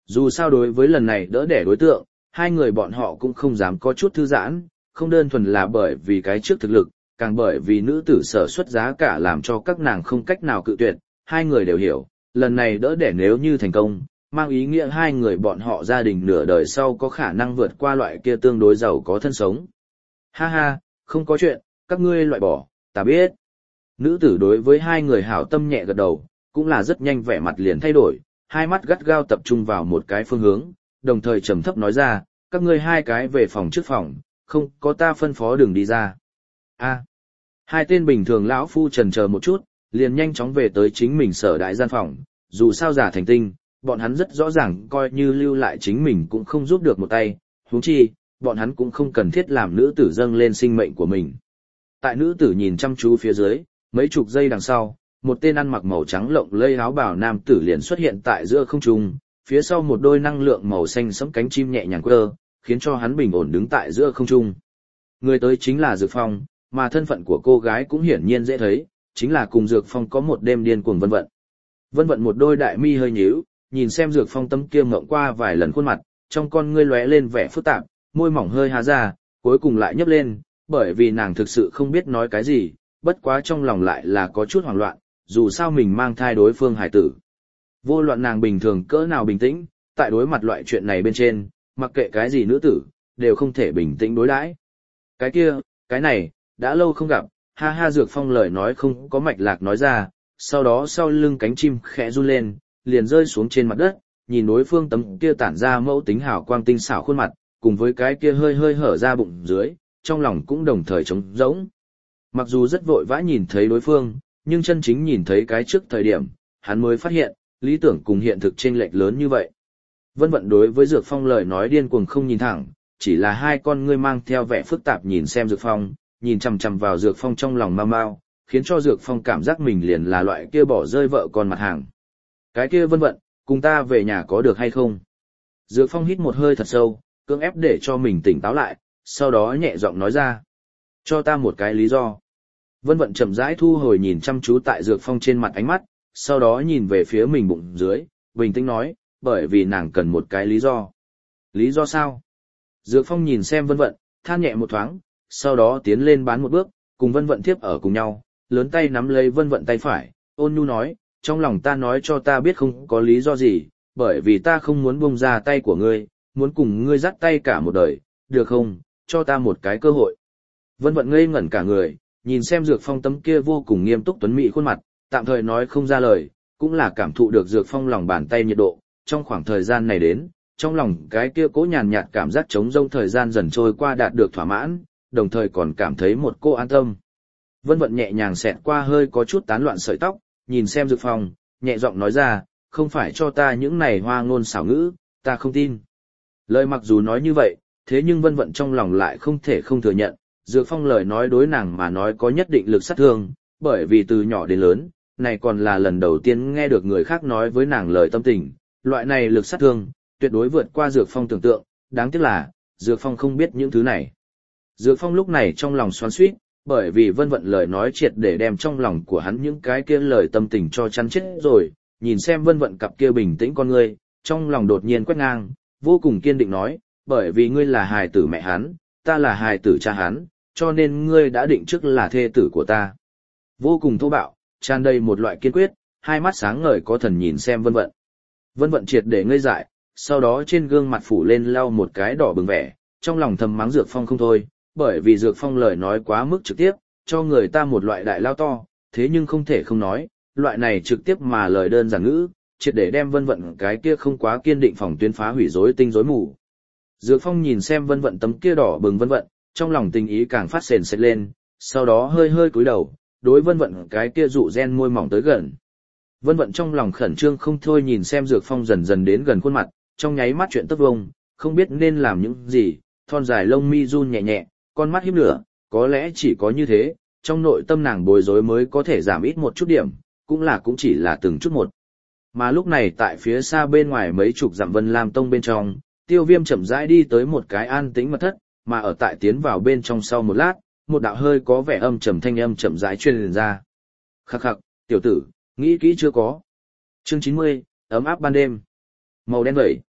Dù sao đối với lần này đỡ đẻ đối tượng, hai người bọn họ cũng không dám có chút thư giãn, không đơn thuần là bởi vì cái trước thực lực, càng bởi vì nữ tử sở xuất giá cả làm cho các nàng không cách nào cự tuyệt, hai người đều hiểu, lần này đỡ đẻ nếu như thành công, mang ý nghĩa hai người bọn họ gia đình nửa đời sau có khả năng vượt qua loại kia tương đối giàu có thân sống. Ha ha, không có chuyện, các ngươi loại bỏ, ta biết. Nữ tử đối với hai người hảo tâm nhẹ gật đầu, cũng là rất nhanh vẻ mặt liền thay đổi, hai mắt gắt gao tập trung vào một cái phương hướng, đồng thời trầm thấp nói ra, các ngươi hai cái về phòng trước phòng, không có ta phân phó đừng đi ra. A. Hai tên bình thường lão phu chần chờ một chút, liền nhanh chóng về tới chính mình sở đại gian phòng, dù sao giả thành tinh, bọn hắn rất rõ ràng coi như lưu lại chính mình cũng không giúp được một tay, huống chi, bọn hắn cũng không cần thiết làm nữ tử dâng lên sinh mệnh của mình. Tại nữ tử nhìn chăm chú phía dưới, mấy chục giây đằng sau, một tên ăn mặc màu trắng lộng lây áo bào nam tử liền xuất hiện tại giữa không trung, phía sau một đôi năng lượng màu xanh sẫm cánh chim nhẹ nhàng quơ, khiến cho hắn bình ổn đứng tại giữa không trung. Người tới chính là Dược Phong, mà thân phận của cô gái cũng hiển nhiên dễ thấy, chính là cùng Dược Phong có một đêm điên cuồng Vân Vận. Vân Vận một đôi đại mi hơi nhíu, nhìn xem Dược Phong tấm kia ngậm qua vài lần khuôn mặt, trong con ngươi lóe lên vẻ phức tạp, môi mỏng hơi há ra, cuối cùng lại nhấp lên, bởi vì nàng thực sự không biết nói cái gì, bất quá trong lòng lại là có chút hoảng loạn, dù sao mình mang thai đối phương hải tử. Vô luận nàng bình thường cỡ nào bình tĩnh, tại đối mặt loại chuyện này bên trên, mặc kệ cái gì nữ tử, đều không thể bình tĩnh đối đãi. Cái kia, cái này, đã lâu không gặp, ha ha. Dược Phong lời nói không có mạch lạc nói ra, sau đó sau lưng cánh chim khẽ run lên, liền rơi xuống trên mặt đất, nhìn đối phương tấm kia tản ra mẫu tính hào quang tinh xảo khuôn mặt, cùng với cái kia hơi hơi hở ra bụng dưới, trong lòng cũng đồng thời trống rỗng. Mặc dù rất vội vã nhìn thấy đối phương, nhưng chân chính nhìn thấy cái trước thời điểm, hắn mới phát hiện, lý tưởng cùng hiện thực chênh lệch lớn như vậy. Vân Vận đối với Dược Phong lời nói điên cuồng không nhìn thẳng, chỉ là hai con ngươi mang theo vẻ phức tạp nhìn xem Dược Phong, nhìn chằm chằm vào Dược Phong trong lòng mau mau, khiến cho Dược Phong cảm giác mình liền là loại kia bỏ rơi vợ con mặt hàng. Cái kia Vân Vận, cùng ta về nhà có được hay không? Dược Phong hít một hơi thật sâu, cưỡng ép để cho mình tỉnh táo lại, sau đó nhẹ giọng nói ra. Cho ta một cái lý do. Vân Vận chậm rãi thu hồi nhìn chăm chú tại Dược Phong trên mặt ánh mắt, sau đó nhìn về phía mình bụng dưới, bình tĩnh nói, bởi vì nàng cần một cái lý do. Lý do sao? Dược Phong nhìn xem Vân Vận, than nhẹ một thoáng, sau đó tiến lên bán một bước, cùng Vân Vận tiếp ở cùng nhau, lớn tay nắm lấy Vân Vận tay phải, ôn nhu nói, trong lòng ta nói cho ta biết không có lý do gì, bởi vì ta không muốn buông ra tay của ngươi, muốn cùng ngươi dắt tay cả một đời, được không, cho ta một cái cơ hội. Vân Vận ngây ngẩn cả người, nhìn xem Dược Phong tấm kia vô cùng nghiêm túc tuấn mỹ khuôn mặt, tạm thời nói không ra lời, cũng là cảm thụ được Dược Phong lòng bàn tay nhiệt độ, trong khoảng thời gian này đến, trong lòng cái kia cố nhàn nhạt cảm giác trống rỗng thời gian dần trôi qua đạt được thỏa mãn, đồng thời còn cảm thấy một cô an tâm. Vân Vận nhẹ nhàng xẹt qua hơi có chút tán loạn sợi tóc, nhìn xem Dược Phong, nhẹ giọng nói ra, không phải cho ta những này hoa ngôn xảo ngữ, ta không tin. Lời mặc dù nói như vậy, thế nhưng Vân Vận trong lòng lại không thể không thừa nhận, Dược Phong lời nói đối nàng mà nói có nhất định lực sát thương, bởi vì từ nhỏ đến lớn, này còn là lần đầu tiên nghe được người khác nói với nàng lời tâm tình, loại này lực sát thương, tuyệt đối vượt qua Dược Phong tưởng tượng, đáng tiếc là, Dược Phong không biết những thứ này. Dược Phong lúc này trong lòng xoắn xuýt, bởi vì Vân Vận lời nói triệt để đem trong lòng của hắn những cái kia lời tâm tình cho chắn chết rồi, nhìn xem Vân Vận cặp kia bình tĩnh con ngươi, trong lòng đột nhiên quét ngang, vô cùng kiên định nói, bởi vì ngươi là hài tử mẹ hắn, ta là hài tử cha hắn, cho nên ngươi đã định trước là thê tử của ta. Vô cùng thô bạo, tràn đầy một loại kiên quyết, hai mắt sáng ngời có thần nhìn xem Vân Vận. Vân Vận triệt để ngây dại, sau đó trên gương mặt phủ lên lau một cái đỏ bừng vẻ, trong lòng thầm mắng Dược Phong không thôi, bởi vì Dược Phong lời nói quá mức trực tiếp, cho người ta một loại đại lao to, thế nhưng không thể không nói, loại này trực tiếp mà lời đơn giản ngữ, triệt để đem Vân Vận cái kia không quá kiên định phòng tuyến phá hủy rối tinh rối mù. Dược Phong nhìn xem Vân Vận tấm kia đỏ bừng Vân Vận, trong lòng tình ý càng phát sền sệt lên, sau đó hơi hơi cúi đầu, đối Vân Vận cái kia dụ ren môi mỏng tới gần. Vân Vận trong lòng khẩn trương không thôi nhìn xem Dược Phong dần dần đến gần khuôn mặt, trong nháy mắt chuyện tất vông, không biết nên làm những gì, thon dài lông mi run nhẹ nhẹ, con mắt híp lửa, có lẽ chỉ có như thế, trong nội tâm nàng bối rối mới có thể giảm ít một chút điểm, cũng chỉ là từng chút một. Mà lúc này tại phía xa bên ngoài mấy chục dặm Vân Lam Tông bên trong, Tiêu Viêm chậm rãi đi tới một cái an tĩnh mật thất, mà ở tại tiến vào bên trong sau một lát, một đạo hơi có vẻ âm trầm thanh âm chậm rãi truyền ra. Khắc khắc, tiểu tử, nghĩ kỹ chưa có. Chương 90, ấm áp ban đêm. Màu đen vẩy,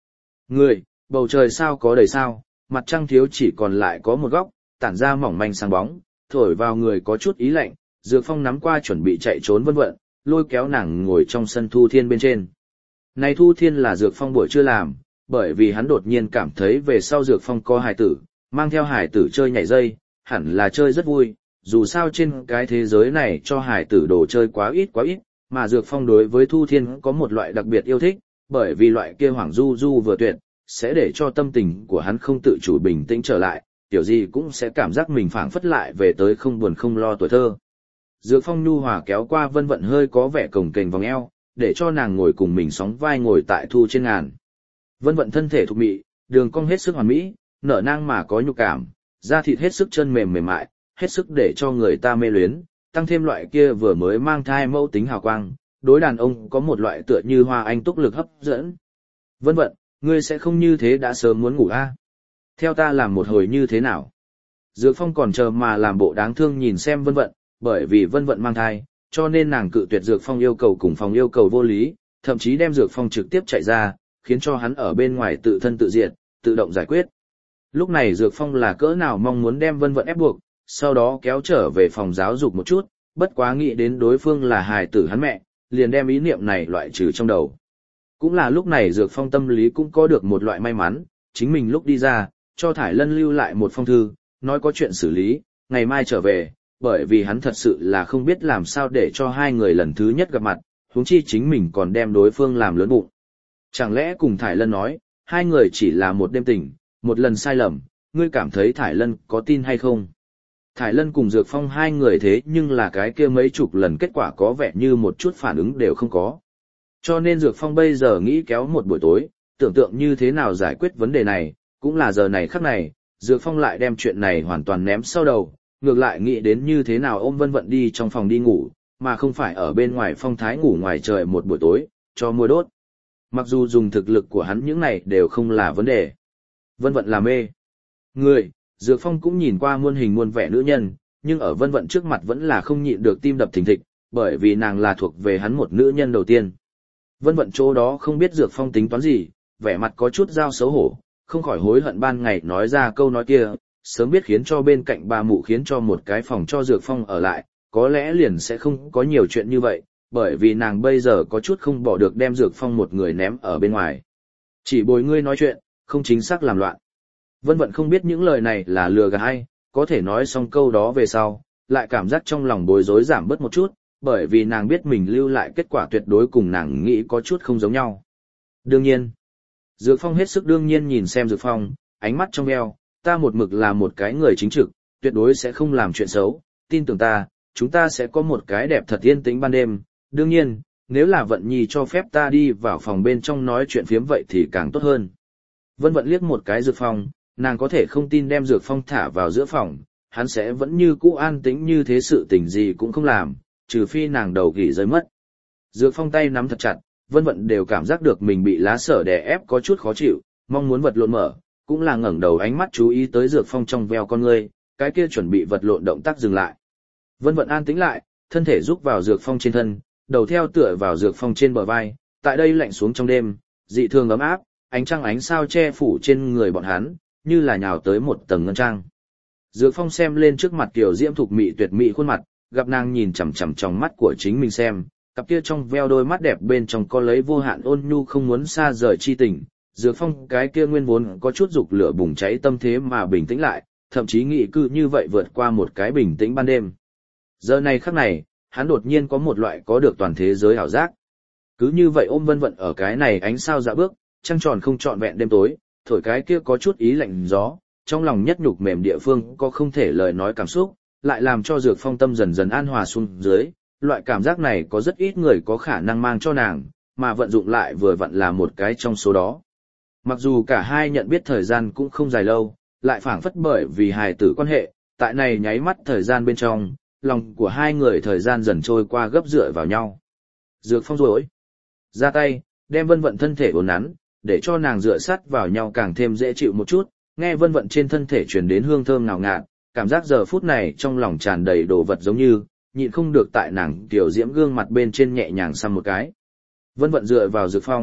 Người, bầu trời sao có đầy sao, mặt trăng thiếu chỉ còn lại có một góc, tản ra mỏng manh sáng bóng, thổi vào người có chút ý lạnh, Dược Phong nắm qua chuẩn bị chạy trốn Vân Vận, lôi kéo nàng ngồi trong sân Thu Thiên bên trên. Này Thu Thiên là Dược Phong buổi chưa làm, bởi vì hắn đột nhiên cảm thấy về sau Dược Phong có hài tử, mang theo hài tử chơi nhảy dây, hẳn là chơi rất vui, dù sao trên cái thế giới này cho hài tử đồ chơi quá ít, mà Dược Phong đối với Thu Thiên có một loại đặc biệt yêu thích, bởi vì loại kia hoảng du du vừa tuyệt, sẽ để cho tâm tình của hắn không tự chủ bình tĩnh trở lại, kiểu gì cũng sẽ cảm giác mình phảng phất lại về tới không buồn không lo tuổi thơ. Dược Phong nhu hòa kéo qua Vân Vận hơi có vẻ cồng kềnh vòng eo, để cho nàng ngồi cùng mình sóng vai ngồi tại Thu trên ngàn. Vân Vận thân thể thục mị, đường cong hết sức hoàn mỹ, nở nang mà có nhục cảm, da thịt hết sức chân mềm mềm mại, hết sức để cho người ta mê luyến, tăng thêm loại kia vừa mới mang thai mẫu tính hào quang, đối đàn ông có một loại tựa như hoa anh túc lực hấp dẫn. Vân Vận, ngươi sẽ không như thế đã sớm muốn ngủ a? Theo ta làm một hồi như thế nào? Dược Phong còn chờ mà làm bộ đáng thương nhìn xem Vân Vận, bởi vì Vân Vận mang thai, cho nên nàng cự tuyệt Dược Phong yêu cầu cùng phòng yêu cầu vô lý, thậm chí đem Dược Phong trực tiếp chạy ra, khiến cho hắn ở bên ngoài tự thân tự diệt, tự động giải quyết. Lúc này Dược Phong là cỡ nào mong muốn đem Vân Vận ép buộc, sau đó kéo trở về phòng giáo dục một chút, bất quá nghĩ đến đối phương là hài tử hắn mẹ, liền đem ý niệm này loại trừ trong đầu. Cũng là lúc này Dược Phong tâm lý cũng có được một loại may mắn, chính mình lúc đi ra, cho Thải Lân lưu lại một phong thư, nói có chuyện xử lý, ngày mai trở về, bởi vì hắn thật sự là không biết làm sao để cho hai người lần thứ nhất gặp mặt, huống chi chính mình còn đem đối phương làm lớn bụng. Chẳng lẽ cùng Thải Lân nói, hai người chỉ là một đêm tình, một lần sai lầm, ngươi cảm thấy Thải Lân có tin hay không? Thải Lân cùng Dược Phong hai người thế nhưng là cái kia mấy chục lần kết quả có vẻ như một chút phản ứng đều không có. Cho nên Dược Phong bây giờ nghĩ kéo một buổi tối, tưởng tượng như thế nào giải quyết vấn đề này, cũng là giờ này khắc này, Dược Phong lại đem chuyện này hoàn toàn ném sau đầu, ngược lại nghĩ đến như thế nào ôm Vân Vận đi trong phòng đi ngủ, mà không phải ở bên ngoài phong thái ngủ ngoài trời một buổi tối, cho môi đốt. Mặc dù dùng thực lực của hắn những này đều không là vấn đề. Vân Vận là mê người, Dược Phong cũng nhìn qua muôn hình muôn vẻ nữ nhân, nhưng ở Vân Vận trước mặt vẫn là không nhịn được tim đập thình thịch, bởi vì nàng là thuộc về hắn một nữ nhân đầu tiên. Vân Vận chỗ đó không biết Dược Phong tính toán gì, vẻ mặt có chút dao xấu hổ, không khỏi hối hận ban ngày nói ra câu nói kia, sớm biết khiến cho bên cạnh bà mụ khiến cho một cái phòng cho Dược Phong ở lại, có lẽ liền sẽ không có nhiều chuyện như vậy, bởi vì nàng bây giờ có chút không bỏ được đem Dược Phong một người ném ở bên ngoài. Chỉ bồi ngươi nói chuyện, không chính xác làm loạn. Vân Vận không biết những lời này là lừa gạt hay, có thể nói xong câu đó về sau, lại cảm giác trong lòng bối rối giảm bớt một chút, bởi vì nàng biết mình lưu lại kết quả tuyệt đối cùng nàng nghĩ có chút không giống nhau. Đương nhiên, Dược Phong hết sức đương nhiên nhìn xem Dược Phong, ánh mắt trong veo, ta một mực là một cái người chính trực, tuyệt đối sẽ không làm chuyện xấu, tin tưởng ta, chúng ta sẽ có một cái đẹp thật yên tĩnh ban đêm, đương nhiên, nếu là Vận Nhi cho phép ta đi vào phòng bên trong nói chuyện phiếm vậy thì càng tốt hơn. Vân Vận liếc một cái Dược Phong, nàng có thể không tin đem Dược Phong thả vào giữa phòng, hắn sẽ vẫn như cũ an tĩnh như thế, sự tình gì cũng không làm, trừ phi nàng đầu gỉ rơi mất. Dược Phong tay nắm thật chặt, Vân Vận đều cảm giác được mình bị lá sở đè ép có chút khó chịu, mong muốn vật lộn mở, cũng là ngẩng đầu ánh mắt chú ý tới Dược Phong trong veo con ngươi, cái kia chuẩn bị vật lộn động tác dừng lại. Vân Vận an tĩnh lại, thân thể rúc vào Dược Phong trên thân, đầu theo tựa vào Dược Phong trên bờ vai, tại đây lạnh xuống trong đêm, dị thường ấm áp, ánh trăng ánh sao che phủ trên người bọn hắn, như là nhào tới một tầng ngân trang. Dược Phong xem lên trước mặt tiểu diễm thục mị tuyệt mỹ khuôn mặt, gặp nàng nhìn chằm chằm trong mắt của chính mình xem, cặp kia trong veo đôi mắt đẹp bên trong có lấy vô hạn ôn nhu không muốn xa rời chi tình. Dược Phong cái kia nguyên vốn có chút dục lửa bùng cháy tâm thế mà bình tĩnh lại, thậm chí nghĩ cứ như vậy vượt qua một cái bình tĩnh ban đêm. Giờ này khắc này, hắn đột nhiên có một loại có được toàn thế giới ảo giác. Cứ như vậy ôm Vân Vận ở cái này ánh sao dạ bước, trăng tròn không trọn vẹn đêm tối, thổi cái kia có chút ý lạnh gió, trong lòng nhất nhục mềm địa phương có không thể lời nói cảm xúc, lại làm cho Dược Phong tâm dần dần an hòa xuống dưới. Loại cảm giác này có rất ít người có khả năng mang cho nàng, mà vận dụng lại vừa vặn là một cái trong số đó. Mặc dù cả hai nhận biết thời gian cũng không dài lâu, lại phảng phất bởi vì hài tử quan hệ, tại này nháy mắt thời gian bên trong, lòng của hai người thời gian dần trôi qua gấp dựa vào nhau. Dược Phong rối ra tay, đem Vân Vận thân thể uốn nắn, để cho nàng dựa sát vào nhau càng thêm dễ chịu một chút, nghe Vân Vận trên thân thể truyền đến hương thơm ngào ngạt, cảm giác giờ phút này trong lòng tràn đầy đồ vật giống như, nhịn không được tại nàng tiểu diễm gương mặt bên trên nhẹ nhàng xăm một cái. Vân Vận dựa vào Dược Phong,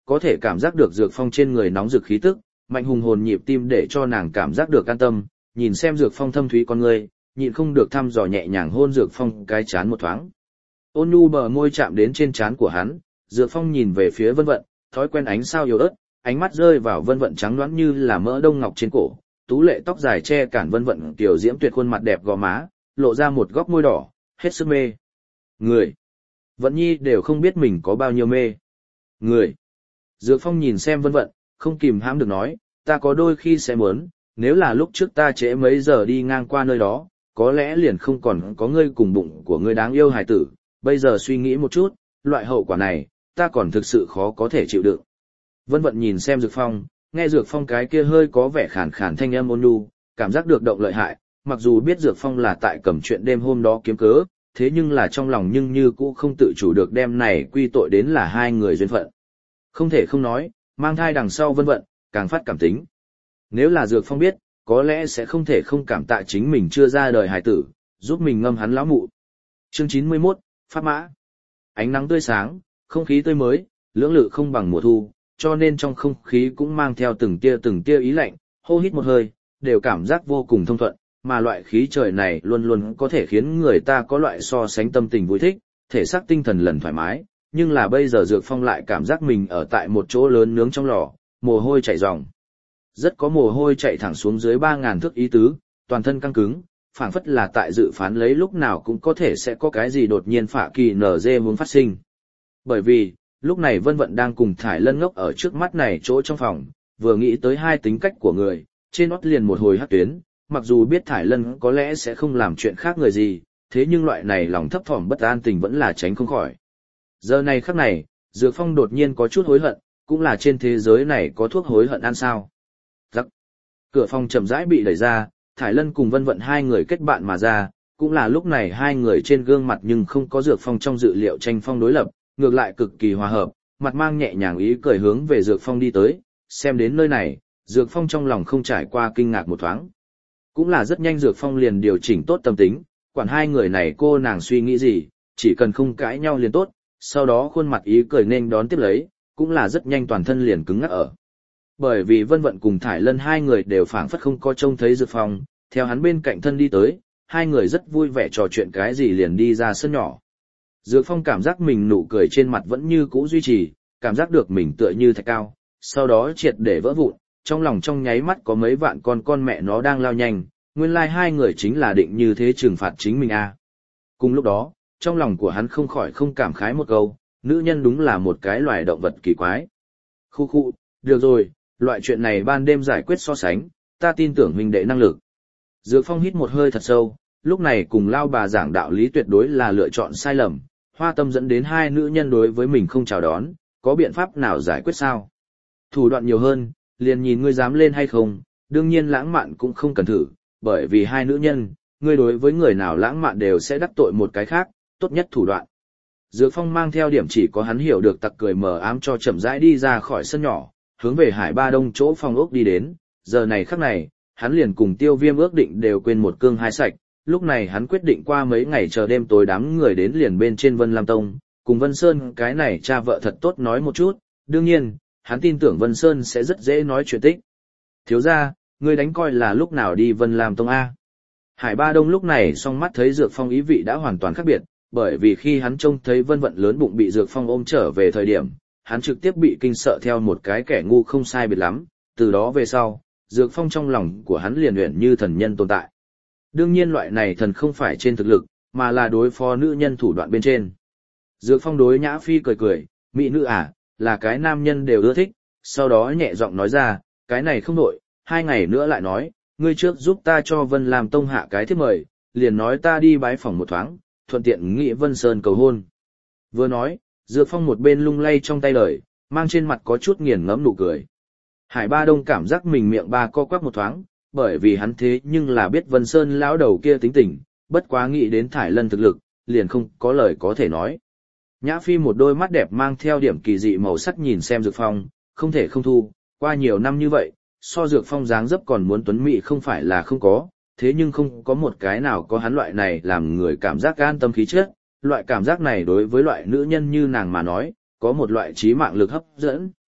có thể cảm giác được Dược Phong trên người nóng rực khí tức, mạnh hùng hồn nhịp tim để cho nàng cảm giác được an tâm, nhìn xem Dược Phong thâm thúy con người, nhịn không được thăm dò nhẹ nhàng hôn Dược Phong cái chán một thoáng. Ôn nhu bờ môi chạm đến trên trán của hắn, Dược Phong nhìn về phía Vân Vận, thói quen ánh sao yếu ớt, ánh mắt rơi vào Vân Vận trắng nõn như là mỡ đông ngọc trên cổ, tú lệ tóc dài che cản Vân Vận tiểu diễm tuyệt khuôn mặt đẹp gò má, lộ ra một góc môi đỏ, hết sức mê. Người. Vận Nhi đều không biết mình có bao nhiêu mê. Người. Dược Phong nhìn xem Vân Vận, không kìm hãm được nói, ta có đôi khi sẽ muốn, nếu là lúc trước ta trễ mấy giờ đi ngang qua nơi đó, có lẽ liền không còn có ngươi cùng bụng của ngươi đáng yêu hài tử, bây giờ suy nghĩ một chút, loại hậu quả này, ta còn thực sự khó có thể chịu đựng. Vân Vận nhìn xem Dược Phong, nghe Dược Phong cái kia hơi có vẻ khàn khàn thanh âm ôn nhu, cảm giác được động lợi hại, mặc dù biết Dược Phong là tại cầm chuyện đêm hôm đó kiếm cớ, thế nhưng là trong lòng nhưng như cũ không tự chủ được đem này quy tội đến là hai người duyên phận. Không thể không nói, mang thai đằng sau Vân Vận, càng phát cảm tính. Nếu là Dược Phong biết, có lẽ sẽ không thể không cảm tạ chính mình chưa ra đời hài tử, giúp mình ngâm hắn lão mụ. Chương 91, Pháp Mã. Ánh nắng tươi sáng, không khí tươi mới, lưỡng lự không bằng mùa thu, cho nên trong không khí cũng mang theo từng tia ý lạnh, hô hít một hơi, đều cảm giác vô cùng thông thuận, mà loại khí trời này luôn luôn có thể khiến người ta có loại so sánh tâm tình vui thích, thể xác tinh thần lần thoải mái, nhưng là bây giờ Dược Phong lại cảm giác mình ở tại một chỗ lớn nướng trong lò, mồ hôi chảy ròng. Rất có mồ hôi chạy thẳng xuống dưới 3.000 thước ý tứ, toàn thân căng cứng, phảng phất là tại dự phán lấy lúc nào cũng có thể sẽ có cái gì đột nhiên phả kỳ nở dê muốn phát sinh. Bởi vì, lúc này Vân Vận đang cùng Thải Lân ngốc ở trước mắt này chỗ trong phòng, vừa nghĩ tới hai tính cách của người, trên nót liền một hồi hắc tuyến, mặc dù biết Thải Lân có lẽ sẽ không làm chuyện khác người gì, thế nhưng loại này lòng thấp thỏm bất an tình vẫn là tránh không khỏi. Giờ này khắc này, Dược Phong đột nhiên có chút hối hận, cũng là trên thế giới này có thuốc hối hận ăn sao. Rắc. Cửa phòng chậm rãi bị đẩy ra, Thải Lân cùng Vân Vận hai người kết bạn mà ra, cũng là lúc này hai người trên gương mặt nhưng không có Dược Phong trong dự liệu tranh phong đối lập, ngược lại cực kỳ hòa hợp, mặt mang nhẹ nhàng ý cười hướng về Dược Phong đi tới, xem đến nơi này, Dược Phong trong lòng không trải qua kinh ngạc một thoáng. Cũng là rất nhanh Dược Phong liền điều chỉnh tốt tâm tính, quản hai người này cô nàng suy nghĩ gì, chỉ cần không cãi nhau liền tốt, sau đó khuôn mặt ý cười nên đón tiếp lấy, cũng là rất nhanh toàn thân liền cứng ngắc ở. Bởi vì Vân Vận cùng Thải Lân hai người đều phảng phất không có trông thấy Dược Phong, theo hắn bên cạnh thân đi tới, hai người rất vui vẻ trò chuyện cái gì liền đi ra sân nhỏ. Dược Phong cảm giác mình nụ cười trên mặt vẫn như cũ duy trì, cảm giác được mình tựa như thạch cao, sau đó triệt để vỡ vụn, trong lòng trong nháy mắt có mấy vạn con mẹ nó đang lao nhanh, nguyên lai hai người chính là định như thế trừng phạt chính mình a. Cùng lúc đó, trong lòng của hắn không khỏi không cảm khái một câu, nữ nhân đúng là một cái loài động vật kỳ quái. Khu khu, được rồi, loại chuyện này ban đêm giải quyết so sánh, ta tin tưởng huynh đệ năng lực. Dược Phong hít một hơi thật sâu, lúc này cùng lao bà giảng đạo lý tuyệt đối là lựa chọn sai lầm, hoa tâm dẫn đến hai nữ nhân đối với mình không chào đón, có biện pháp nào giải quyết sao? Thủ đoạn nhiều hơn, liền nhìn ngươi dám lên hay không, đương nhiên lãng mạn cũng không cần thử, bởi vì hai nữ nhân, ngươi đối với người nào lãng mạn đều sẽ đắc tội một cái khác, tốt nhất thủ đoạn. Dược Phong mang theo điểm chỉ có hắn hiểu được tặc cười mờ ám cho chậm rãi đi ra khỏi sân nhỏ, hướng về Hải Ba Đông chỗ phòng ốc đi đến, giờ này khắc này, hắn liền cùng Tiêu Viêm ước định đều quên một cương hai sạch, lúc này hắn quyết định qua mấy ngày chờ đêm tối đám người đến liền bên trên Vân Lam Tông, cùng Vân Sơn cái này cha vợ thật tốt nói một chút, đương nhiên, hắn tin tưởng Vân Sơn sẽ rất dễ nói chuyện tích. Thiếu ra, ngươi đánh coi là lúc nào đi Vân Lam Tông A. Hải Ba Đông lúc này song mắt thấy Dược Phong ý vị đã hoàn toàn khác biệt, bởi vì khi hắn trông thấy Vân Vận lớn bụng bị Dược Phong ôm trở về thời điểm, hắn trực tiếp bị kinh sợ theo một cái kẻ ngu không sai biệt lắm, từ đó về sau, Dược Phong trong lòng của hắn liền luyện như thần nhân tồn tại. Đương nhiên loại này thần không phải trên thực lực, mà là đối phó nữ nhân thủ đoạn bên trên. Dược Phong đối Nhã Phi cười cười, mỹ nữ à, là cái nam nhân đều ưa thích, sau đó nhẹ giọng nói ra, cái này không nổi, 2 ngày nữa lại nói, ngươi trước giúp ta cho Vân Lam Tông hạ cái thiếp mời, liền nói ta đi bái phỏng một thoáng, thuận tiện nghị Vân Sơn cầu hôn. Vừa nói, Dược Phong một bên lung lay trong tay lời, mang trên mặt có chút nghiền ngẫm nụ cười. Hải Ba Đông cảm giác mình miệng ba co quắp một thoáng, bởi vì hắn thế nhưng là biết Vân Sơn lão đầu kia tính tình, bất quá nghĩ đến Thải Lân thực lực, liền không có lời có thể nói. Nhã Phi một đôi mắt đẹp mang theo điểm kỳ dị màu sắc nhìn xem Dược Phong, không thể không thu, qua nhiều năm như vậy, so Dược Phong dáng dấp còn muốn tuấn mỹ không phải là không có, thế nhưng không có một cái nào có hắn loại này làm người cảm giác an tâm khí chất, loại cảm giác này đối với loại nữ nhân như nàng mà nói, có một loại trí mạng lực hấp dẫn.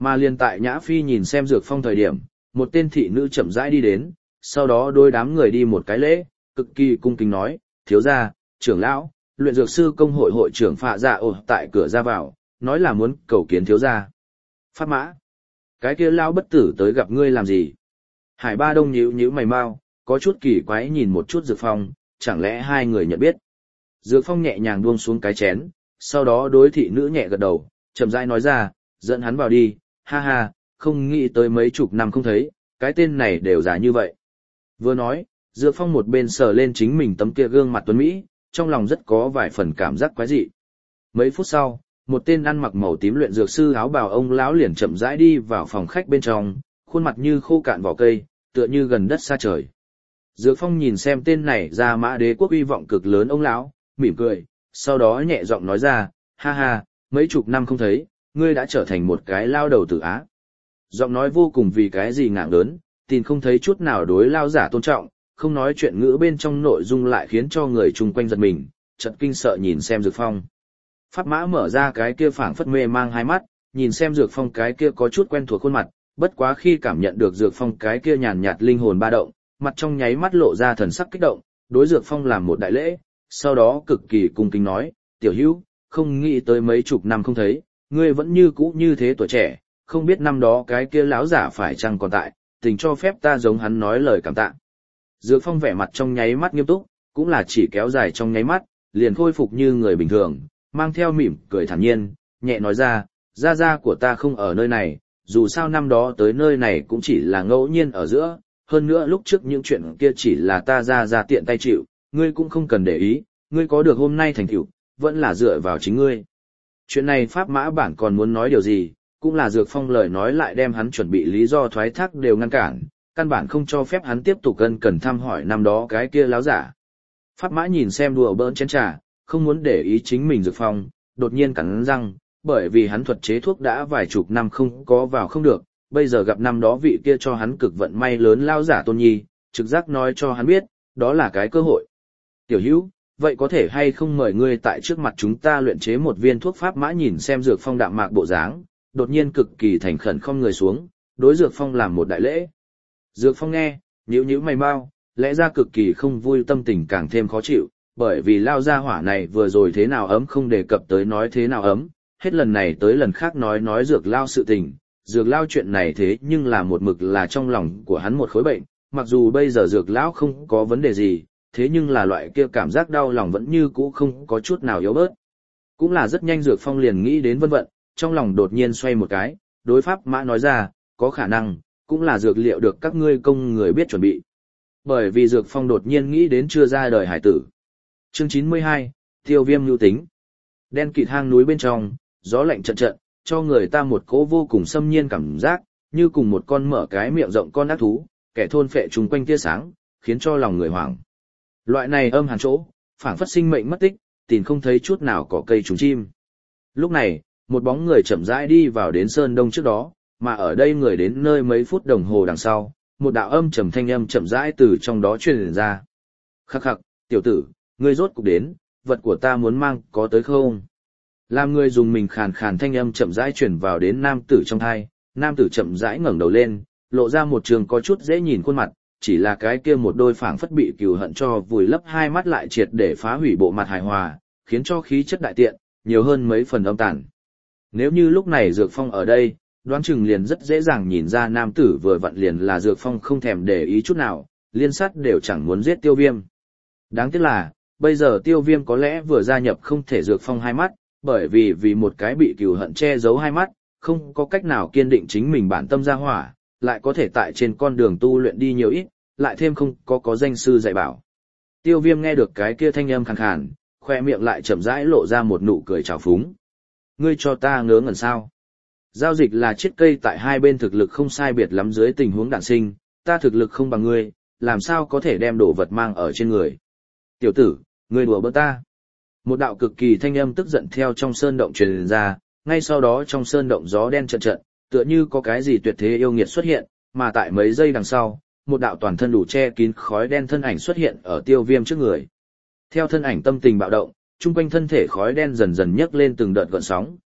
Mà liền tại Nhã Phi nhìn xem Dược Phong thời điểm, một tên thị nữ chậm rãi đi đến, sau đó đôi đám người đi một cái lễ, cực kỳ cung kính nói, thiếu gia, trưởng lão, luyện dược sư công hội hội trưởng Phạ Dạ ồ tại cửa ra vào, nói là muốn cầu kiến thiếu gia. Pháp mã, cái kia lão bất tử tới gặp ngươi làm gì? Hải Ba Đông nhíu nhíu mày mau, có chút kỳ quái nhìn một chút Dược Phong, chẳng lẽ hai người nhận biết? Dược Phong nhẹ nhàng buông xuống cái chén, sau đó đối thị nữ nhẹ gật đầu, chậm rãi nói ra, dẫn hắn vào đi, ha ha, không nghĩ tới mấy chục năm không thấy, cái tên này đều già như vậy. Vừa nói, Dược Phong một bên sờ lên chính mình tấm kia gương mặt tuấn Mỹ, trong lòng rất có vài phần cảm giác quái dị. Mấy phút sau, một tên ăn mặc màu tím luyện dược sư áo bào ông lão liền chậm rãi đi vào phòng khách bên trong, khuôn mặt như khô cạn vỏ cây, tựa như gần đất xa trời. Dược Phong nhìn xem tên này ra Mã Đế quốc uy vọng cực lớn ông lão, mỉm cười, sau đó nhẹ giọng nói ra, ha ha, mấy chục năm không thấy, ngươi đã trở thành một cái lao đầu tử Á. Giọng nói vô cùng vì cái gì ngạng lớn, tin không thấy chút nào đối lao giả tôn trọng, không nói chuyện ngữ bên trong nội dung lại khiến cho người chung quanh giật mình, chợt kinh sợ nhìn xem Dược Phong. Pháp Mã mở ra cái kia phảng phất mê mang hai mắt, nhìn xem Dược Phong cái kia có chút quen thuộc khuôn mặt, bất quá khi cảm nhận được Dược Phong cái kia nhàn nhạt linh hồn ba động, mặt trong nháy mắt lộ ra thần sắc kích động, đối Dược Phong làm một đại lễ, sau đó cực kỳ cung kính nói, tiểu hữu, không nghĩ tới mấy chục năm không thấy, ngươi vẫn như cũ như thế tuổi trẻ, không biết năm đó cái kia lão giả phải chăng còn tại, tình cho phép ta giống hắn nói lời cảm tạ. Dược Phong vẻ mặt trong nháy mắt nghiêm túc, cũng là chỉ kéo dài trong nháy mắt, liền khôi phục như người bình thường, mang theo mỉm cười thản nhiên, nhẹ nói ra, gia gia của ta không ở nơi này, dù sao năm đó tới nơi này cũng chỉ là ngẫu nhiên ở giữa, hơn nữa lúc trước những chuyện kia chỉ là ta gia gia tiện tay chịu, ngươi cũng không cần để ý, ngươi có được hôm nay thành tựu, vẫn là dựa vào chính ngươi. Chuyện này Pháp Mã bản còn muốn nói điều gì, cũng là Dược Phong lời nói lại đem hắn chuẩn bị lý do thoái thác đều ngăn cản, căn bản không cho phép hắn tiếp tục cần thăm hỏi năm đó cái kia láo giả. Pháp Mã nhìn xem đùa bỡn chén trà, không muốn để ý chính mình Dược Phong, đột nhiên cắn răng, bởi vì hắn thuật chế thuốc đã vài chục năm không có vào không được, bây giờ gặp năm đó vị kia cho hắn cực vận may lớn lao giả Tôn Nhi, trực giác nói cho hắn biết, đó là cái cơ hội. Tiểu hữu, vậy có thể hay không mời ngươi tại trước mặt chúng ta luyện chế một viên thuốc? Pháp Mã nhìn xem Dược Phong đạm mạc bộ dáng, đột nhiên cực kỳ thành khẩn không người xuống, đối Dược Phong làm một đại lễ. Dược Phong nghe, nhíu nhíu mày mau, lẽ ra cực kỳ không vui, tâm tình càng thêm khó chịu, bởi vì lao gia hỏa này vừa rồi thế nào ấm không đề cập tới nói thế nào ấm, hết lần này tới lần khác nói Dược lao sự tình, Dược lao chuyện này thế nhưng là một mực là trong lòng của hắn một khối bệnh, mặc dù bây giờ Dược lão không có vấn đề gì, thế nhưng là loại kia cảm giác đau lòng vẫn như cũ không có chút nào yếu bớt. Cũng là rất nhanh Dược Phong liền nghĩ đến vân vận, trong lòng đột nhiên xoay một cái, đối Pháp Mã nói ra, có khả năng, cũng là dược liệu được các ngươi công người biết chuẩn bị. Bởi vì Dược Phong đột nhiên nghĩ đến chưa ra đời hải tử. Chương 92, Tiêu Viêm nhu tính. Đen kịt hang núi bên trong, gió lạnh trận trận, cho người ta một cỗ vô cùng xâm nhiên cảm giác, như cùng một con mở cái miệng rộng con ác thú, kẻ thôn phệ chung quanh tia sáng, khiến cho lòng người hoảng. Loại này âm hàn chỗ, phảng phất sinh mệnh mất tích, tìm không thấy chút nào có cây trùng chim. Lúc này, một bóng người chậm rãi đi vào đến sơn đông trước đó, mà ở đây người đến nơi mấy phút đồng hồ đằng sau, một đạo âm trầm thanh âm chậm rãi từ trong đó truyền ra. Khắc khắc, tiểu tử, ngươi rốt cục đến, vật của ta muốn mang có tới không? Làm người dùng mình khàn khàn thanh âm chậm rãi truyền vào đến nam tử trong thai, nam tử chậm rãi ngẩng đầu lên, lộ ra một trường có chút dễ nhìn khuôn mặt, chỉ là cái kia một đôi phảng phất bị cừu hận cho vùi lấp hai mắt lại triệt để phá hủy bộ mặt hài hòa, khiến cho khí chất đại tiện, nhiều hơn mấy phần âm tàn. Nếu như lúc này Dược Phong ở đây, đoán chừng liền rất dễ dàng nhìn ra nam tử vừa vặn liền là Dược Phong không thèm để ý chút nào, liên sát đều chẳng muốn giết Tiêu Viêm. Đáng tiếc là, bây giờ Tiêu Viêm có lẽ vừa gia nhập không thể Dược Phong hai mắt, bởi vì một cái bị cừu hận che giấu hai mắt, không có cách nào kiên định chính mình bản tâm ra hỏa, lại có thể tại trên con đường tu luyện đi nhiều ít, lại thêm không có danh sư dạy bảo. Tiêu Viêm nghe được cái kia thanh âm khàn khàn, khoe miệng lại chậm rãi lộ ra một nụ cười trào phúng. Ngươi cho ta ngớ ngẩn sao? Giao dịch là chiết cây tại hai bên thực lực không sai biệt lắm dưới tình huống đản sinh, ta thực lực không bằng ngươi, làm sao có thể đem đồ vật mang ở trên người? Tiểu tử, ngươi đùa bỡn ta. Một đạo cực kỳ thanh âm tức giận theo trong sơn động truyền ra, ngay sau đó trong sơn động gió đen trận trận, tựa như có cái gì tuyệt thế yêu nghiệt xuất hiện, mà tại mấy giây đằng sau, một đạo toàn thân đủ che kín khói đen thân ảnh xuất hiện ở Tiêu Viêm trước người. Theo thân ảnh tâm tình bạo động, chung quanh thân thể khói đen dần dần nhấc lên từng đợt gợn sóng,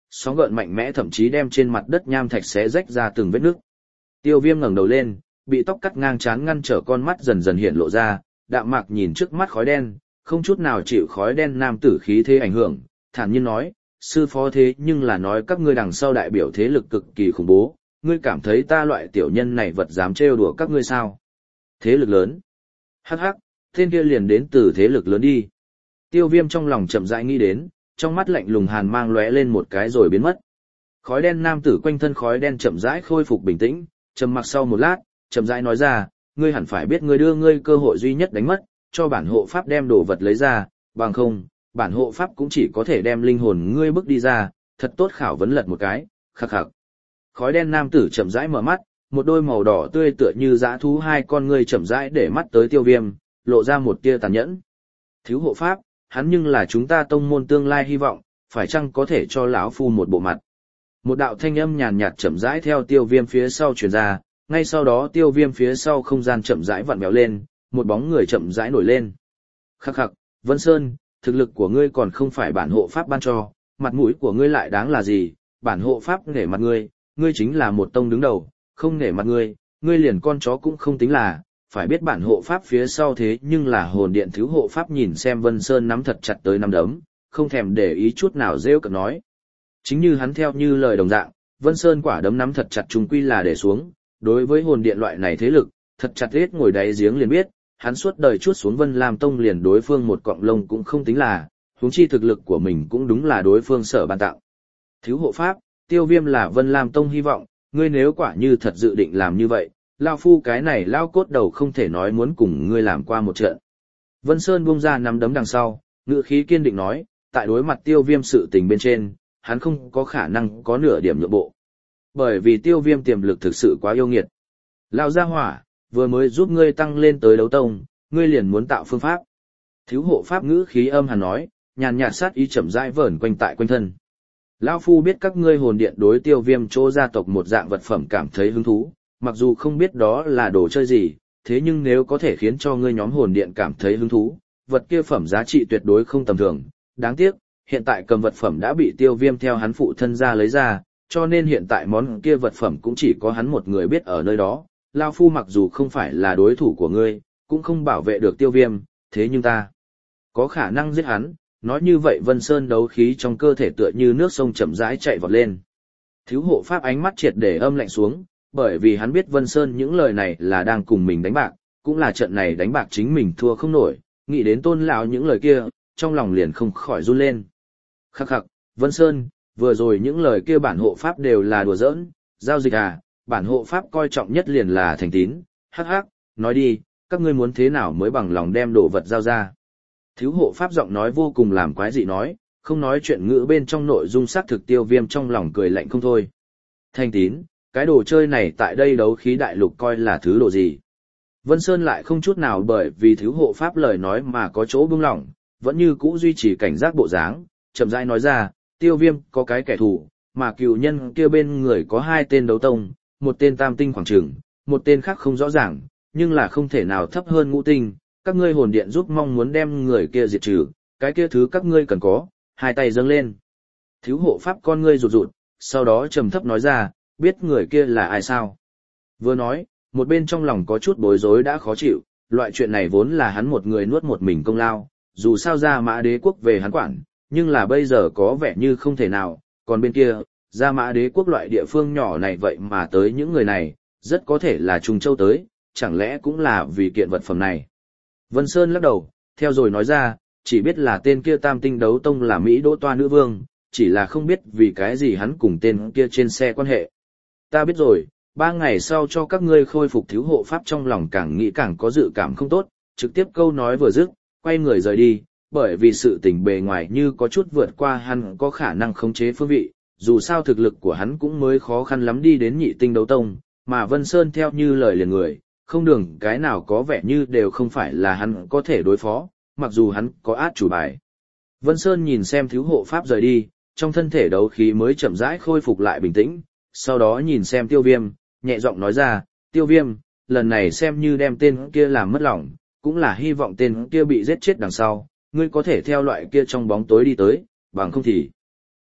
Sóng gợn mạnh mẽ thậm chí đem trên mặt đất nham thạch xé rách ra từng vết nứt. Tiêu Viêm ngẩng đầu lên, bị tóc cắt ngang trán ngăn trở con mắt dần dần hiện lộ ra, đạm mạc nhìn trước mắt khói đen, không chút nào chịu khói đen nam tử khí thế ảnh hưởng, thản nhiên nói, sư phó thế nhưng là nói các ngươi đằng sau đại biểu thế lực cực kỳ khủng bố, ngươi cảm thấy ta loại tiểu nhân này vật dám trêu đùa các ngươi sao? Thế lực lớn. Hắc hắc, tên kia liền đến từ thế lực lớn đi. Tiêu Viêm trong lòng chậm rãi nghĩ đến, trong mắt lạnh lùng hàn mang lóe lên một cái rồi biến mất. Khói đen nam tử quanh thân khói đen chậm rãi khôi phục bình tĩnh, trầm mặc sau một lát, chậm rãi nói ra, ngươi hẳn phải biết ngươi đưa ngươi cơ hội duy nhất đánh mất, cho bản hộ pháp đem đồ vật lấy ra, bằng không, bản hộ pháp cũng chỉ có thể đem linh hồn ngươi bước đi ra, thật tốt khảo vấn lật một cái, khắc khắc. Khói đen nam tử chậm rãi mở mắt, một đôi màu đỏ tươi tựa như dã thú hai con ngươi chậm rãi để mắt tới Tiêu Viêm, lộ ra một tia tàn nhẫn. Thiếu hộ pháp, hắn nhưng là chúng ta tông môn tương lai hy vọng, phải chăng có thể cho lão phu một bộ mặt. Một đạo thanh âm nhàn nhạt chậm rãi theo Tiêu Viêm phía sau truyền ra, ngay sau đó Tiêu Viêm phía sau không gian chậm rãi vặn vẹo lên, một bóng người chậm rãi nổi lên. Khắc khắc, Vân Sơn, thực lực của ngươi còn không phải bản hộ pháp ban cho, mặt mũi của ngươi lại đáng là gì, bản hộ pháp nể mặt ngươi, ngươi chính là một tông đứng đầu, không nể mặt ngươi, ngươi liền con chó cũng không tính là, phải biết bản hộ pháp phía sau thế nhưng là hồn điện thứ hộ pháp. Nhìn xem Vân Sơn nắm thật chặt tới nắm đấm, không thèm để ý chút nào rêu cợt nói. Chính như hắn theo như lời đồng dạng, Vân Sơn quả đấm nắm thật chặt chung quy là để xuống, đối với hồn điện loại này thế lực, thật chặt hết ngồi đáy giếng liền biết, hắn suốt đời chuốt xuống Vân Lam Tông liền đối phương một cọng lông cũng không tính là, huống chi thực lực của mình cũng đúng là đối phương sở ban tặng. Thiếu hộ pháp, Tiêu Viêm là Vân Lam Tông hy vọng, ngươi nếu quả như thật dự định làm như vậy, lao phu cái này lao cốt đầu không thể nói muốn cùng ngươi làm qua một trận. Vân Sơn buông ra nắm đấm đằng sau, ngữ khí kiên định nói, tại đối mặt Tiêu Viêm sự tình bên trên, hắn không có khả năng có nửa điểm nhượng bộ. Bởi vì Tiêu Viêm tiềm lực thực sự quá yêu nghiệt. Lao gia hỏa, vừa mới giúp ngươi tăng lên tới đấu tông, ngươi liền muốn tạo phương pháp. Thiếu hộ pháp ngữ khí âm hàn nói, nhàn nhạt sát ý chậm rãi vờn quanh tại quanh thân. Lão phu biết các ngươi hồn điện đối Tiêu Viêm chỗ gia tộc một dạng vật phẩm cảm thấy hứng thú, mặc dù không biết đó là đồ chơi gì, thế nhưng nếu có thể khiến cho ngươi nhóm hồn điện cảm thấy hứng thú, vật kia phẩm giá trị tuyệt đối không tầm thường. Đáng tiếc, hiện tại cầm vật phẩm đã bị Tiêu Viêm theo hắn phụ thân ra lấy ra, cho nên hiện tại món kia vật phẩm cũng chỉ có hắn một người biết ở nơi đó. Lão phu mặc dù không phải là đối thủ của ngươi, cũng không bảo vệ được Tiêu Viêm, thế nhưng ta có khả năng giết hắn. Nói như vậy Vân Sơn đấu khí trong cơ thể tựa như nước sông chậm rãi chạy vọt lên. Thiếu hộ pháp ánh mắt triệt để âm lạnh xuống, bởi vì hắn biết Vân Sơn những lời này là đang cùng mình đánh bạc, cũng là trận này đánh bạc chính mình thua không nổi, nghĩ đến Tôn lão những lời kia, trong lòng liền không khỏi run lên. Khắc khắc, Vân Sơn, vừa rồi những lời kia bản hộ pháp đều là đùa giỡn, giao dịch à, bản hộ pháp coi trọng nhất liền là thành tín, hắc hắc, nói đi, các ngươi muốn thế nào mới bằng lòng đem đồ vật giao ra. Thiếu hộ pháp giọng nói vô cùng làm quái dị nói, không nói chuyện ngữ bên trong nội dung xác thực. Tiêu Viêm trong lòng cười lạnh không thôi. Thành tín, cái đồ chơi này tại đây đấu khí đại lục coi là thứ đồ gì. Vân Sơn lại không chút nào bởi vì thiếu hộ pháp lời nói mà có chỗ buông lỏng, vẫn như cũ duy trì cảnh giác bộ dáng, chậm rãi nói ra, Tiêu Viêm có cái kẻ thù, mà cựu nhân kia bên người có hai tên đấu tông, một tên tam tinh khoảng trường, một tên khác không rõ ràng, nhưng là không thể nào thấp hơn ngũ tinh. Các ngươi hồn điện giúp mong muốn đem người kia diệt trừ, cái kia thứ các ngươi cần có, hai tay dâng lên. Thiếu hộ pháp con ngươi rụt rụt, sau đó trầm thấp nói ra, biết người kia là ai sao? Vừa nói, một bên trong lòng có chút bối rối đã khó chịu, loại chuyện này vốn là hắn một người nuốt một mình công lao, dù sao Gia Mã Đế quốc về hắn quản, nhưng là bây giờ có vẻ như không thể nào, còn bên kia, Gia Mã Đế quốc loại địa phương nhỏ này vậy mà tới những người này, rất có thể là Trung Châu tới, chẳng lẽ cũng là vì kiện vật phẩm này. Vân Sơn lắc đầu, theo rồi nói ra, chỉ biết là tên kia tam tinh đấu tông là Mỹ Đỗ Toa nữ vương, chỉ là không biết vì cái gì hắn cùng tên kia trên xe quan hệ. Ta biết rồi, 3 ngày sau cho các ngươi khôi phục thiếu hộ pháp. Trong lòng càng nghĩ càng có dự cảm không tốt, trực tiếp câu nói vừa dứt, quay người rời đi, bởi vì sự tình bề ngoài như có chút vượt qua hắn có khả năng khống chế phương vị, dù sao thực lực của hắn cũng mới khó khăn lắm đi đến nhị tinh đấu tông, mà Vân Sơn theo như lời liền người, không đường cái nào có vẻ như đều không phải là hắn có thể đối phó, mặc dù hắn có át chủ bài. Vân Sơn nhìn xem thiếu hộ pháp rời đi, trong thân thể đấu khí mới chậm rãi khôi phục lại bình tĩnh, sau đó nhìn xem Tiêu Viêm, nhẹ giọng nói ra, Tiêu Viêm, lần này xem như đem tên kia làm mất lòng, cũng là hy vọng tên kia bị giết chết đằng sau, ngươi có thể theo loại kia trong bóng tối đi tới, bằng không thì.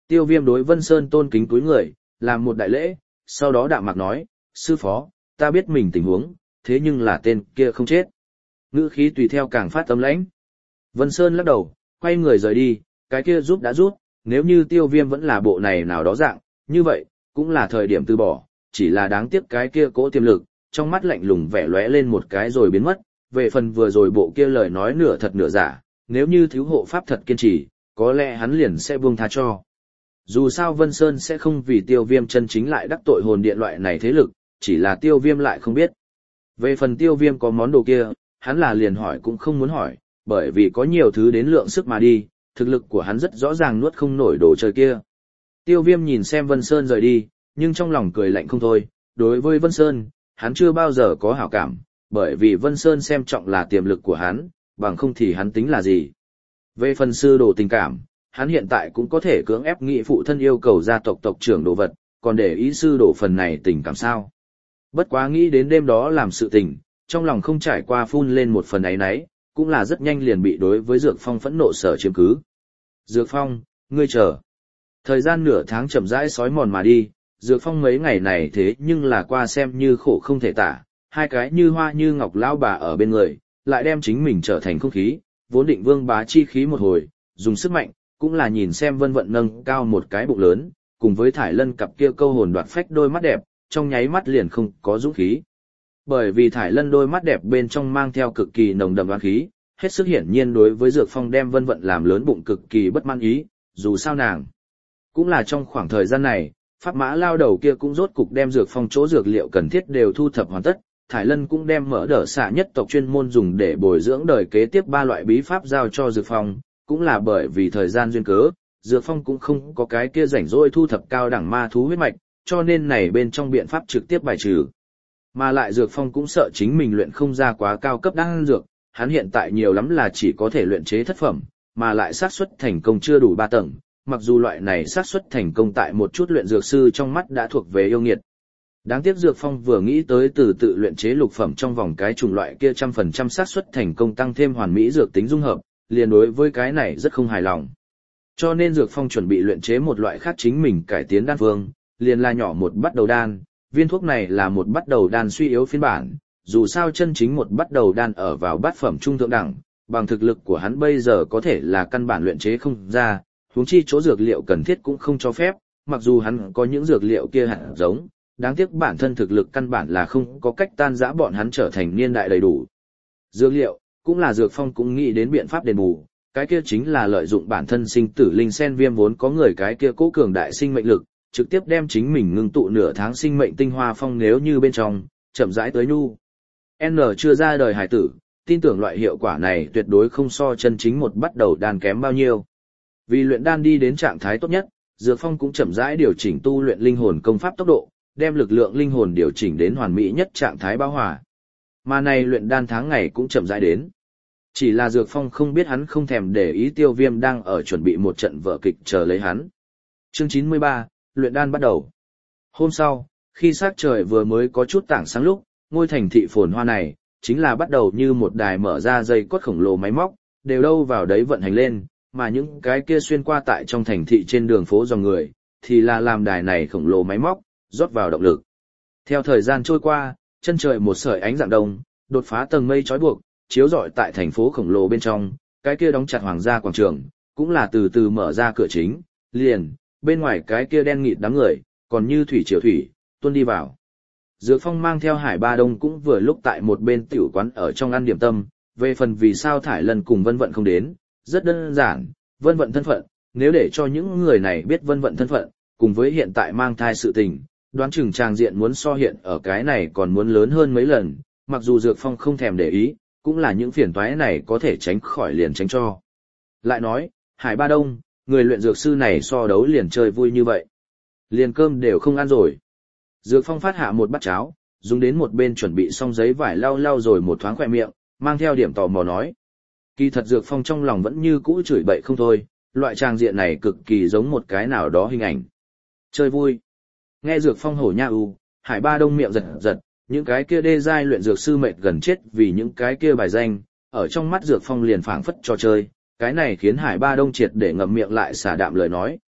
Tiêu Viêm đối Vân Sơn tôn kính cúi người, làm một đại lễ, sau đó đạm mạc nói, sư phó, ta biết mình tình huống, thế nhưng là tên kia không chết. Ngữ khí tùy theo càng phát tâm lãnh. Vân Sơn lắc đầu, quay người rời đi, cái kia giúp đã rút, nếu như Tiêu Viêm vẫn là bộ này nào đó dạng, như vậy, cũng là thời điểm từ bỏ, chỉ là đáng tiếc cái kia cố tiềm lực, trong mắt lạnh lùng vẻ lóe lên một cái rồi biến mất, về phần vừa rồi bộ kia lời nói nửa thật nửa giả, nếu như thiếu hộ pháp thật kiên trì, có lẽ hắn liền sẽ buông tha cho. Dù sao Vân Sơn sẽ không vì Tiêu Viêm chân chính lại đắc tội hồn điện loại này thế lực, chỉ là Tiêu Viêm lại không biết. Về phần Tiêu Viêm có món đồ kia, hắn là liền hỏi cũng không muốn hỏi, bởi vì có nhiều thứ đến lượng sức mà đi, thực lực của hắn rất rõ ràng nuốt không nổi đồ chơi kia. Tiêu Viêm nhìn xem Vân Sơn rời đi, nhưng trong lòng cười lạnh không thôi, đối với Vân Sơn, hắn chưa bao giờ có hảo cảm, bởi vì Vân Sơn xem trọng là tiềm lực của hắn, bằng không thì hắn tính là gì. Về phần sư đồ tình cảm, hắn hiện tại cũng có thể cưỡng ép nghị phụ thân yêu cầu gia tộc tộc trưởng đồ vật, còn để ý sư đồ phần này tình cảm sao. Bất quá nghĩ đến đêm đó làm sự tình, trong lòng không trải qua phun lên một phần ấy nấy, cũng là rất nhanh liền bị đối với Dược Phong phẫn nộ sở chiếm cứ. Dược Phong, ngươi chờ. Thời gian nửa tháng chậm rãi sói mòn mà đi, Dược Phong mấy ngày này thế nhưng là qua xem như khổ không thể tả, hai cái như hoa như ngọc lão bà ở bên người, lại đem chính mình trở thành không khí, vốn định vương bá chi khí một hồi, dùng sức mạnh, cũng là nhìn xem Vân Vận nâng cao một cái bụng lớn, cùng với Thải Lân cặp kia câu hồn đoạt phách đôi mắt đẹp, trong nháy mắt liền không có dũng khí. Bởi vì Thải Lân đôi mắt đẹp bên trong mang theo cực kỳ nồng đậm oán khí, hết sức hiển nhiên đối với Dược Phong đem Vân Vận làm lớn bụng cực kỳ bất mãn ý, dù sao nàng. Cũng là trong khoảng thời gian này, Pháp Mã lao đầu kia cũng rốt cục đem Dược Phong chỗ dược liệu cần thiết đều thu thập hoàn tất, Thải Lân cũng đem mở đỡ xạ nhất tộc chuyên môn dùng để bồi dưỡng đời kế tiếp 3 loại bí pháp giao cho Dược Phong, cũng là bởi vì thời gian duyên cớ, Dược Phong cũng không có cái kia rảnh rỗi thu thập cao đẳng ma thú huyết mạch, cho nên này bên trong biện pháp trực tiếp bài trừ. Mà lại Dược Phong cũng sợ chính mình luyện không ra quá cao cấp đan dược, hắn hiện tại nhiều lắm là chỉ có thể luyện chế thất phẩm, mà lại xác suất thành công chưa đủ 3 tầng, mặc dù loại này xác suất thành công tại một chút luyện dược sư trong mắt đã thuộc về yêu nghiệt. Đáng tiếc Dược Phong vừa nghĩ tới từ tự luyện chế lục phẩm trong vòng cái chủng loại kia 100% xác suất thành công tăng thêm hoàn mỹ dược tính dung hợp, liền đối với cái này rất không hài lòng. Cho nên Dược Phong chuẩn bị luyện chế một loại khác chính mình cải tiến đan phương, liền là nhỏ một bắt đầu đan, viên thuốc này là một bắt đầu đan suy yếu phiên bản, dù sao chân chính một bắt đầu đan ở vào bát phẩm trung thượng đẳng, bằng thực lực của hắn bây giờ có thể là căn bản luyện chế không ra, huống chi chỗ dược liệu cần thiết cũng không cho phép, mặc dù hắn có những dược liệu kia hạt giống, đáng tiếc bản thân thực lực căn bản là không có cách tan rã bọn hắn trở thành niên đại đầy đủ. Dược liệu, cũng là Dược Phong cũng nghĩ đến biện pháp đền bù, cái kia chính là lợi dụng bản thân sinh tử linh sen viêm vốn có người cái kia cố cường đại sinh mệnh lực, trực tiếp đem chính mình ngưng tụ nửa tháng sinh mệnh tinh hoa phong nếu như bên trong, chậm rãi tới nhu. N chưa ra đời hải tử, tin tưởng loại hiệu quả này tuyệt đối không so chân chính một bắt đầu đan kém bao nhiêu. Vì luyện đan đi đến trạng thái tốt nhất, Dược Phong cũng chậm rãi điều chỉnh tu luyện linh hồn công pháp tốc độ, đem lực lượng linh hồn điều chỉnh đến hoàn mỹ nhất trạng thái bão hòa. Mà này luyện đan tháng ngày cũng chậm rãi đến. Chỉ là Dược Phong không biết hắn không thèm để ý Tiêu Viêm đang ở chuẩn bị một trận vở kịch chờ lấy hắn. Chương 93, luyện đan bắt đầu. Hôm sau, khi sắc trời vừa mới có chút tảng sáng lúc, ngôi thành thị phồn hoa này, chính là bắt đầu như một đài mở ra dây cót khổng lồ máy móc, đều đâu vào đấy vận hành lên, mà những cái kia xuyên qua tại trong thành thị trên đường phố dòng người, thì là làm đài này khổng lồ máy móc, rót vào động lực. Theo thời gian trôi qua, chân trời một sợi ánh dạng đông, đột phá tầng mây trói buộc, chiếu rọi tại thành phố khổng lồ bên trong, cái kia đóng chặt hoàng gia quảng trường, cũng là từ từ mở ra cửa chính, liền, bên ngoài cái kia đen nghịt đám người, còn như thủy triều thủy, tuôn đi vào. Dược Phong mang theo Hải Ba Đông cũng vừa lúc tại một bên tiểu quán ở trong ăn điểm tâm, về phần vì sao Thải Lân cùng Vân Vận không đến, rất đơn giản, Vân Vận thân phận, nếu để cho những người này biết Vân Vận thân phận, cùng với hiện tại mang thai sự tình, đoán chừng tràng diện muốn so hiện ở cái này còn muốn lớn hơn mấy lần, mặc dù Dược Phong không thèm để ý, cũng là những phiền toái này có thể tránh khỏi liền tránh cho. Lại nói, Hải Ba Đông, người luyện dược sư này so đấu liền chơi vui như vậy. Liền cơm đều không ăn rồi. Dược Phong phát hạ một bát cháo, dùng đến một bên chuẩn bị xong giấy vải lau lau rồi một thoáng khỏe miệng, mang theo điểm tò mò nói. Kỳ thật Dược Phong trong lòng vẫn như cũ chửi bậy không thôi, loại trang diện này cực kỳ giống một cái nào đó hình ảnh. Chơi vui. Nghe Dược Phong hổ nha u, Hải Ba Đông miệng giật giật, những cái kia đê giai luyện dược sư mệt gần chết vì những cái kia bài danh, ở trong mắt Dược Phong liền phảng phất cho chơi, cái này khiến Hải Ba Đông triệt để ngậm miệng lại xả đạm lời nói,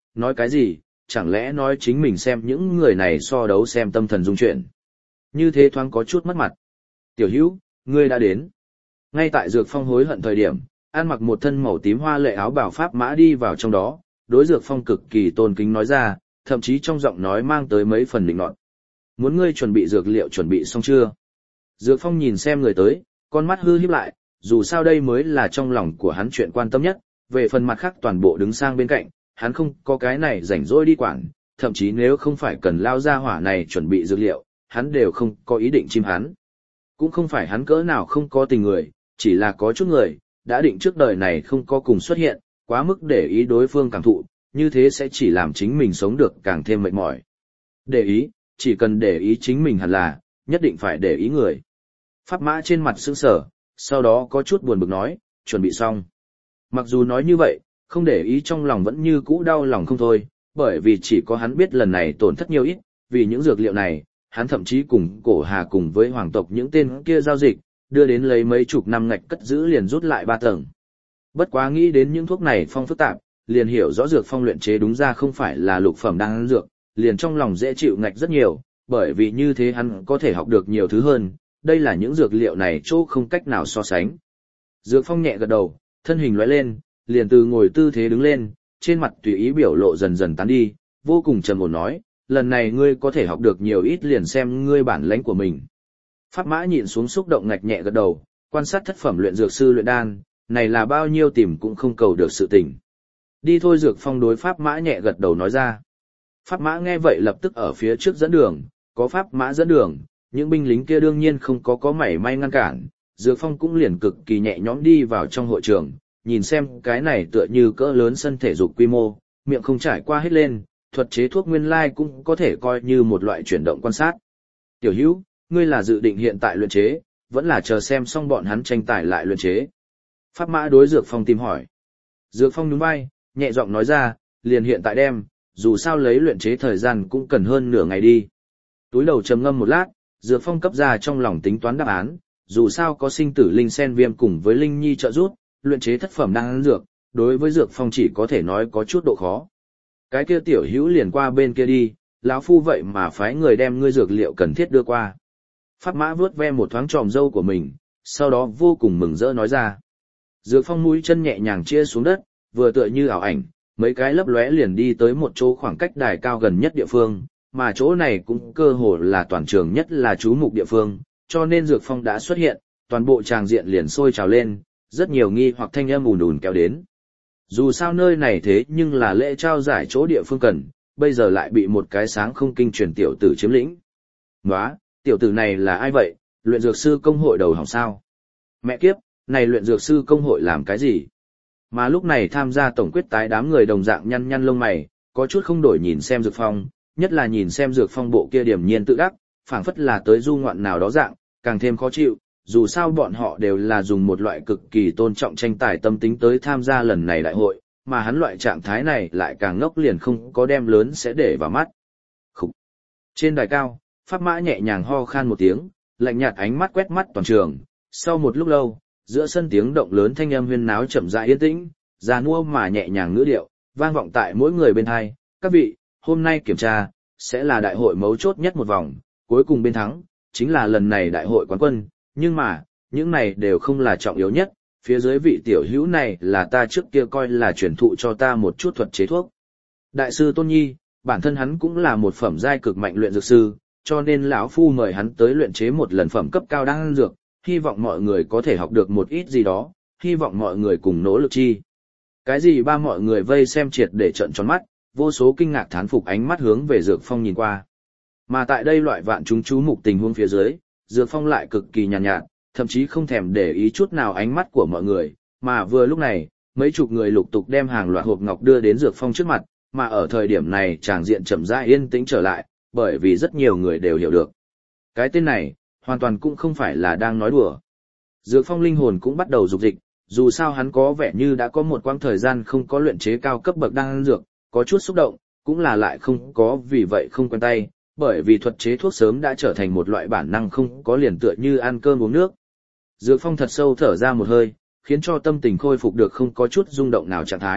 nói cái gì, chẳng lẽ nói chính mình xem những người này so đấu xem tâm thần dung chuyển. Như thế thoáng có chút mất mặt. Tiểu Hữu, ngươi đã đến. Ngay tại Dược Phong hối hận thời điểm, ăn mặc một thân màu tím hoa lệ áo bào pháp mã đi vào trong đó, đối Dược Phong cực kỳ tôn kính nói ra, thậm chí trong giọng nói mang tới mấy phần định nọt. Muốn ngươi chuẩn bị dược liệu chuẩn bị xong chưa? Dược Phong nhìn xem người tới, con mắt hư híp lại, dù sao đây mới là trong lòng của hắn chuyện quan tâm nhất, về phần mặt khác toàn bộ đứng sang bên cạnh, hắn không có cái này rảnh rỗi đi quản, thậm chí nếu không phải cần lao ra hỏa này chuẩn bị dược liệu, hắn đều không có ý định chim hắn. Cũng không phải hắn cỡ nào không có tình người, chỉ là có chút người, đã định trước đời này không có cùng xuất hiện, quá mức để ý đối phương cảm thụ, như thế sẽ chỉ làm chính mình sống được càng thêm mệt mỏi. Để ý, chỉ cần để ý chính mình hẳn là, nhất định phải để ý người. Pháp mã trên mặt sững sờ, sau đó có chút buồn bực nói, chuẩn bị xong. Mặc dù nói như vậy, không để ý trong lòng vẫn như cũ đau lòng không thôi, bởi vì chỉ có hắn biết lần này tổn thất nhiều ít, vì những dược liệu này, hắn thậm chí cùng cổ hà cùng với hoàng tộc những tên kia giao dịch, đưa đến lấy mấy chục năm ngạch cất giữ liền rút lại 3 tầng. Bất quá nghĩ đến những thuốc này phong phức tạp, liền hiểu rõ dược phong luyện chế đúng ra không phải là lục phẩm đan dược, liền trong lòng dễ chịu ngạch rất nhiều, bởi vì như thế hắn có thể học được nhiều thứ hơn, đây là những dược liệu này chỗ không cách nào so sánh. Dược phong nhẹ gật đầu, thân hình lóe lên, liền từ ngồi tư thế đứng lên, trên mặt tùy ý biểu lộ dần dần tán đi, vô cùng trầm ổn nói, lần này ngươi có thể học được nhiều ít liền xem ngươi bản lãnh của mình. Pháp mã nhịn xuống xúc động ngạch nhẹ gật đầu, quan sát thất phẩm luyện dược sư luyện đan, này là bao nhiêu tìm cũng không cầu được sự tình. Đi thôi. Dược phong đối pháp mã nhẹ gật đầu nói ra. Pháp mã nghe vậy lập tức ở phía trước dẫn đường, có pháp mã dẫn đường, những binh lính kia đương nhiên không có mảy may ngăn cản, Dược phong cũng liền cực kỳ nhẹ nhõm đi vào trong hội trường, nhìn xem cái này tựa như cỡ lớn sân thể dục quy mô, miệng không trải qua hết lên, thuật chế thuốc nguyên lai cũng có thể coi như một loại chuyển động quan sát. Tiểu Hữu, ngươi là dự định hiện tại luyện chế, vẫn là chờ xem xong bọn hắn tranh tài lại luyện chế? Pháp mã đối Dược phong tìm hỏi. Dược phong nhún vai, nhẹ giọng nói ra, liền hiện tại đem, dù sao lấy luyện chế thời gian cũng cần hơn nửa ngày đi. Túi đầu trầm ngâm một lát, Dược phong cấp ra trong lòng tính toán đáp án, dù sao có sinh tử linh sen viêm cùng với linh nhi trợ giúp, luyện chế thất phẩm đan dược, đối với Dược phong chỉ có thể nói có chút độ khó. Cái kia Tiểu Hữu liền qua bên kia đi, lão phu vậy mà phái người đem ngươi dược liệu cần thiết đưa qua. Pháp mã vuốt ve một thoáng tròm râu của mình, sau đó vô cùng mừng rỡ nói ra. Dược phong mũi chân nhẹ nhàng chia xuống đất, vừa tựa như ảo ảnh, mấy cái lấp lóe liền đi tới một chỗ khoảng cách đài cao gần nhất địa phương, mà chỗ này cũng cơ hồ là toàn trường nhất là chú mục địa phương, cho nên Dược phong đã xuất hiện, toàn bộ tràng diện liền sôi trào lên, rất nhiều nghi hoặc thanh âm ùn ùn kéo đến. Dù sao nơi này thế nhưng là lễ trao giải chỗ địa phương cần, bây giờ lại bị một cái sáng không kinh truyền tiểu tử chiếm lĩnh. Nóa, tiểu tử này là ai vậy, luyện dược sư công hội đầu hỏng sao? Mẹ kiếp, này luyện dược sư công hội làm cái gì? Mà lúc này tham gia tổng quyết tái đám người đồng dạng nhăn nhăn lông mày, có chút không đổi nhìn xem Dược phong, nhất là nhìn xem Dược phong bộ kia điềm nhiên tự đắc, phảng phất là tới du ngoạn nào đó dạng, càng thêm khó chịu, dù sao bọn họ đều là dùng một loại cực kỳ tôn trọng tranh tài tâm tính tới tham gia lần này đại hội, mà hắn loại trạng thái này lại càng ngốc liền không có đem lớn sẽ để vào mắt. Khúc. Trên đài cao, Pháp mã nhẹ nhàng ho khan một tiếng, lạnh nhạt ánh mắt quét mắt toàn trường, sau một lúc lâu, giữa sân tiếng động lớn thanh âm huyên náo chậm rãi yên tĩnh, già nua mà nhẹ nhàng ngữ điệu, vang vọng tại mỗi người bên hai. Các vị, hôm nay kiểm tra, sẽ là đại hội mấu chốt nhất một vòng, cuối cùng bên thắng, chính là lần này đại hội quán quân, nhưng mà, những này đều không là trọng yếu nhất, phía dưới vị Tiểu Hữu này là ta trước kia coi là truyền thụ cho ta một chút thuật chế thuốc. Đại sư Tôn Nhi, bản thân hắn cũng là một phẩm giai cực mạnh luyện dược sư, cho nên lão phu mời hắn tới luyện chế một lần phẩm cấp cao đan dược, hy vọng mọi người có thể học được một ít gì đó, hy vọng mọi người cùng nỗ lực chi. Cái gì ba mọi người vây xem triệt để trợn tròn mắt, vô số kinh ngạc thán phục ánh mắt hướng về Dược phong nhìn qua. Mà tại đây loại vạn chúng chú mục tình huống phía dưới, Dược phong lại cực kỳ nhàn nhạt, thậm chí không thèm để ý chút nào ánh mắt của mọi người, mà vừa lúc này, mấy chục người lục tục đem hàng loạt hộp ngọc đưa đến Dược phong trước mặt, mà ở thời điểm này tràng diện chậm rãi yên tĩnh trở lại, bởi vì rất nhiều người đều hiểu được. Cái tên này, hoàn toàn cũng không phải là đang nói đùa. Dược phong linh hồn cũng bắt đầu dục dịch, dù sao hắn có vẻ như đã có một quãng thời gian không có luyện chế cao cấp bậc đan dược, có chút xúc động, cũng là lại không có vì vậy không quen tay, bởi vì thuật chế thuốc sớm đã trở thành một loại bản năng không có liền tựa như ăn cơm uống nước. Dược phong thật sâu thở ra một hơi, khiến cho tâm tình khôi phục được không có chút rung động nào trạng thái,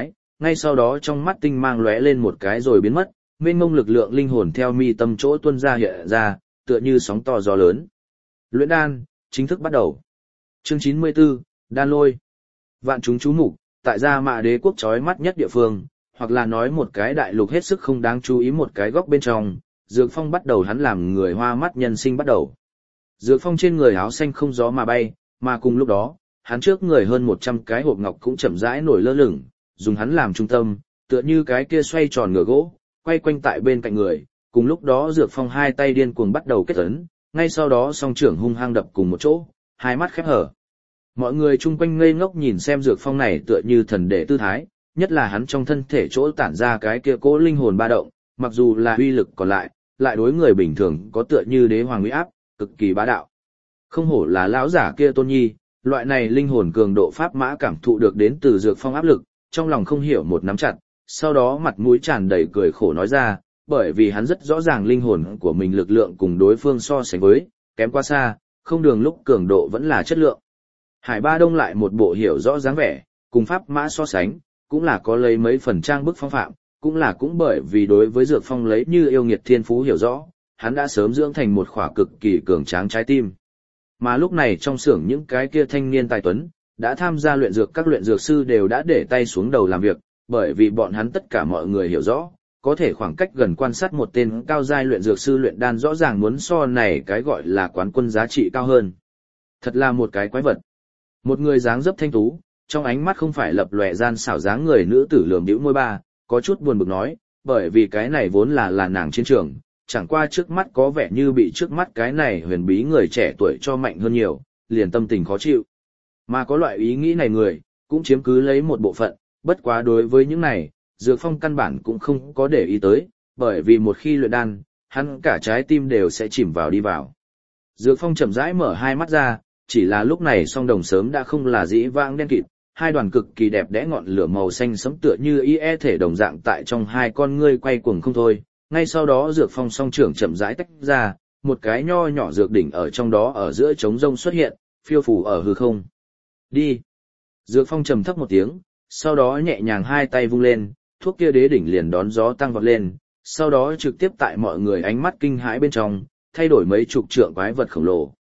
ngay sau đó trong mắt tinh mang lóe lên một cái rồi biến mất, mênh mông lực lượng linh hồn theo mi tâm chỗ tuôn ra hiện ra, tựa như sóng to gió lớn. Luyện đan, chính thức bắt đầu. Chương 94, Đan Lôi. Vạn chúng chú mục, tại Gia Mạ Đế quốc chói mắt nhất địa phương, hoặc là nói một cái đại lục hết sức không đáng chú ý một cái góc bên trong, Dược Phong bắt đầu hắn làm người hoa mắt nhân sinh bắt đầu. Dược Phong trên người áo xanh không gió mà bay, mà cùng lúc đó, hắn trước người hơn 100 cái hộp ngọc cũng chậm rãi nổi lơ lửng, dùng hắn làm trung tâm, tựa như cái kia xoay tròn ngựa gỗ, quay quanh tại bên cạnh người. Cùng lúc đó Dược Phong hai tay điên cuồng bắt đầu kết ấn, ngay sau đó song trưởng hung hăng đập cùng một chỗ, hai mắt khép hở. Mọi người chung quanh ngây ngốc nhìn xem Dược Phong này tựa như thần đệ tư thái, nhất là hắn trong thân thể chỗ tản ra cái kia cỗ linh hồn ba động, mặc dù là uy lực còn lại đối người bình thường có tựa như đế hoàng uy áp, cực kỳ bá đạo. Không hổ là lão giả kia Tôn Nhi, loại này linh hồn cường độ pháp mã cảm thụ được đến từ Dược Phong áp lực, trong lòng không hiểu một nắm chặt, sau đó mặt mũi tràn đầy cười khổ nói ra, bởi vì hắn rất rõ ràng linh hồn của mình lực lượng cùng đối phương so sánh với, kém quá xa, không đường lúc cường độ vẫn là chất lượng. Hải Ba Đông lại một bộ hiểu rõ dáng vẻ, cùng pháp mã so sánh, cũng là có lấy mấy phần trang bức phong phạm, cũng bởi vì đối với Dược Phong lấy như yêu nghiệt thiên phú hiểu rõ, hắn đã sớm dưỡng thành một khỏa cực kỳ cường tráng trái tim. Mà lúc này trong xưởng những cái kia thanh niên tài tuấn, đã tham gia luyện dược, các luyện dược sư đều đã để tay xuống đầu làm việc, bởi vì bọn hắn tất cả mọi người hiểu rõ, có thể khoảng cách gần quan sát một tên cao giai luyện dược sư luyện đan rõ ràng muốn so này cái gọi là quán quân giá trị cao hơn. Thật là một cái quái vật. Một người dáng dấp thanh tú, trong ánh mắt không phải lập lòe gian xảo dáng người nữ tử lườm bĩu môi ba, có chút buồn bực nói, bởi vì cái này vốn là nàng chiến trường, chẳng qua trước mắt có vẻ như bị trước mắt cái này huyền bí người trẻ tuổi cho mạnh hơn nhiều, liền tâm tình khó chịu. Mà có loại ý nghĩ này người, cũng chiếm cứ lấy một bộ phận, bất quá đối với những này, Dược Phong căn bản cũng không có để ý tới, bởi vì một khi luyện đan, hắn cả trái tim đều sẽ chìm vào đi vào. Dược Phong chậm rãi mở hai mắt ra, chỉ là lúc này song đồng sớm đã không là dĩ vãng đen kịt, hai đoàn cực kỳ đẹp đẽ ngọn lửa màu xanh sẫm tựa như ie thể đồng dạng tại trong hai con ngươi quay cuồng không thôi. Ngay sau đó Dược Phong song trưởng chậm rãi tách ra, một cái nho nhỏ dược đỉnh ở trong đó ở giữa trống rông xuất hiện, phiêu phù ở hư không. Đi. Dược Phong trầm thấp một tiếng, sau đó nhẹ nhàng hai tay vung lên, thuốc kia đế đỉnh liền đón gió tăng vọt lên, sau đó trực tiếp tại mọi người ánh mắt kinh hãi bên trong, thay đổi mấy chục trượng quái vật khổng lồ.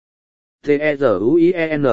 T-E-Z-U-I-E-N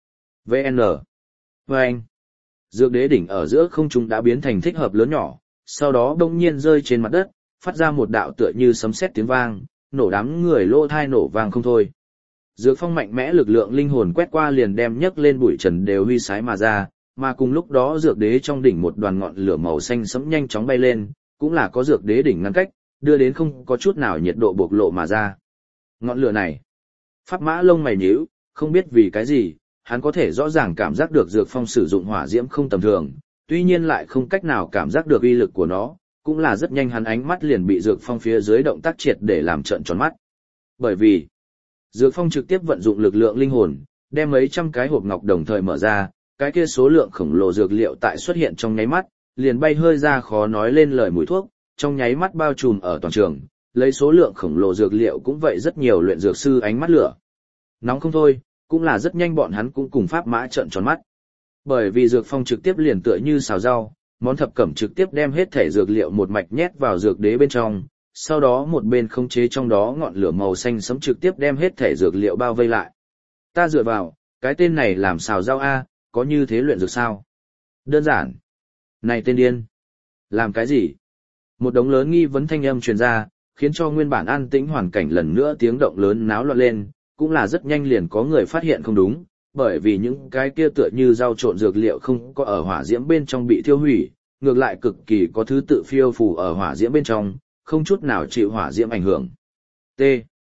V-N Vâng. Dược đế đỉnh ở giữa không trung đã biến thành thích hợp lớn nhỏ, sau đó đông nhiên rơi trên mặt đất, phát ra một đạo tựa như sấm sét tiếng vang, nổ đám người lỗ thai nổ vang không thôi. Dược Phong mạnh mẽ lực lượng linh hồn quét qua liền đem nhấc lên bụi trần đều huy sái mà ra, mà cùng lúc đó dược đế trong đỉnh một đoàn ngọn lửa màu xanh sẫm nhanh chóng bay lên, cũng là có dược đế đỉnh ngăn cách, đưa đến không có chút nào nhiệt độ bộc lộ mà ra. Ngọn lửa này, Pháp Mã lông mày nhíu, không biết vì cái gì, hắn có thể rõ ràng cảm giác được Dược Phong sử dụng hỏa diễm không tầm thường, tuy nhiên lại không cách nào cảm giác được uy lực của nó, cũng là rất nhanh hắn ánh mắt liền bị Dược Phong phía dưới động tác triệt để làm trợn tròn mắt. Bởi vì, Dược Phong trực tiếp vận dụng lực lượng linh hồn, đem mấy trăm cái hộp ngọc đồng thời mở ra, cái kia số lượng khổng lồ dược liệu tại xuất hiện trong nháy mắt, liền bay hơi ra khó nói lên lời mùi thuốc, trong nháy mắt bao trùm ở toàn trường, lấy số lượng khổng lồ dược liệu cũng vậy rất nhiều luyện dược sư ánh mắt lửa. Nóng không thôi, cũng là rất nhanh bọn hắn cũng cùng Pháp Mã trợn tròn mắt. Bởi vì Dược Phong trực tiếp liền tựa như xào rau, món thập cẩm trực tiếp đem hết thể dược liệu một mạch nhét vào dược đế bên trong, sau đó một bên khống chế trong đó ngọn lửa màu xanh sẫm trực tiếp đem hết thể dược liệu bao vây lại. Ta dựa vào, cái tên này làm xào rau a, có như thế luyện dược sao? Đơn giản. Này tên điên. Làm cái gì? Một đống lớn nghi vấn thanh âm truyền ra, khiến cho nguyên bản an tĩnh hoàn cảnh lần nữa tiếng động lớn náo loạn lên, cũng là rất nhanh liền có người phát hiện không đúng, bởi vì những cái kia tựa như rau trộn dược liệu không có ở hỏa diễm bên trong bị thiêu hủy, ngược lại cực kỳ có thứ tự phiêu phù ở hỏa diễm bên trong, không chút nào chịu hỏa diễm ảnh hưởng. T.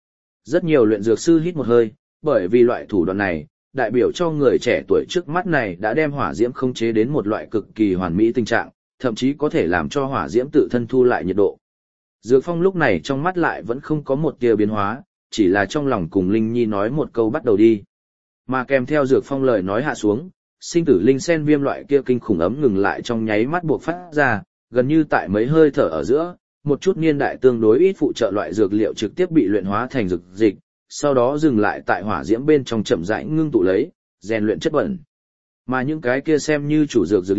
Rất nhiều luyện dược sư hít một hơi, bởi vì loại thủ đoạn này, đại biểu cho người trẻ tuổi trước mắt này đã đem hỏa diễm khống chế đến một loại cực kỳ hoàn mỹ tình trạng, thậm chí có thể làm cho hỏa diễm tự thân thu lại nhiệt độ. Dược Phong lúc này trong mắt lại vẫn không có một tia biến hóa, chỉ là trong lòng cùng Linh Nhi nói một câu bắt đầu đi. Mà kèm theo Dược Phong lời nói hạ xuống, sinh tử linh sen viêm loại kia kinh khủng ấm ngừng lại trong nháy mắt buộc phát ra, gần như tại mấy hơi thở ở giữa, một chút niên đại tương đối ít phụ trợ loại dược liệu trực tiếp bị luyện hóa thành dược dịch, sau đó dừng lại tại hỏa diễm bên trong chậm rãi ngưng tụ lấy, rèn luyện chất bẩn. Mà những cái kia xem như chủ dược dược liệu,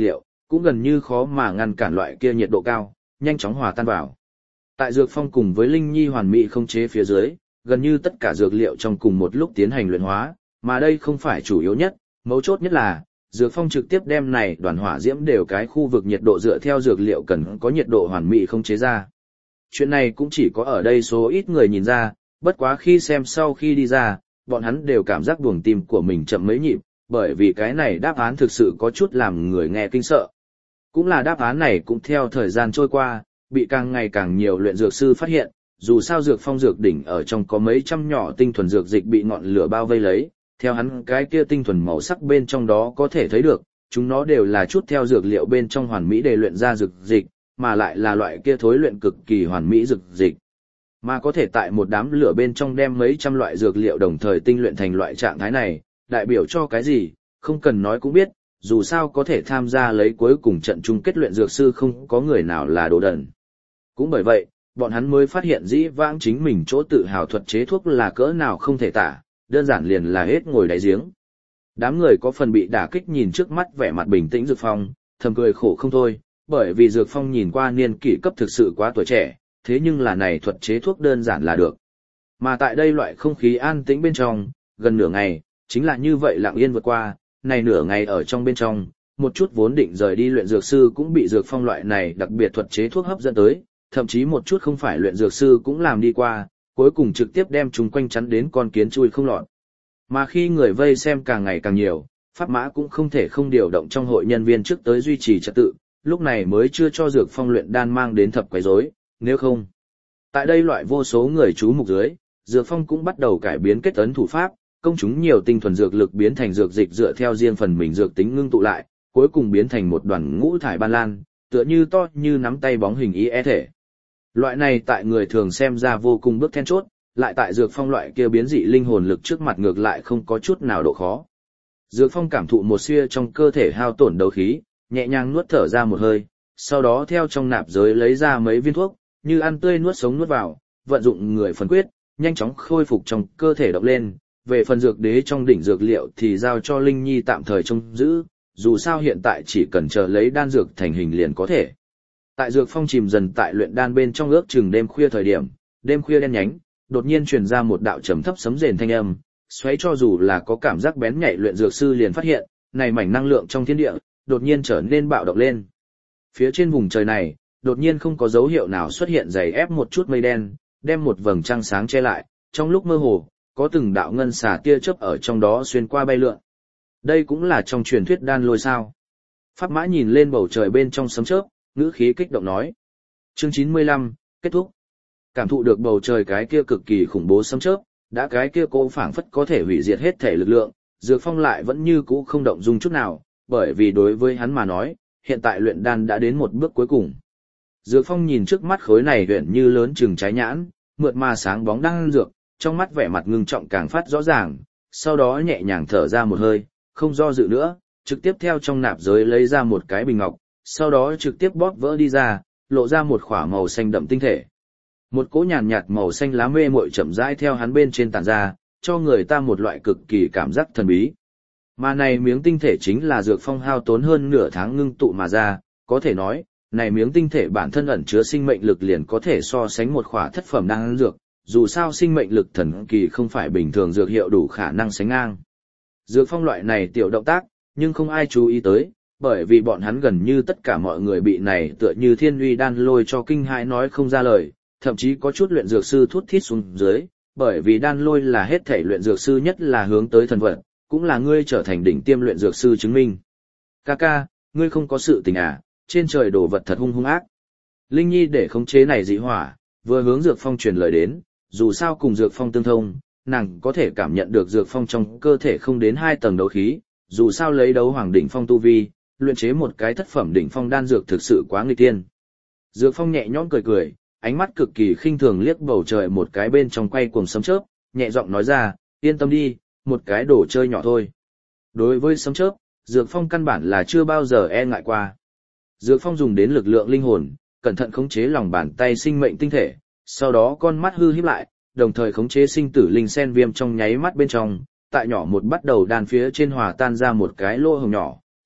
cũng gần như khó mà ngăn cản loại kia nhiệt độ cao, nhanh chóng hòa tan vào. Tại dược phong cùng với Linh Nhi hoàn mỹ không chế phía dưới, gần như tất cả dược liệu trong cùng một lúc tiến hành luyện hóa, mà đây không phải chủ yếu nhất, mấu chốt nhất là, dược phong trực tiếp đem này đoàn hỏa diễm đều cái khu vực nhiệt độ dựa theo dược liệu cần có nhiệt độ hoàn mỹ không chế ra. Chuyện này cũng chỉ có ở đây số ít người nhìn ra, bất quá khi xem sau khi đi ra, bọn hắn đều cảm giác buồng tim của mình chậm mấy nhịp, bởi vì cái này đáp án thực sự có chút làm người nghe kinh sợ. Cũng là đáp án này cũng theo thời gian trôi qua, bị càng ngày càng nhiều luyện dược sư phát hiện, dù sao dược phong dược đỉnh ở trong có mấy trăm nhỏ tinh thuần dược dịch bị ngọn lửa bao vây lấy, theo hắn cái kia tinh thuần màu sắc bên trong đó có thể thấy được, chúng nó đều là chút theo dược liệu bên trong hoàn mỹ để luyện ra dược dịch, mà lại là loại kia thối luyện cực kỳ hoàn mỹ dược dịch. Mà có thể tại một đám lửa bên trong đem mấy trăm loại dược liệu đồng thời tinh luyện thành loại trạng thái này, đại biểu cho cái gì, không cần nói cũng biết, dù sao có thể tham gia lấy cuối cùng trận chung kết luyện dược sư không có người nào là đồ đần. Cũng bởi vậy, bọn hắn mới phát hiện dĩ vãng chính mình chỗ tự hào thuật chế thuốc là cỡ nào không thể tả, đơn giản liền là hết ngồi đáy giếng. Đám người có phần bị đả kích nhìn trước mắt vẻ mặt bình tĩnh Dược Phong, thầm cười khổ không thôi, bởi vì Dược Phong nhìn qua niên kỷ cấp thực sự quá tuổi trẻ, thế nhưng là này thuật chế thuốc đơn giản là được. Mà tại đây loại không khí an tĩnh bên trong, gần nửa ngày, chính là như vậy lặng yên vượt qua, này nửa ngày ở trong bên trong, một chút vốn định rời đi luyện dược sư cũng bị Dược Phong loại này đặc biệt thuật chế thuốc hấp dẫn tới, thậm chí một chút không phải luyện dược sư cũng làm đi qua, cuối cùng trực tiếp đem chúng quanh chắn đến con kiến chui không lọt. Mà khi người vây xem càng ngày càng nhiều, Pháp Mã cũng không thể không điều động trong hội nhân viên trước tới duy trì trật tự, lúc này mới chưa cho Dược Phong luyện đan mang đến thập quấy rối, nếu không. Tại đây loại vô số người chú mục dưới, Dược Phong cũng bắt đầu cải biến kết ấn thủ pháp, công chúng nhiều tinh thuần dược lực biến thành dược dịch dựa theo riêng phần mình dược tính ngưng tụ lại, cuối cùng biến thành một đoàn ngũ thải ban lan, tựa như to như nắm tay bóng hình ý thể. Loại này tại người thường xem ra vô cùng bước then chốt, lại tại Dược Phong loại kia biến dị linh hồn lực trước mặt ngược lại không có chút nào độ khó. Dược Phong cảm thụ một xia trong cơ thể hao tổn đấu khí, nhẹ nhàng nuốt thở ra một hơi, sau đó theo trong nạp giới lấy ra mấy viên thuốc, như ăn tươi nuốt sống nuốt vào, vận dụng người phần quyết, nhanh chóng khôi phục trong cơ thể động lên. Về phần dược đế trong đỉnh dược liệu thì giao cho Linh Nhi tạm thời trông giữ, dù sao hiện tại chỉ cần chờ lấy đan dược thành hình liền có thể. Tại Dược Phong chìm dần tại luyện đan bên trong ước chừng đêm khuya thời điểm, đêm khuya đen nhánh, đột nhiên truyền ra một đạo trầm thấp sấm rền thanh âm, xoáy cho dù là có cảm giác bén nhạy luyện dược sư liền phát hiện, này mảnh năng lượng trong thiên địa, đột nhiên trở nên bạo động lên. Phía trên vùng trời này, đột nhiên không có dấu hiệu nào xuất hiện dày ép một chút mây đen, đem một vầng trăng sáng che lại, trong lúc mơ hồ, có từng đạo ngân xà tia chớp ở trong đó xuyên qua bay lượn. Đây cũng là trong truyền thuyết đan lôi sao. Pháp Mã nhìn lên bầu trời bên trong sấm chớp, ngữ khí kích động nói. Chương 95, kết thúc. Cảm thụ được bầu trời cái kia cực kỳ khủng bố sấm chớp, đã cái kia cô phảng phất có thể hủy diệt hết thể lực lượng, Dược Phong lại vẫn như cũ không động dung chút nào, bởi vì đối với hắn mà nói, hiện tại luyện đan đã đến một bước cuối cùng. Dược Phong nhìn trước mắt khối này huyện như lớn chừng trái nhãn, mượt mà sáng bóng đan dược, trong mắt vẻ mặt ngưng trọng càng phát rõ ràng, sau đó nhẹ nhàng thở ra một hơi, không do dự nữa, trực tiếp theo trong nạp giới lấy ra một cái bình ngọc, sau đó trực tiếp bóp vỡ đi ra, lộ ra một khỏa màu xanh đậm tinh thể. Một cỗ nhàn nhạt màu xanh lá mê muội chậm rãi theo hắn bên trên tản ra, cho người ta một loại cực kỳ cảm giác thần bí. Mà này miếng tinh thể chính là Dược Phong hao tốn hơn nửa tháng ngưng tụ mà ra, có thể nói, này miếng tinh thể bản thân ẩn chứa sinh mệnh lực liền có thể so sánh một khỏa thất phẩm đan dược, dù sao sinh mệnh lực thần kỳ không phải bình thường dược hiệu đủ khả năng sánh ngang. Dược Phong loại này tiểu động tác, nhưng không ai chú ý tới, bởi vì bọn hắn gần như tất cả mọi người bị này tựa như thiên uy đan lôi cho kinh hãi nói không ra lời, thậm chí có chút luyện dược sư thút thít xuống dưới, bởi vì đan lôi là hết thể luyện dược sư nhất là hướng tới thần vật, cũng là ngươi trở thành đỉnh tiêm luyện dược sư chứng minh. Ca, ngươi không có sự tình à, trên trời đổ vật thật hung ác. Linh Nhi để khống chế này dị hỏa, vừa hướng Dược Phong truyền lời đến, dù sao cùng Dược Phong tương thông, nàng có thể cảm nhận được Dược Phong trong cơ thể không đến 2 tầng đấu khí, dù sao lấy đấu hoàng đỉnh phong tu vi, luyện chế một cái thất phẩm đỉnh phong đan dược thực sự quá nghịch tiên. Dược Phong nhẹ nhõm cười, ánh mắt cực kỳ khinh thường liếc bầu trời một cái bên trong quay cuồng sấm chớp, nhẹ giọng nói ra, yên tâm đi, một cái đồ chơi nhỏ thôi. Đối với sấm chớp, Dược Phong căn bản là chưa bao giờ e ngại qua. Dược Phong dùng đến lực lượng linh hồn, cẩn thận khống chế lòng bàn tay sinh mệnh tinh thể, sau đó con mắt hư híp lại, đồng thời khống chế sinh tử linh sen viêm trong nháy mắt bên trong, tại nhỏ một bắt đầu đan phía trên hòa tan ra một cái lỗ hổng nhỏ,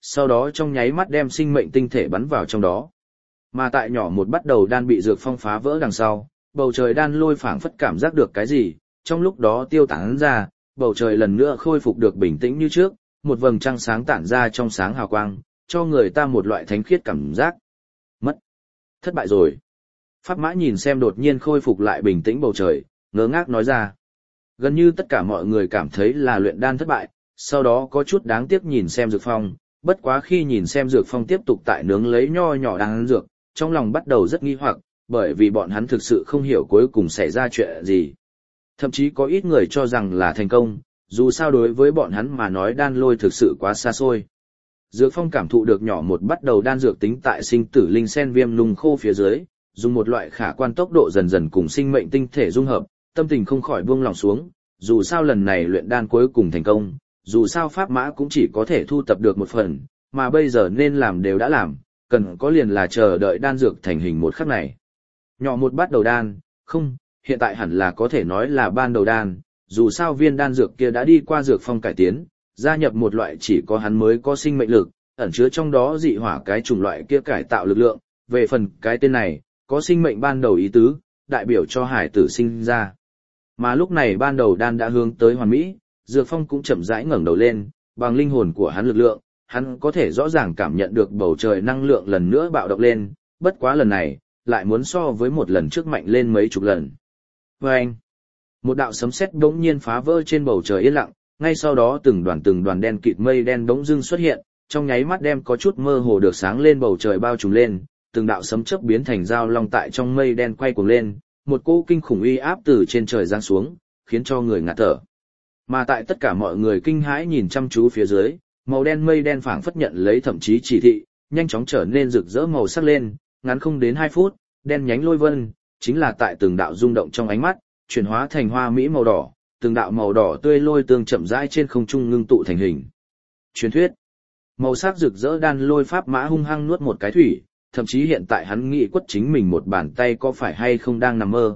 sau đó trong nháy mắt đem sinh mệnh tinh thể bắn vào trong đó. Mà tại nhỏ một bắt đầu đan bị dược phong phá vỡ đằng sau, bầu trời đan lôi phảng phất cảm giác được cái gì, trong lúc đó tiêu tán ra, bầu trời lần nữa khôi phục được bình tĩnh như trước, một vầng trăng sáng tản ra trong sáng hào quang, cho người ta một loại thánh khiết cảm giác. Mất. Thất bại rồi. Pháp Mã nhìn xem đột nhiên khôi phục lại bình tĩnh bầu trời, ngớ ngác nói ra. Gần như tất cả mọi người cảm thấy là luyện đan thất bại, sau đó có chút đáng tiếc nhìn xem Dược Phong, bất quá khi nhìn xem Dược Phong tiếp tục tại nướng lấy nho nhỏ đan dược, trong lòng bắt đầu rất nghi hoặc, bởi vì bọn hắn thực sự không hiểu cuối cùng xảy ra chuyện gì. Thậm chí có ít người cho rằng là thành công, dù sao đối với bọn hắn mà nói đan lôi thực sự quá xa xôi. Dược Phong cảm thụ được nhỏ một bắt đầu đan dược tính tại sinh tử linh sen viêm nung khô phía dưới, dùng một loại khả quan tốc độ dần dần cùng sinh mệnh tinh thể dung hợp, tâm tình không khỏi buông lòng xuống, dù sao lần này luyện đan cuối cùng thành công, dù sao Pháp Mã cũng chỉ có thể thu tập được một phần, mà bây giờ nên làm đều đã làm, cần có liền là chờ đợi đan dược thành hình một khắc này. Nhỏ một bắt đầu đan, không, hiện tại hẳn là có thể nói là ban đầu đan, dù sao viên đan dược kia đã đi qua Dược Phong cải tiến, gia nhập một loại chỉ có hắn mới có sinh mệnh lực, ẩn chứa trong đó dị hỏa cái chủng loại kia cải tạo lực lượng, về phần cái tên này, có sinh mệnh ban đầu ý tứ, đại biểu cho hải tử sinh ra. Mà lúc này ban đầu đan đã hướng tới hoàn mỹ, Dược Phong cũng chậm rãi ngẩng đầu lên, bằng linh hồn của hắn lực lượng, hắn có thể rõ ràng cảm nhận được bầu trời năng lượng lần nữa bạo động lên, bất quá lần này, lại muốn so với một lần trước mạnh lên mấy chục lần. Vâng! Một đạo sấm sét đống nhiên phá vỡ trên bầu trời yên lặng, ngay sau đó từng đoàn đen kịt mây đen đống dưng xuất hiện, trong nháy mắt đem có chút mơ hồ được sáng lên bầu trời bao trùm lên, từng đạo sấm chớp biến thành dao long tại trong mây đen quay cuồng lên, một cỗ kinh khủng uy áp từ trên trời giáng xuống, khiến cho người ngạt thở. Mà tại tất cả mọi người kinh hãi nhìn chăm chú phía dưới, màu đen mây đen phảng phất nhận lấy thậm chí chỉ thị, nhanh chóng trở nên rực rỡ màu sắc lên, ngắn không đến 2 phút, đen nhánh lôi vân, chính là tại từng đạo rung động trong ánh mắt, chuyển hóa thành hoa mỹ màu đỏ, từng đạo màu đỏ tươi lôi tương chậm rãi trên không trung ngưng tụ thành hình. Truyền thuyết, màu sắc rực rỡ đan lôi Pháp Mã hung hăng nuốt một cái thủy, thậm chí hiện tại hắn nghĩ quất chính mình một bàn tay có phải hay không đang nằm mơ,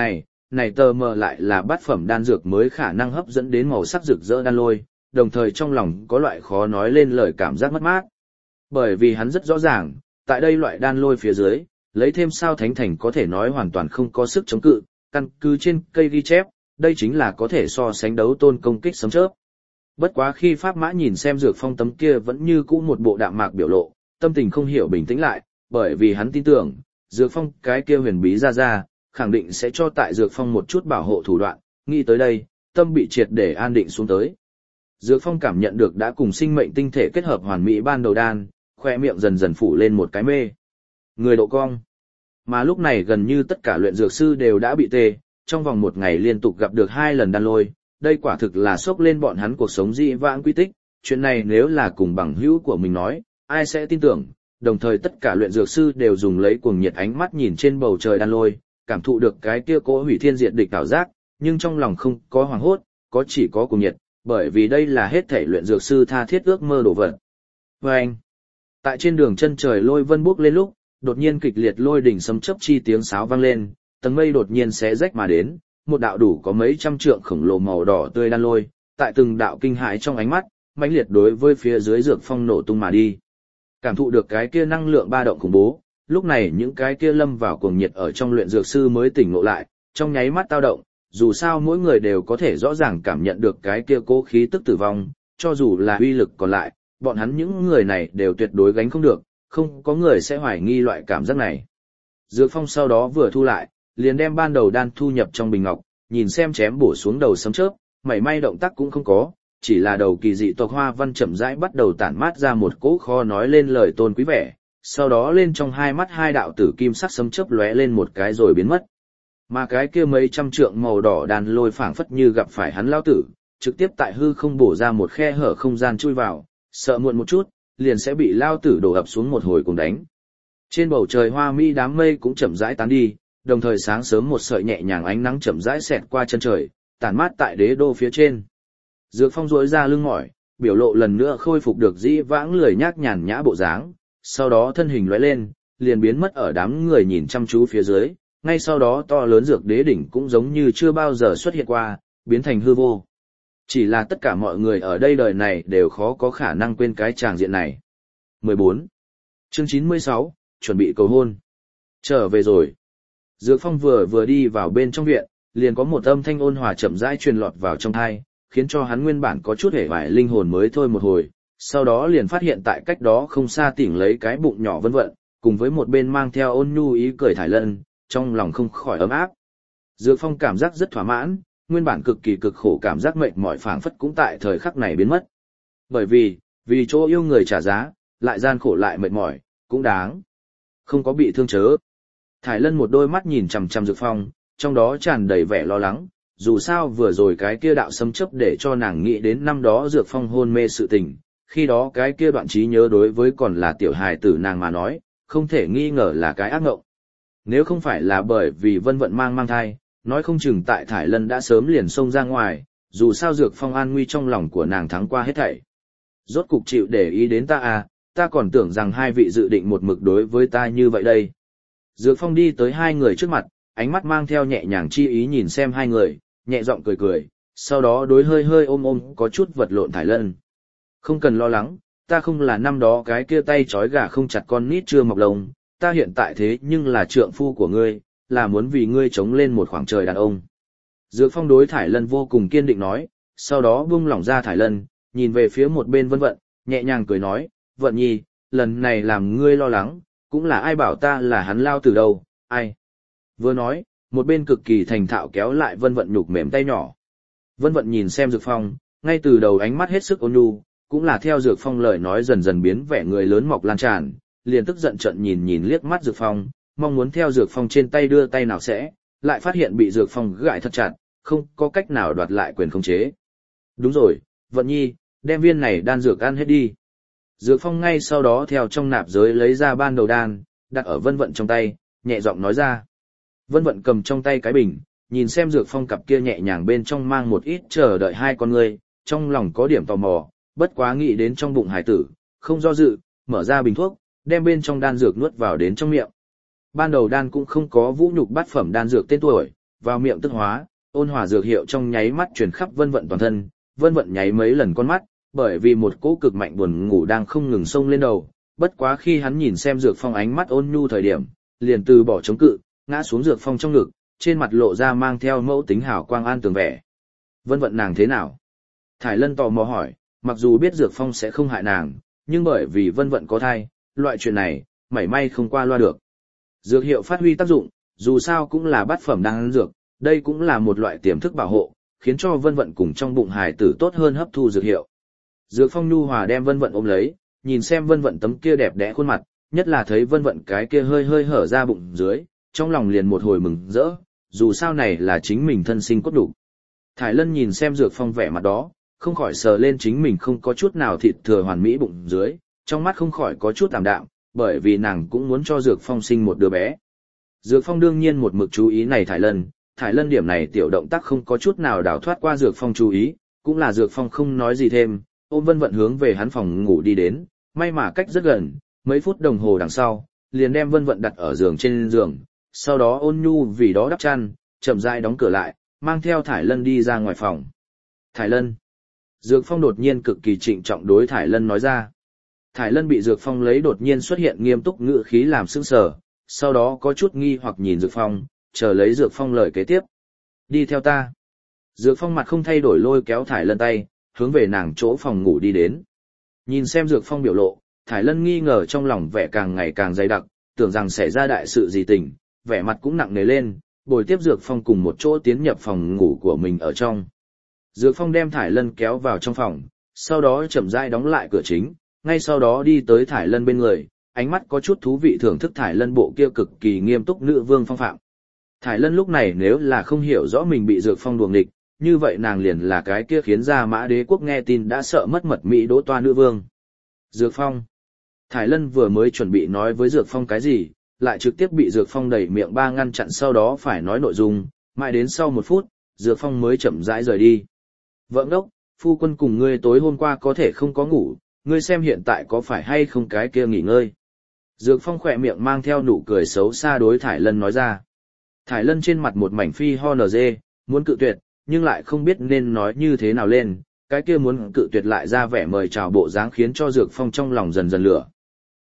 này tờ mờ lại là bát phẩm đan dược mới khả năng hấp dẫn đến màu sắc rực rỡ đan lôi, đồng thời trong lòng có loại khó nói lên lời cảm giác mất mát. Bởi vì hắn rất rõ ràng, tại đây loại đan lôi phía dưới, lấy thêm sao thánh thành có thể nói hoàn toàn không có sức chống cự, căn cứ trên cây ghi chép, đây chính là có thể so sánh đấu tôn công kích sấm chớp. Bất quá khi Pháp Mã nhìn xem Dược Phong tấm kia vẫn như cũ một bộ đạm mạc biểu lộ, tâm tình không hiểu bình tĩnh lại, bởi vì hắn tin tưởng, Dược Phong cái kia huyền bí ra, khẳng định sẽ cho tại Dược Phong một chút bảo hộ thủ đoạn, nghĩ tới đây, tâm bị triệt để an định xuống tới. Dược Phong cảm nhận được đã cùng sinh mệnh tinh thể kết hợp hoàn mỹ ban đầu đan, khoe miệng dần dần phủ lên một cái mê. Người độ cong. Mà lúc này gần như tất cả luyện dược sư đều đã bị tê, trong vòng một ngày liên tục gặp được 2 lần đan lôi, đây quả thực là sốc lên bọn hắn cuộc sống dị vãng quy tích, chuyện này nếu là cùng bằng hữu của mình nói, ai sẽ tin tưởng, đồng thời tất cả luyện dược sư đều dùng lấy cuồng nhiệt ánh mắt nhìn trên bầu trời đan lôi, cảm thụ được cái kia cỗ hủy thiên diệt địch cảm giác, nhưng trong lòng không có hoảng hốt, chỉ có cuồng nhiệt, bởi vì đây là hết thảy luyện dược sư tha thiết ước mơ đồ vật. Vâng! Tại trên đường chân trời lôi vân bốc lên lúc, đột nhiên kịch liệt lôi đỉnh sấm chớp chi tiếng sáo vang lên, tầng mây đột nhiên xé rách mà đến, một đạo đủ có mấy trăm trượng khổng lồ màu đỏ tươi đan lôi, tại từng đạo kinh hãi trong ánh mắt, mãnh liệt đối với phía dưới Dược Phong nổ tung mà đi. Cảm thụ được cái kia năng lượng ba động khủng bố, lúc này những cái kia lâm vào cuồng nhiệt ở trong luyện dược sư mới tỉnh ngộ lại, trong nháy mắt tao động, dù sao mỗi người đều có thể rõ ràng cảm nhận được cái kia cố khí tức tử vong, cho dù là uy lực còn lại, bọn hắn những người này đều tuyệt đối gánh không được, không có người sẽ hoài nghi loại cảm giác này. Dược Phong sau đó vừa thu lại, liền đem ban đầu đan thu nhập trong bình ngọc, nhìn xem chém bổ xuống đầu sấm chớp, mảy may động tác cũng không có, chỉ là đầu kỳ dị tộc hoa văn chậm rãi bắt đầu tản mát ra một cỗ kho nói lên lời tôn quý vẻ, sau đó lên trong hai mắt 2 đạo tử kim sắc sấm chớp lóe lên một cái rồi biến mất. Mà cái kia mấy trăm trượng màu đỏ đan lôi phảng phất như gặp phải hắn lao tử, trực tiếp tại hư không bổ ra một khe hở không gian chui vào, sợ muộn một chút, liền sẽ bị lao tử đổ ập xuống một hồi cùng đánh. Trên bầu trời hoa mỹ đám mây cũng chậm rãi tán đi, đồng thời sáng sớm một sợi nhẹ nhàng ánh nắng chậm rãi xẹt qua chân trời, tản mát tại đế đô phía trên. Dược Phong duỗi ra lưng mỏi, biểu lộ lần nữa khôi phục được dĩ vãng lười nhác nhàn nhã bộ dáng, sau đó thân hình lóe lên, liền biến mất ở đám người nhìn chăm chú phía dưới, ngay sau đó to lớn dược đế đỉnh cũng giống như chưa bao giờ xuất hiện qua, biến thành hư vô. Chỉ là tất cả mọi người ở đây đời này đều khó có khả năng quên cái tràng diện này. 14. Chương 96, chuẩn bị cầu hôn. Trở về rồi. Dược Phong vừa đi vào bên trong viện, liền có một âm thanh ôn hòa chậm rãi truyền lọt vào trong tai, khiến cho hắn nguyên bản có chút hề vải linh hồn mới thôi một hồi, sau đó liền phát hiện tại cách đó không xa tỉnh lấy cái bụng nhỏ Vân Vận, cùng với một bên mang theo ôn nhu ý cười Thải Lân, trong lòng không khỏi ấm áp. Dược Phong cảm giác rất thỏa mãn, nguyên bản cực kỳ cực khổ cảm giác mệt mỏi phảng phất cũng tại thời khắc này biến mất. Bởi vì chỗ yêu người trả giá, lại gian khổ lại mệt mỏi, cũng đáng. Không có bị thương chớ. Thải Lân một đôi mắt nhìn chằm chằm Dược Phong, trong đó tràn đầy vẻ lo lắng, dù sao vừa rồi cái kia đạo xâm chấp để cho nàng nghĩ đến năm đó Dược Phong hôn mê sự tình, khi đó cái kia đoạn trí nhớ đối với còn là tiểu hài tử nàng mà nói, không thể nghi ngờ là cái ác ngộng. Nếu không phải là bởi vì Vân Vận mang thai, nói không chừng tại Thải Lân đã sớm liền xông ra ngoài, dù sao Dược Phong an nguy trong lòng của nàng thắng qua hết thảy. Rốt cục chịu để ý đến ta à, ta còn tưởng rằng hai vị dự định một mực đối với ta như vậy đây. Dược Phong đi tới hai người trước mặt, ánh mắt mang theo nhẹ nhàng chi ý nhìn xem hai người, nhẹ giọng cười cười, sau đó đối hơi ôm có chút vật lộn Thải Lân. Không cần lo lắng, ta không là năm đó cái kia tay trói gà không chặt con nít chưa mọc lông, ta hiện tại thế nhưng là trượng phu của ngươi, là muốn vì ngươi chống lên một khoảng trời đàn ông. Dược Phong đối Thải Lân vô cùng kiên định nói, sau đó buông lỏng ra Thải Lân, nhìn về phía một bên Vân Vận, nhẹ nhàng cười nói, Vận nhi, lần này làm ngươi lo lắng, cũng là ai bảo ta là hắn lao từ đâu, ai. Vừa nói, một bên cực kỳ thành thạo kéo lại Vân Vận nhục mềm tay nhỏ. Vân Vận nhìn xem Dược Phong, ngay từ đầu ánh mắt hết sức ôn nhu, cũng là theo Dược Phong lời nói dần dần biến vẻ người lớn mọc lan tràn, liền tức giận trận nhìn liếc mắt Dược Phong, mong muốn theo Dược Phong trên tay đưa tay nào sẽ, lại phát hiện bị Dược Phong gãi thật chặt, không có cách nào đoạt lại quyền khống chế. Đúng rồi, Vận nhi, đem viên này đan dược ăn hết đi. Dược Phong ngay sau đó theo trong nạp giới lấy ra ban đầu đan, đặt ở Vân Vận trong tay, nhẹ giọng nói ra. Vân Vận cầm trong tay cái bình, nhìn xem Dược Phong cặp kia nhẹ nhàng bên trong mang một ít chờ đợi hai con ngươi, trong lòng có điểm tò mò, bất quá nghĩ đến trong bụng hải tử, không do dự, mở ra bình thuốc, đem bên trong đan dược nuốt vào đến trong miệng. Ban đầu đan cũng không có vũ nhục bát phẩm đan dược tên tuổi, vào miệng tức hóa, ôn hòa dược hiệu trong nháy mắt truyền khắp Vân Vận toàn thân, Vân Vận nháy mấy lần con mắt, bởi vì một cỗ cực mạnh buồn ngủ đang không ngừng xông lên đầu, bất quá khi hắn nhìn xem Dược Phong ánh mắt ôn nhu thời điểm, liền từ bỏ chống cự, ngã xuống Dược Phong trong ngực, trên mặt lộ ra mang theo mẫu tính hào quang an tường vẻ. Vân Vận nàng thế nào? Thải Lân tò mò hỏi, mặc dù biết Dược Phong sẽ không hại nàng, nhưng bởi vì Vân Vận có thai, loại chuyện này, mảy may không qua loa được. Dược hiệu phát huy tác dụng, dù sao cũng là bát phẩm đan dược, đây cũng là một loại tiềm thức bảo hộ, khiến cho Vân Vận cùng trong bụng hài tử tốt hơn hấp thu dược hiệu. Dược Phong nhu hòa đem Vân Vận ôm lấy, nhìn xem Vân Vận tấm kia đẹp đẽ khuôn mặt, nhất là thấy Vân Vận cái kia hơi hở ra bụng dưới, trong lòng liền một hồi mừng rỡ, dù sao này là chính mình thân sinh cốt đủ. Thải Lân nhìn xem Dược Phong vẻ mặt đó, không khỏi sờ lên chính mình không có chút nào thịt thừa hoàn mỹ bụng dưới, trong mắt không khỏi có chút ảm đạm, bởi vì nàng cũng muốn cho Dược Phong sinh một đứa bé. Dược Phong đương nhiên một mực chú ý này Thải Lân điểm này tiểu động tác không có chút nào đào thoát qua Dược Phong chú ý, cũng là Dược Phong không nói gì thêm, ôm Vân Vận hướng về hắn phòng ngủ đi đến, may mà cách rất gần, mấy phút đồng hồ đằng sau, liền đem Vân Vận đặt ở giường trên giường, sau đó ôn nhu vì đó đắp chăn, chậm rãi đóng cửa lại, mang theo Thải Lân đi ra ngoài phòng. Thải Lân. Dược Phong đột nhiên cực kỳ trịnh trọng đối Thải Lân nói ra. Thải Lân bị Dược Phong lấy đột nhiên xuất hiện nghiêm túc ngữ khí làm sững sờ, sau đó có chút nghi hoặc nhìn Dược Phong, chờ lấy Dược Phong lời kế tiếp. Đi theo ta. Dược Phong mặt không thay đổi lôi kéo Thải Lân tay, hướng về nàng chỗ phòng ngủ đi đến. Nhìn xem Dược Phong biểu lộ, Thải Lân nghi ngờ trong lòng vẻ càng ngày càng dày đặc, tưởng rằng xảy ra đại sự gì tình, vẻ mặt cũng nặng nề lên, bồi tiếp Dược Phong cùng một chỗ tiến nhập phòng ngủ của mình ở trong. Dược Phong đem Thải Lân kéo vào trong phòng, sau đó chậm rãi đóng lại cửa chính, ngay sau đó đi tới Thải Lân bên người, ánh mắt có chút thú vị thưởng thức Thải Lân bộ kia cực kỳ nghiêm túc nữ vương phong phạm. Thải Lân lúc này nếu là không hiểu rõ mình bị Dược Phong đuồng địch, như vậy nàng liền là cái kia khiến ra Mã Đế quốc nghe tin đã sợ mất mật Mỹ đỗ toa nữ vương. Dược Phong. Thải Lân vừa mới chuẩn bị nói với Dược Phong cái gì, lại trực tiếp bị Dược Phong đẩy miệng ba ngăn chặn, sau đó phải nói nội dung, mãi đến sau một phút, Dược Phong mới chậm rãi rời đi. Vợ ngốc, phu quân cùng ngươi tối hôm qua có thể không có ngủ, ngươi xem hiện tại có phải hay không cái kia nghỉ ngơi. Dược Phong khỏe miệng mang theo nụ cười xấu xa đối Thải Lân nói ra. Thải Lân trên mặt một mảnh phi ho nở dê, muốn cự tuyệt, nhưng lại không biết nên nói như thế nào lên, cái kia muốn cự tuyệt lại ra vẻ mời chào bộ dáng khiến cho Dược Phong trong lòng dần dần lửa.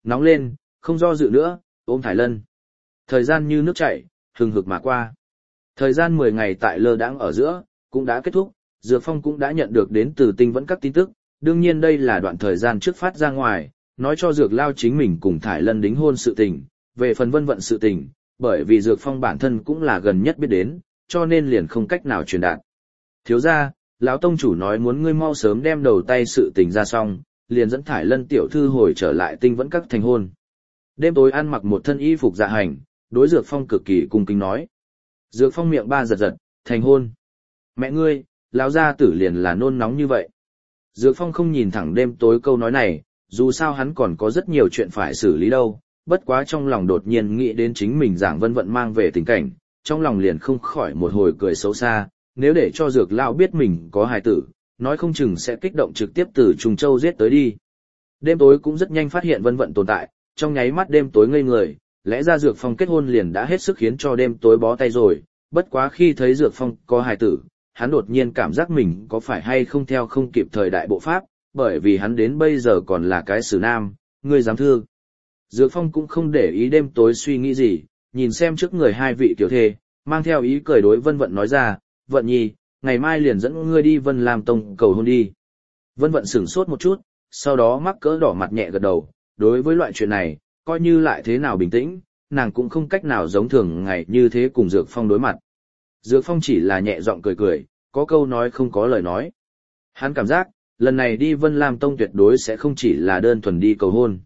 nóng lên, không do dự nữa, ôm Thải Lân. Thời gian như nước chảy, hừng hực mà qua. Thời gian 10 ngày tại lơ đãng ở giữa, cũng đã kết thúc, Dược Phong cũng đã nhận được đến từ Tinh Vẫn các tin tức, đương nhiên đây là đoạn thời gian trước phát ra ngoài, nói cho Dược Lao chính mình cùng Thải Lân đính hôn sự tình, về phần Vân Vận sự tình, bởi vì Dược Phong bản thân cũng là gần nhất biết đến, cho nên liền không cách nào truyền đạt. Thiếu gia, lão tông chủ nói muốn ngươi mau sớm đem đầu tay sự tình ra xong, liền dẫn Thải Lân tiểu thư hồi trở lại Tinh Vẫn các thành hôn. Đêm tối ăn mặc một thân y phục dạ hành, đối Dược Phong cực kỳ cung kính nói. Dược Phong miệng ba giật giật, thành hôn. Mẹ ngươi, lão gia tử liền là nôn nóng như vậy. Dược Phong không nhìn thẳng đêm tối câu nói này, dù sao hắn còn có rất nhiều chuyện phải xử lý đâu, bất quá trong lòng đột nhiên nghĩ đến chính mình giảng Vân Vận mang về tình cảnh, trong lòng liền không khỏi một hồi cười xấu xa, nếu để cho Dược Lão biết mình có hài tử, nói không chừng sẽ kích động trực tiếp từ Trùng Châu giết tới đi. Đêm tối cũng rất nhanh phát hiện Vân Vận tồn tại, trong nháy mắt đêm tối ngây người, lẽ ra Dược Phong kết hôn liền đã hết sức khiến cho đêm tối bó tay rồi, bất quá khi thấy Dược Phong có hài tử, hắn đột nhiên cảm giác mình có phải hay không theo không kịp thời đại bộ pháp, bởi vì hắn đến bây giờ còn là cái xử nam, ngươi dám thương. Dược Phong cũng không để ý đêm tối suy nghĩ gì, nhìn xem trước người hai vị tiểu thê, mang theo ý cười đối Vân Vận nói ra, Vận nhi, ngày mai liền dẫn ngươi đi Vân Lam Tông cầu hôn đi. Vân Vận sửng sốt một chút, sau đó mắc cỡ đỏ mặt nhẹ gật đầu, đối với loại chuyện này, coi như lại thế nào bình tĩnh, nàng cũng không cách nào giống thường ngày như thế cùng Dược Phong đối mặt. Dược Phong chỉ là nhẹ giọng cười cười, có câu nói không có lời nói. Hắn cảm giác, lần này đi Vân Lam Tông tuyệt đối sẽ không chỉ là đơn thuần đi cầu hôn.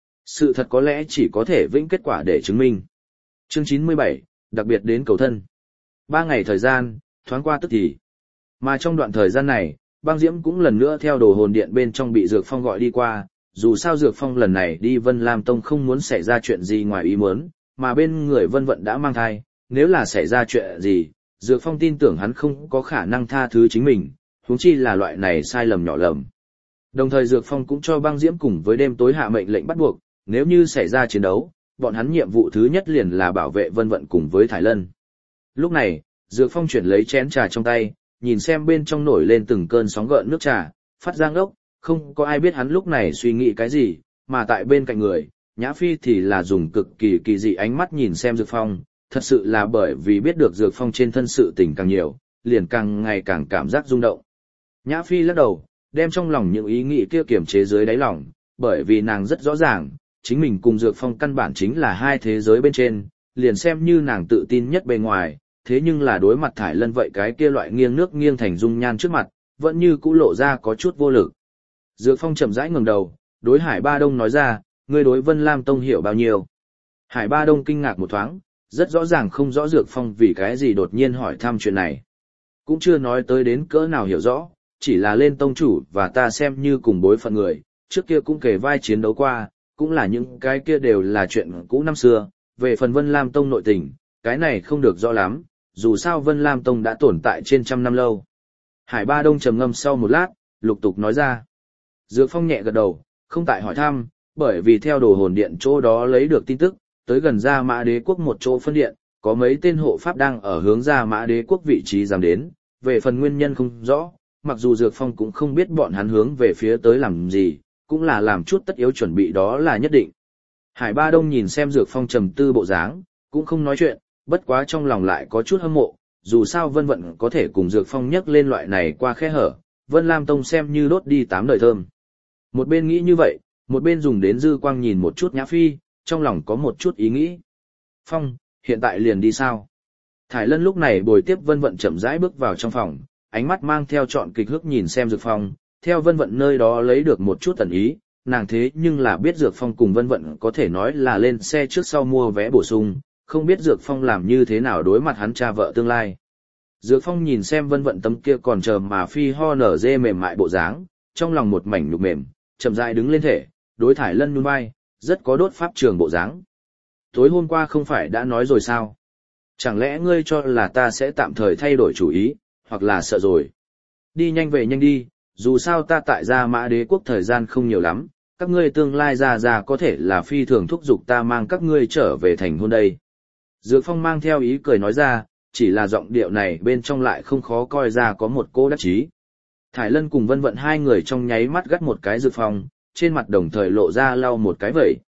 Sự thật có lẽ chỉ có thể vĩnh kết quả để chứng minh. Chương 97, đặc biệt đến cầu thân. 3 ngày thời gian, thoáng qua tức thì. Mà trong đoạn thời gian này, Băng Diễm cũng lần nữa theo đồ hồn điện bên trong bị Dược Phong gọi đi qua, dù sao Dược Phong lần này đi Vân Lam Tông không muốn xảy ra chuyện gì ngoài ý muốn, mà bên người Vân Vận đã mang thai, nếu là xảy ra chuyện gì, Dược Phong tin tưởng hắn không có khả năng tha thứ chính mình, huống chi là loại này sai lầm nhỏ lầm. Đồng thời Dược Phong cũng cho Băng Diễm cùng với đêm tối hạ mệnh lệnh bắt buộc, nếu như xảy ra chiến đấu, bọn hắn nhiệm vụ thứ nhất liền là bảo vệ Vân Vận cùng với Thải Lân. Lúc này, Dược Phong chuyển lấy chén trà trong tay, nhìn xem bên trong nổi lên từng cơn sóng gợn nước trà, phát ra ngốc, không có ai biết hắn lúc này suy nghĩ cái gì, mà tại bên cạnh người, Nhã Phi thì là dùng cực kỳ kỳ dị ánh mắt nhìn xem Dược Phong, thật sự là bởi vì biết được Dược Phong trên thân sự tình càng nhiều, liền càng ngày càng cảm giác rung động. Nhã Phi lắc đầu, đem trong lòng những ý nghĩ kia kiềm chế dưới đáy lòng, bởi vì nàng rất rõ ràng, chính mình cùng Dược Phong căn bản chính là hai thế giới bên trên, liền xem như nàng tự tin nhất bề ngoài, thế nhưng là đối mặt Thải Lân vậy cái kia loại nghiêng nước nghiêng thành dung nhan trước mặt, vẫn như cũ lộ ra có chút vô lực. Dược Phong chậm rãi ngẩng đầu, đối Hải Ba Đông nói ra, ngươi đối Vân Lam Tông hiểu bao nhiêu? Hải Ba Đông kinh ngạc một thoáng, rất rõ ràng không rõ Dược Phong vì cái gì đột nhiên hỏi thăm chuyện này. Cũng chưa nói tới đến cỡ nào hiểu rõ, chỉ là lên tông chủ và ta xem như cùng bối phận người, trước kia cũng kể vai chiến đấu qua, cũng là những cái kia đều là chuyện cũ năm xưa, về phần Vân Lam Tông nội tình, cái này không được rõ lắm, dù sao Vân Lam Tông đã tồn tại trên trăm năm lâu. Hải Ba Đông trầm ngâm sau một lát, lục tục nói ra. Dược Phong nhẹ gật đầu, không tại hỏi thăm, bởi vì theo đồ hồn điện chỗ đó lấy được tin tức, tới gần Gia Mã Đế quốc một chỗ phân điện, có mấy tên hộ pháp đang ở hướng Gia Mã Đế quốc vị trí dám đến, về phần nguyên nhân không rõ, mặc dù Dược Phong cũng không biết bọn hắn hướng về phía tới làm gì, cũng là làm chút tất yếu chuẩn bị đó là nhất định. Hải Ba Đông nhìn xem Dược Phong trầm tư bộ dáng, cũng không nói chuyện, bất quá trong lòng lại có chút hâm mộ, dù sao Vân Vận có thể cùng Dược Phong nhắc lên loại này qua khe hở, Vân Lam Tông xem như đốt đi 8 đời thơm. Một bên nghĩ như vậy, một bên dùng đến dư quang nhìn một chút Nhã Phi, trong lòng có một chút ý nghĩ. Phong, hiện tại liền đi sao? Thải Lân lúc này bồi tiếp Vân Vận chậm rãi bước vào trong phòng, ánh mắt mang theo trọn kịch hước nhìn xem Dược Phong, theo Vân Vận nơi đó lấy được một chút tẩn ý, nàng thế nhưng là biết Dược Phong cùng Vân Vận có thể nói là lên xe trước sau mua vé bổ sung, không biết Dược Phong làm như thế nào đối mặt hắn cha vợ tương lai. Dược Phong nhìn xem Vân Vận tấm kia còn chờ mà phi ho nở dê mềm mại bộ dáng, trong lòng một mảnh nhục mềm, chậm rãi đứng lên thể, đối Thải Lân nhún vai, rất có đốt pháp trường bộ dáng. Tối hôm qua không phải đã nói rồi sao? Chẳng lẽ ngươi cho là ta sẽ tạm thời thay đổi chủ ý, hoặc là sợ rồi? Đi nhanh về nhanh đi, dù sao ta tại Gia Mã Đế quốc thời gian không nhiều lắm, các ngươi tương lai già có thể là phi thường thúc giục ta mang các ngươi trở về thành hôn đây. Dược Phong mang theo ý cười nói ra, chỉ là giọng điệu này bên trong lại không khó coi ra có một cô đắc chí. Thải Lân cùng Vân Vận hai người trong nháy mắt gắt một cái Dược Phong, trên mặt đồng thời lộ ra lau một cái vẩy.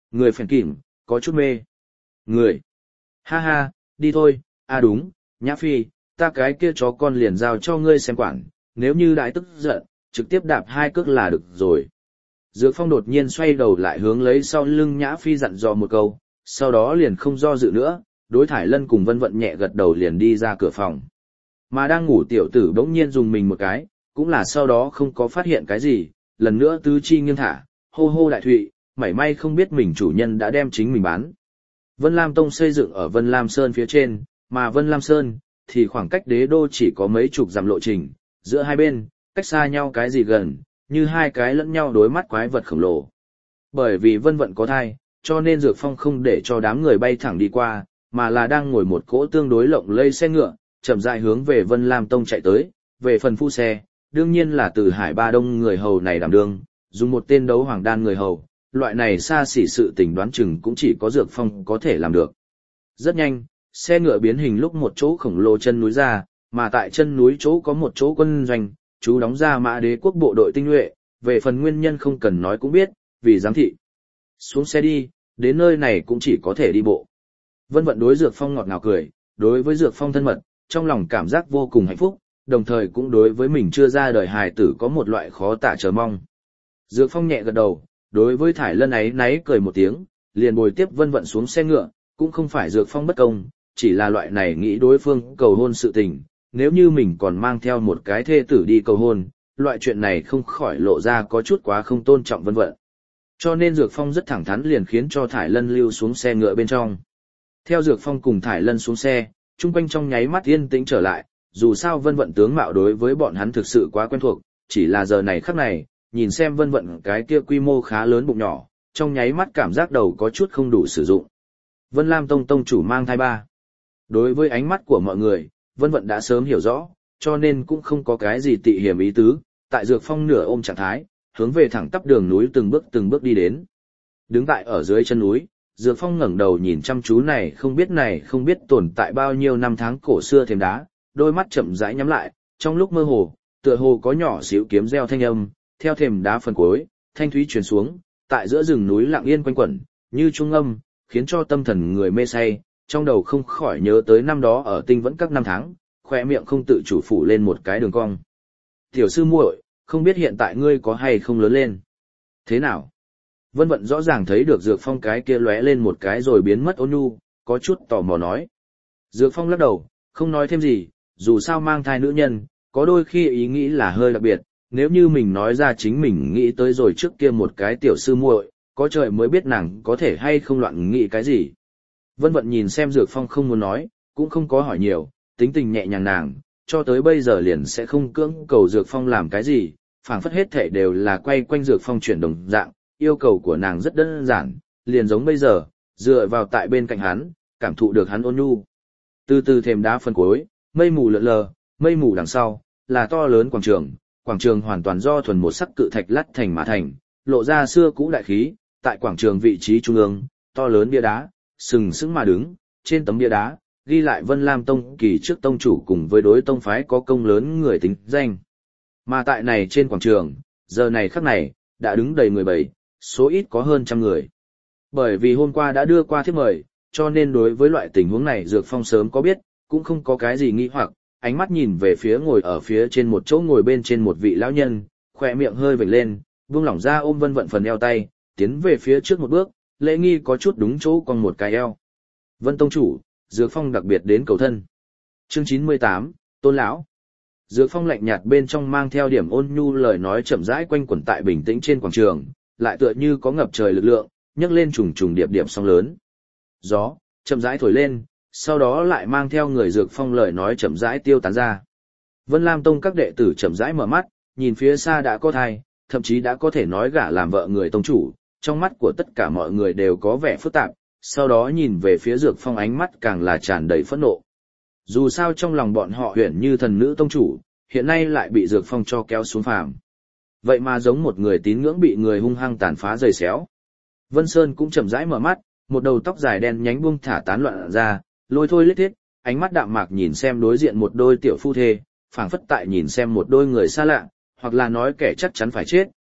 Người phèn kìm, có chút mê. Người. Ha ha, đi thôi, à đúng, Nhã Phi, ta cái kia chó con liền giao cho ngươi xem quản, nếu như đại tức giận, trực tiếp đạp 2 cước là được rồi. Dược Phong đột nhiên xoay đầu lại hướng lấy sau lưng Nhã Phi dặn dò một câu, sau đó liền không do dự nữa, đối Thải Lân cùng Vân Vận nhẹ gật đầu liền đi ra cửa phòng. Mà đang ngủ tiểu tử bỗng nhiên dùng mình một cái, cũng là sau đó không có phát hiện cái gì, lần nữa tứ chi nghiêng thả, hô hô đại thụy, mảy may không biết mình chủ nhân đã đem chính mình bán. Vân Lam Tông xây dựng ở Vân Lam Sơn phía trên, mà Vân Lam Sơn thì khoảng cách đế đô chỉ có mấy chục dặm lộ trình, giữa hai bên, cách xa nhau cái gì gần, như hai cái lẫn nhau đối mắt quái vật khổng lồ. Bởi vì Vân Vận có thai, cho nên Dược Phong không để cho đám người bay thẳng đi qua, mà là đang ngồi một cỗ tương đối lộng lây xe ngựa, chậm rãi hướng về Vân Lam Tông chạy tới. Về phần phu xe, đương nhiên là từ Hải Ba Đông người hầu này đảm đương, dùng một tên đấu hoàng đan người hầu, loại này xa xỉ sự tình đoán chừng cũng chỉ có Dược Phong có thể làm được. Rất nhanh, xe ngựa biến hình lúc một chỗ khổng lồ chân núi ra, mà tại chân núi chỗ có một chỗ quân doanh, chú đóng ra Mã Đế quốc bộ đội tinh nhuệ, về phần nguyên nhân không cần nói cũng biết, vì giám thị. Xuống xe đi, đến nơi này cũng chỉ có thể đi bộ. Vân Vận đối Dược Phong ngọt ngào cười, đối với Dược Phong thân mật, trong lòng cảm giác vô cùng hạnh phúc, đồng thời cũng đối với mình chưa ra đời hài tử có một loại khó tả chờ mong. Dược Phong nhẹ gật đầu, đối với Thải Lân ấy náy cười một tiếng, liền bồi tiếp Vân Vận xuống xe ngựa, cũng không phải Dược Phong bất công, chỉ là loại này nghĩ đối phương cầu hôn sự tình, nếu như mình còn mang theo một cái thê tử đi cầu hôn, loại chuyện này không khỏi lộ ra có chút quá không tôn trọng Vân Vận. Cho nên Dược Phong rất thẳng thắn liền khiến cho Thải Lân lưu xuống xe ngựa bên trong. Theo Dược Phong cùng Thải Lân xuống xe, chung quanh trong nháy mắt yên tĩnh trở lại, dù sao Vân Vận tướng mạo đối với bọn hắn thực sự quá quen thuộc, chỉ là giờ này khắc này, nhìn xem Vân Vận cái kia quy mô khá lớn bụng nhỏ, trong nháy mắt cảm giác đầu có chút không đủ sử dụng. Vân Lam Tông tông chủ mang thai ba. Đối với ánh mắt của mọi người, Vân Vận đã sớm hiểu rõ, cho nên cũng không có cái gì tị hiểm ý tứ, tại Dược Phong nửa ôm trạng thái, hướng về thẳng tắp đường núi từng bước đi đến. Đứng tại ở dưới chân núi, Dược Phong ngẩng đầu nhìn chăm chú này không biết tồn tại bao nhiêu năm tháng cổ xưa thềm đá, đôi mắt chậm rãi nhắm lại, trong lúc mơ hồ, tựa hồ có nhỏ xíu kiếm reo thanh âm, theo thềm đá phần cuối, thanh thúy truyền xuống, tại giữa rừng núi lặng yên quanh quẩn, như trung âm, khiến cho tâm thần người mê say, trong đầu không khỏi nhớ tới năm đó ở Tinh Vẫn các năm tháng, khóe miệng không tự chủ phủ lên một cái đường cong. Tiểu sư muội, không biết hiện tại ngươi có hay không lớn lên? Thế nào? Vân Vận rõ ràng thấy được Dược Phong cái kia lóe lên một cái rồi biến mất ôn nhu, có chút tò mò nói. Dược Phong lắc đầu, không nói thêm gì, dù sao mang thai nữ nhân, có đôi khi ý nghĩ là hơi đặc biệt, nếu như mình nói ra chính mình nghĩ tới rồi trước kia một cái tiểu sư muội, có trời mới biết nàng có thể hay không loạn nghĩ cái gì. Vân Vận nhìn xem Dược Phong không muốn nói, cũng không có hỏi nhiều, tính tình nhẹ nhàng nàng, cho tới bây giờ liền sẽ không cưỡng cầu Dược Phong làm cái gì, phảng phất hết thể đều là quay quanh Dược Phong chuyển đồng dạng, yêu cầu của nàng rất đơn giản, liền giống bây giờ, dựa vào tại bên cạnh hắn, cảm thụ được hắn ôn nhu. Từ từ thềm đá phân cuối, mây mù lượn lờ, mây mù đằng sau, là to lớn quảng trường hoàn toàn do thuần một sắc cự thạch lát thành mà thành, lộ ra xưa cũ đại khí, tại quảng trường vị trí trung ương, to lớn bia đá, sừng sững mà đứng, trên tấm bia đá, ghi lại Vân Lam Tông kỳ trước tông chủ cùng với đối tông phái có công lớn người tính danh. Mà tại này trên quảng trường, giờ này khắc này, đã đứng đầy người bầy, số ít có hơn 100 người. Bởi vì hôm qua đã đưa qua thiếp mời, cho nên đối với loại tình huống này Dược Phong sớm có biết, cũng không có cái gì nghi hoặc, ánh mắt nhìn về phía ngồi ở phía trên một chỗ ngồi bên trên một vị lão nhân, khỏe miệng hơi vểnh lên, buông lỏng ra ôm Vân Vận phần eo tay, tiến về phía trước một bước, lễ nghi có chút đúng chỗ còn một cái eo. Vân tông chủ, Dược Phong đặc biệt đến cầu thân. Chương 98, Tôn lão. Dược Phong lạnh nhạt bên trong mang theo điểm ôn nhu lời nói chậm rãi quanh quẩn tại bình tĩnh trên quảng trường, lại tựa như có ngập trời lực lượng, nhấc lên trùng trùng điệp điệp sóng lớn. Gió chậm rãi thổi lên, sau đó lại mang theo người Dược Phong lời nói chậm rãi tiêu tán ra. Vân Lam Tông các đệ tử chậm rãi mở mắt, nhìn phía xa đã có thai, thậm chí đã có thể nói gả làm vợ người tông chủ, trong mắt của tất cả mọi người đều có vẻ phức tạp, sau đó nhìn về phía Dược Phong ánh mắt càng là tràn đầy phẫn nộ. Dù sao trong lòng bọn họ huyền như thần nữ tông chủ, hiện nay lại bị Dược Phong cho kéo xuống phàm. Vậy mà giống một người tín ngưỡng bị người hung hăng tàn phá rời xéo. Vân Sơn cũng chậm rãi mở mắt, một đầu tóc dài đen nhánh buông thả tán loạn ra, lôi thôi lết thiết, ánh mắt đạm mạc nhìn xem đối diện một đôi tiểu phu thê, phảng phất tại nhìn xem một đôi người xa lạ, hoặc là nói kẻ chắc chắn phải chết,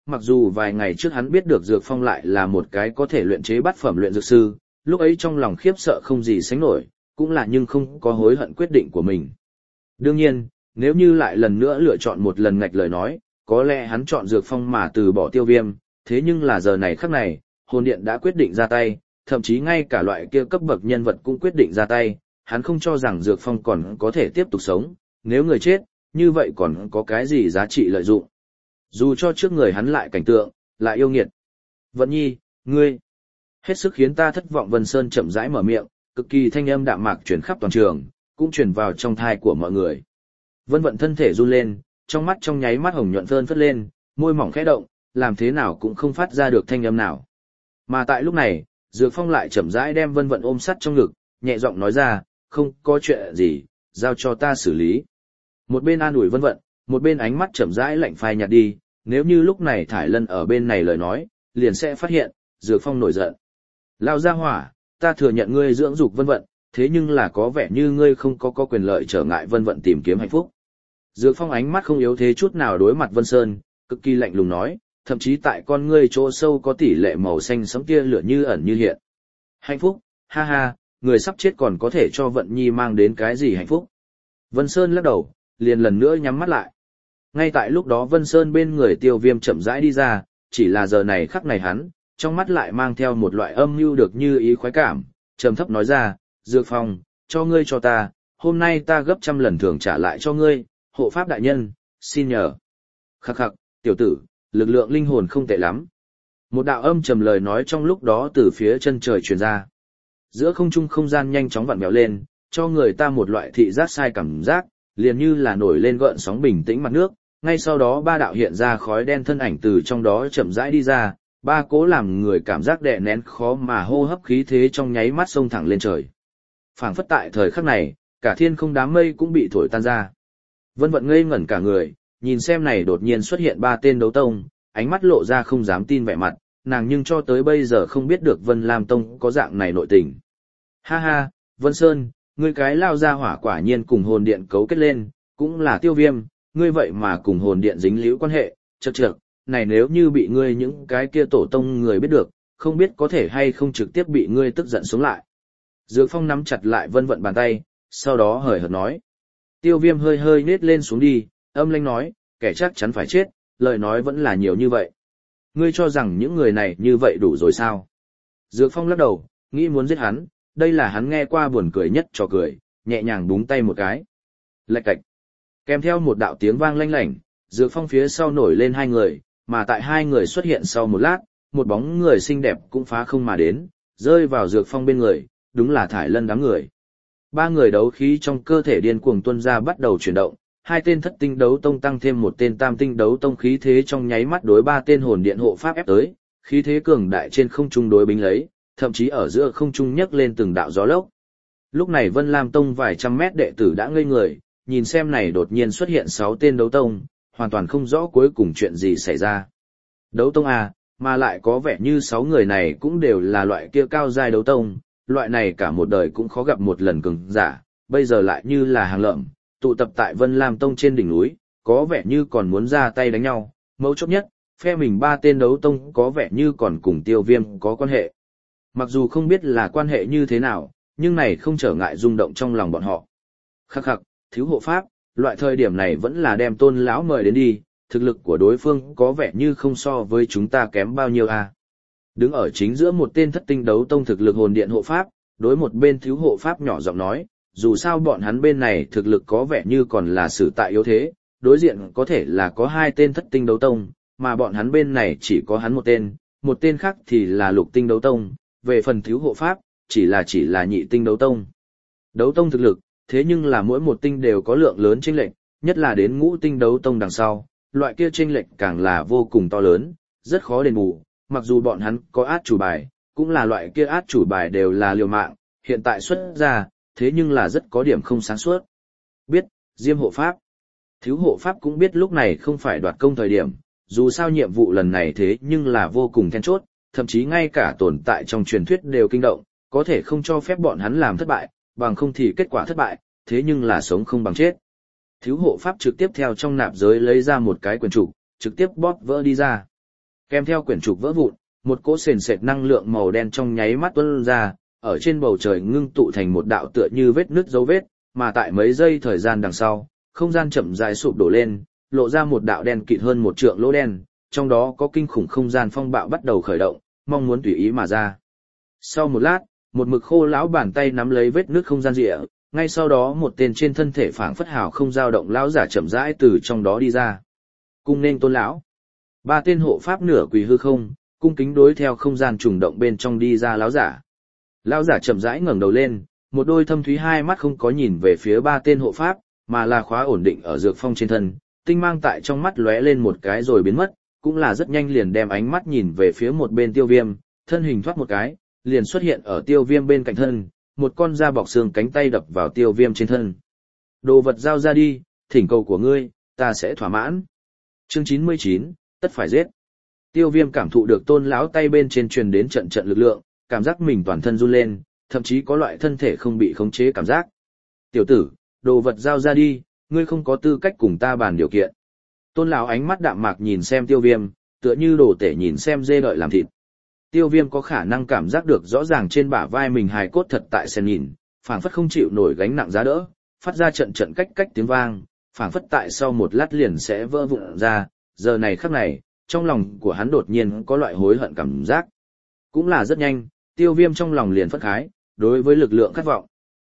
mặc dù vài ngày trước hắn biết được Dược Phong lại là một cái có thể luyện chế bát phẩm luyện dược sư, lúc ấy trong lòng khiếp sợ không gì sánh nổi, cũng là nhưng không có hối hận quyết định của mình. Đương nhiên, nếu như lại lần nữa lựa chọn một lần ngạch lời nói, có lẽ hắn chọn Dược Phong mà từ bỏ Tiêu Viêm, thế nhưng là giờ này khắc này, hồn điện đã quyết định ra tay, thậm chí ngay cả loại kia cấp bậc nhân vật cũng quyết định ra tay, hắn không cho rằng Dược Phong còn có thể tiếp tục sống, nếu người chết, như vậy còn có cái gì giá trị lợi dụng. Dù cho trước người hắn lại cảnh tượng, lại yêu nghiệt. Vận Nhi, ngươi, hết sức khiến ta thất vọng. Vân Sơn chậm rãi mở miệng, cực kỳ thanh âm đạm mạc truyền khắp toàn trường, cũng truyền vào trong thai của mọi người. Vân Vận thân thể run lên, trong mắt trong nháy mắt hồng nhuận phơn phất lên, môi mỏng khẽ động, làm thế nào cũng không phát ra được thanh âm nào. Mà tại lúc này, Dược Phong lại chậm rãi đem Vân Vận ôm sát trong ngực, nhẹ giọng nói ra, không có chuyện gì, giao cho ta xử lý. Một bên an ủi Vân Vận, một bên ánh mắt chậm rãi lạnh phai nhạt đi, nếu như lúc này Thải Lân ở bên này lời nói, liền sẽ phát hiện, Dược Phong nổi giận. Lao ra hỏa, ta thừa nhận ngươi dưỡng dục Vân Vận, thế nhưng là có vẻ như ngươi không có quyền lợi trở ngại Vân Vận tìm kiếm hạnh phúc. Dược Phong ánh mắt không yếu thế chút nào đối mặt Vân Sơn, cực kỳ lạnh lùng nói, thậm chí tại con ngươi chỗ sâu có tỷ lệ màu xanh sẫm kia lửa như ẩn như hiện. Hạnh phúc, ha ha, người sắp chết còn có thể cho Vận Nhi mang đến cái gì hạnh phúc. Vân Sơn lắc đầu, liền lần nữa nhắm mắt lại. Ngay tại lúc đó Vân Sơn bên người Tiêu Viêm chậm rãi đi ra, chỉ là giờ này khắc này hắn, trong mắt lại mang theo một loại âm mưu được như ý khoái cảm, trầm thấp nói ra, Dược Phong, cho ngươi cho ta, hôm nay ta gấp trăm lần thưởng trả lại cho ngươi, hộ pháp đại nhân, xin nhờ. Khắc khắc, tiểu tử, lực lượng linh hồn không tệ lắm. Một đạo âm trầm lời nói trong lúc đó từ phía chân trời truyền ra. Giữa không trung không gian nhanh chóng vặn vẹo lên, cho người ta một loại thị giác sai cảm giác, liền như là nổi lên gợn sóng bình tĩnh mặt nước, ngay sau đó ba đạo hiện ra khói đen thân ảnh từ trong đó chậm rãi đi ra, ba cố làm người cảm giác đè nén khó mà hô hấp khí thế trong nháy mắt xông thẳng lên trời. Phảng phất tại thời khắc này, cả thiên không đám mây cũng bị thổi tan ra. Vân Vận ngây ngẩn cả người, nhìn xem này đột nhiên xuất hiện ba tên đấu tông, ánh mắt lộ ra không dám tin vẻ mặt, nàng nhưng cho tới bây giờ không biết được Vân Lam Tông có dạng này nội tình. Ha ha, Vân Sơn, ngươi cái lao ra hỏa quả nhiên cùng hồn điện cấu kết lên, cũng là Tiêu Viêm, ngươi vậy mà cùng hồn điện dính líu quan hệ, chậc chậc, này nếu như bị ngươi những cái kia tổ tông người biết được, không biết có thể hay không trực tiếp bị ngươi tức giận xuống lại. Dược Phong nắm chặt lại Vân Vận bàn tay, sau đó hời hợt nói. Tiêu Viêm hơi hơi nết lên xuống đi, âm lãnh nói, kẻ chắc chắn phải chết, lời nói vẫn là nhiều như vậy. Ngươi cho rằng những người này như vậy đủ rồi sao? Dược Phong lắc đầu, nghĩ muốn giết hắn, đây là hắn nghe qua buồn cười nhất trò cười, nhẹ nhàng búng tay một cái. Lạch cạch. Kèm theo một đạo tiếng vang lanh lảnh, Dược Phong phía sau nổi lên hai người, mà tại hai người xuất hiện sau một lát, một bóng người xinh đẹp cũng phá không mà đến, rơi vào Dược Phong bên người, đúng là Thải Lân đám người. Ba người đấu khí trong cơ thể điên cuồng tuôn ra bắt đầu chuyển động, hai tên thất tinh đấu tông tăng thêm một tên tam tinh đấu tông khí thế trong nháy mắt đối ba tên hồn điện hộ pháp ép tới, khí thế cường đại trên không trung đối bính lấy, thậm chí ở giữa không trung nhấc lên từng đạo gió lốc. Lúc này Vân Lam Tông vài trăm mét đệ tử đã ngây người, nhìn xem này đột nhiên xuất hiện 6 tên đấu tông, hoàn toàn không rõ cuối cùng chuyện gì xảy ra. Đấu tông à, mà lại có vẻ như 6 người này cũng đều là loại kia cao giai đấu tông, loại này cả một đời cũng khó gặp một lần cường giả, bây giờ lại như là hàng lợm, tụ tập tại Vân Lam Tông trên đỉnh núi, có vẻ như còn muốn ra tay đánh nhau, mấu chốt nhất, phe mình 3 tên đấu tông có vẻ như còn cùng Tiêu Viêm có quan hệ. Mặc dù không biết là quan hệ như thế nào, nhưng này không trở ngại rung động trong lòng bọn họ. Khắc khắc, thiếu hộ pháp, loại thời điểm này vẫn là đem Tôn lão mời đến đi, thực lực của đối phương có vẻ như không so với chúng ta kém bao nhiêu à. Đứng ở chính giữa một tên thất tinh đấu tông thực lực hồn điện hộ pháp, đối một bên thiếu hộ pháp nhỏ giọng nói, dù sao bọn hắn bên này thực lực có vẻ như còn là sử tại yếu thế, đối diện có thể là có 2 tên thất tinh đấu tông, mà bọn hắn bên này chỉ có hắn một tên khác thì là lục tinh đấu tông, về phần thiếu hộ pháp, chỉ là nhị tinh đấu tông. Đấu tông thực lực, thế nhưng là mỗi một tinh đều có lượng lớn chênh lệch, nhất là đến ngũ tinh đấu tông đằng sau, loại kia chênh lệch càng là vô cùng to lớn, rất khó đền bù, mặc dù bọn hắn có át chủ bài, cũng là loại kia át chủ bài đều là liều mạng, hiện tại xuất ra, thế nhưng là rất có điểm không sáng suốt. Biết, Diêm hộ pháp. Thiếu hộ pháp cũng biết lúc này không phải đoạt công thời điểm, dù sao nhiệm vụ lần này thế nhưng là vô cùng then chốt, thậm chí ngay cả tồn tại trong truyền thuyết đều kinh động, có thể không cho phép bọn hắn làm thất bại, bằng không thì kết quả thất bại, thế nhưng là sống không bằng chết. Thiếu hộ pháp trực tiếp theo trong nạp giới lấy ra một cái quyển trục, trực tiếp bóp vỡ đi ra. Kèm theo quyển trục vỡ vụn, một cỗ sền sệt năng lượng màu đen trong nháy mắt tuôn ra, ở trên bầu trời ngưng tụ thành một đạo tựa như vết nứt dấu vết, mà tại mấy giây thời gian đằng sau, không gian chậm rãi sụp đổ lên, lộ ra một đạo đen kịt hơn một trượng lỗ đen, trong đó có kinh khủng không gian phong bạo bắt đầu khởi động, mong muốn tùy ý mà ra. Sau một lát, một mực khô lão bàn tay nắm lấy vết nứt không gian rịa, ngay sau đó một tên trên thân thể phảng phất hào không dao động lão giả chậm rãi từ trong đó đi ra. Cung nên Tôn lão. Ba tên hộ pháp nửa quỳ hư không, cung kính đối theo không gian trùng động bên trong đi ra lão giả. Lão giả chậm rãi ngẩng đầu lên, một đôi thâm thúy hai mắt không có nhìn về phía ba tên hộ pháp, mà là khóa ổn định ở dược phong trên thân, tinh mang tại trong mắt lóe lên một cái rồi biến mất, cũng là rất nhanh liền đem ánh mắt nhìn về phía một bên Tiêu Viêm, thân hình thoát một cái, liền xuất hiện ở Tiêu Viêm bên cạnh thân, một con da bọc xương cánh tay đập vào Tiêu Viêm trên thân. Đồ vật giao ra đi, thỉnh cầu của ngươi, ta sẽ thỏa mãn. Chương 99, tất phải giết. Tiêu Viêm cảm thụ được Tôn lão tay bên trên truyền đến trận trận lực lượng, cảm giác mình toàn thân run lên, thậm chí có loại thân thể không bị khống chế cảm giác. Tiểu tử, đồ vật giao ra đi, ngươi không có tư cách cùng ta bàn điều kiện. Tôn lão ánh mắt đạm mạc nhìn xem Tiêu Viêm, tựa như đồ tể nhìn xem dê đợi làm thịt. Tiêu Viêm có khả năng cảm giác được rõ ràng trên bả vai mình hài cốt thật tại sen nhìn, phảng phất không chịu nổi gánh nặng giá đỡ, phát ra trận trận cách cách tiếng vang, phảng phất tại sau một lát liền sẽ vỡ vụn ra, giờ này khắc này, trong lòng của hắn đột nhiên có loại hối hận cảm giác. Cũng là rất nhanh, Tiêu Viêm trong lòng liền phất khái, đối với lực lượng khát vọng.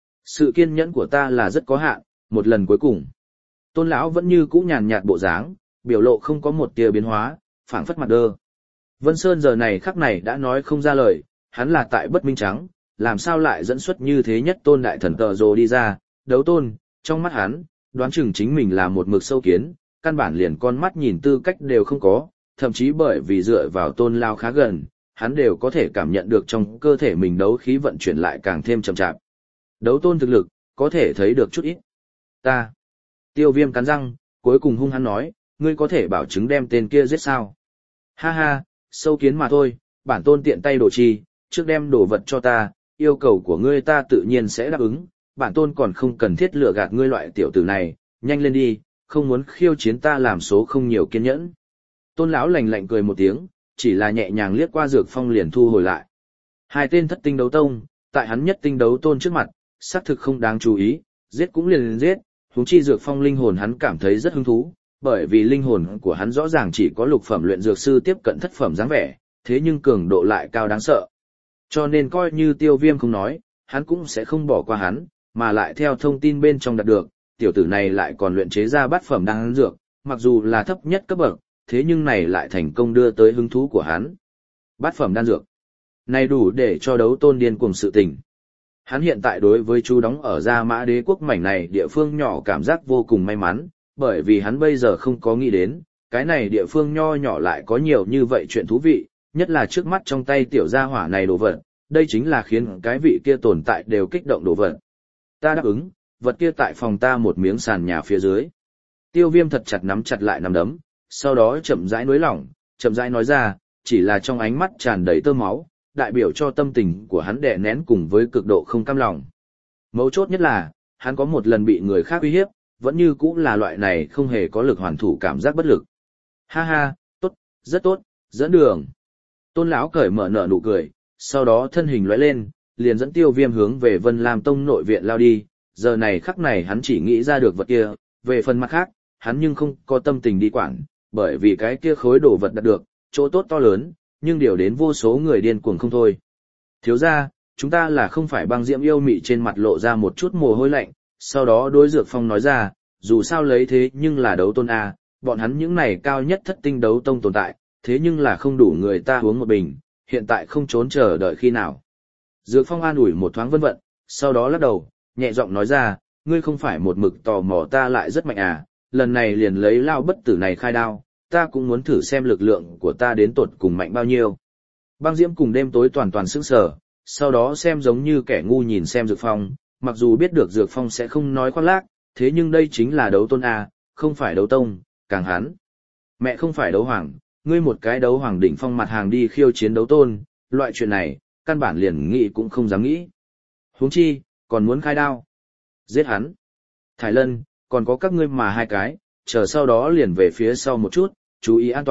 Sự kiên nhẫn của ta là rất có hạn, một lần cuối cùng. Tôn lão vẫn như cũ nhàn nhạt bộ dáng, biểu lộ không có một tia biến hóa, phảng phất mặt đơ. Vân Sơn giờ này khắc này đã nói không ra lời, hắn là tại bất minh trắng, làm sao lại dẫn xuất như thế nhất tôn đại thần tờ rồ đi ra, đấu tôn, trong mắt hắn, đoán chừng chính mình là một mực sâu kiến, căn bản liền con mắt nhìn tư cách đều không có, thậm chí bởi vì dựa vào Tôn lão khá gần, hắn đều có thể cảm nhận được trong cơ thể mình đấu khí vận chuyển lại càng thêm chậm chạp. Đấu tôn thực lực, có thể thấy được chút ít. Ta. Tiêu Viêm cắn răng, cuối cùng hung hăng nói, ngươi có thể bảo chứng đem tên kia giết sao? Ha ha, sâu kiến mà thôi, bản tôn tiện tay đồ chi, trước đem đồ vật cho ta, yêu cầu của ngươi ta tự nhiên sẽ đáp ứng, bản tôn còn không cần thiết lừa gạt ngươi loại tiểu tử này, nhanh lên đi, không muốn khiêu chiến ta làm số không nhiều kiên nhẫn. Tôn lão lạnh lạnh cười một tiếng, chỉ là nhẹ nhàng liếc qua Dược Phong liền thu hồi lại. Hai tên thất tinh đấu tông, tại hắn nhất tinh đấu tôn trước mặt, xác thực không đáng chú ý, giết cũng liền giết, huống chi Dược Phong linh hồn hắn cảm thấy rất hứng thú, bởi vì linh hồn của hắn rõ ràng chỉ có lục phẩm luyện dược sư tiếp cận thất phẩm dáng vẻ, thế nhưng cường độ lại cao đáng sợ. Cho nên coi như Tiêu Viêm không nói, hắn cũng sẽ không bỏ qua hắn, mà lại theo thông tin bên trong đạt được, tiểu tử này lại còn luyện chế ra bát phẩm đan dược, mặc dù là thấp nhất cấp bậc, thế nhưng này lại thành công đưa tới hứng thú của hắn. Bát phẩm đan dược. Này đủ để cho đấu tôn điên cuồng sự tình. Hắn hiện tại đối với chú đóng ở Gia Mã Đế quốc mảnh này địa phương nhỏ cảm giác vô cùng may mắn, bởi vì hắn bây giờ không có nghĩ đến, cái này địa phương nho nhỏ lại có nhiều như vậy chuyện thú vị, nhất là trước mắt trong tay tiểu gia hỏa này đồ vật, đây chính là khiến cái vị kia tồn tại đều kích động đồ vật. Ta đáp ứng, vật kia tại phòng ta một miếng sàn nhà phía dưới. Tiêu Viêm thật chặt nắm chặt lại nắm đấm, sau đó chậm rãi nới lỏng, chậm rãi nói ra, chỉ là trong ánh mắt tràn đầy tơ máu, đại biểu cho tâm tình của hắn đè nén cùng với cực độ không cam lòng. Mấu chốt nhất là, hắn có một lần bị người khác uy hiếp, vẫn như cũng là loại này không hề có lực hoàn thủ cảm giác bất lực. Ha ha, tốt, rất tốt, dẫn đường. Tôn lão cởi mở nở nụ cười, sau đó thân hình lóe lên, liền dẫn Tiêu Viêm hướng về Vân Lam Tông nội viện lao đi, giờ này khắc này hắn chỉ nghĩ ra được vật kia, về phần mặt khác, hắn nhưng không có tâm tình đi quản, bởi vì cái kia khối đồ vật đạt được, chỗ tốt to lớn, nhưng điều đến vô số người điên cuồng không thôi. Thiếu ra, chúng ta là không phải băng diễm yêu mị trên mặt lộ ra một chút mồ hôi lạnh, sau đó đối Dược Phong nói ra, dù sao lấy thế nhưng là đấu tôn A, bọn hắn những này cao nhất thất tinh đấu tông tồn tại, thế nhưng là không đủ người ta uống một bình, hiện tại không trốn chờ đợi khi nào. Dược Phong an ủi một thoáng vân vận, sau đó lắc đầu, nhẹ giọng nói ra, ngươi không phải một mực tò mò ta lại rất mạnh à, lần này liền lấy lao bất tử này khai đao, ta cũng muốn thử xem lực lượng của ta đến tột cùng mạnh bao nhiêu. Băng Diễm cùng đêm tối toàn toàn sững sờ, sau đó xem giống như kẻ ngu nhìn xem Dược Phong, mặc dù biết được Dược Phong sẽ không nói khoác lác, thế nhưng đây chính là đấu tôn A, không phải đấu tông, càng hắn. Mẹ không phải đấu hoàng, ngươi một cái đấu hoàng đỉnh phong mặt hàng đi khiêu chiến đấu tôn, loại chuyện này, căn bản liền nghĩ cũng không dám nghĩ. Huống chi, còn muốn khai đao. Giết hắn. Thái Lân, còn có các ngươi mà hai cái, chờ sau đó liền về phía sau một chút, chú ý an toàn,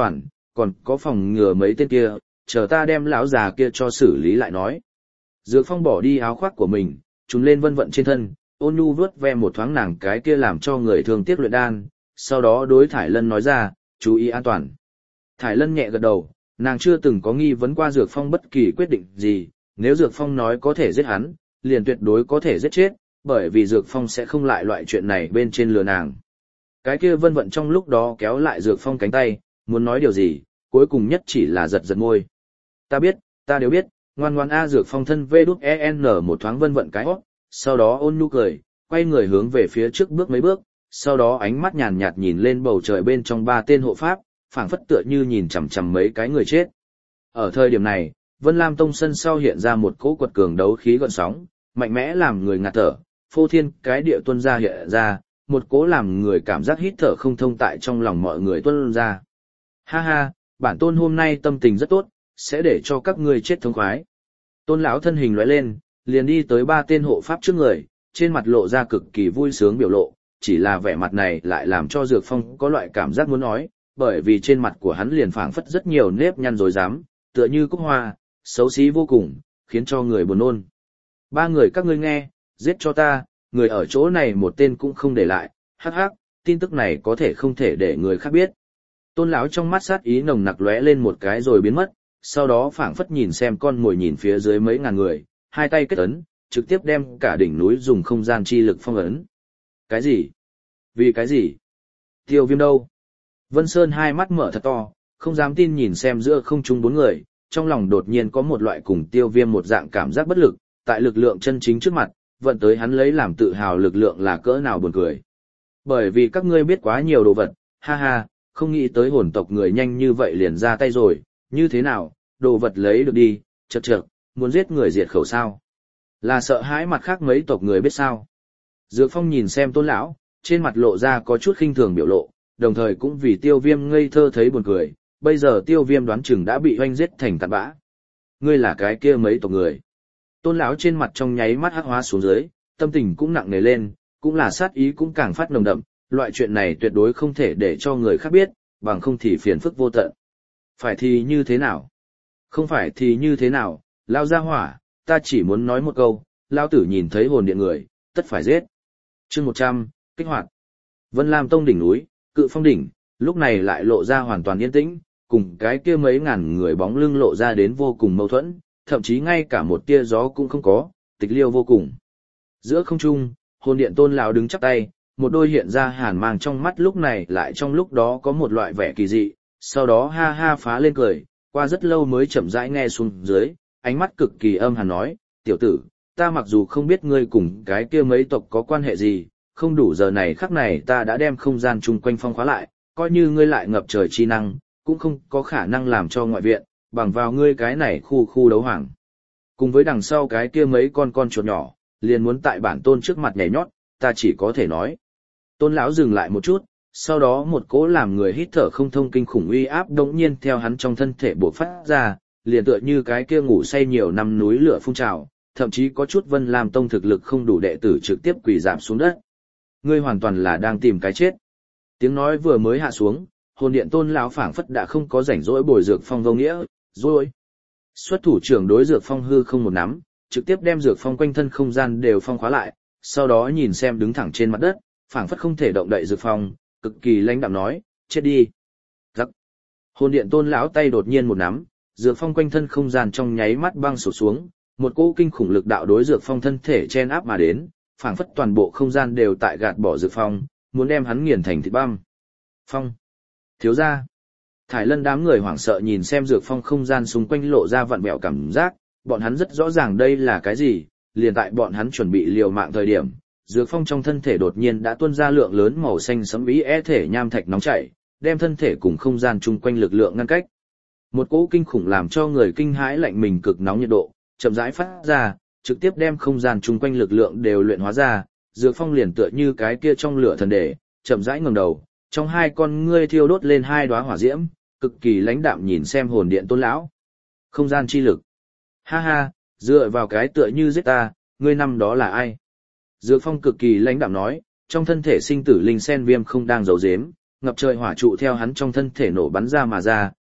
còn có phòng ngừa mấy tên kia, chờ ta đem lão già kia cho xử lý lại nói. Dược Phong bỏ đi áo khoác của mình, trùn lên Vân Vận trên thân, ôn nhu vớt ve một thoáng nàng cái kia làm cho người thương tiếc luyện đan, sau đó đối Thải Lân nói ra, chú ý an toàn. Thải Lân nhẹ gật đầu, nàng chưa từng có nghi vấn qua Dược Phong bất kỳ quyết định gì, nếu Dược Phong nói có thể giết hắn, liền tuyệt đối có thể giết chết, bởi vì Dược Phong sẽ không lại loại chuyện này bên trên lừa nàng. Cái kia Vân Vận trong lúc đó kéo lại Dược Phong cánh tay, muốn nói điều gì, cuối cùng nhất chỉ là giật giật môi. Ta biết, ta đều biết, ngoan ngoan A. Dược Phong thân VĐEN một thoáng Vân Vận cái hót, sau đó ôn nhu cười, quay người hướng về phía trước bước mấy bước, sau đó ánh mắt nhàn nhạt nhìn lên bầu trời bên trong 3 tên hộ pháp, phảng phất tựa như nhìn chằm chằm mấy cái người chết. Ở thời điểm này, Vân Lam Tông sân sau hiện ra một cỗ quật cường đấu khí gợn sóng, mạnh mẽ làm người ngạt thở, phô thiên cái địa tuôn ra hiện ra, một cỗ làm người cảm giác hít thở không thông tại trong lòng mọi người tuôn ra. Ha ha, bản tôn hôm nay tâm tình rất tốt, sẽ để cho các ngươi chết thống khoái. Tôn lão thân hình lóe lên, liền đi tới 3 tên hộ pháp trước người, trên mặt lộ ra cực kỳ vui sướng biểu lộ, chỉ là vẻ mặt này lại làm cho Dược Phong có loại cảm giác muốn nói, bởi vì trên mặt của hắn liền phảng phất rất nhiều nếp nhăn rối rắm, tựa như cúc hoa, xấu xí vô cùng, khiến cho người buồn nôn. 3 người các ngươi nghe, giết cho ta, người ở chỗ này một tên cũng không để lại, hắc hắc, tin tức này có thể không thể để người khác biết. Tôn lão trong mắt sát ý nồng nặc lóe lên một cái rồi biến mất, sau đó phảng phất nhìn xem con mồi nhìn phía dưới mấy ngàn người, hai tay kết ấn, trực tiếp đem cả đỉnh núi dùng không gian chi lực phong ấn. Cái gì? Vì cái gì? Tiêu Viêm đâu? Vân Sơn hai mắt mở thật to, không dám tin nhìn xem giữa không trung 4 người, trong lòng đột nhiên có một loại cùng Tiêu Viêm một dạng cảm giác bất lực, tại lực lượng chân chính trước mặt, vận tới hắn lấy làm tự hào lực lượng là cỡ nào buồn cười. Bởi vì các ngươi biết quá nhiều đồ vật, ha ha, không nghĩ tới hồn tộc người nhanh như vậy liền ra tay rồi, như thế nào, đồ vật lấy được đi, chậc chậc, muốn giết người diệt khẩu sao? Là sợ hãi mặt khác mấy tộc người biết sao? Dược Phong nhìn xem Tôn lão, trên mặt lộ ra có chút khinh thường biểu lộ, đồng thời cũng vì Tiêu Viêm ngây thơ thấy buồn cười, bây giờ Tiêu Viêm đoán chừng đã bị hoanh giết thành tàn bã. Ngươi là cái kia mấy tộc người? Tôn lão trên mặt trong nháy mắt hắc hóa xuống dưới, tâm tình cũng nặng nề lên, cũng là sát ý cũng càng phát nồng đậm, loại chuyện này tuyệt đối không thể để cho người khác biết, bằng không thì phiền phức vô tận. Phải thì như thế nào? Không phải thì như thế nào, lao ra hỏa, ta chỉ muốn nói một câu, lao tử nhìn thấy hồn điện người, tất phải giết. Chương 100, kích hoạt. Vân Lam Tông đỉnh núi, Cự Phong đỉnh, lúc này lại lộ ra hoàn toàn yên tĩnh, cùng cái kia mấy ngàn người bóng lưng lộ ra đến vô cùng mâu thuẫn, thậm chí ngay cả một tia gió cũng không có, tịch liêu vô cùng. Giữa không trung, hồn điện Tôn lão đứng chắp tay, một đôi hiện ra hàn mang trong mắt lúc này lại trong lúc đó có một loại vẻ kỳ dị, sau đó ha ha phá lên cười, qua rất lâu mới chậm rãi nghe xuống dưới, ánh mắt cực kỳ âm hàn nói, tiểu tử, ta mặc dù không biết ngươi cùng cái kia mấy tộc có quan hệ gì, không đủ giờ này khắc này ta đã đem không gian chung quanh phong khóa lại, coi như ngươi lại ngập trời chi năng, cũng không có khả năng làm cho ngoại viện, bằng vào ngươi cái này khu đấu hoàng. Cùng với đằng sau cái kia mấy con chuột nhỏ, liền muốn tại bản tôn trước mặt nhảy nhót, ta chỉ có thể nói. Tôn lão dừng lại một chút, sau đó một cỗ làm người hít thở không thông kinh khủng uy áp đống nhiên theo hắn trong thân thể bộc phát ra, liền tựa như cái kia ngủ say nhiều năm núi lửa phun trào, thậm chí có chút Vân Lam Tông thực lực không đủ đệ tử trực tiếp quỳ rạp xuống đất. Ngươi hoàn toàn là đang tìm cái chết. Tiếng nói vừa mới hạ xuống, hồn điện Tôn lão phảng phất đã không có rảnh rỗi bồi Dược Phong vô nghĩa, rồi. Xuất thủ trưởng đối Dược Phong hư không một nắm, trực tiếp đem Dược Phong quanh thân không gian đều phong khóa lại, sau đó nhìn xem đứng thẳng trên mặt đất, phảng phất không thể động đậy Dược Phong, cực kỳ lãnh đạm nói, chết đi. Rắc. Hồn điện Tôn lão tay đột nhiên một nắm, Dược Phong quanh thân không gian trong nháy mắt băng sụp xuống, một cỗ kinh khủng lực đạo đối Dược Phong thân thể chen áp mà đến, phảng phất toàn bộ không gian đều tại gạt bỏ Dược Phong, muốn đem hắn nghiền thành thịt băm. Phong. Thiếu gia. Thải Lân đám người hoảng sợ nhìn xem Dược Phong không gian xung quanh lộ ra vặn vẹo cảm giác, bọn hắn rất rõ ràng đây là cái gì, liền tại bọn hắn chuẩn bị liều mạng thời điểm, Dược Phong trong thân thể đột nhiên đã tuôn ra lượng lớn màu xanh sẫm bí thể nham thạch nóng chảy, đem thân thể cùng không gian chung quanh lực lượng ngăn cách. Một cỗ kinh khủng làm cho người kinh hãi lạnh mình cực nóng nhiệt độ, chậm rãi phát ra, trực tiếp đem không gian chung quanh lực lượng đều luyện hóa ra, Dược Phong liền tựa như cái kia trong lửa thần đề, chậm rãi ngẩng đầu, trong hai con ngươi thiêu đốt lên hai đóa hỏa diễm, cực kỳ lãnh đạm nhìn xem hồn điện Tôn lão. Không gian chi lực. Ha ha, dựa vào cái tựa như giết ta, ngươi năm đó là ai? Dược Phong cực kỳ lãnh đạm nói, trong thân thể sinh tử linh sen viêm không đang giấu giếm, ngập trời hỏa trụ theo hắn trong thân thể nổ bắn ra mà ra,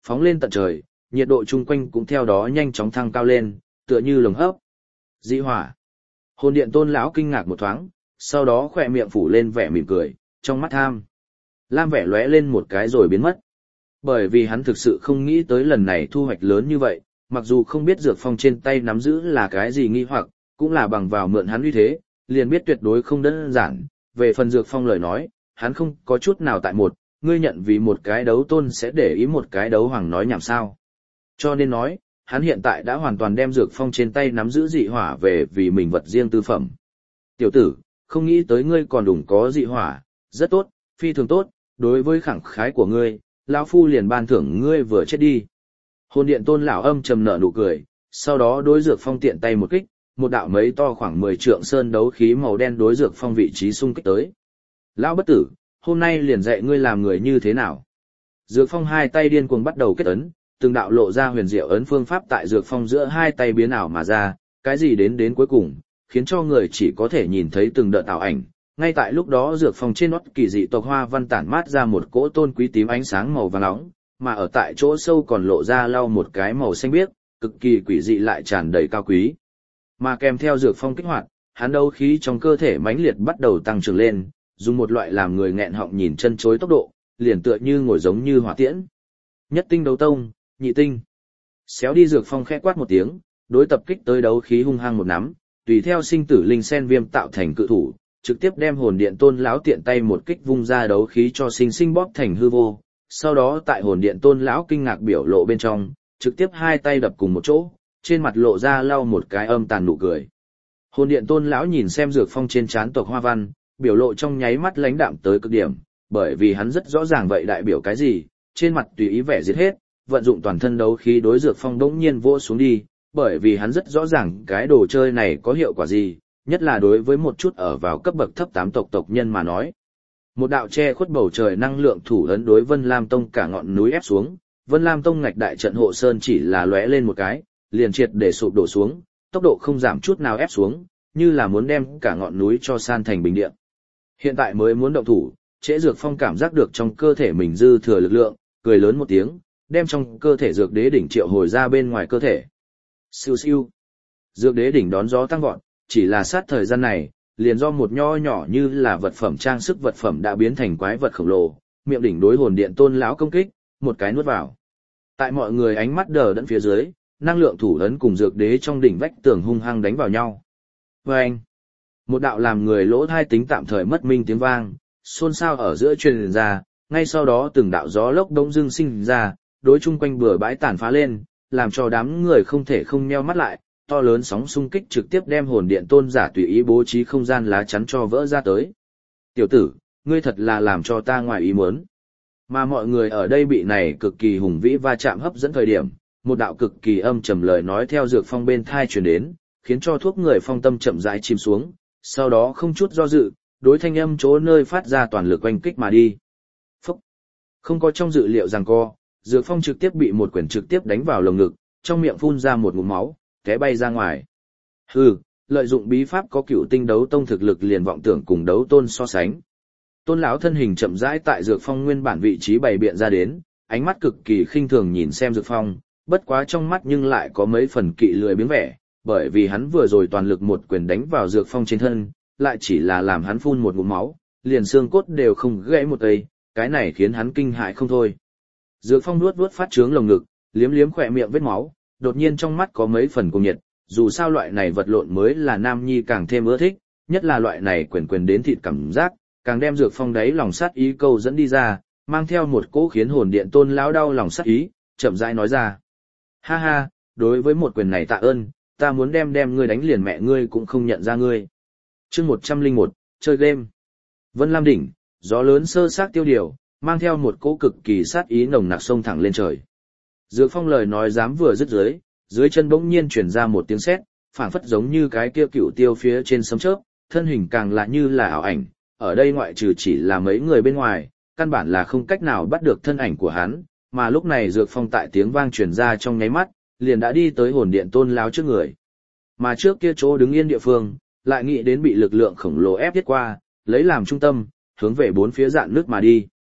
phóng lên tận trời, nhiệt độ chung quanh cũng theo đó nhanh chóng thăng cao lên, tựa như lồng hấp. Dị hỏa. Hồn điện tôn lão kinh ngạc một thoáng, sau đó khỏe miệng phủ lên vẻ mỉm cười, trong mắt tham lam vẻ lóe lên một cái rồi biến mất. Bởi vì hắn thực sự không nghĩ tới lần này thu hoạch lớn như vậy, mặc dù không biết dược phong trên tay nắm giữ là cái gì nghi hoặc, cũng là bằng vào mượn hắn uy thế, liền biết tuyệt đối không đơn giản. Về phần dược phong lời nói, hắn không có chút nào tại một, ngươi nhận vì một cái đấu tôn sẽ để ý một cái đấu hoàng nói nhảm sao. Cho nên nói, hắn hiện tại đã hoàn toàn đem dược phong trên tay nắm giữ dị hỏa về vì mình vật riêng tư phẩm. Tiểu tử, không nghĩ tới ngươi còn đủng có dị hỏa, rất tốt, phi thường tốt, đối với khẳng khái của ngươi, lão phu liền ban thưởng ngươi vừa chết đi. Hồn điện tôn lão âm trầm nở nụ cười, sau đó đối dược phong tiện tay một kích, một đạo mấy to khoảng 10 trượng sơn đấu khí màu đen đối dược phong vị trí xung kích tới. Lão bất tử, hôm nay liền dạy ngươi làm người như thế nào. Dược phong hai tay điên cuồng bắt đầu kết ấn, từng đạo lộ ra huyền diệu ấn phương pháp tại dược phong giữa hai tay biến ảo mà ra, cái gì đến cuối cùng, khiến cho người chỉ có thể nhìn thấy từng đợt ảo ảnh. Ngay tại lúc đó dược phong trên nót kỳ dị tộc hoa văn tản mát ra một cỗ tôn quý tím ánh sáng màu vàng nóng, mà ở tại chỗ sâu còn lộ ra lau một cái màu xanh biếc, cực kỳ quỷ dị lại tràn đầy cao quý. Mà kèm theo dược phong kích hoạt, hắn đấu khí trong cơ thể mãnh liệt bắt đầu tăng trưởng lên, dùng một loại làm người nghẹn họng nhìn chân chối tốc độ, liền tựa như ngồi giống như hỏa tiễn. Nhất tinh đấu tông, nhị tinh. Xéo đi dược phong khẽ quát một tiếng, đối tập kích tới đấu khí hung hăng một nắm, tùy theo sinh tử linh sen viêm tạo thành cự thủ, trực tiếp đem hồn điện tôn lão tiện tay một kích vung ra đấu khí cho sinh bóp thành hư vô. Sau đó tại hồn điện tôn lão kinh ngạc biểu lộ bên trong, trực tiếp hai tay đập cùng một chỗ, trên mặt lộ ra lau một cái âm tàn nụ cười. Hồn điện tôn lão nhìn xem dược phong trên trán tộc hoa văn, biểu lộ trong nháy mắt lãnh đạm tới cực điểm, bởi vì hắn rất rõ ràng vậy đại biểu cái gì, trên mặt tùy ý vẻ giết hết, vận dụng toàn thân đấu khí đối dược phong đống nhiên vỗ xuống đi, bởi vì hắn rất rõ ràng cái đồ chơi này có hiệu quả gì, nhất là đối với một chút ở vào cấp bậc thấp 8 tộc nhân mà nói. Một đạo che khuất bầu trời năng lượng thủ ấn đối Vân Lam Tông cả ngọn núi ép xuống, Vân Lam Tông ngạch đại trận hộ sơn chỉ là lóe lên một cái, liền triệt để sụp đổ xuống, tốc độ không giảm chút nào ép xuống, như là muốn đem cả ngọn núi cho san thành bình địa. Hiện tại mới muốn động thủ, Trễ Dược Phong cảm giác được trong cơ thể mình dư thừa lực lượng, cười lớn một tiếng, đem trong cơ thể dược đế đỉnh triệu hồi ra bên ngoài cơ thể. Siêu siêu. Dược đế đỉnh đón gió tăng vọt, chỉ là sát thời gian này, liền do một nho nhỏ như là vật phẩm trang sức vật phẩm đã biến thành quái vật khổng lồ, miệng đỉnh đối hồn điện tôn lão công kích, một cái nuốt vào. Tại mọi người ánh mắt đờ đẫn phía dưới, năng lượng thủ ấn cùng dược đế trong đỉnh vách tường hung hăng đánh vào nhau. Vâng! Một đạo làm người lỗ thai tính tạm thời mất minh tiếng vang, xôn xao ở giữa truyền ra, ngay sau đó từng đạo gió lốc đông dưng sinh ra, đối chung quanh bừa bãi tàn phá lên, làm cho đám người không thể không nheo mắt lại, to lớn sóng xung kích trực tiếp đem hồn điện tôn giả tùy ý bố trí không gian lá chắn cho vỡ ra tới. Tiểu tử, ngươi thật là làm cho ta ngoài ý muốn. Mà mọi người ở đây bị này cực kỳ hùng vĩ va chạm hấp dẫn thời điểm, một đạo cực kỳ âm trầm lời nói theo dược phong bên thai truyền đến, khiến cho thuốc người phong tâm chậm rãi chìm xuống, sau đó không chút do dự, đối thanh âm chỗ nơi phát ra toàn lực oanh kích mà đi. Phúc! Không có trong dự liệu rằng co, dược phong trực tiếp bị một quyền trực tiếp đánh vào lồng ngực, trong miệng phun ra một ngụm máu, té bay ra ngoài. Hừ, lợi dụng bí pháp có cựu tinh đấu tông thực lực liền vọng tưởng cùng đấu tôn so sánh. Tôn lão thân hình chậm rãi tại dược phong nguyên bản vị trí bày biện ra đến, ánh mắt cực kỳ khinh thường nhìn xem dược phong, bất quá trong mắt nhưng lại có mấy phần kỵ lười biếng vẻ, bởi vì hắn vừa rồi toàn lực một quyền đánh vào dược phong trên thân, lại chỉ là làm hắn phun một ngụm máu, liền xương cốt đều không gãy một cây, cái này khiến hắn kinh hại không thôi. Dược phong nuốt nuốt phát trướng lồng ngực, liếm liếm khỏe miệng vết máu, đột nhiên trong mắt có mấy phần cuồng nhiệt, dù sao loại này vật lộn mới là nam nhi càng thêm ưa thích, nhất là loại này quyền đến thịt cảm giác, càng đem dược phong đáy lòng sát ý câu dẫn đi ra, mang theo một cỗ khiến hồn điện tôn lão đau lòng sát ý, chậm rãi nói ra. Ha ha, đối với một quyền này tạ ơn, ta muốn đem ngươi đánh liền mẹ ngươi cũng không nhận ra ngươi. Chương 101, chơi game. Vân Lam đỉnh, gió lớn sơ xác tiêu điều, mang theo một cỗ cực kỳ sát ý nồng nặc sông thẳng lên trời. Dược phong lời nói dám vừa dứt dưới chân bỗng nhiên truyền ra một tiếng sét, phảng phất giống như cái kia cựu tiêu phía trên sấm chớp, thân hình càng là như là ảo ảnh, ở đây ngoại trừ chỉ là mấy người bên ngoài, căn bản là không cách nào bắt được thân ảnh của hắn, mà lúc này dược phong tại tiếng vang truyền ra trong nháy mắt, liền đã đi tới hồn điện tôn lão trước người. Mà trước kia chỗ đứng yên địa phương, lại nghĩ đến bị lực lượng khổng lồ ép giết qua, lấy làm trung tâm, hướng về bốn phía dạn nước mà đi.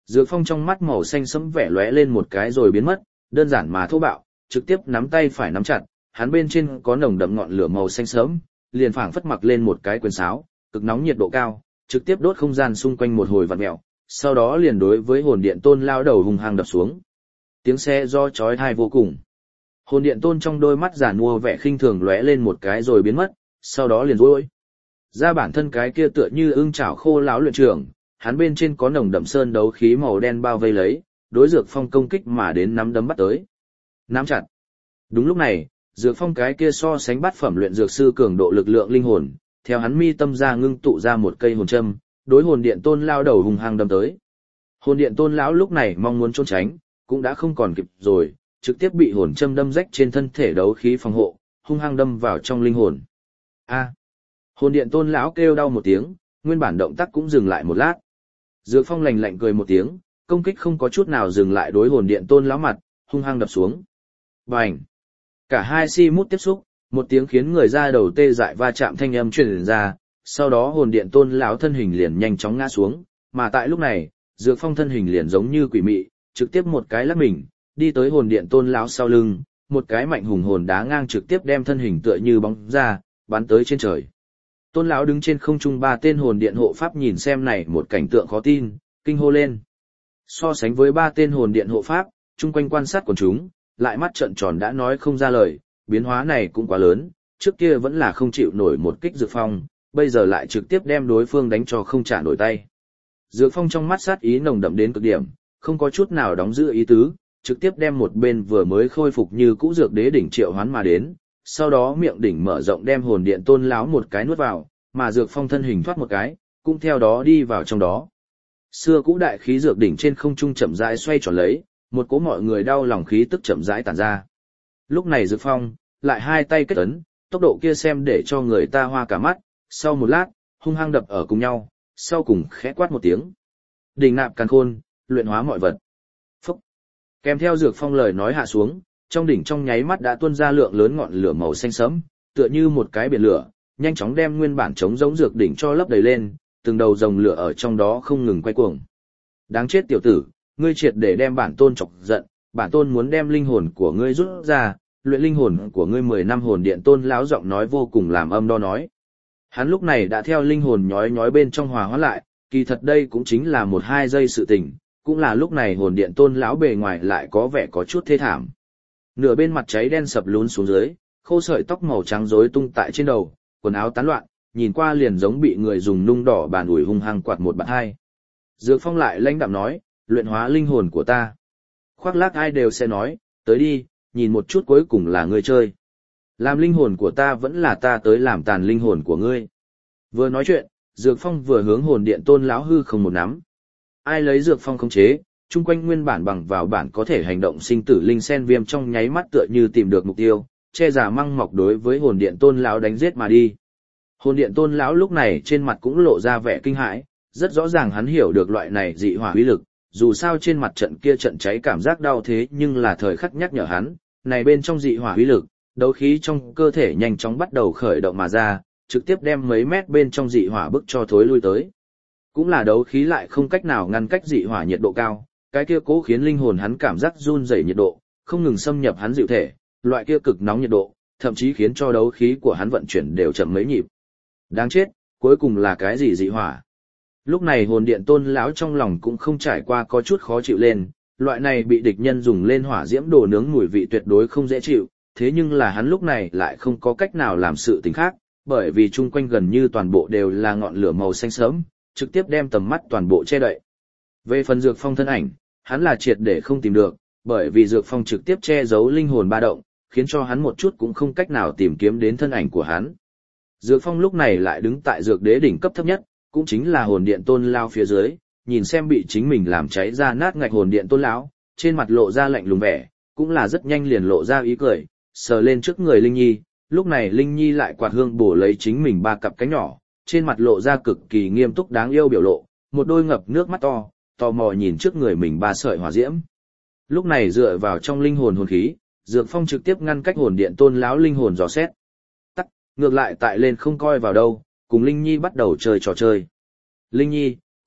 Dược Phong trong mắt màu xanh sẫm vẻ lóe lên một cái rồi biến mất, đơn giản mà thô bạo, trực tiếp nắm tay phải nắm chặt, hắn bên trên có nồng đậm ngọn lửa màu xanh sẫm, liền phảng phất mặc lên một cái quyền sáo, cực nóng nhiệt độ cao, trực tiếp đốt không gian xung quanh một hồi vặn mèo, sau đó liền đối với hồn điện tôn lao đầu hung hăng đập xuống. Tiếng xe do chói tai vô cùng. Hồn điện tôn trong đôi mắt giàn mua vẻ khinh thường lóe lên một cái rồi biến mất, sau đó liền rối ra bản thân cái kia tựa như ưng chảo khô lão luyện trưởng, hắn bên trên có nồng đậm sơn đấu khí màu đen bao vây lấy, đối Dược Phong công kích mà đến nắm đấm bắt tới. Nắm chặt. Đúng lúc này, Dược Phong cái kia so sánh bát phẩm luyện dược sư cường độ lực lượng linh hồn, theo hắn mi tâm ra ngưng tụ ra một cây hồn châm, đối hồn điện tôn lao đầu hung hăng đâm tới. Hồn điện tôn lão lúc này mong muốn trốn tránh, cũng đã không còn kịp rồi, trực tiếp bị hồn châm đâm rách trên thân thể đấu khí phòng hộ, hung hăng đâm vào trong linh hồn. A! Hồn điện tôn lão kêu đau một tiếng, nguyên bản động tác cũng dừng lại một lát. Dược Phong lạnh lạnh cười một tiếng, công kích không có chút nào dừng lại đối hồn điện tôn lão mặt, hung hăng đập xuống. Bành! Cả hai si mút tiếp xúc, một tiếng khiến người ra đầu tê dại va chạm thanh âm truyền ra, sau đó hồn điện tôn lão thân hình liền nhanh chóng ngã xuống, mà tại lúc này, Dược Phong thân hình liền giống như quỷ mị, trực tiếp một cái lắc mình, đi tới hồn điện tôn lão sau lưng, một cái mạnh hùng hồn đá ngang trực tiếp đem thân hình tựa như bóng ra, bắn tới trên trời. Tôn lão đứng trên không trung ba tên hồn điện hộ pháp nhìn xem này một cảnh tượng khó tin, kinh hô lên. So sánh với ba tên hồn điện hộ pháp, chung quanh quan sát quần chúng, lại mắt trợn tròn đã nói không ra lời, biến hóa này cũng quá lớn, trước kia vẫn là không chịu nổi một kích Dược Phong, bây giờ lại trực tiếp đem đối phương đánh cho không trả nổi tay. Dược Phong trong mắt sát ý nồng đậm đến cực điểm, không có chút nào đóng giữ ý tứ, trực tiếp đem một bên vừa mới khôi phục như cũ dược đế đỉnh triệu hoán mà đến, sau đó miệng đỉnh mở rộng đem hồn điện tôn lão một cái nuốt vào, mà Dược Phong thân hình thoát một cái, cũng theo đó đi vào trong đó. Xưa cũ đại khí dược đỉnh trên không trung chậm rãi xoay tròn lấy, một cỗ mọi người đau lòng khí tức chậm rãi tản ra. Lúc này Dược Phong lại hai tay kết ấn, tốc độ kia xem để cho người ta hoa cả mắt, sau một lát, hung hăng đập ở cùng nhau, sau cùng khẽ quát một tiếng. Đỉnh nạp càn khôn, luyện hóa mọi vật. Phúc. Kèm theo Dược Phong lời nói hạ xuống, trong đỉnh trong nháy mắt đã tuôn ra lượng lớn ngọn lửa màu xanh sẫm, tựa như một cái biển lửa, nhanh chóng đem nguyên bản trống rỗng dược đỉnh cho lấp đầy lên, từng đầu rồng lửa ở trong đó không ngừng quay cuồng. Đáng chết tiểu tử, ngươi triệt để đem bản tôn chọc giận, bản tôn muốn đem linh hồn của ngươi rút ra, luyện linh hồn của ngươi 10 năm hồn điện tôn lão giọng nói vô cùng làm âm đo nói. Hắn lúc này đã theo linh hồn nhói nhói bên trong hòa hóa lại, kỳ thật đây cũng chính là 1-2 giây sự tình, cũng là lúc này hồn điện tôn lão bề ngoài lại có vẻ có chút thê thảm. Nửa bên mặt cháy đen sập lún xuống dưới, khô sợi tóc màu trắng rối tung tại trên đầu, quần áo tán loạn, nhìn qua liền giống bị người dùng nung đỏ bàn ủi hung hăng quạt một bạt hai. Dược Phong lại lãnh đạm nói, luyện hóa linh hồn của ta. Khoác lác ai đều sẽ nói, tới đi, nhìn một chút cuối cùng là ngươi chơi. Làm linh hồn của ta vẫn là ta tới làm tàn linh hồn của ngươi. Vừa nói chuyện, Dược Phong vừa hướng hồn điện tôn lão hư không một nắm. Ai lấy Dược Phong khống chế, chung quanh nguyên bản bằng vào bản có thể hành động sinh tử linh sen viêm trong nháy mắt tựa như tìm được mục tiêu, che giả măng mọc đối với hồn điện tôn lão đánh giết mà đi. Hồn điện tôn lão lúc này trên mặt cũng lộ ra vẻ kinh hãi, rất rõ ràng hắn hiểu được loại này dị hỏa uy lực, dù sao trên mặt trận kia trận cháy cảm giác đau thế nhưng là thời khắc nhắc nhở hắn, này bên trong dị hỏa uy lực, đấu khí trong cơ thể nhanh chóng bắt đầu khởi động mà ra, trực tiếp đem mấy mét bên trong dị hỏa bức cho thối lui tới. Cũng là đấu khí lại không cách nào ngăn cách dị hỏa nhiệt độ cao, cái kia cố khiến linh hồn hắn cảm giác run rẩy nhiệt độ, không ngừng xâm nhập hắn dịu thể, loại kia cực nóng nhiệt độ, thậm chí khiến cho đấu khí của hắn vận chuyển đều chậm mấy nhịp. Đáng chết, cuối cùng là cái gì dị hỏa? Lúc này hồn điện tôn lão trong lòng cũng không trải qua có chút khó chịu lên, loại này bị địch nhân dùng lên hỏa diễm đồ nướng mùi vị tuyệt đối không dễ chịu, thế nhưng là hắn lúc này lại không có cách nào làm sự tình khác, bởi vì chung quanh gần như toàn bộ đều là ngọn lửa màu xanh sớm, trực tiếp đem tầm mắt toàn bộ che đậy. Về phần Dược Phong thân ảnh, hắn là triệt để không tìm được, bởi vì Dược Phong trực tiếp che giấu linh hồn ba động, khiến cho hắn một chút cũng không cách nào tìm kiếm đến thân ảnh của hắn. Dược Phong lúc này lại đứng tại dược đế đỉnh cấp thấp nhất, cũng chính là hồn điện tôn lão phía dưới, nhìn xem bị chính mình làm cháy ra nát ngạch hồn điện tôn lão, trên mặt lộ ra lạnh lùng vẻ, cũng là rất nhanh liền lộ ra ý cười, sờ lên trước người Linh Nhi, lúc này Linh Nhi lại quạt hương bổ lấy chính mình ba cặp cánh nhỏ, trên mặt lộ ra cực kỳ nghiêm túc đáng yêu biểu lộ, một đôi ngập nước mắt to, tò mò nhìn trước người mình ba sợi hỏa diễm. Lúc này dựa vào trong linh hồn hồn khí, Dược Phong trực tiếp ngăn cách hồn điện tôn lão linh hồn dò xét. Ngược lại tại lên không coi vào đâu, cùng Linh Nhi bắt đầu chơi trò chơi. Linh Nhi,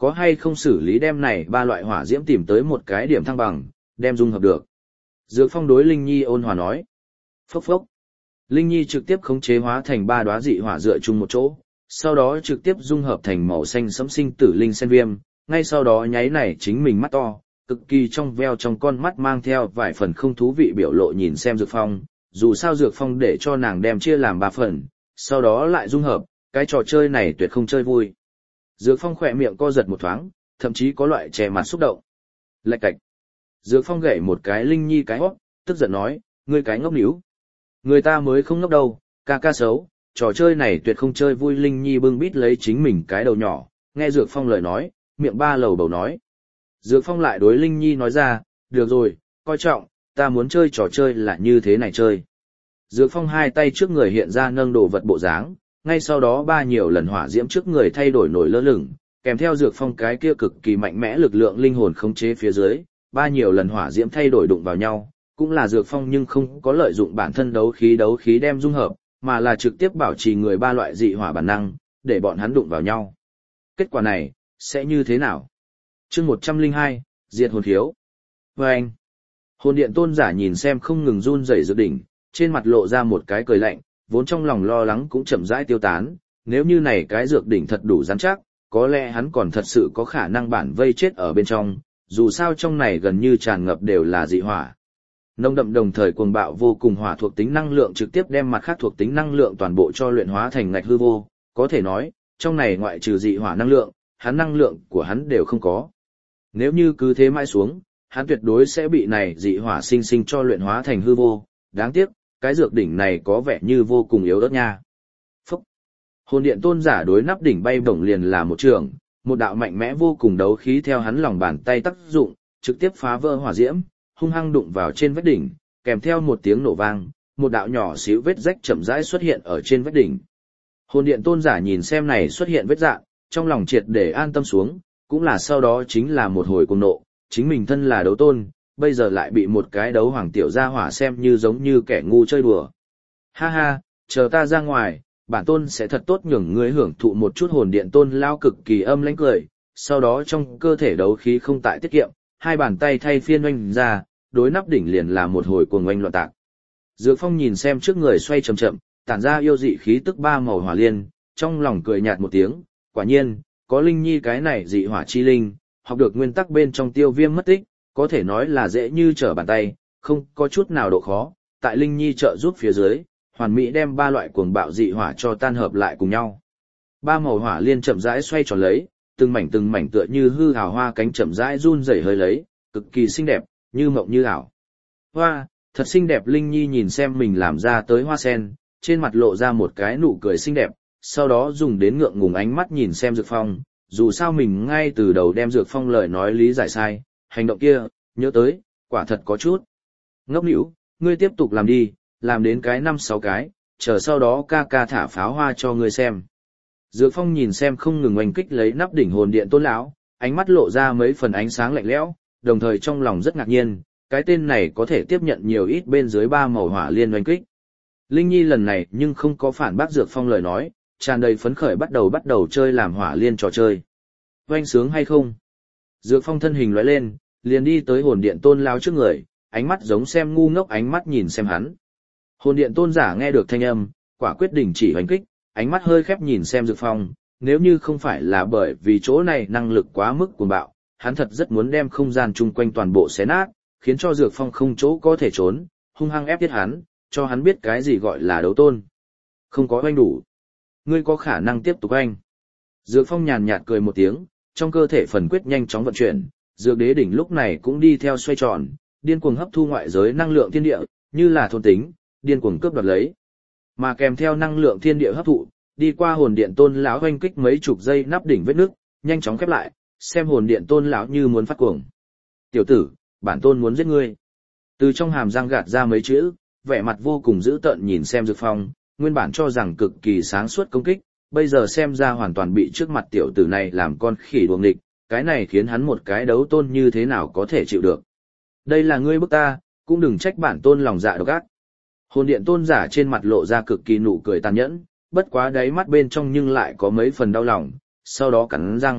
có hay không xử lý đem này ba loại hỏa diễm tìm tới một cái điểm thăng bằng, đem dung hợp được. Dược Phong đối Linh Nhi ôn hòa nói. Phốc phốc. Linh Nhi trực tiếp khống chế hóa thành ba đóa dị hỏa dựa chung một chỗ, sau đó trực tiếp dung hợp thành màu xanh sẫm sinh tử linh sen viêm, ngay sau đó nháy này chính mình mắt to, cực kỳ trong veo trong con mắt mang theo vài phần không thú vị biểu lộ nhìn xem Dược Phong, dù sao Dược Phong để cho nàng đem chia làm 3 phần, sau đó lại dung hợp, cái trò chơi này tuyệt không chơi vui. Dược Phong khỏe miệng co giật một thoáng, thậm chí có loại che mặt xúc động. Lạch cạch. Dược Phong gậy một cái Linh Nhi cái hót, tức giận nói, ngươi cái ngốc níu. Người ta mới không ngốc đâu, ca ca xấu, trò chơi này tuyệt không chơi vui. Linh Nhi bưng bít lấy chính mình cái đầu nhỏ, nghe Dược Phong lời nói, miệng ba lầu bầu nói. Dược Phong lại đối Linh Nhi nói ra, được rồi, coi trọng, ta muốn chơi trò chơi là như thế này chơi. Dược Phong hai tay trước người hiện ra nâng đồ vật bộ dáng, ngay sau đó ba nhiều lần hỏa diễm trước người thay đổi nổi lơ lửng, kèm theo Dược Phong cái kia cực kỳ mạnh mẽ lực lượng linh hồn khống chế phía dưới, ba nhiều lần hỏa diễm thay đổi đụng vào nhau, cũng là Dược Phong nhưng không có lợi dụng bản thân đấu khí đem dung hợp, mà là trực tiếp bảo trì người ba loại dị hỏa bản năng, để bọn hắn đụng vào nhau. Kết quả này, sẽ như thế nào? Chương 102, Diệt hồn thiếu. Vâng! Hồn điện tôn giả nhìn xem không ngừng run rẩy dược đỉnh, trên mặt lộ ra một cái cười lạnh, vốn trong lòng lo lắng cũng chậm rãi tiêu tán, nếu như này cái dược đỉnh thật đủ rắn chắc, có lẽ hắn còn thật sự có khả năng bản vây chết ở bên trong, dù sao trong này gần như tràn ngập đều là dị hỏa. Nồng đậm đồng thời cuồng bạo vô cùng hỏa thuộc tính năng lượng trực tiếp đem mặt khác thuộc tính năng lượng toàn bộ cho luyện hóa thành ngạch hư vô, có thể nói, trong này ngoại trừ dị hỏa năng lượng, hắn năng lượng của hắn đều không có. Nếu như cứ thế mãi xuống, hắn tuyệt đối sẽ bị này dị hỏa sinh sinh cho luyện hóa thành hư vô, đáng tiếc, cái dược đỉnh này có vẻ như vô cùng yếu ớt nha. Phúc! Hồn điện tôn giả đối nắp đỉnh bay bổng liền là một trường, một đạo mạnh mẽ vô cùng đấu khí theo hắn lòng bàn tay tác dụng, trực tiếp phá vỡ hỏa diễm, hung hăng đụng vào trên vách đỉnh, kèm theo một tiếng nổ vang, một đạo nhỏ xíu vết rách chậm rãi xuất hiện ở trên vách đỉnh. Hồn điện tôn giả nhìn xem này xuất hiện vết rạn, trong lòng triệt để an tâm xuống, cũng là sau đó chính là một hồi cuồng nộ, chính mình thân là đấu tôn, bây giờ lại bị một cái đấu hoàng tiểu gia hỏa xem như giống như kẻ ngu chơi đùa. Ha ha, chờ ta ra ngoài, bản tôn sẽ thật tốt nhường ngươi hưởng thụ một chút. Hồn điện tôn lao cực kỳ âm lãnh cười, sau đó trong cơ thể đấu khí không tại tiết kiệm, hai bàn tay thay phiên oanh ra, đối nắp đỉnh liền là một hồi cuồng oanh loạn tạc. Dược Phong nhìn xem trước người xoay chậm chậm, tản ra yêu dị khí tức ba màu hỏa liên, trong lòng cười nhạt một tiếng, quả nhiên, có Linh Nhi cái này dị hỏa chi linh, học được nguyên tắc bên trong tiêu viêm mất tích, có thể nói là dễ như trở bàn tay, không có chút nào độ khó, tại Linh Nhi trợ giúp phía dưới, hoàn mỹ đem ba loại cuồng bạo dị hỏa cho tan hợp lại cùng nhau. Ba màu hỏa liên chậm rãi xoay tròn lấy, từng mảnh tựa như hư ảo hoa cánh chậm rãi run rẩy hơi lấy, cực kỳ xinh đẹp, như mộng như ảo. Hoa, thật xinh đẹp. Linh Nhi nhìn xem mình làm ra tới hoa sen, trên mặt lộ ra một cái nụ cười xinh đẹp, sau đó dùng đến ngượng ngùng ánh mắt nhìn xem Dược Phong, dù sao mình ngay từ đầu đem Dược Phong lời nói lý giải sai, hành động kia, nhớ tới, quả thật có chút. Ngốc nỉu, ngươi tiếp tục làm đi, làm đến cái 5-6 cái, chờ sau đó ca ca thả pháo hoa cho ngươi xem. Dược Phong nhìn xem không ngừng oanh kích lấy nắp đỉnh hồn điện tôn lão, ánh mắt lộ ra mấy phần ánh sáng lạnh lẽo, đồng thời trong lòng rất ngạc nhiên, cái tên này có thể tiếp nhận nhiều ít bên dưới ba màu hỏa liên oanh kích. Linh Nhi lần này nhưng không có phản bác Dược Phong lời nói, tràn đầy phấn khởi bắt đầu chơi làm hỏa liên trò chơi. Oanh sướng hay không? Dược Phong thân hình lóe lên, liền đi tới hồn điện tôn lão trước người, ánh mắt giống xem ngu ngốc ánh mắt nhìn xem hắn. Hồn điện tôn giả nghe được thanh âm, quả quyết đình chỉ hoành kích, ánh mắt hơi khép nhìn xem Dược Phong, nếu như không phải là bởi vì chỗ này năng lực quá mức cuồng bạo, hắn thật rất muốn đem không gian chung quanh toàn bộ xé nát, khiến cho Dược Phong không chỗ có thể trốn, hung hăng ép giết hắn, cho hắn biết cái gì gọi là đấu tôn. Không có oanh đủ. Ngươi có khả năng tiếp tục oanh. Dược Phong nhàn nhạt cười một tiếng, trong cơ thể phần quyết nhanh chóng vận chuyển, Dược Đế đỉnh lúc này cũng đi theo xoay tròn, điên cuồng hấp thu ngoại giới năng lượng thiên địa, như là thôn tính, điên cuồng cướp đoạt lấy. Mà kèm theo năng lượng thiên địa hấp thụ, đi qua hồn điện tôn lão hoanh kích mấy chục giây nắp đỉnh vết nước, nhanh chóng khép lại, xem hồn điện tôn lão như muốn phát cuồng. Tiểu tử, bản tôn muốn giết ngươi. Từ trong hàm răng gạt ra mấy chữ, vẻ mặt vô cùng dữ tợn nhìn xem Dược Phong, nguyên bản cho rằng cực kỳ sáng suốt công kích, bây giờ xem ra hoàn toàn bị trước mặt tiểu tử này làm con khỉ đuồng địch, cái này khiến hắn một cái đấu tôn như thế nào có thể chịu được. Đây là ngươi bức ta, cũng đừng trách bản tôn lòng dạ độc ác. Hồn điện tôn giả trên mặt lộ ra cực kỳ nụ cười tàn nhẫn, bất quá đáy mắt bên trong nhưng lại có mấy phần đau lòng, sau đó cắn răng,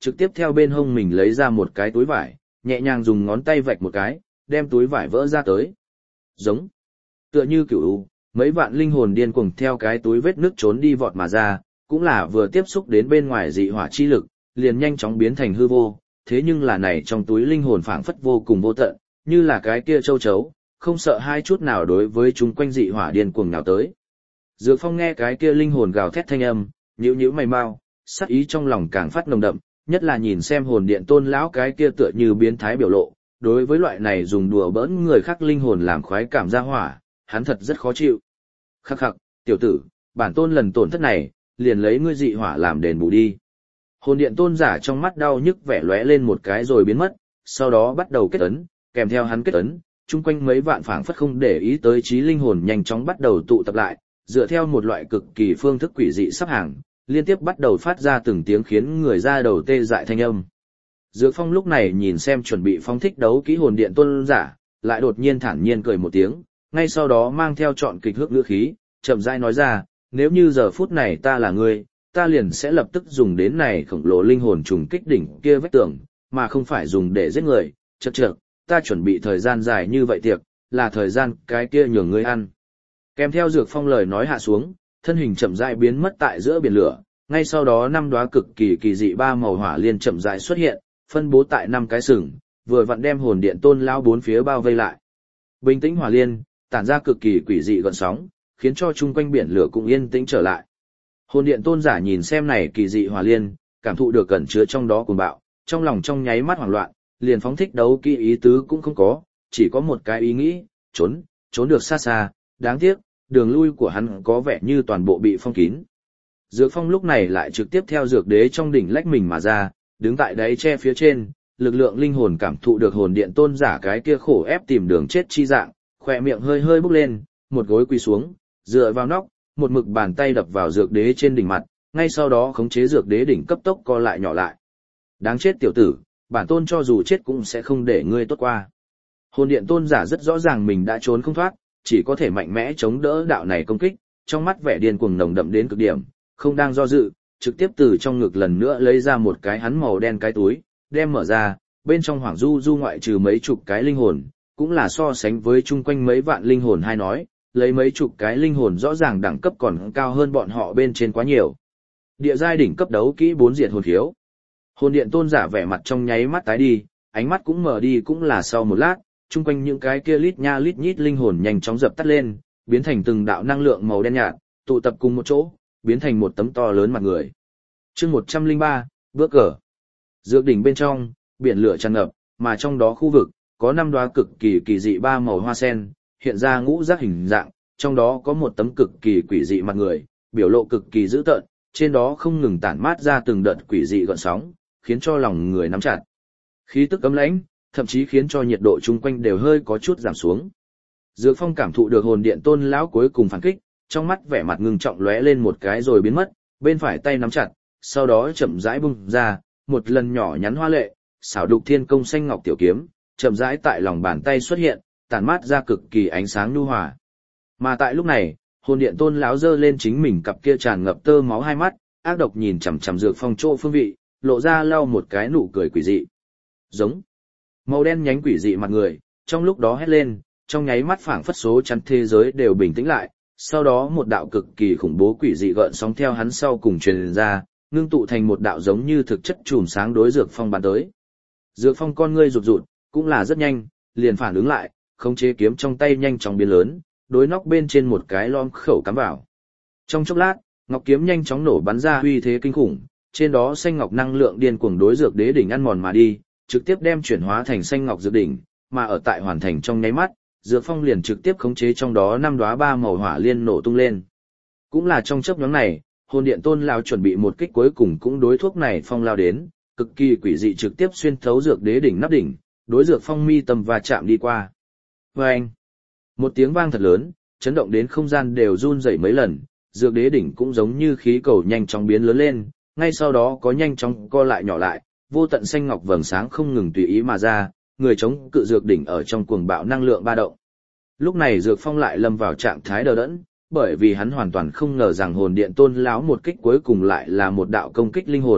trực tiếp theo bên hông mình lấy ra một cái túi vải, nhẹ nhàng dùng ngón tay vạch một cái, đem túi vải vỡ ra tới. Giống. Tựa như cửu u, mấy vạn linh hồn điên cuồng theo cái túi vết nước trốn đi vọt mà ra, cũng là vừa tiếp xúc đến bên ngoài dị hỏa chi lực, liền nhanh chóng biến thành hư vô, thế nhưng là này trong túi linh hồn phảng phất vô cùng vô tận, như là cái kia châu chấu, không sợ hai chút nào đối với chúng quanh dị hỏa điên cuồng nào tới. Dược Phong nghe cái kia linh hồn gào thét thanh âm, nhíu nhíu mày mau, sắc ý trong lòng càng phát nồng đậm, nhất là nhìn xem hồn điện tôn lão cái kia tựa như biến thái biểu lộ, đối với loại này dùng đùa bỡn người khác linh hồn làm khoái cảm ra hỏa, hắn thật rất khó chịu. Khắc khắc, tiểu tử, bản tôn lần tổn thất này, liền lấy ngươi dị hỏa làm đền bù đi. Hồn điện tôn giả trong mắt đau nhức vẻ lóe lên một cái rồi biến mất, sau đó bắt đầu kết ấn, kèm theo hắn kết ấn, chung quanh mấy vạn phảng phất không để ý tới trí linh hồn nhanh chóng bắt đầu tụ tập lại, dựa theo một loại cực kỳ phương thức quỷ dị sắp hàng, liên tiếp bắt đầu phát ra từng tiếng khiến người ra đầu tê dại thanh âm. Dược Phong lúc này nhìn xem chuẩn bị phóng thích đấu kỹ hồn điện tôn giả, lại đột nhiên thản nhiên cười một tiếng, ngay sau đó mang theo trọn kịch hước ngữ khí, chậm rãi nói ra, nếu như giờ phút này ta là ngươi, ta liền sẽ lập tức dùng đến này khổng lồ linh hồn trùng kích đỉnh kia vách tường, mà không phải dùng để giết người, chậc, ta chuẩn bị thời gian dài như vậy tiệc, là thời gian cái kia nhường ngươi ăn. Kèm theo Dược Phong lời nói hạ xuống, thân hình chậm rãi biến mất tại giữa biển lửa, ngay sau đó năm đóa cực kỳ kỳ dị ba màu hỏa liên chậm rãi xuất hiện, phân bố tại năm cái sừng, vừa vặn đem hồn điện tôn lão bốn phía bao vây lại. Bình tĩnh hỏa liên, tản ra cực kỳ quỷ dị gợn sóng, khiến cho chung quanh biển lửa cũng yên tĩnh trở lại. Hồn điện tôn giả nhìn xem này kỳ dị hỏa liên, cảm thụ được cẩn chứa trong đó cuồng bạo, trong lòng trong nháy mắt hoảng loạn, liền phóng thích đấu kỹ ý tứ cũng không có, chỉ có một cái ý nghĩ, trốn được xa xa, đáng tiếc, đường lui của hắn có vẻ như toàn bộ bị phong kín. Dược Phong lúc này lại trực tiếp theo dược đế trong đỉnh lách mình mà ra, đứng tại đáy tre phía trên, lực lượng linh hồn cảm thụ được hồn điện tôn giả cái kia khổ ép tìm đường chết chi dạng, khỏe miệng hơi hơi bốc lên, một gối quỳ xuống, dựa vào nóc, một mực bàn tay đập vào dược đế trên đỉnh mặt, ngay sau đó khống chế dược đế đỉnh cấp tốc co lại nhỏ lại. Đáng chết tiểu tử, bản tôn cho dù chết cũng sẽ không để ngươi tốt qua. Hồn điện tôn giả rất rõ ràng mình đã trốn không thoát, chỉ có thể mạnh mẽ chống đỡ đạo này công kích, trong mắt vẻ điên cuồng nồng đậm đến cực điểm, không đang do dự, trực tiếp từ trong ngực lần nữa lấy ra một cái hắn màu đen cái túi, đem mở ra, bên trong Hoàng Du Du ngoại trừ mấy chục cái linh hồn, cũng là so sánh với chung quanh mấy vạn linh hồn hay nói, lấy mấy chục cái linh hồn rõ ràng đẳng cấp còn cao hơn bọn họ bên trên quá nhiều. Địa giai đỉnh cấp đấu kỹ 4 diệt hồn khiếu. Hồn điện tôn giả vẻ mặt trong nháy mắt tái đi, ánh mắt cũng mở đi cũng là sau một lát, chung quanh những cái kia lít nha lít nhít linh hồn nhanh chóng dập tắt lên, biến thành từng đạo năng lượng màu đen nhạt, tụ tập cùng một chỗ, biến thành một tấm to lớn mặt người. Chương 103, bước cờ. Dược đỉnh bên trong, biển lửa tràn ngập, mà trong đó khu vực có 5 đóa cực kỳ kỳ dị ba màu hoa sen, hiện ra ngũ giác hình dạng, trong đó có một tấm cực kỳ quỷ dị mặt người, biểu lộ cực kỳ dữ tợn, trên đó không ngừng tản mát ra từng đợt quỷ dị gợn sóng, khiến cho lòng người nắm chặt. Khí tức cấm lãnh, thậm chí khiến cho nhiệt độ chung quanh đều hơi có chút giảm xuống. Dược Phong cảm thụ được hồn điện tôn lão cuối cùng phản kích, trong mắt vẻ mặt ngưng trọng lóe lên một cái rồi biến mất, bên phải tay nắm chặt, sau đó chậm rãi bung ra, một lần nhỏ nhắn hoa lệ, xảo đục thiên công xanh ngọc tiểu kiếm, chậm rãi tại lòng bàn tay xuất hiện, tản mát ra cực kỳ ánh sáng nhu hòa. Mà tại lúc này, hồn điện tôn lão giơ lên chính mình cặp kia tràn ngập tơ máu hai mắt, ác độc nhìn chằm chằm Dược Phong chỗ phương vị, lộ ra lau một cái nụ cười quỷ dị. Giống. Màu đen nhánh quỷ dị mặt người, trong lúc đó hét lên, trong nháy mắt phảng phất số chắn thế giới đều bình tĩnh lại, sau đó một đạo cực kỳ khủng bố quỷ dị gợn sóng theo hắn sau cùng truyền ra, ngưng tụ thành một đạo giống như thực chất chùm sáng đối Dược Phong bắn tới. Dược Phong con ngươi rụt rụt, cũng là rất nhanh, liền phản ứng lại, khống chế kiếm trong tay nhanh chóng biến lớn, đối nóc bên trên một cái lom khẩu cắm vào. Trong chốc lát, ngọc kiếm nhanh chóng nổ bắn ra uy thế kinh khủng, trên đó xanh ngọc năng lượng điên cuồng đối dược đế đỉnh ăn mòn mà đi, trực tiếp đem chuyển hóa thành xanh ngọc dược đỉnh, mà ở tại hoàn thành trong nháy mắt, Dược Phong liền trực tiếp khống chế trong đó 5 đóa ba màu hỏa liên nổ tung lên. Cũng là trong chớp nhoáng này, hồn điện tôn lão chuẩn bị một kích cuối cùng cũng đối thuốc này phong lao đến, cực kỳ quỷ dị trực tiếp xuyên thấu dược đế đỉnh nắp đỉnh, đối Dược Phong mi tâm và chạm đi qua. Oeng! Một tiếng vang thật lớn, chấn động đến không gian đều run rẩy mấy lần, dược đế đỉnh cũng giống như khí cầu nhanh chóng biến lớn lên, ngay sau đó có nhanh chóng co lại nhỏ lại, vô tận xanh ngọc vầng sáng không ngừng tùy ý mà ra, người chống cự dược đỉnh ở trong cuồng bạo năng lượng ba động. Lúc này Dược Phong lại lâm vào trạng thái đờ đẫn, bởi vì hắn hoàn toàn không ngờ rằng hồn điện tôn lão một kích cuối cùng lại là một đạo công kích linh hồn,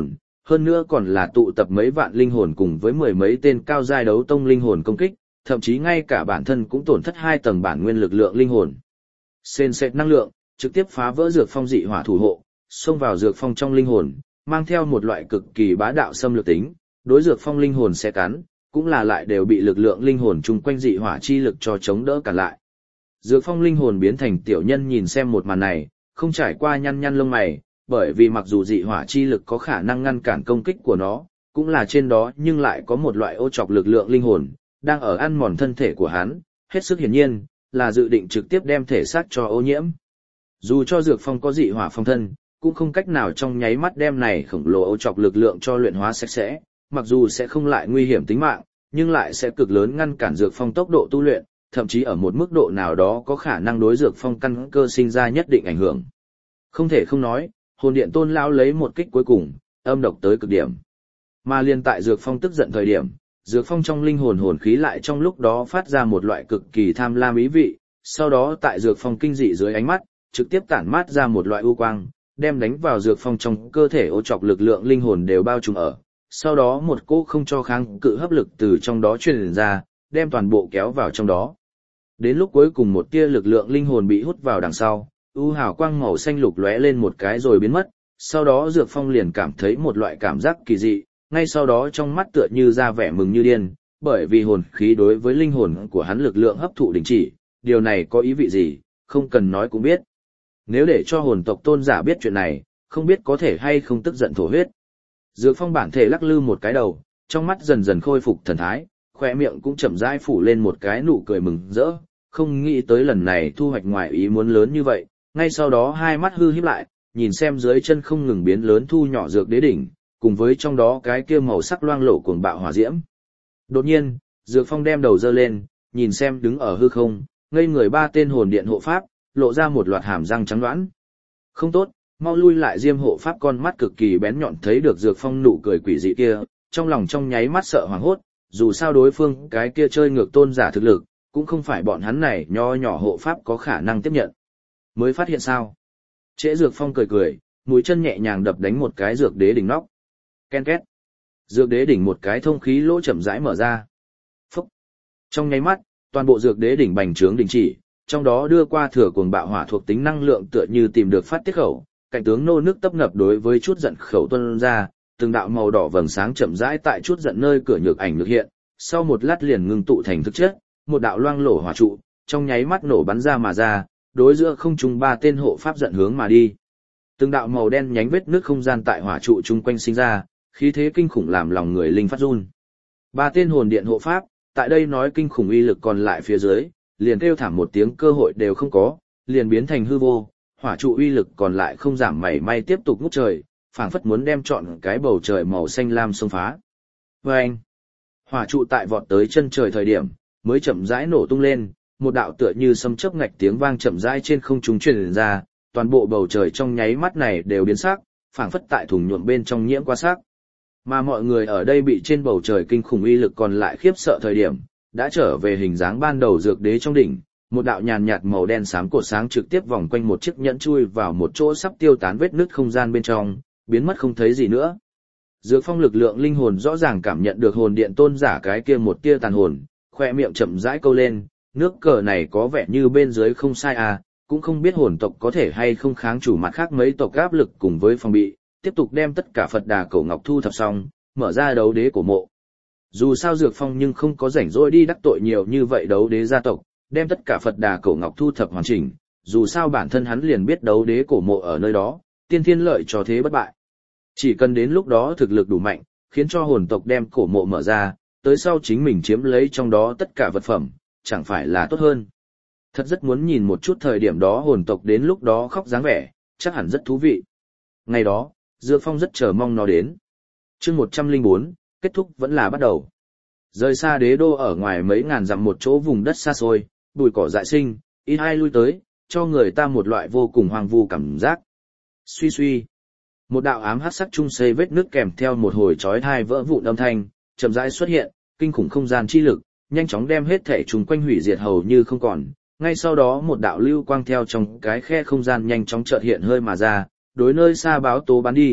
hơn nữa còn là tụ tập mấy vạn linh hồn cùng với mười mấy tên cao giai đấu tông linh hồn công kích, thậm chí ngay cả bản thân cũng tổn thất 2 tầng bản nguyên lực lượng linh hồn. Sền sệt năng lượng, trực tiếp phá vỡ dược phong dị hỏa thủ hộ, xông vào dược phong trong linh hồn, mang theo một loại cực kỳ bá đạo xâm lược tính, đối dược phong linh hồn sẽ cắn, cũng là lại đều bị lực lượng linh hồn chung quanh dị hỏa chi lực cho chống đỡ cản lại. Dược phong linh hồn biến thành tiểu nhân nhìn xem một màn này, không trải qua nhăn nhăn lông mày, bởi vì mặc dù dị hỏa chi lực có khả năng ngăn cản công kích của nó, cũng là trên đó nhưng lại có một loại ô trọc lực lượng linh hồn, đang ở ăn mòn thân thể của hắn, hết sức hiển nhiên, là dự định trực tiếp đem thể xác cho ô nhiễm. Dù cho dược phong có dị hỏa phong thân, cũng không cách nào trong nháy mắt đem này khổng lồ ô trọc lực lượng cho luyện hóa sạch sẽ, mặc dù sẽ không lại nguy hiểm tính mạng, nhưng lại sẽ cực lớn ngăn cản dược phong tốc độ tu luyện, thậm chí ở một mức độ nào đó có khả năng đối dược phong căn cơ sinh ra nhất định ảnh hưởng. Không thể không nói, hồn điện tôn lão lấy một kích cuối cùng, âm độc tới cực điểm. Mà liên tại dược phong tức giận thời điểm, dược phong trong linh hồn hồn khí lại trong lúc đó phát ra một loại cực kỳ tham lam ý vị, sau đó tại dược phong kinh dị dưới ánh mắt, trực tiếp tản mát ra một loại u quang, đem đánh vào dược phong trong cơ thể ô trọc lực lượng linh hồn đều bao trùm ở. Sau đó một cỗ không cho kháng cự hấp lực từ trong đó truyền ra, đem toàn bộ kéo vào trong đó. Đến lúc cuối cùng một tia lực lượng linh hồn bị hút vào đằng sau, u hào quang màu xanh lục lóe lên một cái rồi biến mất, sau đó Dược Phong liền cảm thấy một loại cảm giác kỳ dị, ngay sau đó trong mắt tựa như ra vẻ mừng như điên, bởi vì hồn khí đối với linh hồn của hắn lực lượng hấp thụ đình chỉ, điều này có ý vị gì, không cần nói cũng biết. Nếu để cho hồn tộc tôn giả biết chuyện này, không biết có thể hay không tức giận thổ huyết. Dược Phong bản thể lắc lư một cái đầu, trong mắt dần dần khôi phục thần thái, khóe miệng cũng chậm rãi phủ lên một cái nụ cười mừng rỡ, không nghĩ tới lần này thu hoạch ngoài ý muốn lớn như vậy, ngay sau đó hai mắt hư híp lại, nhìn xem dưới chân không ngừng biến lớn thu nhỏ dược đế đỉnh, cùng với trong đó cái kia màu sắc loang lổ cuồng bạo hỏa diễm. Đột nhiên, Dược Phong đem đầu giơ lên, nhìn xem đứng ở hư không, ngây người 3 tên hồn điện hộ pháp, lộ ra một loạt hàm răng trắng đoán. Không tốt, mau lui lại. Diêm hộ pháp con mắt cực kỳ bén nhọn thấy được Dược Phong nụ cười quỷ dị kia, trong lòng trong nháy mắt sợ hoảng hốt, dù sao đối phương cái kia chơi ngược tôn giả thực lực, cũng không phải bọn hắn này nho nhỏ hộ pháp có khả năng tiếp nhận. Mới phát hiện sao? Trễ Dược Phong cười cười, mũi chân nhẹ nhàng đập đánh một cái dược đế đỉnh nóc. Ken két. Dược đế đỉnh một cái thông khí lỗ chậm rãi mở ra. Phúc. Trong nháy mắt, toàn bộ dược đế đỉnh bành trướng đình chỉ, trong đó đưa qua thừa cuồng bạo hỏa thuộc tính năng lượng tựa như tìm được phát tiết khẩu, cạnh tướng nô nước tấp nập đối với chút giận khẩu tuôn ra, từng đạo màu đỏ vầng sáng chậm rãi tại chút giận nơi cửa nhược ảnh nhược hiện, sau một lát liền ngưng tụ thành thực chất, một đạo loang lổ hỏa trụ, trong nháy mắt nổ bắn ra mà ra, đối giữa không trung 3 tên hộ pháp giận hướng mà đi. Từng đạo màu đen nhánh vết nước không gian tại hỏa trụ chung quanh sinh ra, khí thế kinh khủng làm lòng người linh phát run. 3 tên hồn điện hộ pháp, tại đây nói kinh khủng uy lực còn lại phía dưới, liền kêu thảm một tiếng cơ hội đều không có, liền biến thành hư vô, hỏa trụ uy lực còn lại không giảm mảy may tiếp tục ngút trời, phảng phất muốn đem trọn cái bầu trời màu xanh lam xông phá. Vâng! Hỏa trụ tại vọt tới chân trời thời điểm, mới chậm rãi nổ tung lên, một đạo tựa như sấm chớp ngạch tiếng vang chậm rãi trên không trung truyền ra, toàn bộ bầu trời trong nháy mắt này đều biến sắc, phảng phất tại thùng nhuộm bên trong nhiễm qua sắc. Mà mọi người ở đây bị trên bầu trời kinh khủng uy lực còn lại khiếp sợ thời điểm, đã trở về hình dáng ban đầu dược đế trong đỉnh, một đạo nhàn nhạt màu đen xám cột sáng trực tiếp vòng quanh một chiếc nhẫn chui vào một chỗ sắp tiêu tán vết nứt không gian bên trong, biến mất không thấy gì nữa. Dược Phong lực lượng linh hồn rõ ràng cảm nhận được hồn điện tôn giả cái kia một tia tàn hồn, khoe miệng chậm rãi câu lên, nước cờ này có vẻ như bên dưới không sai à, cũng không biết hồn tộc có thể hay không kháng chủ mặt khác mấy tộc áp lực cùng với phòng bị, tiếp tục đem tất cả Phật Đà Cổ Ngọc thu thập xong, mở ra đấu đế cổ mộ. Dù sao Dược Phong nhưng không có rảnh rỗi đi đắc tội nhiều như vậy đấu đế gia tộc, đem tất cả Phật Đà Cổ Ngọc thu thập hoàn chỉnh, dù sao bản thân hắn liền biết đấu đế cổ mộ ở nơi đó, tiên thiên lợi cho thế bất bại. Chỉ cần đến lúc đó thực lực đủ mạnh, khiến cho hồn tộc đem cổ mộ mở ra, tới sau chính mình chiếm lấy trong đó tất cả vật phẩm, chẳng phải là tốt hơn. Thật rất muốn nhìn một chút thời điểm đó hồn tộc đến lúc đó khóc dáng vẻ, chắc hẳn rất thú vị. Ngày đó, Dược Phong rất chờ mong nó đến. Chương 104, kết thúc vẫn là bắt đầu. Rời xa đế đô ở ngoài mấy ngàn dặm một chỗ vùng đất xa xôi, bụi cỏ dại sinh, ít ai lui tới, cho người ta một loại vô cùng hoang vu cảm giác. Suy suy. Một đạo ám hắc sắc trung xây vết nước kèm theo một hồi chói tai vỡ vụn âm thanh, chậm rãi xuất hiện, kinh khủng không gian chi lực, nhanh chóng đem hết thể chúng quanh hủy diệt hầu như không còn. Ngay sau đó một đạo lưu quang theo trong cái khe không gian nhanh chóng chợt hiện hơi mà ra, đối nơi xa báo tố bắn đi,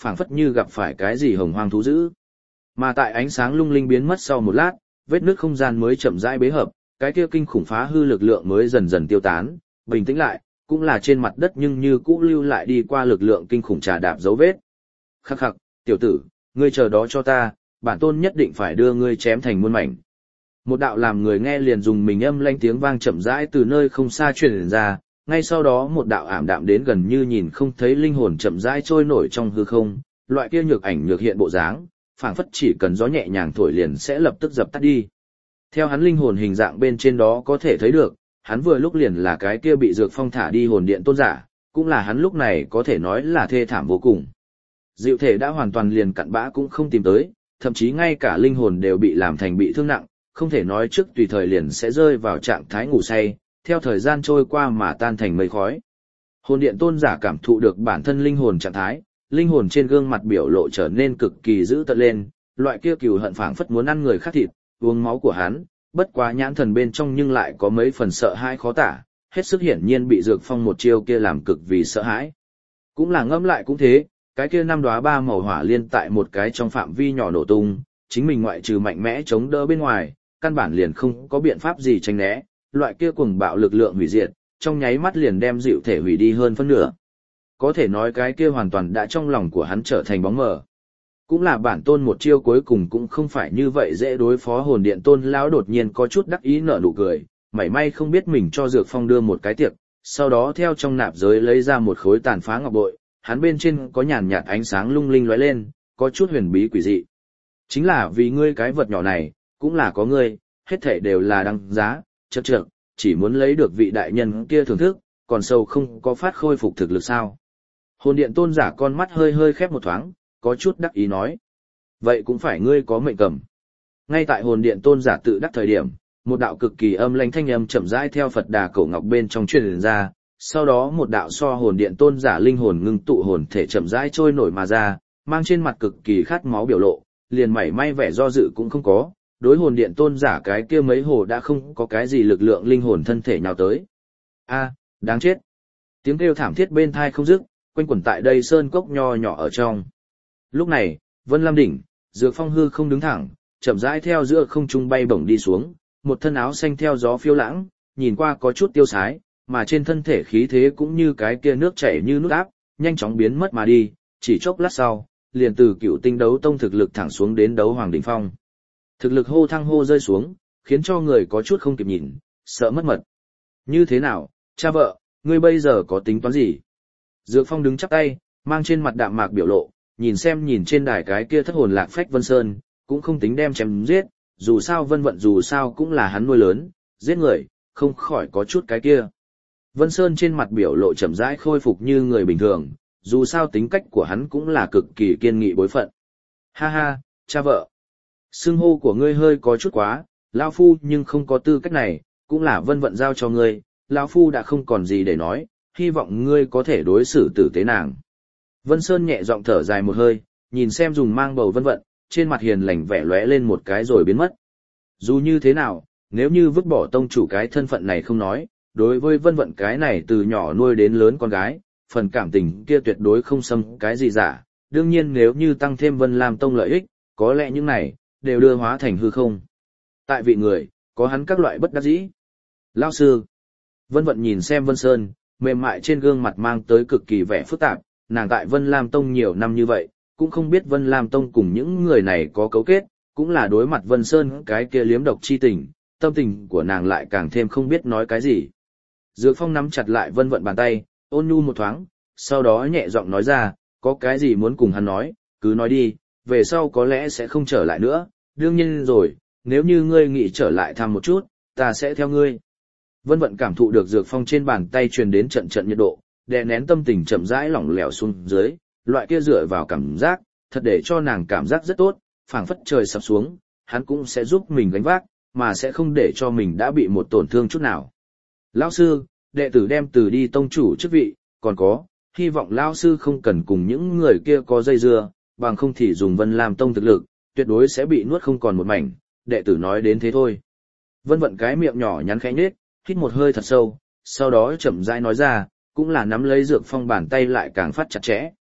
phảng phất như gặp phải cái gì hồng hoang thú dữ. Mà tại ánh sáng lung linh biến mất sau một lát, vết nứt không gian mới chậm rãi bế hợp, cái kia kinh khủng phá hư lực lượng mới dần dần tiêu tán, bình tĩnh lại, cũng là trên mặt đất nhưng như cũ lưu lại đi qua lực lượng kinh khủng trà đạp dấu vết. Khắc khắc, tiểu tử, ngươi chờ đó cho ta, bản tôn nhất định phải đưa ngươi chém thành muôn mảnh. Một đạo làm người nghe liền dùng mình âm lanh tiếng vang chậm rãi từ nơi không xa truyền ra, ngay sau đó một đạo ảm đạm đến gần như nhìn không thấy linh hồn chậm rãi trôi nổi trong hư không, loại kia nhược ảnh nhược hiện bộ dáng, phảng phất chỉ cần gió nhẹ nhàng thổi liền sẽ lập tức dập tắt đi. Theo hắn linh hồn hình dạng bên trên đó có thể thấy được, hắn vừa lúc liền là cái kia bị dược phong thả đi hồn điện tôn giả, cũng là hắn lúc này có thể nói là thê thảm vô cùng. Dịu thể đã hoàn toàn liền cặn bã cũng không tìm tới, thậm chí ngay cả linh hồn đều bị làm thành bị thương nặng, không thể nói trước tùy thời liền sẽ rơi vào trạng thái ngủ say, theo thời gian trôi qua mà tan thành mây khói. Hồn điện tôn giả cảm thụ được bản thân linh hồn trạng thái, linh hồn trên gương mặt biểu lộ trở nên cực kỳ dữ tợn lên, loại kia cừu hận phảng phất muốn ăn người khác thịt, uống máu của hắn, bất quá nhãn thần bên trong nhưng lại có mấy phần sợ hãi khó tả, hết sức hiển nhiên bị dược phong một chiêu kia làm cực vì sợ hãi. Cũng là ngẫm lại cũng thế, cái kia năm đóa ba màu hỏa liên tại một cái trong phạm vi nhỏ nổ tung, chính mình ngoại trừ mạnh mẽ chống đỡ bên ngoài, căn bản liền không có biện pháp gì tránh né, loại kia cuồng bạo lực lượng hủy diệt, trong nháy mắt liền đem dịu thể hủy đi hơn phân nửa. Có thể nói cái kia hoàn toàn đã trong lòng của hắn trở thành bóng mờ. Cũng là bản tôn một chiêu cuối cùng cũng không phải như vậy dễ đối phó. Hồn điện tôn lão đột nhiên có chút đắc ý nở nụ cười, mảy may không biết mình cho Dược Phong đưa một cái tiệc, sau đó theo trong nạp giới lấy ra một khối tàn phá ngọc bội, hắn bên trên có nhàn nhạt ánh sáng lung linh lóe lên, có chút huyền bí quỷ dị. Chính là vì ngươi cái vật nhỏ này, cũng là có ngươi, hết thảy đều là đăng giá, chậc chậc, chỉ muốn lấy được vị đại nhân kia thưởng thức, còn sâu không có phát khôi phục thực lực sao. Hồn điện tôn giả con mắt hơi hơi khép một thoáng, có chút đắc ý nói. Vậy cũng phải ngươi có mệnh cầm. Ngay tại hồn điện tôn giả tự đắc thời điểm, một đạo cực kỳ âm lãnh thanh âm chậm rãi theo Phật Đà cổ ngọc bên trong truyền ra, sau đó một đạo so hồn điện tôn giả linh hồn ngưng tụ hồn thể chậm rãi trôi nổi mà ra, mang trên mặt cực kỳ khát máu biểu lộ, liền mảy may vẻ do dự cũng không có, đối hồn điện tôn giả cái kia mấy hồ đã không có cái gì lực lượng linh hồn thân thể nào tới. A, đáng chết. Tiếng kêu thảm thiết bên tai không dứt, quanh quẩn tại đây sơn cốc nho nhỏ ở trong. Lúc này, Vân Lam đỉnh, Dược Phong hư không đứng thẳng, chậm rãi theo giữa không trung bay bổng đi xuống, một thân áo xanh theo gió phiêu lãng, nhìn qua có chút tiêu sái, mà trên thân thể khí thế cũng như cái kia nước chảy như nước áp, nhanh chóng biến mất mà đi, chỉ chốc lát sau, liền từ Cựu Tinh đấu tông thực lực thẳng xuống đến đấu hoàng đỉnh phong. Thực lực hô thăng hô rơi xuống, khiến cho người có chút không kịp nhìn, sợ mất mật. Như thế nào, cha vợ, ngươi bây giờ có tính toán gì? Dược Phong đứng chắp tay, mang trên mặt đạm mạc biểu lộ, nhìn trên đài cái kia thất hồn lạc phách Vân Sơn, cũng không tính đem chém giết, dù sao Vân Vận dù sao cũng là hắn nuôi lớn, giết người, không khỏi có chút cái kia. Vân Sơn trên mặt biểu lộ chậm rãi khôi phục như người bình thường, dù sao tính cách của hắn cũng là cực kỳ kiên nghị bối phận. Ha ha, cha vợ. Xưng hô của ngươi hơi có chút quá, lão phu nhưng không có tư cách này, cũng là Vân Vận giao cho ngươi, lão phu đã không còn gì để nói, hy vọng ngươi có thể đối xử tử tế nàng. Vân Sơn nhẹ giọng thở dài một hơi, nhìn xem dùng mang bầu Vân Vận, trên mặt hiền lành vẻ lóe lên một cái rồi biến mất. Dù như thế nào, nếu như vứt bỏ tông chủ cái thân phận này không nói, đối với Vân Vận cái này từ nhỏ nuôi đến lớn con gái, phần cảm tình kia tuyệt đối không xâm cái gì giả, đương nhiên nếu như tăng thêm Vân Lam tông lợi ích, có lẽ những này đều đưa hóa thành hư không. Tại vị người, có hắn các loại bất đắc dĩ. Lão sư. Vân Vận nhìn xem Vân Sơn, mềm mại trên gương mặt mang tới cực kỳ vẻ phức tạp, nàng tại Vân Lam Tông nhiều năm như vậy, cũng không biết Vân Lam Tông cùng những người này có cấu kết, cũng là đối mặt Vân Sơn cái kia liếm độc chi tình, tâm tình của nàng lại càng thêm không biết nói cái gì. Dược Phong nắm chặt lại Vân Vận bàn tay, ôn nhu một thoáng, sau đó nhẹ giọng nói ra, có cái gì muốn cùng hắn nói, cứ nói đi, về sau có lẽ sẽ không trở lại nữa, đương nhiên rồi, nếu như ngươi nghĩ trở lại thăm một chút, ta sẽ theo ngươi. Vân Vận cảm thụ được Dược Phong trên bàn tay truyền đến trận trận nhiệt độ, đè nén tâm tình chậm rãi lỏng lẻo xuống dưới, loại kia dựa vào cảm giác, thật để cho nàng cảm giác rất tốt, phảng phất trời sập xuống, hắn cũng sẽ giúp mình gánh vác, mà sẽ không để cho mình đã bị một tổn thương chút nào. Lão sư, đệ tử đem từ đi tông chủ chức vị, còn có, hy vọng lão sư không cần cùng những người kia có dây dưa, bằng không thì dùng Vân Lam tông thực lực, tuyệt đối sẽ bị nuốt không còn một mảnh, đệ tử nói đến thế thôi. Vân Vận cái miệng nhỏ nhắn khẽ nhếch, hít một hơi thật sâu, sau đó chậm rãi nói ra, cũng là nắm lấy Dược Phong bàn tay lại càng phát chặt chẽ.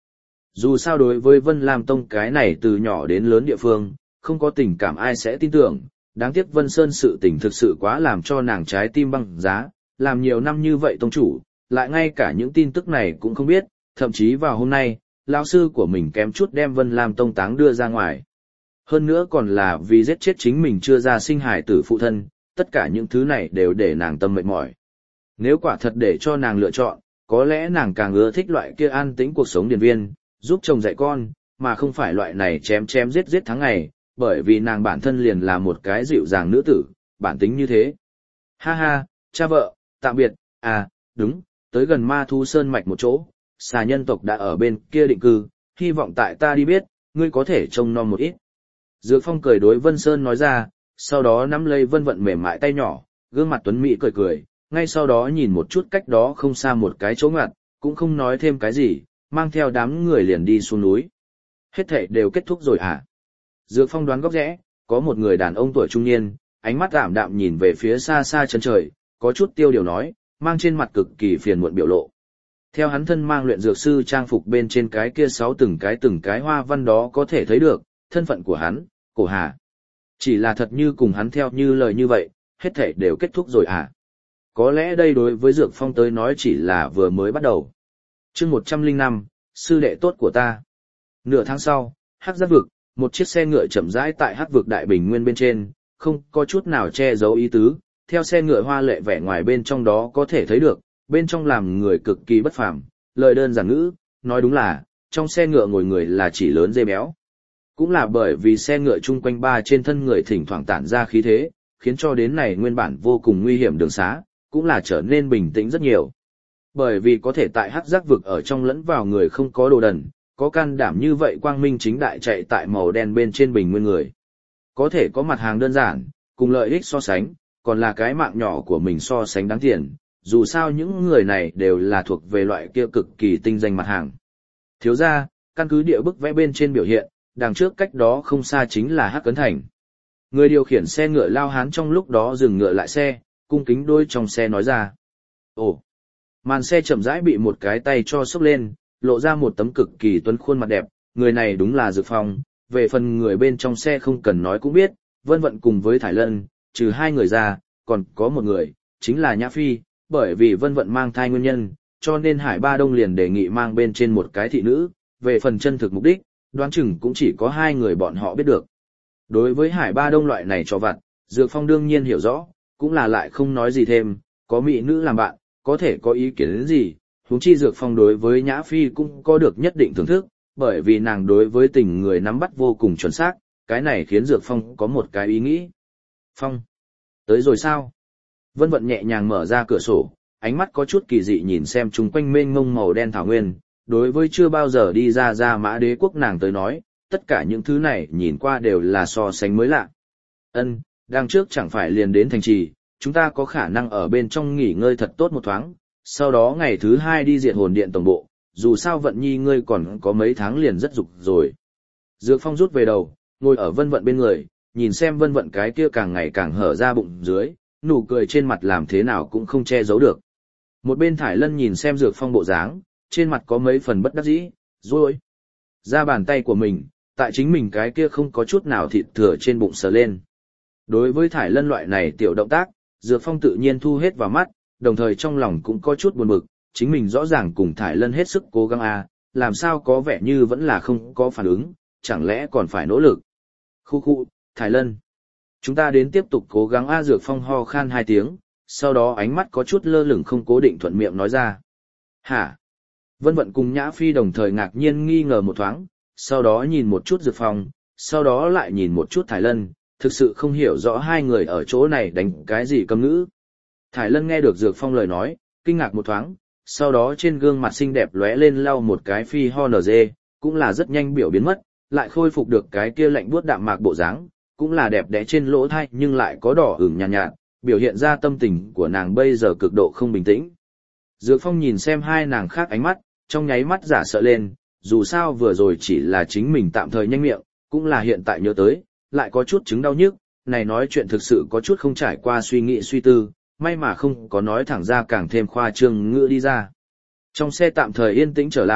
Dù sao đối với Vân Lam Tông cái này từ nhỏ đến lớn địa phương, không có tình cảm ai sẽ tin tưởng, đáng tiếc Vân Sơn sự tình thực sự quá làm cho nàng trái tim băng giá, làm nhiều năm như vậy tông chủ, lại ngay cả những tin tức này cũng không biết, thậm chí vào hôm nay, lão sư của mình kém chút đem Vân Lam Tông táng đưa ra ngoài. Hơn nữa còn là vì giết chết chính mình chưa ra sinh hài tử phụ thân, tất cả những thứ này đều để nàng tâm mệt mỏi. Nếu quả thật để cho nàng lựa chọn, có lẽ nàng càng ưa thích loại kia an tĩnh cuộc sống điền viên, giúp chồng dạy con, mà không phải loại này chém chém giết giết tháng ngày, bởi vì nàng bản thân liền là một cái dịu dàng nữ tử, bản tính như thế. Ha ha, cha vợ, tạm biệt, đúng, tới gần Ma Thú Sơn mạch một chỗ, xà nhân tộc đã ở bên kia định cư, hy vọng tại ta đi biết, ngươi có thể trông nom một ít. Dược Phong cười đối Vân Sơn nói ra, sau đó nắm lấy Vân Vận mềm mại tay nhỏ, gương mặt tuấn mỹ cười cười, ngay sau đó nhìn một chút cách đó không xa một cái chỗ ngặt, cũng không nói thêm cái gì, mang theo đám người liền đi xuống núi. Hết thảy đều kết thúc rồi hả? Dược Phong đoán góc rẽ, có một người đàn ông tuổi trung niên, ánh mắt ảm đạm nhìn về phía xa xa chân trời, có chút tiêu điều nói, mang trên mặt cực kỳ phiền muộn biểu lộ. Theo hắn thân mang luyện dược sư trang phục bên trên cái kia từng cái hoa văn đó có thể thấy được, thân phận của hắn, Cổ Hà. Chỉ là thật như cùng hắn theo như lời như vậy, hết thảy đều kết thúc rồi à? Có lẽ đây đối với Dược Phong tới nói chỉ là vừa mới bắt đầu. Chương 105, sư đệ tốt của ta. Nửa tháng sau, Hắc Giác vực, một chiếc xe ngựa chậm rãi tại Hắc vực đại bình nguyên bên trên, không có chút nào che giấu ý tứ, theo xe ngựa hoa lệ vẻ ngoài bên trong đó có thể thấy được, bên trong làm người cực kỳ bất phàm, lời đơn giản ngữ, nói đúng là, trong xe ngựa ngồi người là chỉ lớn dê béo. Cũng là bởi vì xe ngựa chung quanh ba trên thân người thỉnh thoảng tản ra khí thế, khiến cho đến này nguyên bản vô cùng nguy hiểm đường xá, cũng là trở nên bình tĩnh rất nhiều. Bởi vì có thể tại Hắc Giác vực ở trong lẫn vào người không có đồ đần, có can đảm như vậy quang minh chính đại chạy tại màu đen bên trên bình nguyên người. Có thể có mặt hàng đơn giản, cùng lợi ích so sánh, còn là cái mạng nhỏ của mình so sánh đáng tiền, dù sao những người này đều là thuộc về loại kia cực kỳ tinh danh mặt hàng. Thiếu ra, căn cứ địa bức vẽ bên trên biểu hiện, đằng trước cách đó không xa chính là Hắc Cấn Thành. Người điều khiển xe ngựa lao hán trong lúc đó dừng ngựa lại xe, cung kính đôi trong xe nói ra. Ồ! Màn xe chậm rãi bị một cái tay cho xốc lên, lộ ra một tấm cực kỳ tuấn khuôn mặt đẹp, người này đúng là Dược Phong, về phần người bên trong xe không cần nói cũng biết, Vân Vận cùng với Thải Lân, trừ hai người ra, còn có một người, chính là Nhã Phi, bởi vì Vân Vận mang thai nguyên nhân, cho nên Hải Ba Đông liền đề nghị mang bên trên một cái thị nữ, về phần chân thực mục đích, đoán chừng cũng chỉ có hai người bọn họ biết được. Đối với Hải Ba Đông loại này cho vặt, Dược Phong đương nhiên hiểu rõ, cũng là lại không nói gì thêm, có mỹ nữ làm bạn, có thể có ý kiến đến gì, huống chi Dược Phong đối với Nhã Phi cũng có được nhất định thưởng thức, bởi vì nàng đối với tình người nắm bắt vô cùng chuẩn xác, cái này khiến Dược Phong có một cái ý nghĩ. Phong, tới rồi sao? Vân Vận nhẹ nhàng mở ra cửa sổ, ánh mắt có chút kỳ dị nhìn xem chung quanh mênh mông màu đen thảo nguyên, đối với chưa bao giờ đi ra Mã Đế quốc nàng tới nói, tất cả những thứ này nhìn qua đều là so sánh mới lạ. Ân, đằng trước chẳng phải liền đến thành trì, chúng ta có khả năng ở bên trong nghỉ ngơi thật tốt một thoáng, sau đó ngày thứ hai đi diệt hồn điện tổng bộ, dù sao Vận Nhi ngươi còn có mấy tháng liền rất dục rồi. Dược Phong rút về đầu, ngồi ở Vân Vận bên người, nhìn xem Vân Vận cái kia càng ngày càng hở ra bụng dưới, nụ cười trên mặt làm thế nào cũng không che giấu được. Một bên Thải Lân nhìn xem Dược Phong bộ dáng, trên mặt có mấy phần bất đắc dĩ, rồi ra bàn tay của mình, tại chính mình cái kia không có chút nào thịt thừa trên bụng sờ lên. Đối với Thải Lân loại này tiểu động tác, Dược Phong tự nhiên thu hết vào mắt, đồng thời trong lòng cũng có chút buồn bực, chính mình rõ ràng cùng Thải Lân hết sức cố gắng làm sao có vẻ như vẫn là không có phản ứng, chẳng lẽ còn phải nỗ lực. Khu, Thải Lân. Chúng ta đến tiếp tục cố gắng Dược Phong ho khan hai tiếng, sau đó ánh mắt có chút lơ lửng không cố định thuận miệng nói ra. Hả? Vân Vận cùng Nhã Phi đồng thời ngạc nhiên nghi ngờ một thoáng, sau đó nhìn một chút Dược Phong, sau đó lại nhìn một chút Thải Lân, thực sự không hiểu rõ hai người ở chỗ này đánh cái gì cấm ngữ. Thải Lân nghe được Dược Phong lời nói, kinh ngạc một thoáng, sau đó trên gương mặt xinh đẹp lóe lên lau một cái phi ho nở dê, cũng là rất nhanh biểu biến mất, lại khôi phục được cái kia lạnh buốt đạm mạc bộ dáng, cũng là đẹp đẽ trên lỗ tai nhưng lại có đỏ ửng nhàn nhạt, biểu hiện ra tâm tình của nàng bây giờ cực độ không bình tĩnh. Dược Phong nhìn xem hai nàng khác ánh mắt, trong nháy mắt giả sợ lên, dù sao vừa rồi chỉ là chính mình tạm thời nhanh miệng, cũng là hiện tại nhớ tới, lại có chút chứng đau nhức, này nói chuyện thực sự có chút không trải qua suy nghĩ suy tư, may mà không có nói thẳng ra càng thêm khoa trương ngữ đi ra. Trong xe tạm thời yên tĩnh trở lại,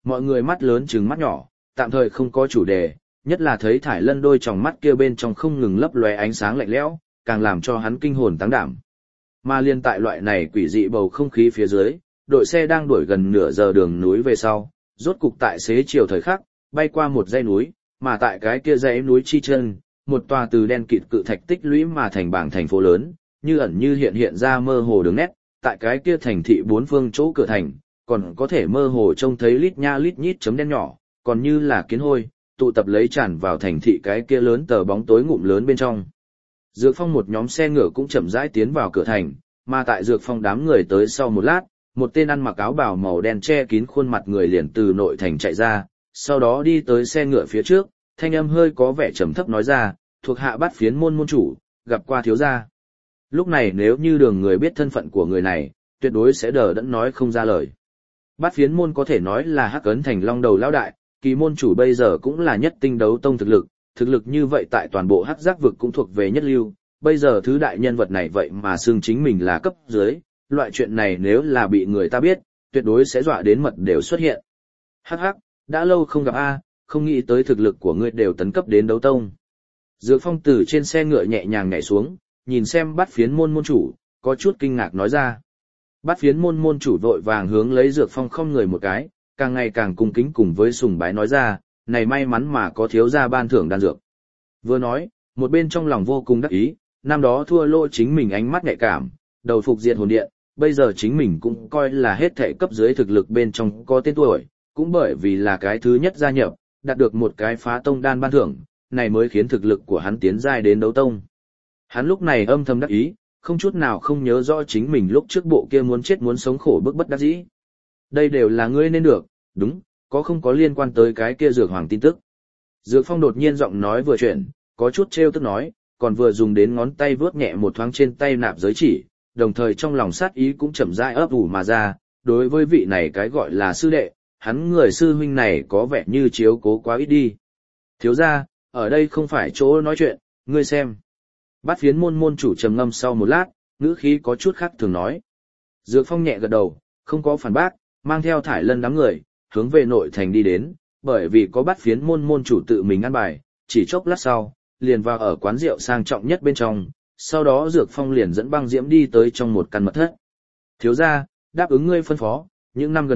Mọi người mắt lớn trừng mắt nhỏ, tạm thời không có chủ đề, nhất là thấy Thải Lân đôi tròng mắt kia bên trong không ngừng lấp lóe ánh sáng lạnh lẽo, càng làm cho hắn kinh hồn táng đảm. Mà liên tại loại này quỷ dị bầu không khí phía dưới, đội xe đang đuổi gần nửa giờ đường núi về sau, rốt cục tại xế chiều thời khắc, bay qua một dãy núi, mà tại cái kia dãy núi chi chân, một tòa từ đen kịt cự thạch tích lũy mà thành bảng thành phố lớn, như ẩn như hiện ra mơ hồ đường nét, tại cái kia thành thị bốn phương chỗ cửa thành, còn có thể mơ hồ trông thấy lít nha lít nhít chấm đen nhỏ, còn như là kiến hôi, tụ tập lấy tràn vào thành thị cái kia lớn tờ bóng tối ngụm lớn bên trong. Dược Phong một nhóm xe ngựa cũng chậm rãi tiến vào cửa thành, mà tại Dược Phong đám người tới sau một lát, một tên ăn mặc áo bào màu đen che kín khuôn mặt người liền từ nội thành chạy ra, sau đó đi tới xe ngựa phía trước, thanh âm hơi có vẻ trầm thấp nói ra, thuộc hạ Bát Phiến môn môn chủ, gặp qua thiếu gia. Lúc này nếu như đường người biết thân phận của người này, tuyệt đối sẽ đờ đẫn nói không ra lời. Bát Phiến môn có thể nói là Hắc Ấn Thành Long đầu lão đại, kỳ môn chủ bây giờ cũng là nhất tinh đấu tông thực lực như vậy tại toàn bộ Hắc Giác vực cũng thuộc về nhất lưu, bây giờ thứ đại nhân vật này vậy mà xưng chính mình là cấp dưới, loại chuyện này nếu là bị người ta biết, tuyệt đối sẽ dọa đến mật đều xuất hiện. Hắc hắc, đã lâu không gặp a, không nghĩ tới thực lực của ngươi đều tấn cấp đến đấu tông. Dược Phong từ trên xe ngựa nhẹ nhàng nhảy xuống, nhìn xem Bát Phiến môn môn chủ, có chút kinh ngạc nói ra. Bát Phiến môn môn chủ vội vàng hướng lấy Dược Phong không người một cái, càng ngày càng cung kính cùng với sùng bái nói ra, này may mắn mà có thiếu gia ban thưởng đan dược. Vừa nói, một bên trong lòng vô cùng đắc ý, năm đó thua lỗ chính mình ánh mắt nhạy cảm, đầu phục diệt hồn điện, bây giờ chính mình cũng coi là hết thảy cấp dưới thực lực bên trong có tên tuổi, cũng bởi vì là cái thứ nhất gia nhập, đạt được một cái phá tông đan ban thưởng, này mới khiến thực lực của hắn tiến giai đến đấu tông. Hắn lúc này âm thầm đắc ý, không chút nào không nhớ rõ chính mình lúc trước bộ kia muốn chết muốn sống khổ bức bất đắc dĩ. Đây đều là ngươi nên được, đúng, có không có liên quan tới cái kia Dược Hoàng tin tức. Dược Phong đột nhiên giọng nói vừa chuyển, có chút trêu tức nói, còn vừa dùng đến ngón tay vướt nhẹ một thoáng trên tay nạp giới chỉ, đồng thời trong lòng sát ý cũng chậm rãi ấp ủ mà ra, đối với vị này cái gọi là sư đệ, hắn người sư huynh này có vẻ như chiếu cố quá ít đi. Thiếu gia, ở đây không phải chỗ nói chuyện, ngươi xem. Bát Phiến môn môn chủ trầm ngâm sau một lát, ngữ khí có chút khác thường nói. Dược Phong nhẹ gật đầu, không có phản bác, mang theo Thải Lân đám người, hướng về nội thành đi đến, bởi vì có Bát Phiến môn môn chủ tự mình ăn bài, chỉ chốc lát sau, liền vào ở quán rượu sang trọng nhất bên trong, sau đó Dược Phong liền dẫn Băng Diễm đi tới trong một căn mật thất. Thiếu gia, đáp ứng ngươi phân phó, những năm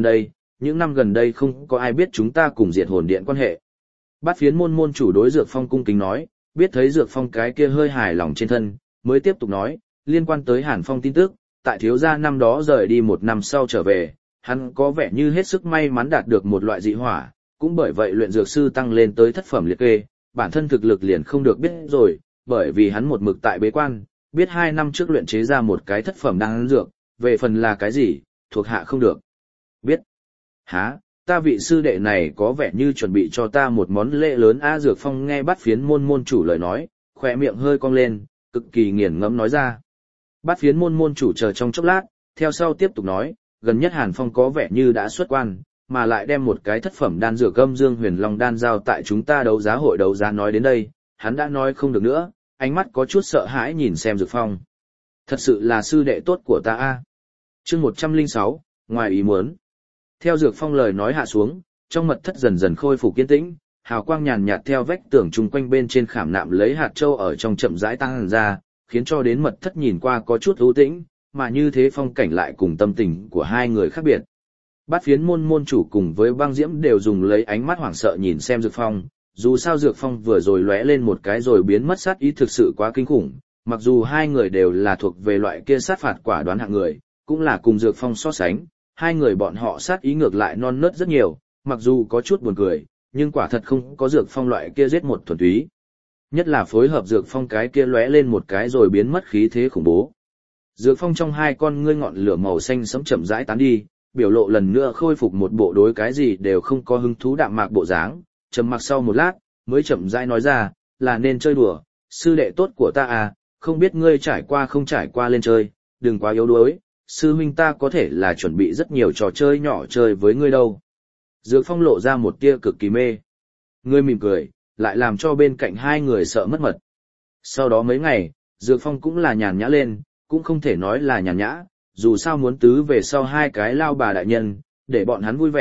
gần đây không có ai biết chúng ta cùng diệt hồn điện quan hệ. Bát Phiến môn môn chủ đối Dược Phong cung kính nói, biết thấy Dược Phong cái kia hơi hài lòng trên thân, mới tiếp tục nói, liên quan tới Hàn Phong tin tức, tại thiếu gia năm đó rời đi một năm sau trở về, hắn có vẻ như hết sức may mắn đạt được một loại dị hỏa, cũng bởi vậy luyện dược sư tăng lên tới thất phẩm liệt kê, bản thân thực lực liền không được biết rồi, bởi vì hắn một mực tại bế quan, biết 2 năm trước luyện chế ra một cái thất phẩm đan dược, về phần là cái gì, thuộc hạ không được biết. Hả, ta vị sư đệ này có vẻ như chuẩn bị cho ta một món lễ lớn a. Dược Phong nghe Bát Phiến môn môn chủ lời nói, khỏe miệng hơi cong lên, cực kỳ nghiền ngẫm nói ra. Bát Phiến môn môn chủ chờ trong chốc lát, theo sau tiếp tục nói, gần nhất Hàn Phong có vẻ như đã xuất quan, mà lại đem một cái thất phẩm đan dược Âm Dương Huyền Long đan giao tại chúng ta đấu giá hội đấu giá. Nói đến đây, hắn đã nói không được nữa, ánh mắt có chút sợ hãi nhìn xem Dược Phong. Thật sự là sư đệ tốt của ta a. Chương 106, ngoài ý muốn. Theo Dược Phong lời nói hạ xuống, trong mật thất dần dần khôi phục kiên tĩnh, hào quang nhàn nhạt theo vách tường chung quanh bên trên khảm nạm lấy hạt châu ở trong chậm rãi tăng ra, khiến cho đến mật thất nhìn qua có chút u tĩnh, mà như thế phong cảnh lại cùng tâm tình của hai người khác biệt. Bát Phiến môn môn chủ cùng với Băng Diễm đều dùng lấy ánh mắt hoảng sợ nhìn xem Dược Phong, dù sao Dược Phong vừa rồi lóe lên một cái rồi biến mất sát ý thực sự quá kinh khủng, mặc dù hai người đều là thuộc về loại kia sát phạt quả đoán hạng người, cũng là cùng Dược Phong so sánh, hai người bọn họ sát ý ngược lại non nớt rất nhiều, mặc dù có chút buồn cười, nhưng quả thật không có Dược Phong loại kia giết một thuần túy. Nhất là phối hợp Dược Phong cái kia lóe lên một cái rồi biến mất khí thế khủng bố. Dược Phong trong hai con ngươi ngọn lửa màu xanh sẫm chậm rãi tán đi, biểu lộ lần nữa khôi phục một bộ đối cái gì đều không có hứng thú đạm mạc bộ dáng, trầm mặc sau một lát, mới chậm rãi nói ra, là nên chơi đùa, sư đệ tốt của ta à, không biết ngươi trải qua không trải qua lên chơi, đừng quá yếu đuối, sư huynh ta có thể là chuẩn bị rất nhiều trò chơi nhỏ chơi với ngươi đâu. Dược Phong lộ ra một tia cực kỳ mê. Ngươi mỉm cười, lại làm cho bên cạnh hai người sợ mất mật. Sau đó mấy ngày, Dược Phong cũng là nhàn nhã lên, cũng không thể nói là nhàn nhã, dù sao muốn tứ về sau hai cái lao bà đại nhân, để bọn hắn vui vẻ,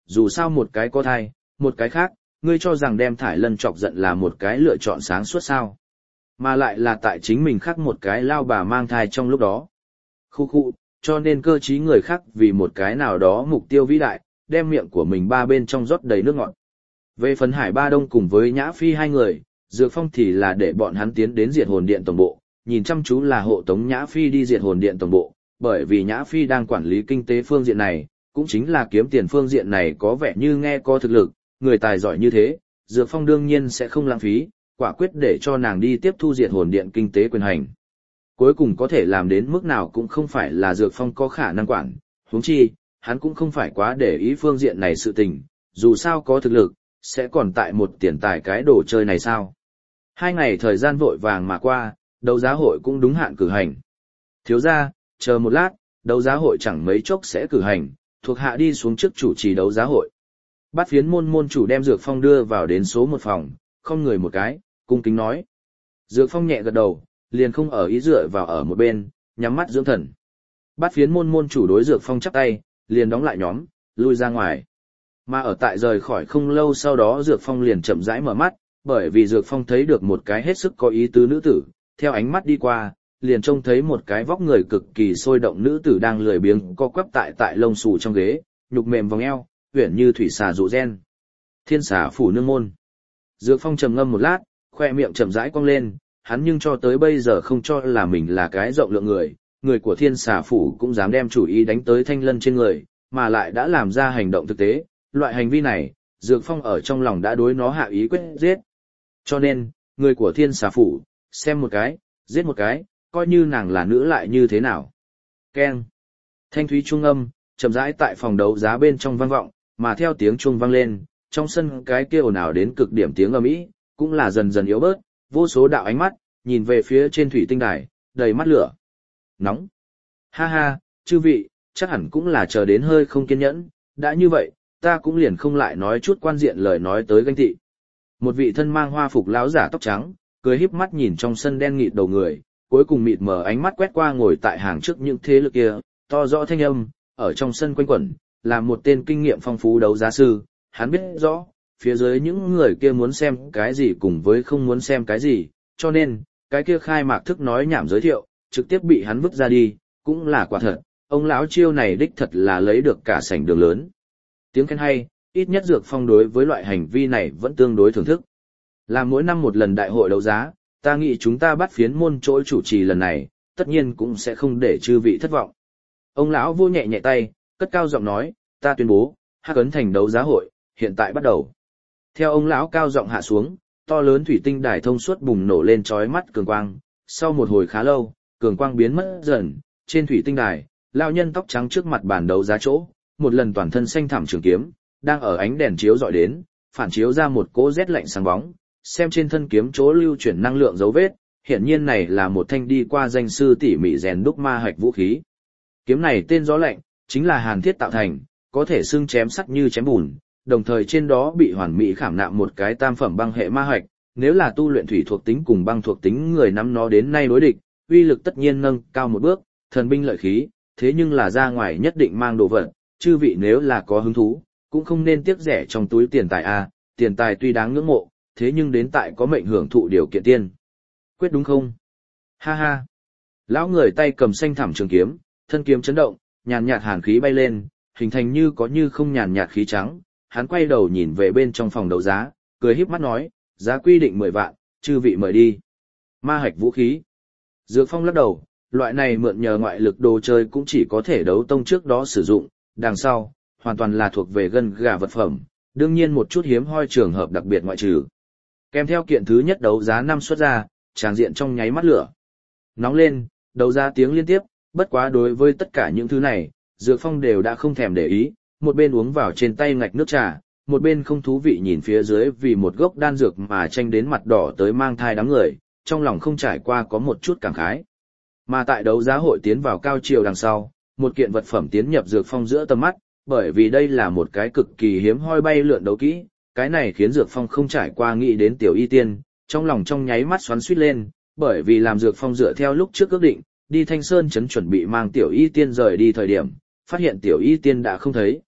dù sao một cái có thai, một cái khác, ngươi cho rằng đem Thải Lân chọc giận là một cái lựa chọn sáng suốt sao. Mà lại là tại chính mình khác một cái lao bà mang thai trong lúc đó. Khu khu, cho nên cơ trí người khác vì một cái nào đó mục tiêu vĩ đại, đem miệng của mình ba bên trong rót đầy nước ngọt. Về phần Hải Ba Đông cùng với Nhã Phi hai người, Dược Phong thì là để bọn hắn tiến đến diệt hồn điện tổng bộ, nhìn chăm chú là hộ tống Nhã Phi đi diệt hồn điện tổng bộ, bởi vì Nhã Phi đang quản lý kinh tế phương diện này, cũng chính là kiếm tiền phương diện này có vẻ như nghe có thực lực, người tài giỏi như thế, Dược Phong đương nhiên sẽ không lãng phí, quả quyết để cho nàng đi tiếp thu diệt hồn điện kinh tế quyền hành. Cuối cùng có thể làm đến mức nào cũng không phải là Dược Phong có khả năng quản, huống chi, hắn cũng không phải quá để ý phương diện này sự tình, dù sao có thực lực, sẽ còn tại một tiền tài cái đồ chơi này sao. 2 ngày thời gian vội vàng mà qua, đấu giá hội cũng đúng hạn cử hành. Thiếu gia, chờ một lát, đấu giá hội chẳng mấy chốc sẽ cử hành, thuộc hạ đi xuống trước chủ trì đấu giá hội. Bát Phiến môn môn chủ đem Dược Phong đưa vào đến số 1 phòng, không người một cái, cung kính nói. Dược Phong nhẹ gật đầu, liền không ở ý dựa vào ở một bên, nhắm mắt dưỡng thần. Bát Phiến môn môn chủ đối Dược Phong chắp tay, liền đóng lại nhóm, lui ra ngoài. Mà ở tại rời khỏi không lâu sau đó Dược Phong liền chậm rãi mở mắt, bởi vì Dược Phong thấy được một cái hết sức có ý tứ nữ tử, theo ánh mắt đi qua, liền trông thấy một cái vóc người cực kỳ sôi động nữ tử đang lười biếng co quắp tại lông xù trong ghế, nhục mềm vòng eo, uyển như thủy xà dụ gen. Thiên xà phủ nương môn. Dược Phong trầm ngâm một lát, khoe miệng chậm rãi cong lên, hắn nhưng cho tới bây giờ không cho là mình là cái rộng lượng người của thiên xà phủ cũng dám đem chủ ý đánh tới Thanh Lân trên người, mà lại đã làm ra hành động thực tế, loại hành vi này, Dược Phong ở trong lòng đã đối nó hạ ý quyết giết. Cho nên, người của thiên xà phủ, xem một cái, giết một cái, coi như nàng là nữ lại như thế nào. Keng. Thanh thúy trung âm, chậm rãi tại phòng đấu giá bên trong vang vọng, mà theo tiếng chuông vang lên, trong sân cái kia ồn ào đến cực điểm tiếng ầm ĩ, cũng là dần dần yếu bớt, vô số đạo ánh mắt nhìn về phía trên thủy tinh đài, đầy mắt lửa. Nóng. Ha ha, chư vị, chắc hẳn cũng là chờ đến hơi không kiên nhẫn, đã như vậy, ta cũng liền không lại nói chút quan diện lời nói tới ganh tị. Một vị thân mang hoa phục lão giả tóc trắng, cười híp mắt nhìn trong sân đen nghịt đầu người, cuối cùng mịt mờ ánh mắt quét qua ngồi tại hàng trước những thế lực kia, to rõ thanh âm, ở trong sân quanh quẩn, là một tên kinh nghiệm phong phú đấu giá sư, hắn biết rõ, phía dưới những người kia muốn xem cái gì cùng với không muốn xem cái gì, cho nên, cái kia khai mạc thức nói nhảm giới thiệu, trực tiếp bị hắn vứt ra đi, cũng là quả thật, ông lão chiêu này đích thật là lấy được cả sảnh đường lớn. Tiếng khen hay, ít nhất Dược Phong đối với loại hành vi này vẫn tương đối thưởng thức. Là mỗi năm một lần đại hội đấu giá, ta nghĩ chúng ta Bát Phiến môn chỗ chủ trì lần này, tất nhiên cũng sẽ không để chư vị thất vọng. Ông lão vô nhẹ nhẹ tay, cất cao giọng nói, ta tuyên bố, Hắc Ấn Thành đấu giá hội, hiện tại bắt đầu. Theo ông lão cao giọng hạ xuống, to lớn thủy tinh đài thông suốt bùng nổ lên chói mắt cường quang, sau một hồi khá lâu, cường quang biến mất dần, trên thủy tinh đài, lão nhân tóc trắng trước mặt bàn đấu giá chỗ, một lần toàn thân xanh thẳm trường kiếm, đang ở ánh đèn chiếu dọi đến, phản chiếu ra một cỗ rét lạnh sáng bóng, xem trên thân kiếm chỗ lưu chuyển năng lượng dấu vết, hiển nhiên này là một thanh đi qua danh sư tỉ mỉ rèn đúc ma hạch vũ khí. Kiếm này tên gió lạnh, chính là hàn thiết tạo thành, có thể xưng chém sắt như chém bùn, đồng thời trên đó bị hoàn mỹ khảm nạm một cái tam phẩm băng hệ ma hạch, nếu là tu luyện thủy thuộc tính cùng băng thuộc tính người nắm nó đến nay đối địch, uy lực tất nhiên nâng cao một bước, thần binh lợi khí, thế nhưng là ra ngoài nhất định mang đồ vật, chư vị nếu là có hứng thú, cũng không nên tiếc rẻ trong túi tiền tài a, tiền tài tuy đáng ngưỡng mộ, thế nhưng đến tại có mệnh hưởng thụ điều kiện tiên. Quyết đúng không? Ha ha. Lão người tay cầm xanh thẳm trường kiếm, thân kiếm chấn động, nhàn nhạt hàn khí bay lên, hình thành như có như không nhàn nhạt khí trắng, hắn quay đầu nhìn về bên trong phòng đấu giá, cười híp mắt nói, giá quy định 10 vạn, chư vị mời đi. Ma hạch vũ khí. Dược Phong lắc đầu, loại này mượn nhờ ngoại lực đồ chơi cũng chỉ có thể đấu tông trước đó sử dụng, đằng sau, hoàn toàn là thuộc về gân gà vật phẩm, đương nhiên một chút hiếm hoi trường hợp đặc biệt ngoại trừ. Kèm theo kiện thứ nhất đấu giá 5 xuất ra, tràng diện trong nháy mắt lửa. Nóng lên, đấu giá tiếng liên tiếp, bất quá đối với tất cả những thứ này, Dược Phong đều đã không thèm để ý, một bên uống vào trên tay ngạch nước trà, một bên không thú vị nhìn phía dưới vì một gốc đan dược mà tranh đến mặt đỏ tới mang thai đám người, trong lòng không trải qua có một chút cảm khái. Mà tại đấu giá hội tiến vào cao chiều đằng sau, một kiện vật phẩm tiến nhập Dược Phong giữa tầm mắt, bởi vì đây là một cái cực kỳ hiếm hoi bay lượn đấu kỹ, cái này khiến Dược Phong không trải qua nghĩ đến Tiểu Y Tiên, trong lòng trong nháy mắt xoắn xuýt lên, bởi vì làm Dược Phong dựa theo lúc trước ước định, đi Thanh Sơn trấn chuẩn bị mang Tiểu Y Tiên rời đi thời điểm, phát hiện Tiểu Y Tiên đã không thấy,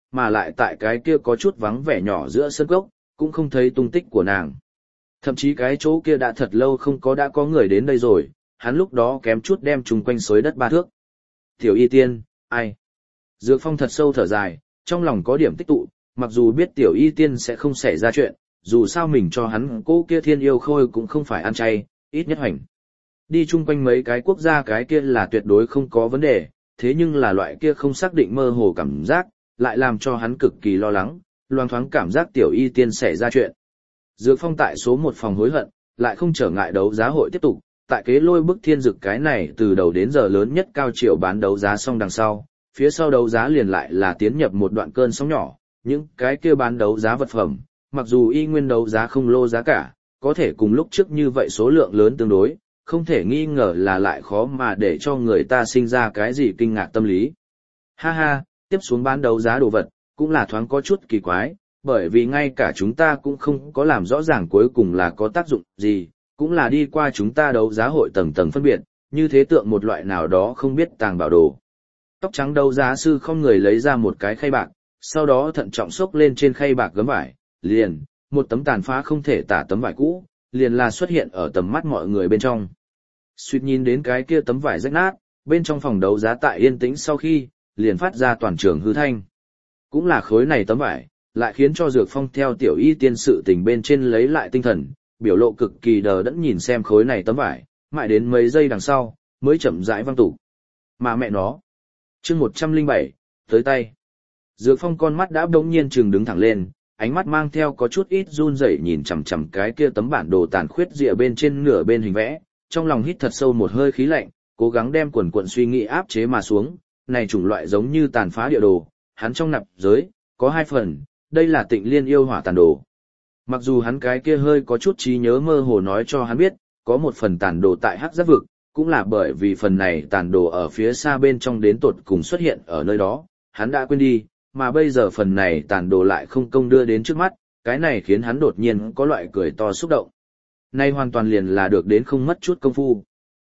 mà lại tại cái kia có chút vắng vẻ nhỏ giữa sân cốc, cũng không thấy tung tích của nàng. Thậm chí cái chỗ kia đã thật lâu không có đã có người đến đây rồi, hắn lúc đó kém chút đem chung quanh xới đất 3 thước. Tiểu y tiên, ai? Dược Phong thật sâu thở dài, trong lòng có điểm tích tụ, mặc dù biết tiểu y tiên sẽ không xảy ra chuyện, dù sao mình cho hắn cô kia thiên yêu khôi cũng không phải ăn chay, ít nhất hoành. Đi chung quanh mấy cái quốc gia cái kia là tuyệt đối không có vấn đề, thế nhưng là loại kia không xác định mơ hồ cảm giác, lại làm cho hắn cực kỳ lo lắng, loang thoáng cảm giác tiểu y tiên xảy ra chuyện. Dược Phong tại số 1 phòng hối hận, lại không trở ngại đấu giá hội tiếp tục, tại kế lôi bức thiên dực cái này từ đầu đến giờ lớn nhất cao triệu bán đấu giá xong đằng sau, phía sau đấu giá liền lại là tiến nhập một đoạn cơn sóng nhỏ, những cái kia bán đấu giá vật phẩm, mặc dù y nguyên đấu giá không lô giá cả, có thể cùng lúc trước như vậy số lượng lớn tương đối, không thể nghi ngờ là lại khó mà để cho người ta sinh ra cái gì kinh ngạc tâm lý. Ha ha, tiếp xuống bán đấu giá đồ vật, cũng là thoáng có chút kỳ quái, bởi vì ngay cả chúng ta cũng không có làm rõ ràng cuối cùng là có tác dụng gì, cũng là đi qua chúng ta đấu giá hội tầng tầng phân biệt, như thế tượng một loại nào đó không biết tàng bảo đồ. Tóc trắng đấu giá sư không người lấy ra một cái khay bạc, sau đó thận trọng xốc lên trên khay bạc gấm vải, liền, một tấm tàn phá không thể tả tấm vải cũ, liền là xuất hiện ở tầm mắt mọi người bên trong. Suýt nhìn đến cái kia tấm vải rách nát, bên trong phòng đấu giá tại yên tĩnh sau khi, liền phát ra toàn trường hư thanh. Cũng là khối này tấm vải, lại khiến cho Dược Phong theo tiểu y tiên sự tình bên trên lấy lại tinh thần, biểu lộ cực kỳ đờ đẫn nhìn xem khối này tấm vải, mãi đến mấy giây đằng sau, mới chậm rãi văng tủ. Mà mẹ nó. Chương 107, tới tay. Dược Phong con mắt đã đống nhiên trừng đứng thẳng lên, ánh mắt mang theo có chút ít run rẩy nhìn chằm chằm cái kia tấm bản đồ tàn khuyết rịa bên trên nửa bên hình vẽ, trong lòng hít thật sâu một hơi khí lạnh, cố gắng đem quần quần suy nghĩ áp chế mà xuống, này chủng loại giống như tàn phá địa đồ, hắn trong nạp giới, có 2 phần, đây là Tịnh Liên yêu hỏa tàn đồ. Mặc dù hắn cái kia hơi có chút trí nhớ mơ hồ nói cho hắn biết, có một phần tàn đồ tại Hắc Giác vực, cũng là bởi vì phần này tàn đồ ở phía xa bên trong đến tột cùng xuất hiện ở nơi đó, hắn đã quên đi, mà bây giờ phần này tàn đồ lại không công đưa đến trước mắt, cái này khiến hắn đột nhiên có loại cười to xúc động. Nay hoàn toàn liền là được đến không mất chút công phu.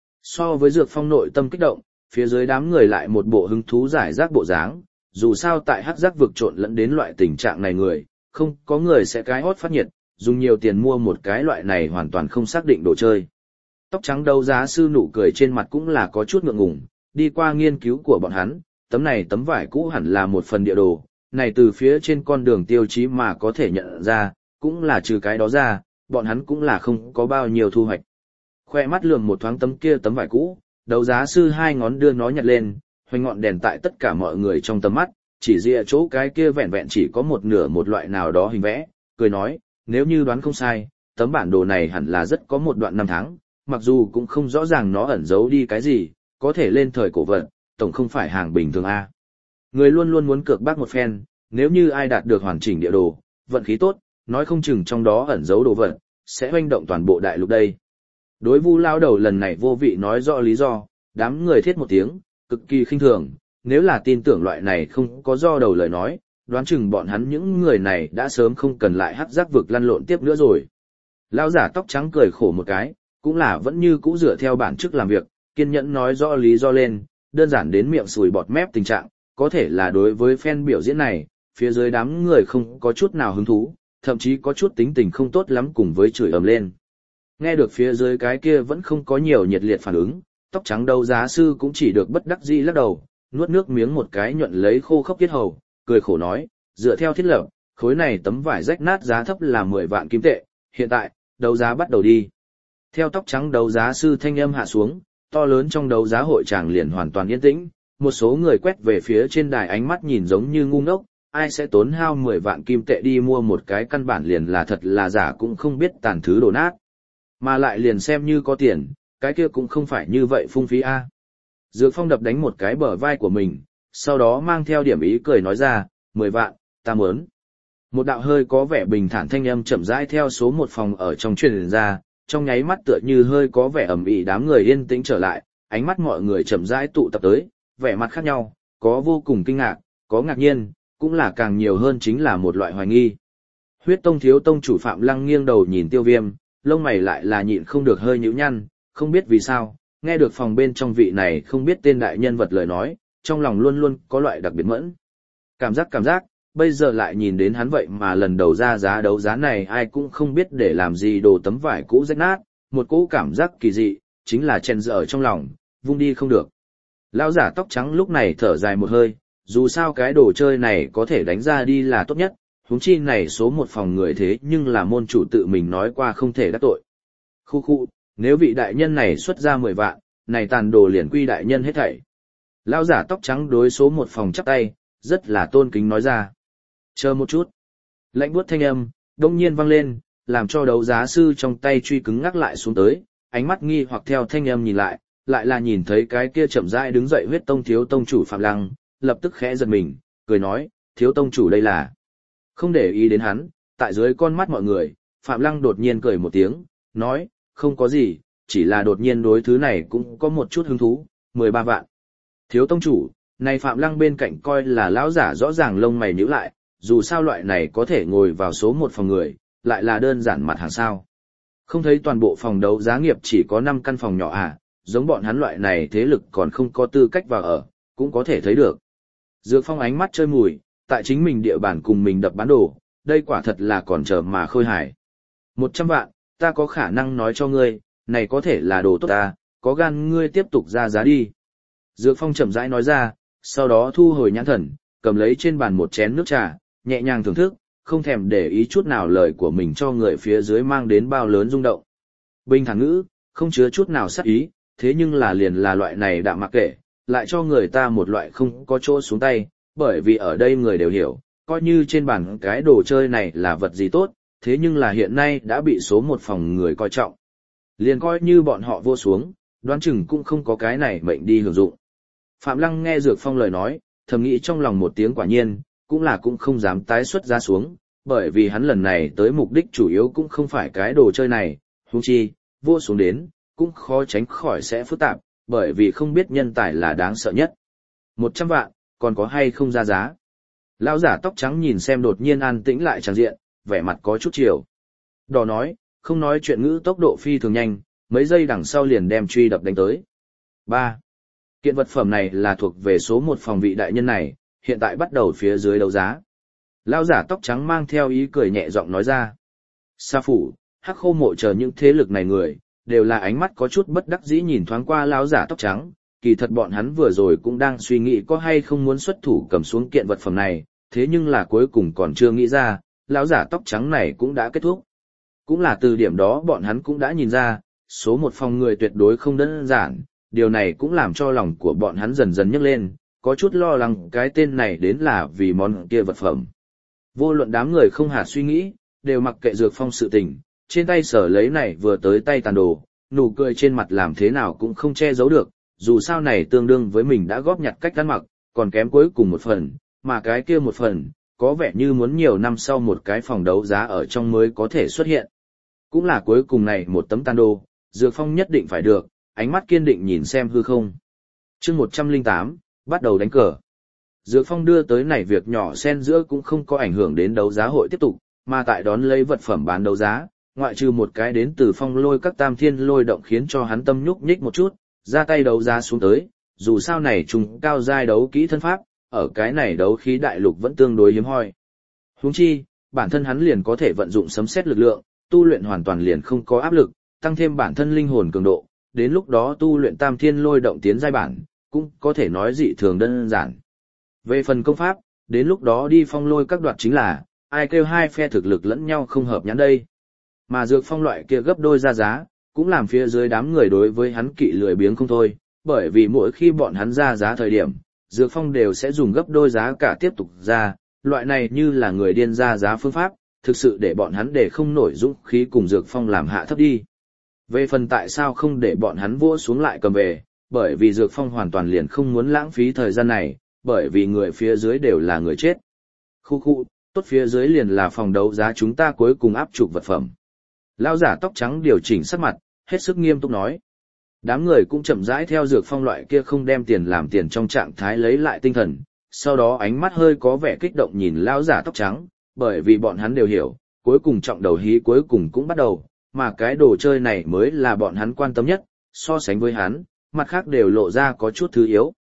So với Dược Phong nội tâm kích động, phía dưới đám người lại một bộ hứng thú giải rác bộ dáng, dù sao tại Hắc Giác vực trộn lẫn đến loại tình trạng này người, không có người sẽ cái hót phát nhiệt, dùng nhiều tiền mua một cái loại này hoàn toàn không xác định đồ chơi. Tóc trắng đấu giá sư nụ cười trên mặt cũng là có chút ngượng ngùng, đi qua nghiên cứu của bọn hắn, tấm vải cũ hẳn là một phần địa đồ, này từ phía trên con đường tiêu chí mà có thể nhận ra, cũng là trừ cái đó ra, bọn hắn cũng là không có bao nhiêu thu hoạch. Khoe mắt lườm một thoáng tấm vải cũ, đấu giá sư 2 ngón đưa nó nhặt lên, hoành ngọn đèn tại tất cả mọi người trong tầm mắt, chỉ rìa chỗ cái kia vẹn vẹn chỉ có một nửa một loại nào đó hình vẽ, cười nói, nếu như đoán không sai, tấm bản đồ này hẳn là rất có một đoạn năm tháng, mặc dù cũng không rõ ràng nó ẩn giấu đi cái gì, có thể lên thời cổ vật, tổng không phải hàng bình thường a. Người luôn luôn muốn cược bác một phen, nếu như ai đạt được hoàn chỉnh địa đồ, vận khí tốt, nói không chừng trong đó ẩn giấu đồ vật, sẽ hoành động toàn bộ đại lục đây. Đối Vu lao đầu lần này vô vị nói rõ lý do, đám người thiết một tiếng, cực kỳ khinh thường, nếu là tin tưởng loại này không có do đầu lời nói, đoán chừng bọn hắn những người này đã sớm không cần lại Hắc Giác vực lăn lộn tiếp nữa rồi. Lão giả tóc trắng cười khổ một cái, cũng là vẫn như cũ dựa theo bản chức làm việc, kiên nhẫn nói rõ lý do lên, đơn giản đến miệng sùi bọt mép tình trạng, có thể là đối với fan biểu diễn này, phía dưới đám người không có chút nào hứng thú, thậm chí có chút tính tình không tốt lắm cùng với chửi ầm lên. Nghe được phía dưới cái kia vẫn không có nhiều nhiệt liệt phản ứng, tóc trắng đấu giá sư cũng chỉ được bất đắc dĩ lắc đầu, nuốt nước miếng một cái nhuận lấy khô khốc tiết hầu, cười khổ nói, dựa theo thiết lập, khối này tấm vải rách nát giá thấp là 10 vạn kim tệ, hiện tại, đấu giá bắt đầu đi. Theo tóc trắng đấu giá sư thanh âm hạ xuống, to lớn trong đấu giá hội tràng liền hoàn toàn yên tĩnh, một số người quét về phía trên đài ánh mắt nhìn giống như ngu ngốc, ai sẽ tốn hao 10 vạn kim tệ đi mua một cái căn bản liền là thật là giả cũng không biết tàn thứ đổ nát. Mà lại liền xem như có tiền, cái kia cũng không phải như vậy phung phí a. Dược Phong đập đánh một cái bờ vai của mình, sau đó mang theo điểm ý cười nói ra, 10 vạn, ta muốn. Một đạo hơi có vẻ bình thản thanh âm chậm rãi theo số 1 phòng ở trong truyền ra, trong nháy mắt tựa như hơi có vẻ ẩm ĩ đám người yên tĩnh trở lại, ánh mắt mọi người chậm rãi tụ tập tới, vẻ mặt khác nhau, có vô cùng kinh ngạc, có ngạc nhiên, cũng là càng nhiều hơn chính là một loại hoài nghi. Huyết Tông thiếu tông chủ Phạm Lăng nghiêng đầu nhìn Tiêu Viêm, lông mày lại là nhịn không được hơi nhíu nhăn, không biết vì sao, nghe được phòng bên trong vị này không biết tên đại nhân vật lời nói, trong lòng luôn luôn có loại đặc biệt mẫn. Cảm giác, bây giờ lại nhìn đến hắn vậy mà lần đầu ra giá đấu giá này ai cũng không biết để làm gì đồ tấm vải cũ rách nát, một cỗ cảm giác kỳ dị, chính là chen dở trong lòng, vung đi không được. Lão giả tóc trắng lúc này thở dài một hơi, dù sao cái đồ chơi này có thể đánh ra đi là tốt nhất, huống chi này số một phòng người thế nhưng là môn chủ tự mình nói qua không thể đắc tội. Khu khu, nếu vị đại nhân này xuất ra 10 vạn, này tàn đồ liền quy đại nhân hết thảy. Lão giả tóc trắng đối số một phòng chắp tay, rất là tôn kính nói ra. Chờ một chút. Lạnh buốt thanh âm, đông nhiên vang lên, làm cho đấu giá sư trong tay truy cứng ngắc lại xuống tới, ánh mắt nghi hoặc theo thanh âm nhìn lại là nhìn thấy cái kia chậm rãi đứng dậy huyết tông thiếu tông chủ Phạm Lăng, lập tức khẽ giật mình, cười nói, thiếu tông chủ đây là. Không để ý đến hắn, tại dưới con mắt mọi người, Phạm Lăng đột nhiên cười một tiếng, nói, không có gì, chỉ là đột nhiên đối thứ này cũng có một chút hứng thú, 13 vạn. Thiếu tông chủ, này Phạm Lăng bên cạnh coi là lão giả rõ ràng lông mày nhíu lại, dù sao loại này có thể ngồi vào số một phòng người, lại là đơn giản mặt hàng sao. Không thấy toàn bộ phòng đấu giá nghiệp chỉ có 5 căn phòng nhỏ à, giống bọn hắn loại này thế lực còn không có tư cách vào ở, cũng có thể thấy được. Dược Phong ánh mắt chơi mùi, tại chính mình địa bàn cùng mình đập bán đồ, đây quả thật là còn chờ mà khôi hài. 100 vạn, ta có khả năng nói cho ngươi, này có thể là đồ tốt ta, có gan ngươi tiếp tục ra giá đi. Dược Phong chậm rãi nói ra, sau đó thu hồi nhãn thần, cầm lấy trên bàn một chén nước trà, nhẹ nhàng thưởng thức, không thèm để ý chút nào lời của mình cho người phía dưới mang đến bao lớn rung động. Bình thản ngữ, không chứa chút nào sát ý, thế nhưng là liền là loại này đạm mặc kệ, lại cho người ta một loại không có chỗ xuống tay, bởi vì ở đây người đều hiểu, coi như trên bàn cái đồ chơi này là vật gì tốt, thế nhưng là hiện nay đã bị số một phòng người coi trọng. Liền coi như bọn họ vô xuống, đoán chừng cũng không có cái này mệnh đi hưởng dụng. Phạm Lăng nghe Dược Phong lời nói, thầm nghĩ trong lòng một tiếng quả nhiên, cũng không dám tái xuất ra xuống, bởi vì hắn lần này tới mục đích chủ yếu cũng không phải cái đồ chơi này, huống chi, vô xuống đến, cũng khó tránh khỏi sẽ phức tạp, bởi vì không biết nhân tài là đáng sợ nhất. 100 vạn, còn có hay không ra giá? Lão giả tóc trắng nhìn xem đột nhiên an tĩnh lại tràng diện, vẻ mặt có chút chiều. Đỏ nói, không nói chuyện ngữ tốc độ phi thường nhanh, mấy giây đằng sau liền đem truy đập đánh tới. 3. Kiện vật phẩm này là thuộc về số một phòng vị đại nhân này, hiện tại bắt đầu phía dưới đấu giá. Lão giả tóc trắng mang theo ý cười nhẹ giọng nói ra. Sa phủ, Hắc Khô Mộ chờ những thế lực này người, đều là ánh mắt có chút bất đắc dĩ nhìn thoáng qua lão giả tóc trắng, kỳ thật bọn hắn vừa rồi cũng đang suy nghĩ có hay không muốn xuất thủ cầm xuống kiện vật phẩm này, thế nhưng là cuối cùng còn chưa nghĩ ra, lão giả tóc trắng này cũng đã kết thúc. Cũng là từ điểm đó bọn hắn cũng đã nhìn ra, số một phòng người tuyệt đối không đơn giản, điều này cũng làm cho lòng của bọn hắn dần dần nhấc lên, có chút lo lắng cái tên này đến là vì món kia vật phẩm. Vô luận đám người không hạt suy nghĩ, đều mặc kệ Dược Phong sự tình, trên tay sở lấy này vừa tới tay tàn đồ, nụ cười trên mặt làm thế nào cũng không che giấu được, dù sao này tương đương với mình đã góp nhặt cách ăn mặc, còn kém cuối cùng một phần, mà cái kia một phần, có vẻ như muốn nhiều năm sau một cái phòng đấu giá ở trong mới có thể xuất hiện. Cũng là cuối cùng này một tấm tàn đồ, Dược Phong nhất định phải được, ánh mắt kiên định nhìn xem hư không. Chương 108, bắt đầu đánh cờ. Dược Phong đưa tới này việc nhỏ xen giữa cũng không có ảnh hưởng đến đấu giá hội tiếp tục, mà tại đón lấy vật phẩm bán đấu giá, ngoại trừ một cái đến từ Phong Lôi các tam thiên lôi động khiến cho hắn tâm nhúc nhích một chút, ra tay đấu giá xuống tới, dù sao này trùng cao giai đấu kỹ thân pháp, ở cái này đấu khí đại lục vẫn tương đối hiếm hoi. Huống chi, bản thân hắn liền có thể vận dụng sấm sét lực lượng, tu luyện hoàn toàn liền không có áp lực, tăng thêm bản thân linh hồn cường độ, đến lúc đó tu luyện tam thiên lôi động tiến giai bản, cũng có thể nói dị thường đơn giản. Về phần công pháp, đến lúc đó đi Phong Lôi các đoạt chính là, ai kêu hai phe thực lực lẫn nhau không hợp nhãn đây. Mà Dược Phong loại kia gấp đôi ra giá, cũng làm phía dưới đám người đối với hắn kỵ lười biếng không thôi, bởi vì mỗi khi bọn hắn ra giá thời điểm, Dược Phong đều sẽ dùng gấp đôi giá cả tiếp tục ra, loại này như là người điên ra giá phương pháp, thực sự để bọn hắn để không nổi dũng khí cùng Dược Phong làm hạ thấp đi. Về phần tại sao không để bọn hắn vỗ xuống lại cầm về, bởi vì Dược Phong hoàn toàn liền không muốn lãng phí thời gian này, bởi vì người phía dưới đều là người chết. Khu khu, tốt phía dưới liền là phòng đấu giá chúng ta cuối cùng áp trục vật phẩm. Lão giả tóc trắng điều chỉnh sắc mặt, hết sức nghiêm túc nói. Đám người cũng chậm rãi theo Dược Phong loại kia không đem tiền làm tiền trong trạng thái lấy lại tinh thần, sau đó ánh mắt hơi có vẻ kích động nhìn lão giả tóc trắng, bởi vì bọn hắn đều hiểu, cuối cùng trọng đầu hí cuối cùng cũng bắt đầu, mà cái đồ chơi này mới là bọn hắn quan tâm nhất, so sánh với hắn, mặt khác đều lộ ra có chút thứ yếu.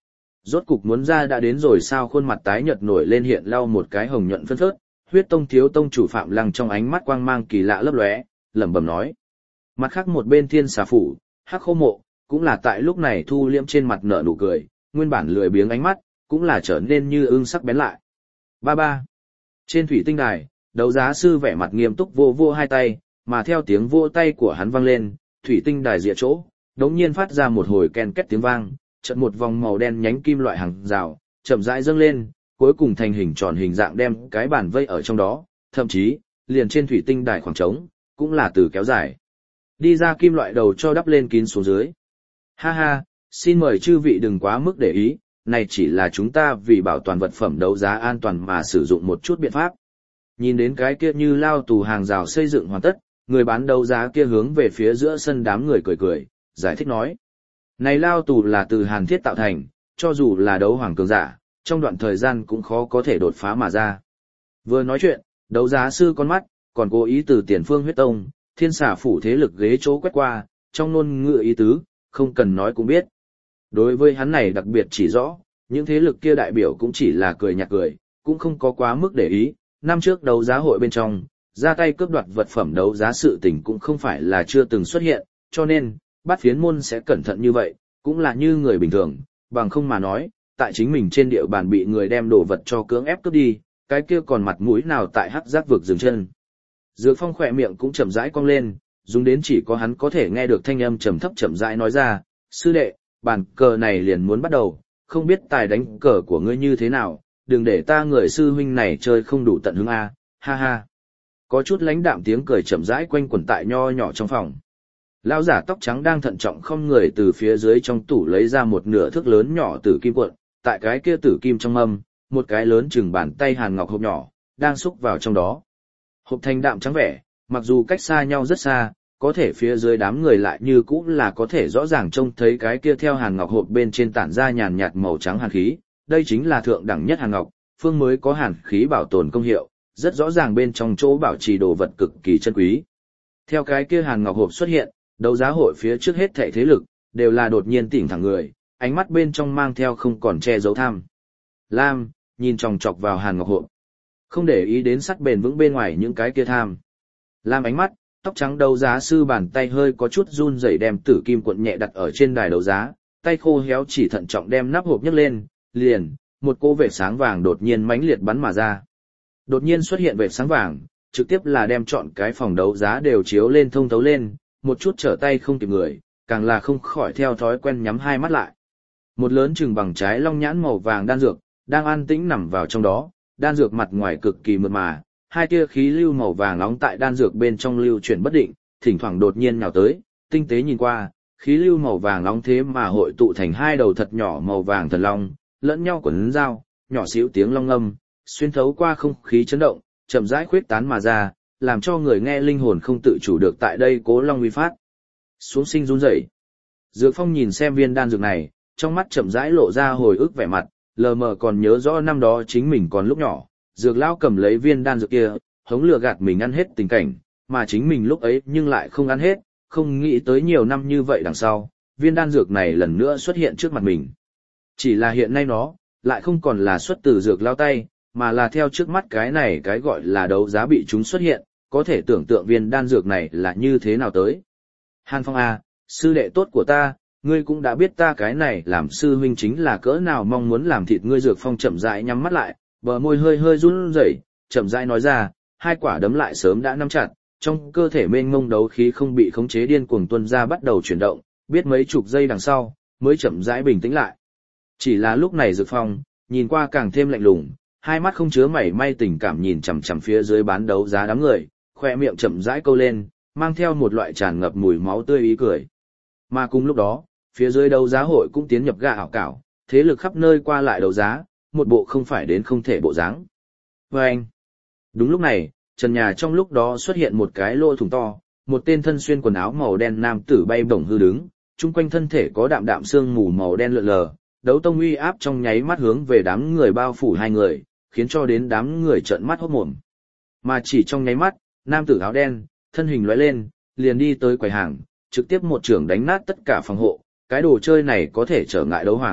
Rốt cục muốn ra đã đến rồi sao, khuôn mặt tái nhợt nổi lên hiện lau một cái hồng nhuận phân phớt, huyết tông thiếu tông chủ Phạm Lăng trong ánh mắt quang mang kỳ lạ lấp lóe, lẩm bẩm nói. Mặt khác một bên Thiên Xà phủ, Hắc Khô Mộ, cũng là tại lúc này thu liễm trên mặt nở nụ cười, nguyên bản lười biếng ánh mắt, cũng là trở nên như ưng sắc bén lại. Ba ba. Trên thủy tinh đài, đấu giá sư vẻ mặt nghiêm túc vô vô hai tay, mà theo tiếng vô tay của hắn vang lên, thủy tinh đài rìa chỗ, đống nhiên phát ra một hồi ken két tiếng vang, chợt một vòng màu đen nhánh kim loại hàng rào, chậm rãi dâng lên, cuối cùng thành hình tròn hình dạng đem cái bàn vây ở trong đó, thậm chí, liền trên thủy tinh đài khoảng trống, cũng là từ kéo dài. Đi ra kim loại đầu cho đắp lên kín xuống dưới. Ha ha, xin mời chư vị đừng quá mức để ý, này chỉ là chúng ta vì bảo toàn vật phẩm đấu giá an toàn mà sử dụng một chút biện pháp. Nhìn đến cái kia như lao tù hàng rào xây dựng hoàn tất, người bán đấu giá kia hướng về phía giữa sân đám người cười cười, giải thích nói. Này lao tù là từ hàn thiết tạo thành, cho dù là đấu hoàng cường giả, trong đoạn thời gian cũng khó có thể đột phá mà ra. Vừa nói chuyện, đấu giá sư con mắt, còn cố ý từ tiền phương huyết tông, Thiên Xà phủ thế lực ghế chỗ quét qua, trong ngôn ngữ ý tứ, không cần nói cũng biết. Đối với hắn này đặc biệt chỉ rõ, những thế lực kia đại biểu cũng chỉ là cười nhạt cười, cũng không có quá mức để ý. Năm trước đấu giá hội bên trong, ra tay cướp đoạt vật phẩm đấu giá sự tình cũng không phải là chưa từng xuất hiện, cho nên, Bát Phiến môn sẽ cẩn thận như vậy, cũng là như người bình thường, bằng không mà nói, tại chính mình trên địa bàn bị người đem đồ vật cho cưỡng ép cướp đi, cái kia còn mặt mũi nào tại hắc giác vực dừng chân. Dược Phong khỏe miệng cũng chậm rãi cong lên, dùng đến chỉ có hắn có thể nghe được thanh âm trầm thấp chậm rãi nói ra, sư đệ, bàn cờ này liền muốn bắt đầu, không biết tài đánh cờ của ngươi như thế nào, đừng để ta người sư huynh này chơi không đủ tận hứng a, ha ha. Có chút lãnh đạm tiếng cười chậm rãi quanh quẩn tại nho nhỏ trong phòng. Lão giả tóc trắng đang thận trọng không người từ phía dưới trong tủ lấy ra một nửa thước lớn nhỏ tử kim cuộn, tại cái kia tử kim trong mâm, một cái lớn chừng bàn tay hàn ngọc hộp nhỏ, đang xúc vào trong đó. Hộp thanh đạm trắng vẻ, mặc dù cách xa nhau rất xa, có thể phía dưới đám người lại như cũ là có thể rõ ràng trông thấy cái kia theo hàn ngọc hộp bên trên tản ra nhàn nhạt màu trắng hàn khí, đây chính là thượng đẳng nhất hàn ngọc, phương mới có hàn khí bảo tồn công hiệu, rất rõ ràng bên trong chỗ bảo trì đồ vật cực kỳ chân quý. Theo cái kia hàn ngọc hộp xuất hiện, đấu giá hội phía trước hết thảy thế lực đều là đột nhiên tỉnh thẳng người, ánh mắt bên trong mang theo không còn che giấu tham. Lam nhìn chòng chọc vào hàn ngọc hộp, không để ý đến sắt bền vững bên ngoài những cái kia tham. Lam ánh mắt, tóc trắng đấu giá sư bàn tay hơi có chút run rẩy đem tử kim cuộn nhẹ đặt ở trên đài đấu giá, tay khô héo chỉ thận trọng đem nắp hộp nhấc lên, liền, một cô vệt sáng vàng đột nhiên mãnh liệt bắn mà ra. Đột nhiên xuất hiện vệt sáng vàng, trực tiếp là đem trọn cái phòng đấu giá đều chiếu lên thông thấu lên, một chút trở tay không kịp người, càng là không khỏi theo thói quen nhắm hai mắt lại. Một lớn chừng bằng trái long nhãn màu vàng đan dược, đang an tĩnh nằm vào trong đó, đan dược mặt ngoài cực kỳ mượt mà, hai tia khí lưu màu vàng nóng tại đan dược bên trong lưu chuyển bất định, thỉnh thoảng đột nhiên nhào tới, tinh tế nhìn qua, khí lưu màu vàng nóng thế mà hội tụ thành hai đầu thật nhỏ màu vàng thần long, lẫn nhau quấn dao, nhỏ xíu tiếng long ngâm, xuyên thấu qua không khí chấn động, chậm rãi khuyết tán mà ra, làm cho người nghe linh hồn không tự chủ được tại đây cố long uy phát. Xuống sinh run rẩy. Dược Phong nhìn xem viên đan dược này, trong mắt chậm rãi lộ ra hồi ức vẻ mặt, lờ mờ còn nhớ rõ năm đó chính mình còn lúc nhỏ, Dược lão cầm lấy viên đan dược kia, hống lừa gạt mình ăn hết tình cảnh, mà chính mình lúc ấy nhưng lại không ăn hết, không nghĩ tới nhiều năm như vậy đằng sau, viên đan dược này lần nữa xuất hiện trước mặt mình. Chỉ là hiện nay nó, lại không còn là xuất từ Dược lão tay, mà là theo trước mắt cái này cái gọi là đấu giá bị chúng xuất hiện, có thể tưởng tượng viên đan dược này là như thế nào tới. Hàn Phong à, sư đệ tốt của ta, ngươi cũng đã biết ta cái này làm sư huynh chính là cỡ nào mong muốn làm thịt ngươi. Dược Phong chậm rãi nhắm mắt lại, bờ môi hơi hơi run rẩy, chậm rãi nói ra, hai quả đấm lại sớm đã nắm chặt, trong cơ thể mênh mông đấu khí không bị khống chế điên cuồng tuôn ra bắt đầu chuyển động, biết mấy chục giây đằng sau, mới chậm rãi bình tĩnh lại. Chỉ là lúc này Dược Phong, nhìn qua càng thêm lạnh lùng, hai mắt không chứa mảy may tình cảm nhìn chằm chằm phía dưới bán đấu giá đám người, khoe miệng chậm rãi câu lên, mang theo một loại tràn ngập mùi máu tươi ý cười. Mà cùng lúc đó, phía dưới đấu giá hội cũng tiến nhập gà ảo cảo, thế lực khắp nơi qua lại đấu giá, một bộ không phải đến không thể bộ dáng. Vâng! Đúng lúc này, trần nhà trong lúc đó xuất hiện một cái lỗ thủng to, một tên thân xuyên quần áo màu đen nam tử bay bổng hư đứng, chung quanh thân thể có đạm đạm sương mù màu đen lượn lờ, đấu tông uy áp trong nháy mắt hướng về đám người bao phủ hai người, khiến cho đến đám người trợn mắt hốt mồm. Mà chỉ trong nháy mắt, nam tử áo đen, thân hình lóe lên, liền đi tới quầy hàng, trực tiếp một chưởng đánh nát tất cả phòng hộ, cái đồ chơi này có thể trở ngại đấu hoàng,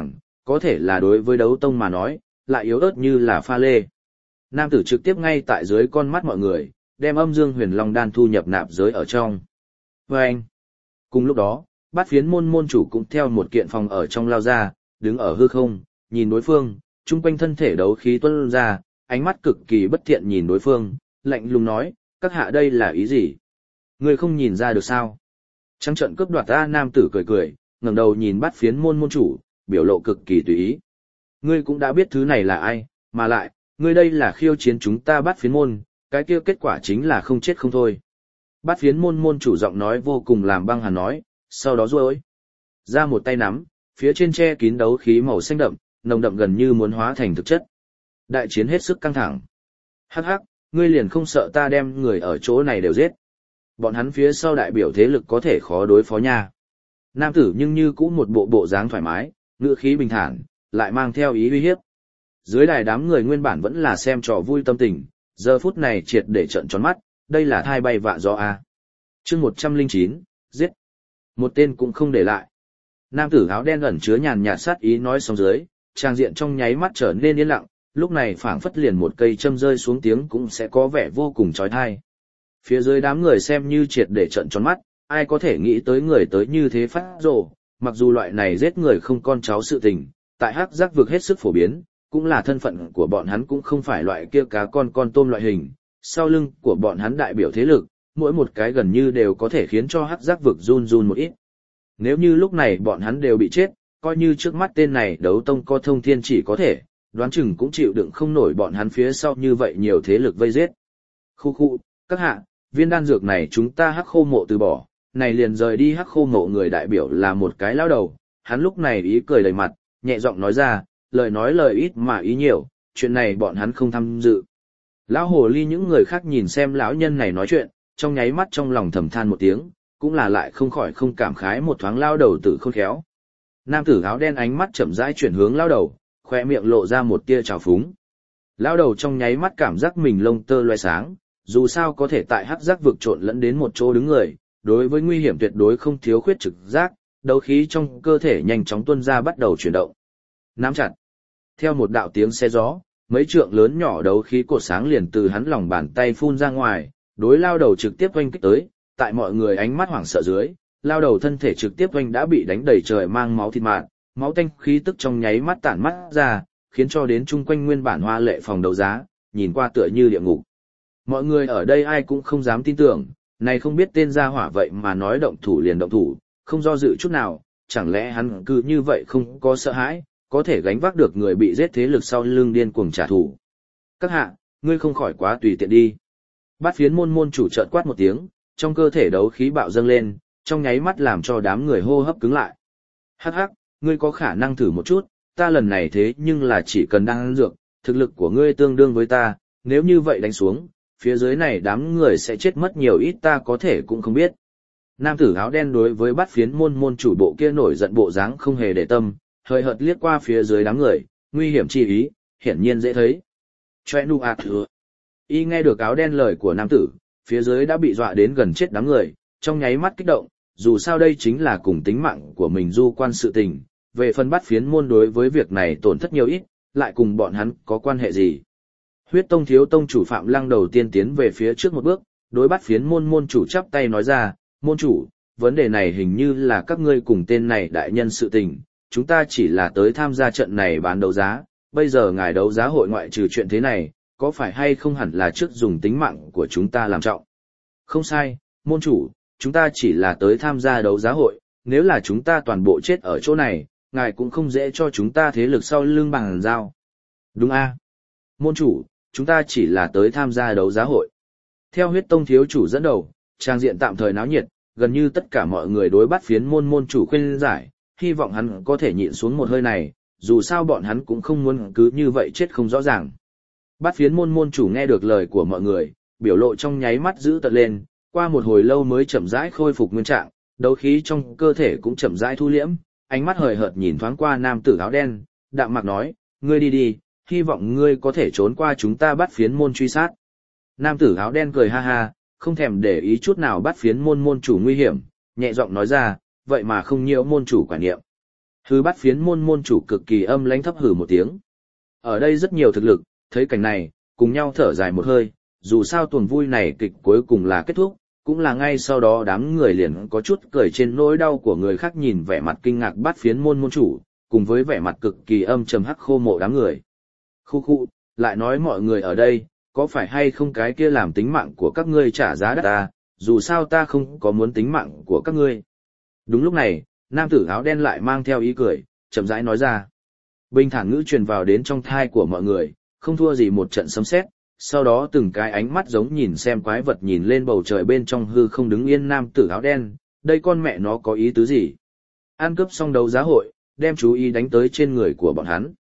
có thể là đối với đấu tông mà nói, lại yếu ớt như là pha lê. Nam tử trực tiếp ngay tại dưới con mắt mọi người, đem âm dương huyền long đan thu nhập nạp giới ở trong. Và anh, cùng lúc đó, bát phiến môn môn chủ cũng theo một kiện phòng ở trong lao ra, đứng ở hư không, nhìn đối phương, chung quanh thân thể đấu khí tuôn ra, ánh mắt cực kỳ bất thiện nhìn đối phương, lạnh lùng nói, các hạ đây là ý gì? Người không nhìn ra được sao? Trắng trận cướp đoạt ta. Nam tử cười cười, ngẩng đầu nhìn bát phiến môn môn chủ, biểu lộ cực kỳ tùy ý. Ngươi cũng đã biết thứ này là ai, mà lại, ngươi đây là khiêu chiến chúng ta bát phiến môn, cái kia kết quả chính là không chết không thôi. Bát phiến môn môn chủ giọng nói vô cùng làm băng hàn nói, sau đó duỗi ra một tay nắm, phía trên che kín đấu khí màu xanh đậm, nồng đậm gần như muốn hóa thành thực chất. Đại chiến hết sức căng thẳng. Hắc hắc, ngươi liền không sợ ta đem người ở chỗ này đều giết. Bọn hắn phía sau đại biểu thế lực có thể khó đối phó nha. Nam tử nhưng như cũ một bộ dáng thoải mái, ngữ khí bình thản, lại mang theo ý uy hiếp. Dưới đài đám người nguyên bản vẫn là xem trò vui tâm tình, giờ phút này triệt để trợn tròn mắt, đây là thai bay vạ gió a. Chương 109, giết. Một tên cũng không để lại. Nam tử áo đen ẩn chứa nhàn nhạt sát ý nói xong dưới, trang diện trong nháy mắt trở nên yên lặng, lúc này phảng phất liền một cây châm rơi xuống tiếng cũng sẽ có vẻ vô cùng chói tai. Phía dưới đám người xem như triệt để trợn tròn mắt, ai có thể nghĩ tới người tới như thế phát rồ, mặc dù loại này giết người không con cháu sự tình, tại hắc giác vực hết sức phổ biến, cũng là thân phận của bọn hắn cũng không phải loại kia cá con tôm loại hình, sau lưng của bọn hắn đại biểu thế lực, mỗi một cái gần như đều có thể khiến cho hắc giác vực run run một ít. Nếu như lúc này bọn hắn đều bị chết, coi như trước mắt tên này đấu tông có thông thiên chỉ có thể, đoán chừng cũng chịu đựng không nổi bọn hắn phía sau như vậy nhiều thế lực vây giết. Khu, các hạ, viên đan dược này chúng ta hắc khô mộ từ bỏ, này liền rời đi. Hắc khô mộ người đại biểu là một cái lão đầu, hắn lúc này ý cười đầy mặt, nhẹ giọng nói ra, lời ít mà ý nhiều, chuyện này bọn hắn không tham dự. Lão hồ ly những người khác nhìn xem lão nhân này nói chuyện, trong nháy mắt trong lòng thầm than một tiếng, cũng là lại không khỏi không cảm khái một thoáng lao đầu tử khôn khéo. Nam tử áo đen ánh mắt chậm rãi chuyển hướng lao đầu, khoe miệng lộ ra một tia trào phúng. Lao đầu trong nháy mắt cảm giác mình lông tơ loe sáng, dù sao có thể tại hắc giác vực trộn lẫn đến một chỗ đứng người, đối với nguy hiểm tuyệt đối không thiếu khuyết trực giác, đấu khí trong cơ thể nhanh chóng tuôn ra bắt đầu chuyển động. Nắm chặt. Theo một đạo tiếng xe gió, mấy trượng lớn nhỏ đấu khí cột sáng liền từ hắn lòng bàn tay phun ra ngoài, đối lao đầu trực tiếp oanh kích tới, tại mọi người ánh mắt hoảng sợ dưới, lao đầu thân thể trực tiếp oanh đã bị đánh đầy trời mang máu thịt mạt, máu tanh khí tức trong nháy mắt tản mắt ra, khiến cho đến chung quanh nguyên bản hoa lệ phòng đấu giá, nhìn qua tựa như địa ngục. Mọi người ở đây ai cũng không dám tin tưởng, này không biết tên gia hỏa vậy mà nói động thủ liền động thủ, không do dự chút nào, chẳng lẽ hắn cứ như vậy không có sợ hãi, có thể gánh vác được người bị giết thế lực sau lưng điên cuồng trả thù. Các hạ, ngươi không khỏi quá tùy tiện đi. Bát phiến môn môn chủ chợt quát một tiếng, trong cơ thể đấu khí bạo dâng lên, trong nháy mắt làm cho đám người hô hấp cứng lại. Hắc hắc, ngươi có khả năng thử một chút, ta lần này thế nhưng là chỉ cần đang ăn dược, thực lực của ngươi tương đương với ta, nếu như vậy đánh xuống, phía dưới này đám người sẽ chết mất nhiều ít ta có thể cũng không biết. Nam tử áo đen đối với bát phiến môn môn chủ bộ kia nổi giận bộ dáng không hề để tâm, hơi hợt liếc qua phía dưới đám người, nguy hiểm chi ý, hiển nhiên dễ thấy. Choe nu ạt thừa. Y nghe được áo đen lời của nam tử, phía dưới đã bị dọa đến gần chết đám người, trong nháy mắt kích động, dù sao đây chính là cùng tính mạng của mình du quan sự tình, về phần bát phiến môn đối với việc này tổn thất nhiều ít, lại cùng bọn hắn có quan hệ gì. Huyết tông thiếu tông chủ Phạm Lăng đầu tiên tiến về phía trước một bước, đối bát phiến môn môn chủ chắp tay nói ra, môn chủ, vấn đề này hình như là các ngươi cùng tên này đại nhân sự tình, chúng ta chỉ là tới tham gia trận này bán đấu giá, bây giờ ngài đấu giá hội ngoại trừ chuyện thế này, có phải hay không hẳn là trước dùng tính mạng của chúng ta làm trọng. Không sai, môn chủ, chúng ta chỉ là tới tham gia đấu giá hội, nếu là chúng ta toàn bộ chết ở chỗ này, ngài cũng không dễ cho chúng ta thế lực sau lưng bằng giao. Đúng a, môn chủ, chúng ta chỉ là tới tham gia đấu giá hội. Theo huyết tông thiếu chủ dẫn đầu, trang diện tạm thời náo nhiệt, gần như tất cả mọi người đối bát phiến môn môn chủ khuyên giải, hy vọng hắn có thể nhịn xuống một hơi này, dù sao bọn hắn cũng không muốn cứ như vậy chết không rõ ràng. Bát phiến môn môn chủ nghe được lời của mọi người, biểu lộ trong nháy mắt giữ tợn lên, qua một hồi lâu mới chậm rãi khôi phục nguyên trạng, đấu khí trong cơ thể cũng chậm rãi thu liễm, ánh mắt hời hợt nhìn thoáng qua nam tử áo đen, đạm mạc nói, ngươi đi đi, hy vọng ngươi có thể trốn qua chúng ta bát phiến môn truy sát. Nam tử áo đen cười ha ha, không thèm để ý chút nào bát phiến môn môn chủ nguy hiểm, nhẹ giọng nói ra, vậy mà không nhiễu môn chủ quản niệm. Hư Bát Phiến môn môn chủ cực kỳ âm lãnh thấp hừ một tiếng. Ở đây rất nhiều thực lực, thấy cảnh này, cùng nhau thở dài một hơi, dù sao tuần vui này kịch cuối cùng là kết thúc, cũng là ngay sau đó đám người liền có chút cười trên nỗi đau của người khác nhìn vẻ mặt kinh ngạc Bát Phiến môn môn chủ, cùng với vẻ mặt cực kỳ âm trầm hắc khô mộ đám người. Khu khu, lại nói mọi người ở đây, có phải hay không cái kia làm tính mạng của các ngươi trả giá đắt ta, dù sao ta không có muốn tính mạng của các ngươi. Đúng lúc này, nam tử áo đen lại mang theo ý cười, chậm rãi nói ra. Bình thản ngữ truyền vào đến trong thai của mọi người, không thua gì một trận sấm sét. Sau đó từng cái ánh mắt giống nhìn xem quái vật nhìn lên bầu trời bên trong hư không đứng yên nam tử áo đen, đây con mẹ nó có ý tứ gì? Ăn cướp xong đấu giá hội, đem chú ý đánh tới trên người của bọn hắn.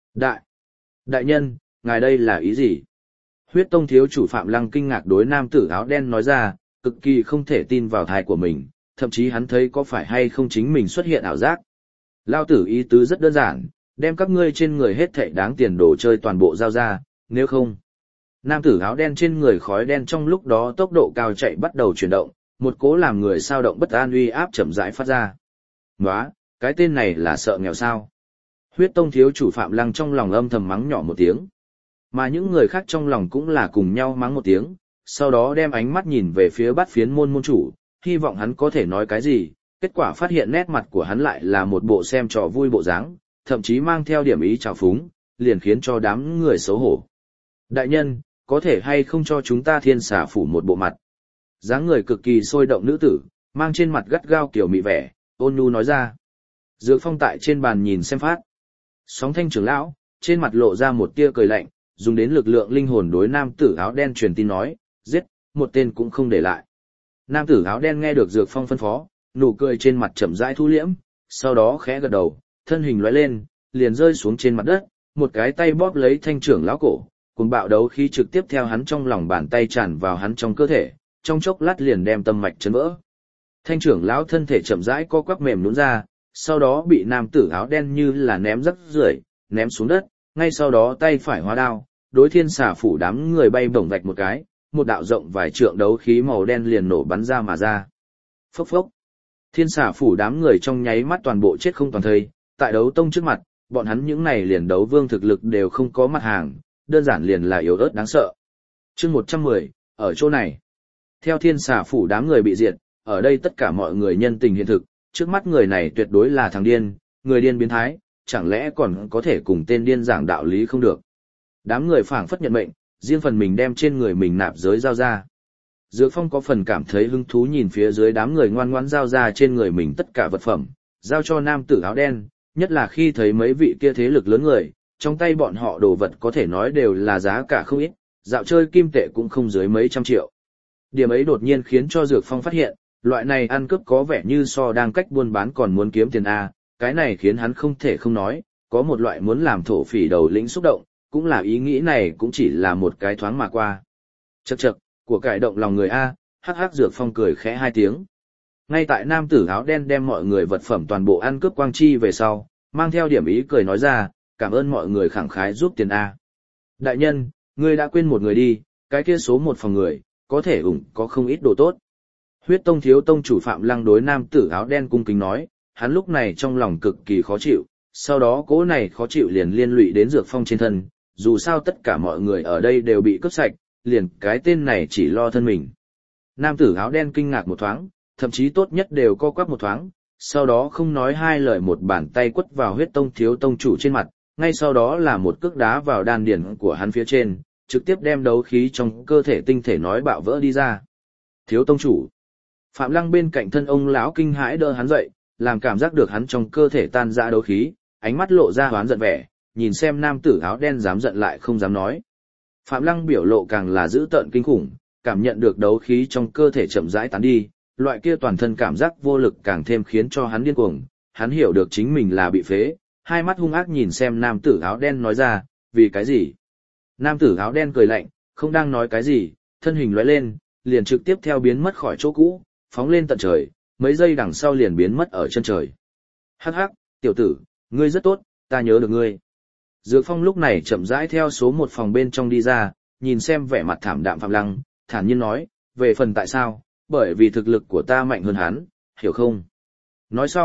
Đại nhân, ngài đây là ý gì? Huyết Tông thiếu chủ Phạm Lăng kinh ngạc đối nam tử áo đen nói ra, cực kỳ không thể tin vào thai của mình, thậm chí hắn thấy có phải hay không chính mình xuất hiện ảo giác. Lao tử ý tứ rất đơn giản, đem các ngươi trên người hết thảy đáng tiền đồ chơi toàn bộ giao ra, nếu không. Nam tử áo đen trên người khói đen trong lúc đó tốc độ cao chạy bắt đầu chuyển động, một cố làm người sao động bất an uy áp chậm rãi phát ra. Nóa, cái tên này là sợ nghèo sao? Huyết Tông thiếu chủ Phạm Lăng trong lòng âm thầm mắng nhỏ một tiếng. Mà những người khác trong lòng cũng là cùng nhau mắng một tiếng, sau đó đem ánh mắt nhìn về phía Bát Phiến môn môn chủ, hy vọng hắn có thể nói cái gì, kết quả phát hiện nét mặt của hắn lại là một bộ xem trò vui bộ dáng, thậm chí mang theo điểm ý trào phúng, liền khiến cho đám người xấu hổ. Đại nhân, có thể hay không cho chúng ta Thiên Xà phủ một bộ mặt? Dáng người cực kỳ sôi động nữ tử, mang trên mặt gắt gao kiểu mị vẻ, ôn nhu nói ra. Dược Phong tại trên bàn nhìn xem phát. Sóng Thanh trưởng lão, trên mặt lộ ra một tia cười lạnh, dùng đến lực lượng linh hồn đối nam tử áo đen truyền tin nói, giết, một tên cũng không để lại. Nam tử áo đen nghe được Dược Phong phân phó, nụ cười trên mặt chậm rãi thu liễm, sau đó khẽ gật đầu, thân hình lóe lên, liền rơi xuống trên mặt đất, một cái tay bóp lấy Thanh trưởng lão cổ, cuồng bạo đấu khí trực tiếp theo hắn trong lòng bàn tay tràn vào hắn trong cơ thể, trong chốc lát liền đem tâm mạch chấn vỡ. Thanh trưởng lão thân thể chậm rãi co quắp mềm nhũn ra, sau đó bị nam tử áo đen như là ném rắc rưởi, ném xuống đất, ngay sau đó tay phải hóa đao, đối Thiên Xà phủ đám người bay bổng vạch một cái, một đạo rộng vài trượng đấu khí màu đen liền nổ bắn ra mà ra. Phốc phốc. Thiên Xà phủ đám người trong nháy mắt toàn bộ chết không toàn thây, tại đấu tông trước mặt, bọn hắn những này liền đấu vương thực lực đều không có mặt hàng, đơn giản liền là yếu ớt đáng sợ. Chương 110, ở chỗ này. Theo Thiên Xà phủ đám người bị diệt, ở đây tất cả mọi người nhân tình hiện thực, trước mắt người này tuyệt đối là thằng điên, người điên biến thái, chẳng lẽ còn có thể cùng tên điên giảng đạo lý không được. Đám người phảng phất nhận mệnh, riêng phần mình đem trên người mình nạp giới giao ra. Dược Phong có phần cảm thấy hứng thú nhìn phía dưới đám người ngoan ngoãn giao ra trên người mình tất cả vật phẩm, giao cho nam tử áo đen, nhất là khi thấy mấy vị kia thế lực lớn người, trong tay bọn họ đồ vật có thể nói đều là giá cả không ít, dạo chơi kim tệ cũng không dưới mấy trăm triệu. Điểm ấy đột nhiên khiến cho Dược Phong phát hiện, loại này ăn cướp có vẻ như so đang cách buôn bán còn muốn kiếm tiền A, cái này khiến hắn không thể không nói, có một loại muốn làm thổ phỉ đầu lĩnh xúc động, cũng là ý nghĩ này cũng chỉ là một cái thoáng mà qua. Chậc chậc, của cải động lòng người A, hắc hắc Dược Phong cười khẽ hai tiếng. Ngay tại nam tử áo đen đem mọi người vật phẩm toàn bộ ăn cướp quang chi về sau, mang theo điểm ý cười nói ra, cảm ơn mọi người khẳng khái giúp tiền A. Đại nhân, ngươi đã quên một người đi, cái kia số một phòng người, có thể có không ít đồ tốt. Huyết Tông thiếu tông chủ Phạm Lăng đối nam tử áo đen cung kính nói, hắn lúc này trong lòng cực kỳ khó chịu, sau đó cỗ này khó chịu liền liên lụy đến Dược Phong trên thân, dù sao tất cả mọi người ở đây đều bị cướp sạch, liền cái tên này chỉ lo thân mình. Nam tử áo đen kinh ngạc một thoáng, thậm chí tốt nhất đều co quắp một thoáng, sau đó không nói hai lời một bàn tay quất vào Huyết Tông thiếu tông chủ trên mặt, ngay sau đó là một cước đá vào đan điển của hắn phía trên, trực tiếp đem đấu khí trong cơ thể tinh thể nói bạo vỡ đi ra. Thiếu tông chủ. Phạm Lăng bên cạnh thân ông lão kinh hãi đỡ hắn dậy, làm cảm giác được hắn trong cơ thể tan ra đấu khí, ánh mắt lộ ra hoán giận vẻ, nhìn xem nam tử áo đen dám giận lại không dám nói. Phạm Lăng biểu lộ càng là dữ tợn kinh khủng, cảm nhận được đấu khí trong cơ thể chậm rãi tán đi, loại kia toàn thân cảm giác vô lực càng thêm khiến cho hắn điên cuồng, hắn hiểu được chính mình là bị phế, hai mắt hung ác nhìn xem nam tử áo đen nói ra, vì cái gì? Nam tử áo đen cười lạnh, không đang nói cái gì, thân hình lóe lên, liền trực tiếp theo biến mất khỏi chỗ cũ, phóng lên tận trời, mấy giây đằng sau liền biến mất ở chân trời. Hắc hắc, tiểu tử, ngươi rất tốt, ta nhớ được ngươi. Dược Phong lúc này chậm rãi theo số một phòng bên trong đi ra, nhìn xem vẻ mặt thảm đạm Phạm Lăng, thản nhiên nói, về phần tại sao, bởi vì thực lực của ta mạnh hơn hắn, hiểu không? Nói xong,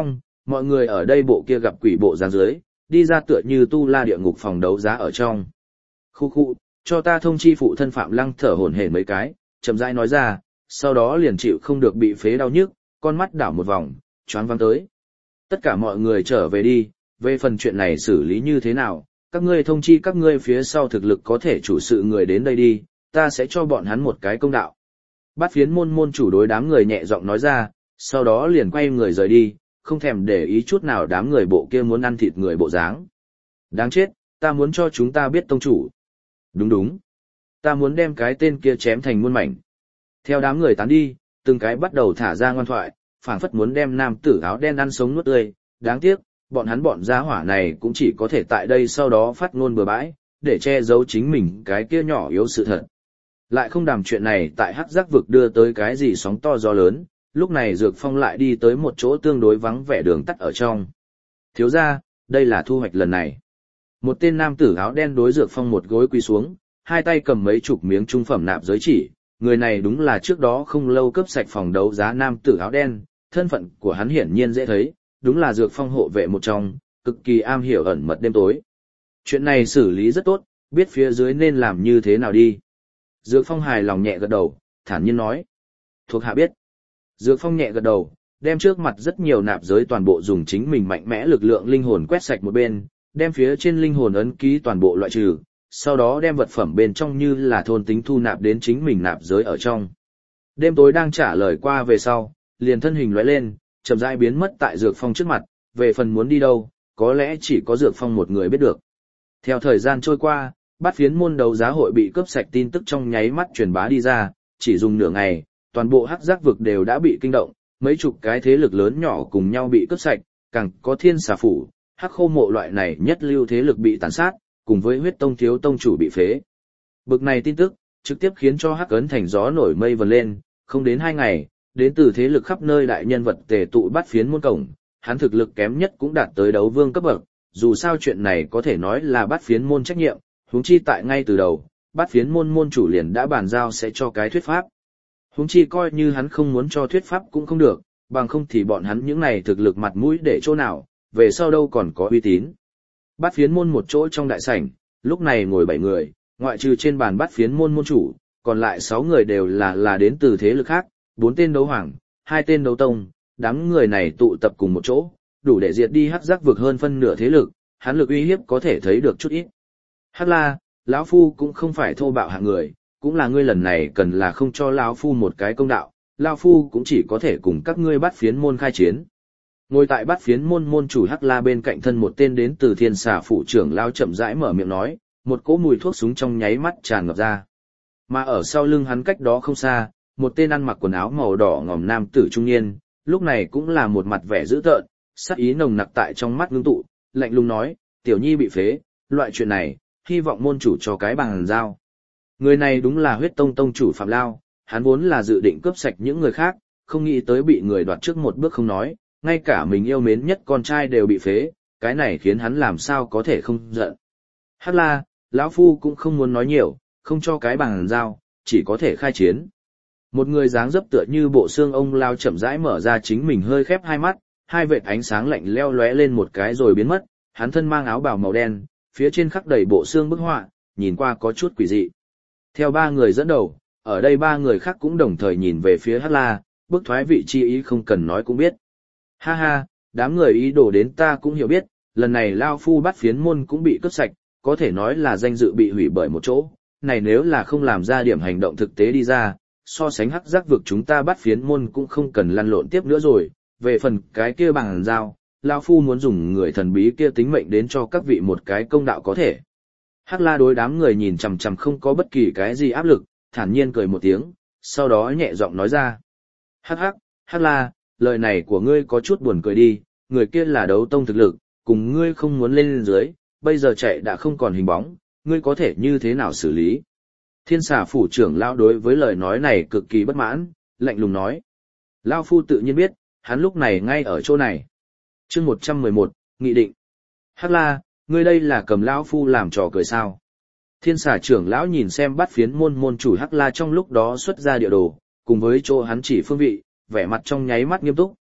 mọi người ở đây bộ kia gặp quỷ bộ dáng dưới, đi ra tựa như tu la địa ngục phòng đấu giá ở trong. Khu khu, cho ta thông chi phụ thân Phạm Lăng thở hổn hển mấy cái, chậm rãi nói ra, sau đó liền chịu không được bị phế đau nhức, con mắt đảo một vòng, choáng váng tới. Tất cả mọi người trở về đi, về phần chuyện này xử lý như thế nào, các ngươi thông chi các ngươi phía sau thực lực có thể chủ sự người đến đây đi, ta sẽ cho bọn hắn một cái công đạo. Bát Phiến môn môn chủ đối đám người nhẹ giọng nói ra, sau đó liền quay người rời đi, không thèm để ý chút nào đám người bộ kia muốn ăn thịt người bộ dáng. Đáng chết, ta muốn cho chúng ta biết tông chủ. Đúng đúng. Ta muốn đem cái tên kia chém thành muôn mảnh. Theo đám người tán đi, từng cái bắt đầu thả ra ngoan thoại, phảng phất muốn đem nam tử áo đen ăn sống nuốt tươi. Đáng tiếc, bọn gia hỏa này cũng chỉ có thể tại đây sau đó phát ngôn bừa bãi, để che giấu chính mình cái kia nhỏ yếu sự thật. Lại không đàm chuyện này tại hắc giác vực đưa tới cái gì sóng to gió lớn, lúc này Dược Phong lại đi tới một chỗ tương đối vắng vẻ đường tắt ở trong. Thiếu ra, đây là thu hoạch lần này. Một tên nam tử áo đen đối Dược Phong một gối quỳ xuống, hai tay cầm mấy chục miếng trung phẩm nạp giới chỉ, người này đúng là trước đó không lâu cướp sạch phòng đấu giá nam tử áo đen, thân phận của hắn hiển nhiên dễ thấy, đúng là Dược Phong hộ vệ một trong, cực kỳ am hiểu ẩn mật đêm tối. Chuyện này xử lý rất tốt, biết phía dưới nên làm như thế nào đi. Dược Phong hài lòng nhẹ gật đầu, thản nhiên nói. Thuộc hạ biết. Dược Phong nhẹ gật đầu, đem trước mặt rất nhiều nạp giới toàn bộ dùng chính mình mạnh mẽ lực lượng linh hồn quét sạch một bên, đem phía trên linh hồn ấn ký toàn bộ loại trừ, sau đó đem vật phẩm bên trong như là thôn tính thu nạp đến chính mình nạp giới ở trong. Đêm tối đang trả lời qua về sau, liền thân hình lóe lên, chậm rãi biến mất tại Dược Phong trước mặt, về phần muốn đi đâu, có lẽ chỉ có Dược Phong một người biết được. Theo thời gian trôi qua, Bát Phiến môn đấu giá hội bị cướp sạch tin tức trong nháy mắt truyền bá đi ra, chỉ dùng nửa ngày, toàn bộ hắc giác vực đều đã bị kinh động, mấy chục cái thế lực lớn nhỏ cùng nhau bị cướp sạch, càng có Thiên Xà phủ, Hắc Khô mộ loại này nhất lưu thế lực bị tàn sát, cùng với Huyết Tông thiếu tông chủ bị phế. Bực này tin tức, trực tiếp khiến cho Hắc Ấn thành gió nổi mây vần lên, không đến 2 ngày, đến từ thế lực khắp nơi đại nhân vật tề tụ Bát Phiến môn cổng, hắn thực lực kém nhất cũng đạt tới đấu vương cấp bậc, dù sao chuyện này có thể nói là Bát Phiến môn trách nhiệm, huống chi tại ngay từ đầu, Bát Phiến môn môn chủ liền đã bàn giao sẽ cho cái thuyết pháp. Huống chi coi như hắn không muốn cho thuyết pháp cũng không được, bằng không thì bọn hắn những này thực lực mặt mũi để chỗ nào, về sau đâu còn có uy tín. Bát Phiến môn một chỗ trong đại sảnh, lúc này ngồi 7 người, ngoại trừ trên bàn Bát Phiến môn môn chủ, còn lại 6 người đều là đến từ thế lực khác, 4 tên đấu hoàng, 2 tên đấu tông, đám người này tụ tập cùng một chỗ, đủ để diệt đi hắc giác vực hơn phân nửa thế lực, hắn lực uy hiếp có thể thấy được chút ít. Hắc La, lão phu cũng không phải thô bạo hạng người, cũng là ngươi lần này cần là không cho lão phu một cái công đạo, lão phu cũng chỉ có thể cùng các ngươi Bát Phiến môn khai chiến. Ngồi tại Bát Phiến môn môn chủ Hắc La bên cạnh thân một tên đến từ Thiên Xà phủ trưởng lão chậm rãi mở miệng nói, một cỗ mùi thuốc súng trong nháy mắt tràn ngập ra. Mà ở sau lưng hắn cách đó không xa, một tên ăn mặc quần áo màu đỏ ngòm nam tử trung niên, lúc này cũng là một mặt vẻ dữ tợn, sát ý nồng nặc tại trong mắt ngưng tụ, lạnh lùng nói, tiểu nhi bị phế, loại chuyện này, hy vọng môn chủ cho cái bằng giao. Người này đúng là Huyết Tông tông chủ Phạm Lao, hắn vốn là dự định cướp sạch những người khác, không nghĩ tới bị người đoạt trước một bước không nói, ngay cả mình yêu mến nhất con trai đều bị phế, cái này khiến hắn làm sao có thể không giận. Hắc La, lão phu cũng không muốn nói nhiều, không cho cái bằng giao, chỉ có thể khai chiến. Một người dáng dấp tựa như bộ xương ông lao chậm rãi mở ra chính mình hơi khép hai mắt, hai vệt ánh sáng lạnh leo lóe lên một cái rồi biến mất, hắn thân mang áo bào màu đen, phía trên khắc đầy bộ xương bức họa, nhìn qua có chút quỷ dị. Theo 3 người dẫn đầu, ở đây 3 người khác cũng đồng thời nhìn về phía Hắc La, bức thoái vị chi ý không cần nói cũng biết. Ha ha, đám người ý đồ đến ta cũng hiểu biết, lần này Lao Phu Bát Phiến môn cũng bị cướp sạch, có thể nói là danh dự bị hủy bởi một chỗ, này nếu là không làm ra điểm hành động thực tế đi ra, so sánh hắc giác vực chúng ta Bát Phiến môn cũng không cần lăn lộn tiếp nữa rồi, về phần cái kia bằng giao, Lao Phu muốn dùng người thần bí kia tính mệnh đến cho các vị một cái công đạo có thể. Hắc La đối đám người nhìn chằm chằm không có bất kỳ cái gì áp lực, thản nhiên cười một tiếng, sau đó nhẹ giọng nói ra. Hắc La, lời này của ngươi có chút buồn cười đi, người kia là đấu tông thực lực, cùng ngươi không muốn lên dưới, bây giờ chạy đã không còn hình bóng, ngươi có thể như thế nào xử lý? Thiên Xà phủ trưởng lão đối với lời nói này cực kỳ bất mãn, lạnh lùng nói. Lão phu tự nhiên biết, hắn lúc này ngay ở chỗ này. Chương 111, nghị định. Hắc La, ngươi đây là cầm lão phu làm trò cười sao? Thiên Xà trưởng lão nhìn xem Bát Phiến môn môn chủ Hắc La trong lúc đó xuất ra địa đồ, cùng với chỗ hắn chỉ phương vị, vẻ mặt trong nháy mắt nghiêm túc,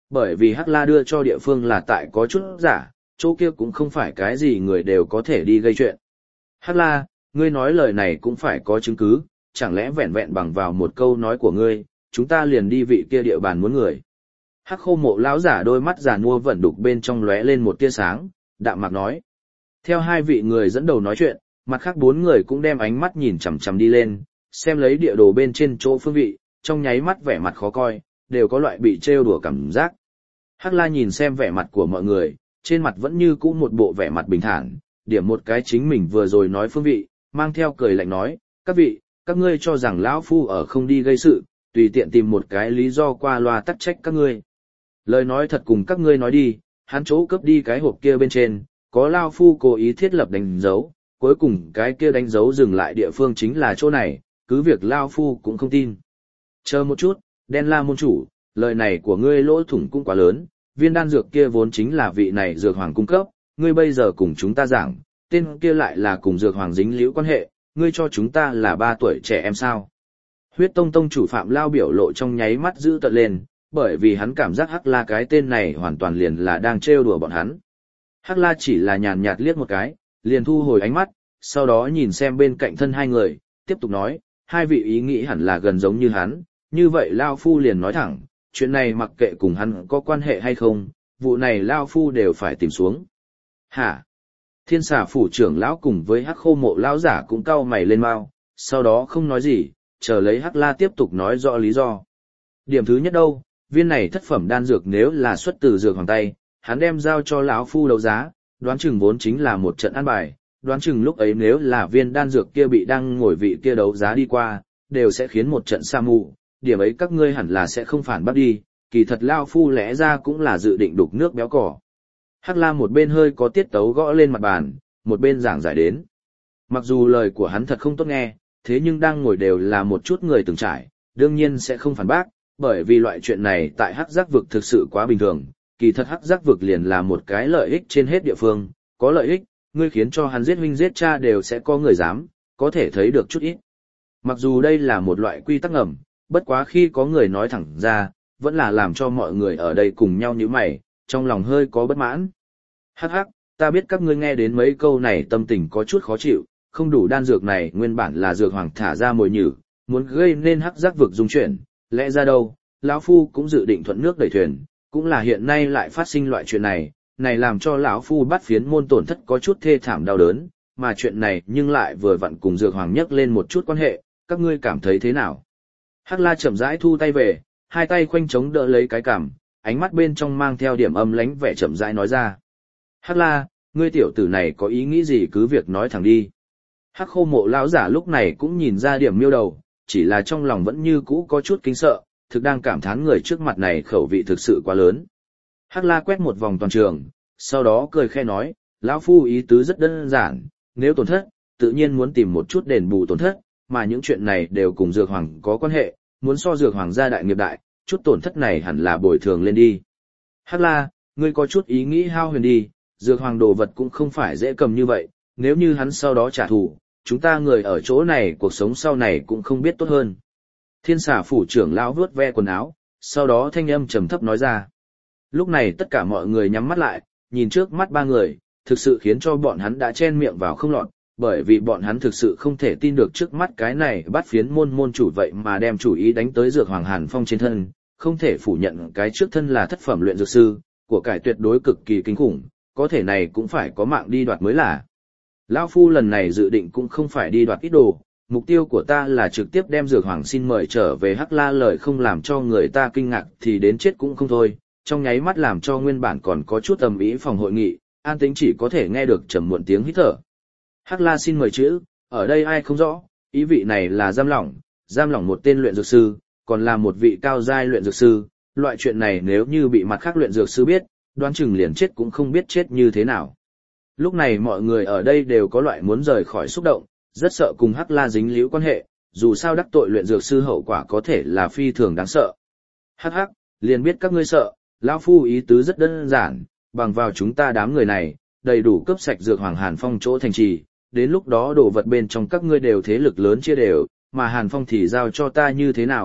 bởi vì Hắc La đưa cho địa phương là tại có chút giả, chỗ kia cũng không phải cái gì người đều có thể đi gây chuyện. Hắc La, ngươi nói lời này cũng phải có chứng cứ, chẳng lẽ vẹn vẹn bằng vào một câu nói của ngươi, chúng ta liền đi vị kia địa bàn muốn người. Hắc Khô Mộ lão giả đôi mắt già nua vẫn đục bên trong lóe lên một tia sáng, đạm mạc nói. Theo hai vị người dẫn đầu nói chuyện, mặt khác bốn người cũng đem ánh mắt nhìn chằm chằm đi lên, xem lấy địa đồ bên trên chỗ phương vị, trong nháy mắt vẻ mặt khó coi, đều có loại bị trêu đùa cảm giác. Hắc La nhìn xem vẻ mặt của mọi người, trên mặt vẫn như cũ một bộ vẻ mặt bình thản, điểm một cái chính mình vừa rồi nói phương vị, mang theo cười lạnh nói, các vị, các ngươi cho rằng lão phu ở không đi gây sự, tùy tiện tìm một cái lý do qua loa tắc trách các ngươi. Lời nói thật cùng các ngươi nói đi, hắn chỗ cướp đi cái hộp kia bên trên, có lão phu cố ý thiết lập đánh dấu, cuối cùng cái kia đánh dấu dừng lại địa phương chính là chỗ này, cứ việc lão phu cũng không tin. Chờ một chút, Đen La môn chủ, lời này của ngươi lỗ thủng cũng quá lớn, viên đan dược kia vốn chính là vị này dược hoàng cung cấp, ngươi bây giờ cùng chúng ta giảng, tên kia lại là cùng dược hoàng dính liễu quan hệ, ngươi cho chúng ta là 3 tuổi trẻ em sao. Huyết Tông Tông chủ Phạm Lao biểu lộ trong nháy mắt giữ tợn lên, bởi vì hắn cảm giác Hắc La cái tên này hoàn toàn liền là đang trêu đùa bọn hắn. Hắc La chỉ là nhàn nhạt liếc một cái, liền thu hồi ánh mắt, sau đó nhìn xem bên cạnh thân hai người, tiếp tục nói, hai vị ý nghĩ hẳn là gần giống như hắn, như vậy Lao Phu liền nói thẳng, chuyện này mặc kệ cùng hắn có quan hệ hay không, vụ này Lao Phu đều phải tìm xuống. Hả? Thiên Xà phủ trưởng lão cùng với Hắc Khô Mộ lão giả cũng cau mày lên mau, sau đó không nói gì, chờ lấy Hắc La tiếp tục nói rõ lý do. Điểm thứ nhất đâu, viên này thất phẩm đan dược nếu là xuất từ dược hoàng tay, hắn đem giao cho lão phu đấu giá, đoán chừng vốn chính là một trận ăn bài, đoán chừng lúc ấy nếu là viên đan dược kia bị đang ngồi vị kia đấu giá đi qua, đều sẽ khiến một trận sa mù, điểm ấy các ngươi hẳn là sẽ không phản bác đi, kỳ thật lão phu lẽ ra cũng là dự định đục nước béo cỏ. Hắc La một bên hơi có tiết tấu gõ lên mặt bàn, một bên giảng giải đến. Mặc dù lời của hắn thật không tốt nghe, thế nhưng đang ngồi đều là một chút người từng trải, đương nhiên sẽ không phản bác, bởi vì loại chuyện này tại Hắc Giác vực thực sự quá bình thường, kỳ thật Hắc Giác vực liền là một cái lợi ích trên hết địa phương, có lợi ích, ngươi khiến cho hắn giết huynh giết cha đều sẽ có người dám, có thể thấy được chút ít. Mặc dù đây là một loại quy tắc ngầm, bất quá khi có người nói thẳng ra, vẫn là làm cho mọi người ở đây cùng nhau nhíu mày, trong lòng hơi có bất mãn. Hắc hắc, ta biết các ngươi nghe đến mấy câu này tâm tình có chút khó chịu, không đủ đan dược này nguyên bản là dược hoàng thả ra mồi nhử, muốn gây nên Hắc Giác vực dung chuyển, lẽ ra đâu, lão phu cũng dự định thuận nước đẩy thuyền, cũng là hiện nay lại phát sinh loại chuyện này, này làm cho lão phu bắt phiến môn tổn thất có chút thê thảm đau đớn, mà chuyện này nhưng lại vừa vặn cùng dược hoàng nhắc lên một chút quan hệ, các ngươi cảm thấy thế nào? Hắc La chậm rãi thu tay về, hai tay khoanh chống đỡ lấy cái cằm, ánh mắt bên trong mang theo điểm âm lãnh vẻ chậm rãi nói ra. Hắc La, ngươi tiểu tử này có ý nghĩ gì cứ việc nói thẳng đi. Hắc Khô Mộ lão giả lúc này cũng nhìn ra điểm miêu đầu, chỉ là trong lòng vẫn như cũ có chút kính sợ, thực đang cảm thán người trước mặt này khẩu vị thực sự quá lớn. Hắc La quét một vòng toàn trường, sau đó cười khẽ nói, lão phu ý tứ rất đơn giản, nếu tổn thất, tự nhiên muốn tìm một chút đền bù tổn thất, mà những chuyện này đều cùng Dược Hoàng có quan hệ, muốn so Dược Hoàng gia đại nghiệp đại, chút tổn thất này hẳn là bồi thường lên đi. Hắc La, ngươi có chút ý nghĩ hao huyền đi, Dược Hoàng đồ vật cũng không phải dễ cầm như vậy, nếu như hắn sau đó trả thù, chúng ta người ở chỗ này cuộc sống sau này cũng không biết tốt hơn. Thiên Xà phủ trưởng lão vuốt ve quần áo, sau đó thanh âm trầm thấp nói ra. Lúc này tất cả mọi người nhắm mắt lại, nhìn trước mắt ba người, thực sự khiến cho bọn hắn đã chen miệng vào không lọt, bởi vì bọn hắn thực sự không thể tin được trước mắt cái này bắt phiến môn chủ vậy mà đem chủ ý đánh tới Dược Hoàng Hàn Phong trên thân, không thể phủ nhận cái trước thân là thất phẩm luyện dược sư, của cải tuyệt đối cực kỳ kinh khủng, có thể này cũng phải có mạng đi đoạt mới là. Lão phu lần này dự định cũng không phải đi đoạt ít đồ, mục tiêu của ta là trực tiếp đem Dược Hoàng xin mời trở về Hắc La lời không làm cho người ta kinh ngạc thì đến chết cũng không thôi, trong nháy mắt làm cho nguyên bản còn có chút ầm ĩ phòng hội nghị, an tĩnh chỉ có thể nghe được trầm muộn tiếng hít thở. Hắc La xin mời chữ, ở đây ai không rõ, ý vị này là giam lỏng một tên luyện dược sư, còn là một vị cao giai luyện dược sư, loại chuyện này nếu như bị mặt khác luyện dược sư biết, đoán chừng liền chết cũng không biết chết như thế nào. Lúc này mọi người ở đây đều có loại muốn rời khỏi xúc động, rất sợ cùng Hắc La dính líu quan hệ, dù sao đắc tội luyện dược sư hậu quả có thể là phi thường đáng sợ. Hắc hắc, liền biết các ngươi sợ, lão phu ý tứ rất đơn giản, bằng vào chúng ta đám người này, đầy đủ cấp sạch Dược Hoàng Hàn Phong chỗ thành trì, đến lúc đó đồ vật bên trong các ngươi đều thế lực lớn chia đều, mà Hàn Phong thì giao cho ta như thế nào,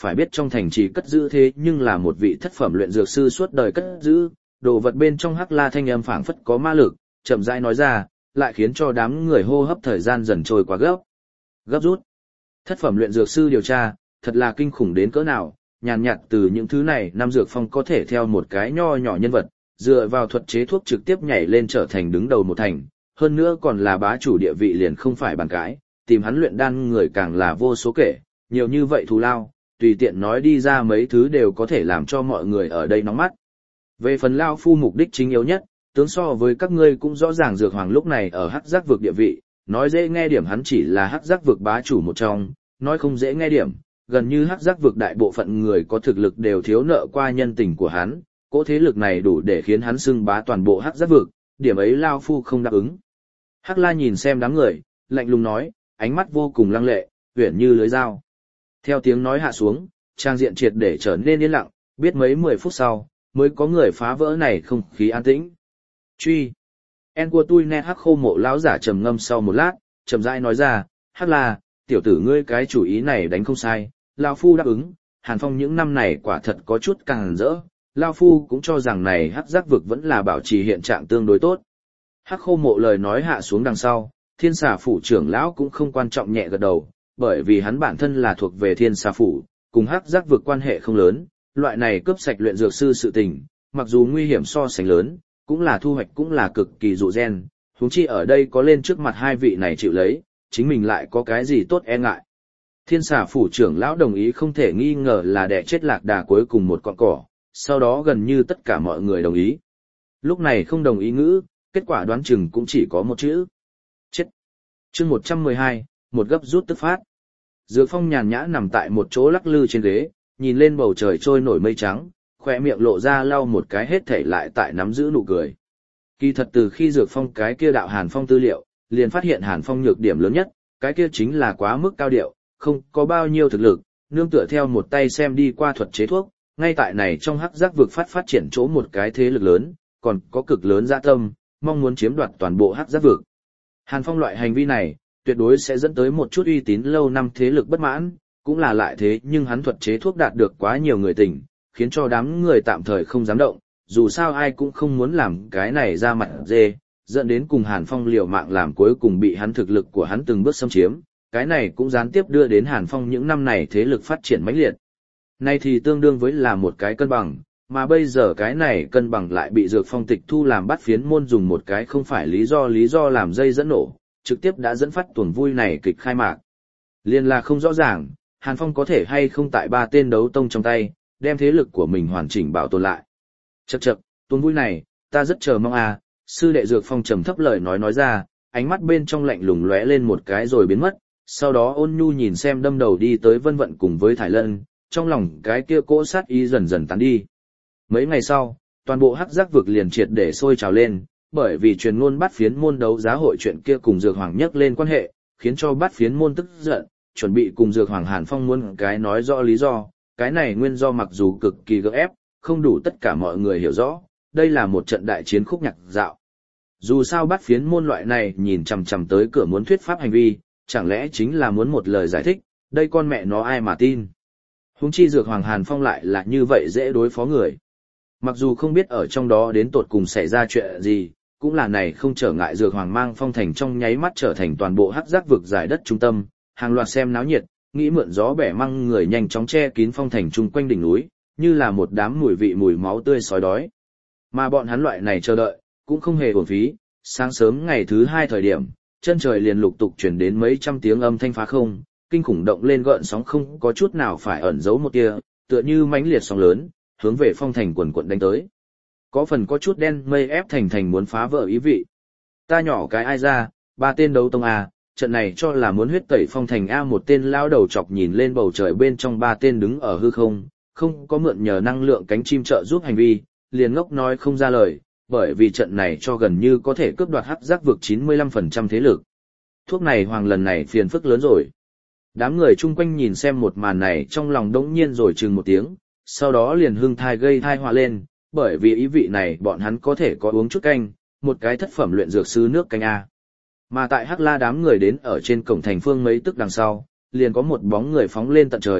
phải biết trong thành trì cất giữ thế nhưng là một vị thất phẩm luyện dược sư suốt đời cất giữ, đồ vật bên trong Hắc La thanh âm phảng phất có ma lực, chậm rãi nói ra, lại khiến cho đám người hô hấp thời gian dần trôi qua gấp. Gấp rút. Thất phẩm luyện dược sư điều tra, thật là kinh khủng đến cỡ nào, nhàn nhạt từ những thứ này Nam Dược Phong có thể theo một cái nho nhỏ nhân vật, dựa vào thuật chế thuốc trực tiếp nhảy lên trở thành đứng đầu một thành, hơn nữa còn là bá chủ địa vị liền không phải bàn cãi, tìm hắn luyện đan người càng là vô số kể, nhiều như vậy thù lao, tùy tiện nói đi ra mấy thứ đều có thể làm cho mọi người ở đây nóng mắt. Về phần Lao Phu mục đích chính yếu nhất, tướng so với các ngươi cũng rõ ràng Dược Hoàng lúc này ở Hắc Giác vực địa vị, nói dễ nghe điểm hắn chỉ là Hắc Giác vực bá chủ một trong, nói không dễ nghe điểm, gần như Hắc Giác vực đại bộ phận người có thực lực đều thiếu nợ qua nhân tình của hắn, cỗ thế lực này đủ để khiến hắn xưng bá toàn bộ Hắc Giác vực, điểm ấy Lao Phu không đáp ứng. Hắc La nhìn xem đám người, lạnh lùng nói, ánh mắt vô cùng lăng lệ, uyển như lưới dao. Theo tiếng nói hạ xuống, trang diện triệt để trở nên yên lặng, biết mấy 10 phút sau, mới có người phá vỡ này không khí an tĩnh. Truy. En của tôi nghe Hắc Khô Mộ lão giả trầm ngâm sau một lát, chậm rãi nói ra, Hắc La, tiểu tử ngươi cái chủ ý này đánh không sai, Lao Phu đáp ứng, Hàn Phong những năm này quả thật có chút càng rỡ, Lao Phu cũng cho rằng này Hắc Giác vực vẫn là bảo trì hiện trạng tương đối tốt. Hắc Khô Mộ lời nói hạ xuống đằng sau, Thiên Xà phủ trưởng lão cũng không quan trọng nhẹ gật đầu, bởi vì hắn bản thân là thuộc về Thiên Xà phủ, cùng Hắc Giác vực quan hệ không lớn, loại này cướp sạch luyện dược sư sự tình, mặc dù nguy hiểm so sánh lớn, cũng là thu hoạch cũng là cực kỳ dụ gen, huống chi ở đây có lên trước mặt hai vị này chịu lấy, chính mình lại có cái gì tốt e ngại. Thiên Xà phủ trưởng lão đồng ý không thể nghi ngờ là đẻ chết lạc đà cuối cùng một con cỏ, sau đó gần như tất cả mọi người đồng ý. Lúc này không đồng ý ngữ, kết quả đoán chừng cũng chỉ có một chữ. Chết. Chương 112, một gấp rút tức phát. Dược Phong nhàn nhã nằm tại một chỗ lắc lư trên ghế, nhìn lên bầu trời trôi nổi mây trắng, khỏe miệng lộ ra lau một cái hết thảy lại tại nắm giữ nụ cười. Kỳ thật từ khi Dược Phong cái kia đạo Hàn Phong tư liệu, liền phát hiện Hàn Phong nhược điểm lớn nhất, cái kia chính là quá mức cao điệu, không có bao nhiêu thực lực, nương tựa theo một tay xem đi qua thuật chế thuốc, ngay tại này trong Hắc Giác vực phát triển chỗ một cái thế lực lớn, còn có cực lớn dạ tâm, mong muốn chiếm đoạt toàn bộ Hắc Giác vực. Hàn Phong loại hành vi này, tuyệt đối sẽ dẫn tới một chút uy tín lâu năm thế lực bất mãn, cũng là lại thế nhưng hắn thuật chế thuốc đạt được quá nhiều người tình, khiến cho đám người tạm thời không dám động, dù sao ai cũng không muốn làm cái này ra mặt dê, dẫn đến cùng Hàn Phong liều mạng làm cuối cùng bị hắn thực lực của hắn từng bước xâm chiếm, cái này cũng gián tiếp đưa đến Hàn Phong những năm này thế lực phát triển mãnh liệt. Nay thì tương đương với là một cái cân bằng, mà bây giờ cái này cân bằng lại bị Dược Phong tịch thu làm bắt phiến môn dùng một cái không phải lý do làm dây dẫn nổ, trực tiếp đã dẫn phát tuần vui này kịch khai mạc. Liên là không rõ ràng, Hàn Phong có thể hay không tại 3 tên đấu tông trong tay, đem thế lực của mình hoàn chỉnh bảo tồn lại. Chậc, tuần vui này, ta rất chờ mong à, sư đệ Dược Phong trầm thấp lời nói ra, ánh mắt bên trong lạnh lùng lóe lên một cái rồi biến mất, sau đó ôn nhu nhìn xem đâm đầu đi tới Vân Vận cùng với Thải Lân, trong lòng cái kia cỗ sát ý dần dần tán đi. Mấy ngày sau, toàn bộ Hắc Giác vực liền triệt để sôi trào lên, bởi vì truyền ngôn Bát Phiến môn đấu giá hội chuyện kia cùng Dược Hoàng nhắc lên quan hệ, khiến cho Bát Phiến môn tức giận, chuẩn bị cùng Dược Hoàng Hàn Phong muốn cái nói rõ lý do, cái này nguyên do mặc dù cực kỳ gượng ép, không đủ tất cả mọi người hiểu rõ, đây là một trận đại chiến khúc nhạc dạo. Dù sao Bát Phiến môn loại này nhìn chằm chằm tới cửa muốn thuyết pháp hành vi, chẳng lẽ chính là muốn một lời giải thích, đây con mẹ nó ai mà tin. Huống chi Dược Hoàng Hàn Phong lại là như vậy dễ đối phó người. Mặc dù không biết ở trong đó đến tột cùng xảy ra chuyện gì, cũng là này không trở ngại Dược Hoàng mang phong thành trong nháy mắt trở thành toàn bộ Hắc Giác vực giải đất trung tâm, hàng loạt xem náo nhiệt, nghĩ mượn gió bẻ măng người nhanh chóng che kín phong thành chung quanh đỉnh núi, như là một đám mùi máu tươi sói đói. Mà bọn hắn loại này chờ đợi, cũng không hề uổng phí, sáng sớm ngày thứ 2 thời điểm, chân trời liền lục tục truyền đến mấy trăm tiếng âm thanh phá không, kinh khủng động lên gợn sóng không có chút nào phải ẩn giấu một tia, tựa như mãnh liệt sóng lớn, hướng về phong thành quần quận đánh tới. Có phần có chút đen mây ép thành muốn phá vỡ ý vị. Ta nhỏ cái ai ra, 3 tên đấu tông A, trận này cho là muốn huyết tẩy phong thành A. Một tên lao đầu chọc nhìn lên bầu trời bên trong 3 tên đứng ở hư không, không có mượn nhờ năng lượng cánh chim trợ giúp hành vi, liền ngốc nói không ra lời, bởi vì trận này cho gần như có thể cướp đoạt Hắc Giác vực 95% thế lực. Thuốc này hoàng lần này phiền phức lớn rồi. Đám người chung quanh nhìn xem một màn này trong lòng đống nhiên rồi chừng một tiếng, sau đó liền hưng thai gây thai họa lên, bởi vì ý vị này bọn hắn có thể có uống chút canh, một cái thất phẩm luyện dược sư nước canh A. Mà tại Hắc La đám người đến ở trên cổng thành phương mấy tức đằng sau, liền có một bóng người phóng lên tận trời,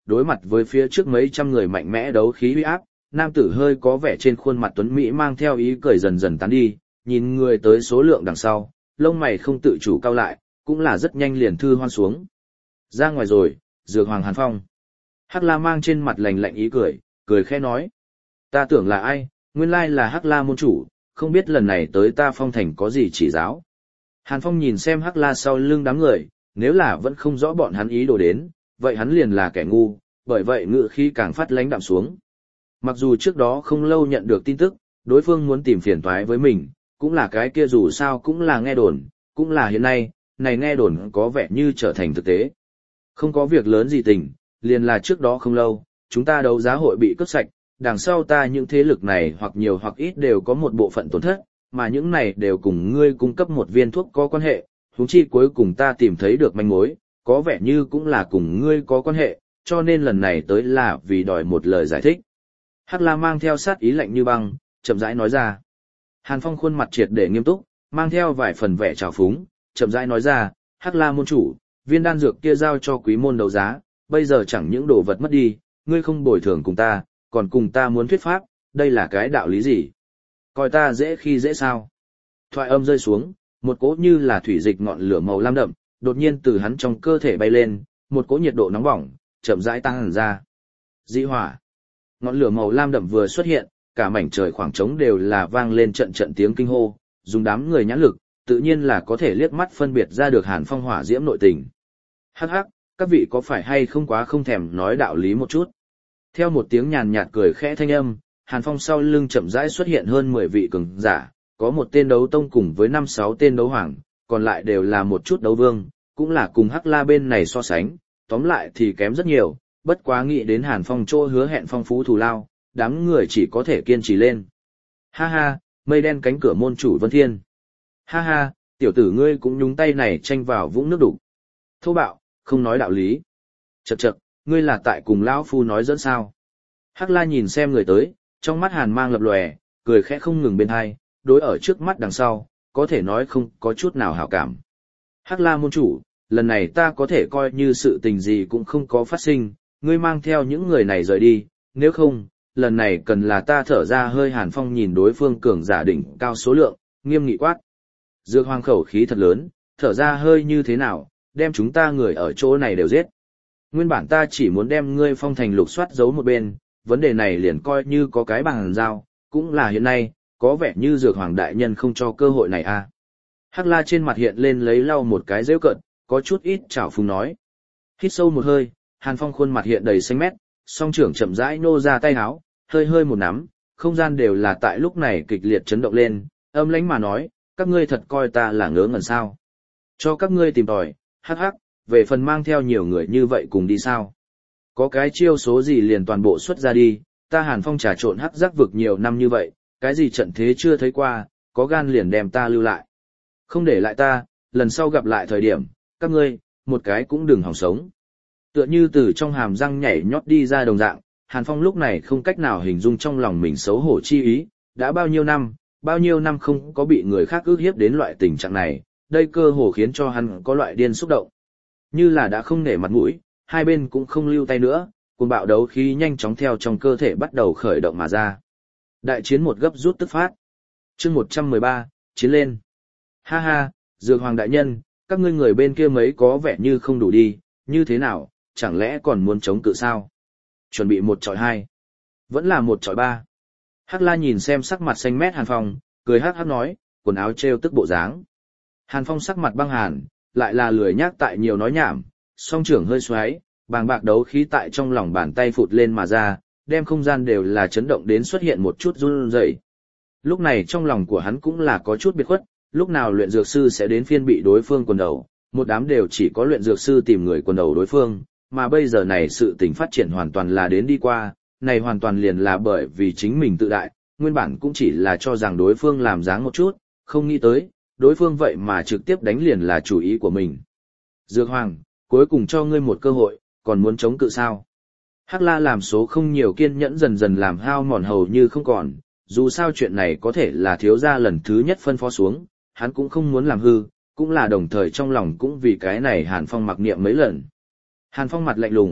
đối mặt với phía trước mấy trăm người mạnh mẽ đấu khí uy áp, nam tử hơi có vẻ trên khuôn mặt tuấn mỹ mang theo ý cười dần dần tán đi, nhìn người tới số lượng đằng sau, lông mày không tự chủ cau lại, cũng là rất nhanh liền thư hoan xuống. Ra ngoài rồi, Dược Hoàng Hàn Phong. Hắc La mang trên mặt lạnh lạnh ý cười, cười khẽ nói: "Ta tưởng là ai, nguyên lai là Hắc La môn chủ, không biết lần này tới ta Phong Thành có gì chỉ giáo." Hàn Phong nhìn xem Hắc La sau lưng đám người, nếu là vẫn không rõ bọn hắn ý đồ đến, vậy hắn liền là kẻ ngu, bởi vậy ngự khí càng phát lãnh đạm xuống. Mặc dù trước đó không lâu nhận được tin tức, đối phương muốn tìm phiền toái với mình, cũng là cái kia dù sao cũng là nghe đồn, cũng là hiện nay, này nghe đồn có vẻ như trở thành thực tế. Không có việc lớn gì tình, liền là trước đó không lâu, chúng ta đấu giá hội bị cướp sạch, đằng sau ta những thế lực này hoặc nhiều hoặc ít đều có một bộ phận tổn thất, mà những này đều cùng ngươi cung cấp một viên thuốc có quan hệ, huống chi cuối cùng ta tìm thấy được manh mối, có vẻ như cũng là cùng ngươi có quan hệ, cho nên lần này tới là vì đòi một lời giải thích. Hắc La mang theo sát ý lạnh như băng, chậm rãi nói ra. Hàn Phong khuôn mặt triệt để nghiêm túc, mang theo vài phần vẻ trào phúng, chậm rãi nói ra, Hắc La môn chủ, viên đan dược kia giao cho quý môn đấu giá, bây giờ chẳng những đồ vật mất đi, ngươi không bồi thường cùng ta, còn cùng ta muốn thuyết pháp, đây là cái đạo lý gì? Coi ta dễ khi dễ sao? Thoại âm rơi xuống, một cỗ như là thủy dịch ngọn lửa màu lam đậm, đột nhiên từ hắn trong cơ thể bay lên, một cỗ nhiệt độ nóng bỏng, chậm rãi tăng hẳn ra. Dị hỏa. Ngọn lửa màu lam đậm vừa xuất hiện, cả mảnh trời khoảng trống đều là vang lên trận trận tiếng kinh hô, dùng đám người nhãn lực, tự nhiên là có thể liếc mắt phân biệt ra được Hàn Phong hỏa diễm nội tình. Hắc hắc, các vị có phải hay không quá không thèm nói đạo lý một chút? Theo một tiếng nhàn nhạt cười khẽ thanh âm, Hàn Phong sau lưng chậm rãi xuất hiện hơn 10 vị cường giả, có một tên đấu tông cùng với 5-6 tên đấu hoàng, còn lại đều là một chút đấu vương, cũng là cùng Hắc La bên này so sánh, tóm lại thì kém rất nhiều, bất quá nghĩ đến Hàn Phong chỗ hứa hẹn phong phú thù lao, đám người chỉ có thể kiên trì lên. Ha ha, mây đen cánh cửa môn chủ Vân Thiên. Ha ha, tiểu tử ngươi cũng nhúng tay này tranh vào vũng nước đục. Thô bạo, không nói đạo lý. Chậc chậc, ngươi là tại cùng lão phu nói dẫn sao? Hắc La nhìn xem người tới, trong mắt hàn mang lập lòe, cười khẽ không ngừng bên hai, đối ở trước mắt đằng sau, có thể nói không có chút nào hảo cảm. Hắc La môn chủ, lần này ta có thể coi như sự tình gì cũng không có phát sinh, ngươi mang theo những người này rời đi, nếu không, lần này cần là ta thở ra hơi. Hàn Phong nhìn đối phương cường giả đỉnh cao số lượng, nghiêm nghị quát. Dược Hoàng khẩu khí thật lớn, thở ra hơi như thế nào, đem chúng ta người ở chỗ này đều giết. Nguyên bản ta chỉ muốn đem ngươi Phong Thành lục soát giấu một bên, vấn đề này liền coi như có cái bằng giao, cũng là hiện nay, có vẻ như Dược Hoàng đại nhân không cho cơ hội này à. Hắc La trên mặt hiện lên lấy lau một cái rêu cận, có chút ít trào phúng nói. Hít sâu một hơi, Hàn Phong khuôn mặt hiện đầy xanh mét, song trưởng chậm rãi nô ra tay áo, hơi hơi một nắm, không gian đều là tại lúc này kịch liệt chấn động lên, âm lãnh mà nói, các ngươi thật coi ta là ngớ ngẩn sao? Cho các ngươi tìm tòi, hắc hắc, về phần mang theo nhiều người như vậy cùng đi sao? Có cái chiêu số gì liền toàn bộ xuất ra đi, ta Hàn Phong trà trộn hắc giác vực nhiều năm như vậy, cái gì trận thế chưa thấy qua, có gan liền đem ta lưu lại. Không để lại ta, lần sau gặp lại thời điểm, các ngươi, một cái cũng đừng hòng sống. Tựa như từ trong hàm răng nhảy nhót đi ra đồng dạng, Hàn Phong lúc này không cách nào hình dung trong lòng mình xấu hổ chi ý, đã bao nhiêu năm không có bị người khác ức hiếp đến loại tình trạng này, đây cơ hồ khiến cho hắn có loại điên xúc động. Như là đã không nể mặt mũi, hai bên cũng không lưu tay nữa, cuồng bạo đấu khí nhanh chóng theo trong cơ thể bắt đầu khởi động mà ra. Đại chiến một gấp rút tức phát. Chương 113, chiến lên. Ha ha, Dược Hoàng đại nhân, các ngươi người bên kia mấy có vẻ như không đủ đi, như thế nào, chẳng lẽ còn muốn chống cự sao? Chuẩn bị 1-2. Vẫn là 1-3. Hắc La nhìn xem sắc mặt xanh mét Hàn Phong, cười hắc hắc nói, quần áo trêu tức bộ dáng. Hàn Phong sắc mặt băng hàn, lại là lười nhác tại nhiều nói nhảm, song trưởng hơi xoáy, bàng bạc đấu khí tại trong lòng bàn tay phụt lên mà ra, đem không gian đều là chấn động đến xuất hiện một chút run rẩy. Lúc này trong lòng của hắn cũng là có chút biệt khuất, lúc nào luyện dược sư sẽ đến phiên bị đối phương quần đầu, một đám đều chỉ có luyện dược sư tìm người quần đầu đối phương, mà bây giờ này sự tình phát triển hoàn toàn là đến đi qua, này hoàn toàn liền là bởi vì chính mình tự đại, nguyên bản cũng chỉ là cho rằng đối phương làm dáng một chút, không nghĩ tới, đối phương vậy mà trực tiếp đánh liền là chủ ý của mình. Dược Hoàng, cuối cùng cho ngươi một cơ hội, còn muốn chống cự sao? Hắc La làm số không nhiều kiên nhẫn dần dần làm hao mòn hầu như không còn, dù sao chuyện này có thể là thiếu gia lần thứ nhất phân phó xuống, hắn cũng không muốn làm hư, cũng là đồng thời trong lòng cũng vì cái này Hàn Phong mặc niệm mấy lần. Hàn Phong mặt lạnh lùng,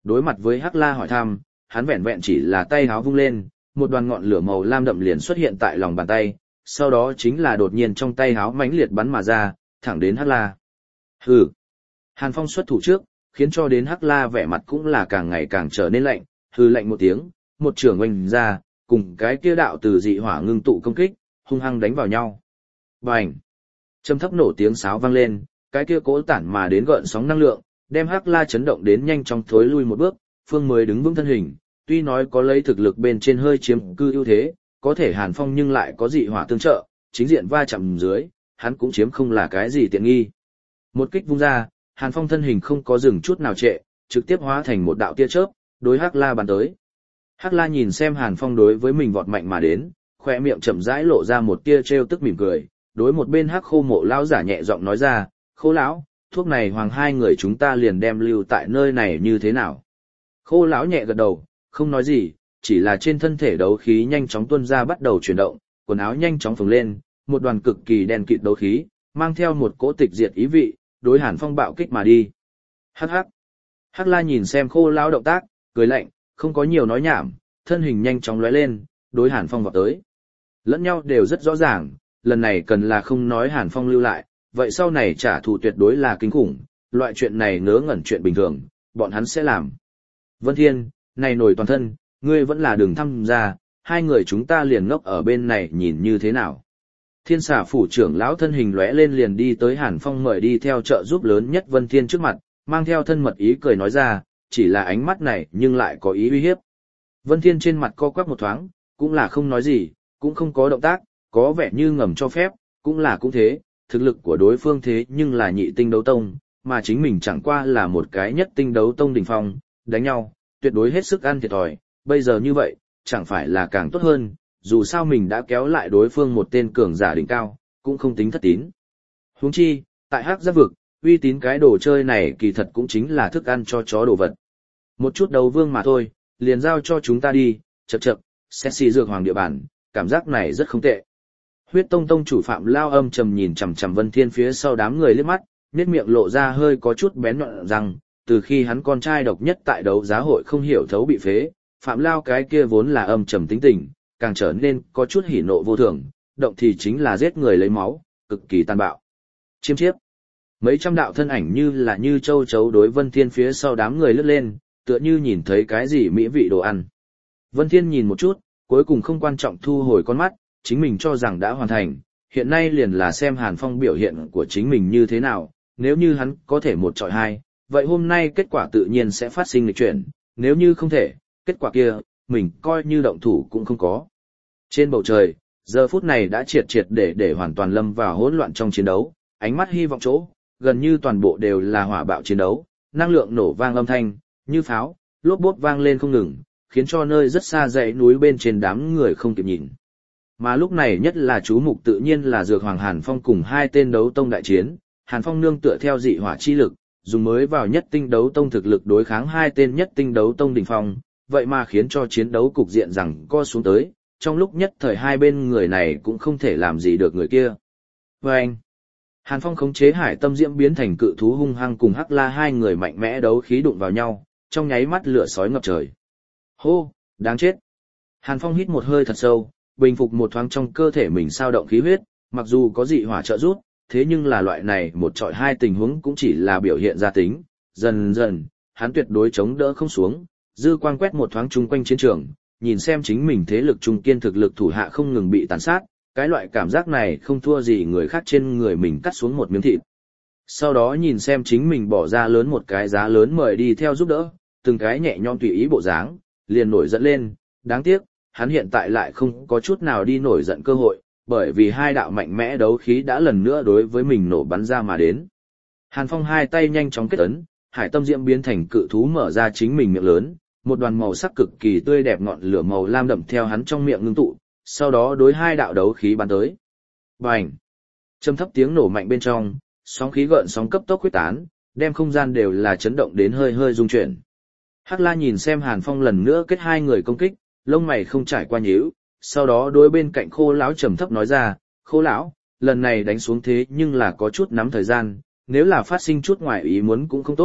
đối mặt với Hắc La hỏi thăm, hắn vẹn vẹn chỉ là tay háo vung lên, một đoàn ngọn lửa màu lam đậm liền xuất hiện tại lòng bàn tay, sau đó chính là đột nhiên trong tay háo mãnh liệt bắn mà ra, thẳng đến Hắc La. Hừ. Hàn Phong xuất thủ trước, khiến cho đến Hắc La vẻ mặt cũng là càng ngày càng trở nên lạnh, hừ lạnh một tiếng, một trường oanh ra, cùng cái kia đạo từ dị hỏa ngưng tụ công kích, hung hăng đánh vào nhau. Bành! Trầm thấp nổ tiếng sáo vang lên, cái kia cỗ tản mà đến gợn sóng năng lượng, đem Hắc La chấn động đến nhanh chóng thối lui một bước, Phương mới đứng vững thân hình, tuy nói có lấy thực lực bên trên hơi chiếm cư ưu thế, có thể Hàn Phong nhưng lại có dị hỏa tương trợ, chính diện va chạm dưới, hắn cũng chiếm không là cái gì tiện nghi. Một kích vung ra, Hàn Phong thân hình không có dừng chút nào trệ, trực tiếp hóa thành một đạo tia chớp, đối Hắc La bắn tới. Hắc La nhìn xem Hàn Phong đối với mình vọt mạnh mà đến, khóe miệng chậm rãi lộ ra một tia trêu tức mỉm cười, đối một bên Hắc Khô Mộ lão giả nhẹ giọng nói ra, "Khô lão, thuốc này hoàng hai người chúng ta liền đem lưu tại nơi này như thế nào?" Khô lão nhẹ gật đầu, không nói gì, chỉ là trên thân thể đấu khí nhanh chóng tuôn ra bắt đầu chuyển động, quần áo nhanh chóng phồng lên, một đoàn cực kỳ đen kịt đấu khí, mang theo một cỗ tịch diệt ý vị, đối Hàn Phong bạo kích mà đi. Hắc hắc. Hắc La nhìn xem Khô lão động tác, cười lạnh, không có nhiều nói nhảm, thân hình nhanh chóng lóe lên, đối Hàn Phong vọt tới. Lẫn nhau đều rất rõ ràng, lần này cần là không nói Hàn Phong lưu lại, vậy sau này trả thù tuyệt đối là kinh khủng, loại chuyện này ngớ ngẩn chuyện bình thường, bọn hắn sẽ làm. Vân Thiên, này nổi toàn thân, ngươi vẫn là đường tham gia, hai người chúng ta liền ngốc ở bên này nhìn như thế nào. Thiên Xà phủ trưởng lão thân hình lóe lên liền đi tới Hàn Phong mời đi theo trợ giúp lớn nhất Vân Thiên trước mặt, mang theo thân mật ý cười nói ra, chỉ là ánh mắt này nhưng lại có ý uy hiếp. Vân Thiên trên mặt co quắp một thoáng, cũng là không nói gì, cũng không có động tác, có vẻ như ngầm cho phép, cũng là cũng thế, thực lực của đối phương thế nhưng là nhị tinh đấu tông, mà chính mình chẳng qua là một cái nhất tinh đấu tông đỉnh phong, đánh nhau, tuyệt đối hết sức ăn thiệt thòi, bây giờ như vậy, chẳng phải là càng tốt hơn, dù sao mình đã kéo lại đối phương một tên cường giả đỉnh cao, cũng không tính thất tín. Huống chi, tại Hắc Giáp vực, uy tín cái đồ chơi này kỳ thật cũng chính là thức ăn cho chó đồ vật. Một chút đấu vương mà thôi, liền giao cho chúng ta đi, chậc chậc, sexy dược hoàng địa bàn, cảm giác này rất không tệ. Huyết Tông tông chủ Phạm Lao âm trầm nhìn chằm chằm Vân Thiên phía sau đám người liếc mắt, nhếch miệng lộ ra hơi có chút bén nhọn rằng, từ khi hắn con trai độc nhất tại đấu giá hội không hiểu thấu bị phế, Phạm Lao cái kia vốn là âm trầm tính tình, càng trở nên có chút hỉ nộ vô thường, động thì chính là giết người lấy máu, cực kỳ tàn bạo. Chiêm chiếp. Mấy trăm đạo thân ảnh như châu chấu đối Vân Thiên phía sau đám người lướt lên, tựa như nhìn thấy cái gì mỹ vị đồ ăn. Vân Thiên nhìn một chút, cuối cùng không quan trọng thu hồi con mắt, chính mình cho rằng đã hoàn thành, hiện nay liền là xem Hàn Phong biểu hiện của chính mình như thế nào, nếu như hắn có thể một chọi hai, vậy hôm nay kết quả tự nhiên sẽ phát sinh lịch chuyển, nếu như không thể, kết quả kia, mình coi như động thủ cũng không có. Trên bầu trời, giờ phút này đã triệt để hoàn toàn lâm vào hỗn loạn trong chiến đấu, ánh mắt hy vọng chỗ, gần như toàn bộ đều là hỏa bạo chiến đấu, năng lượng nổ vang âm thanh, như pháo, lốp bốp vang lên không ngừng, khiến cho nơi rất xa dãy núi bên trên đám người không kịp nhìn. Mà lúc này nhất là chú mục tự nhiên là Dược Hoàng Hàn Phong cùng hai tên đấu tông đại chiến, Hàn Phong nương tựa theo dị hỏa chi lực, dùng mới vào nhất tinh đấu tông thực lực đối kháng hai tên nhất tinh đấu tông đỉnh phong, vậy mà khiến cho chiến đấu cục diện rằng co xuống tới, trong lúc nhất thời hai bên người này cũng không thể làm gì được người kia. Và anh, Hàn Phong khống chế hải tâm diễm biến thành cự thú hung hăng cùng Hắc La hai người mạnh mẽ đấu khí đụng vào nhau, trong nháy mắt lửa sói ngập trời. Hô, đáng chết. Hàn Phong hít một hơi thật sâu, bình phục một thoáng trong cơ thể mình sao động khí huyết, mặc dù có dị hỏa trợ giúp, thế nhưng là loại này một chọi hai tình huống cũng chỉ là biểu hiện ra tính, dần dần, hắn tuyệt đối chống đỡ không xuống, dư quang quét một thoáng chung quanh chiến trường, nhìn xem chính mình thế lực trung kiên thực lực thủ hạ không ngừng bị tàn sát, cái loại cảm giác này không thua gì người khác trên người mình cắt xuống một miếng thịt. Sau đó nhìn xem chính mình bỏ ra lớn một cái giá lớn mời đi theo giúp đỡ, từng cái nhẹ nhõm tùy ý bộ dáng, liền nổi giận lên, đáng tiếc, hắn hiện tại lại không có chút nào đi nổi giận cơ hội, bởi vì hai đạo mạnh mẽ đấu khí đã lần nữa đối với mình nổ bắn ra mà đến. Hàn Phong hai tay nhanh chóng kết ấn, hải tâm diễm biến thành cự thú mở ra chính mình miệng lớn, một đoàn màu sắc cực kỳ tươi đẹp ngọn lửa màu lam đậm theo hắn trong miệng ngưng tụ, sau đó đối hai đạo đấu khí bắn tới. Bành! Trầm thấp tiếng nổ mạnh bên trong, sóng khí gợn sóng cấp tốc huyết tán, đem không gian đều là chấn động đến hơi hơi rung chuyển. Hắc La nhìn xem Hàn Phong lần nữa kết hai người công kích, lông mày không trải qua nhíu, sau đó đối bên cạnh Khô lão trầm thấp nói ra, "Khô lão, lần này đánh xuống thế nhưng là có chút nắm thời gian, nếu là phát sinh chút ngoài ý muốn cũng không tốt,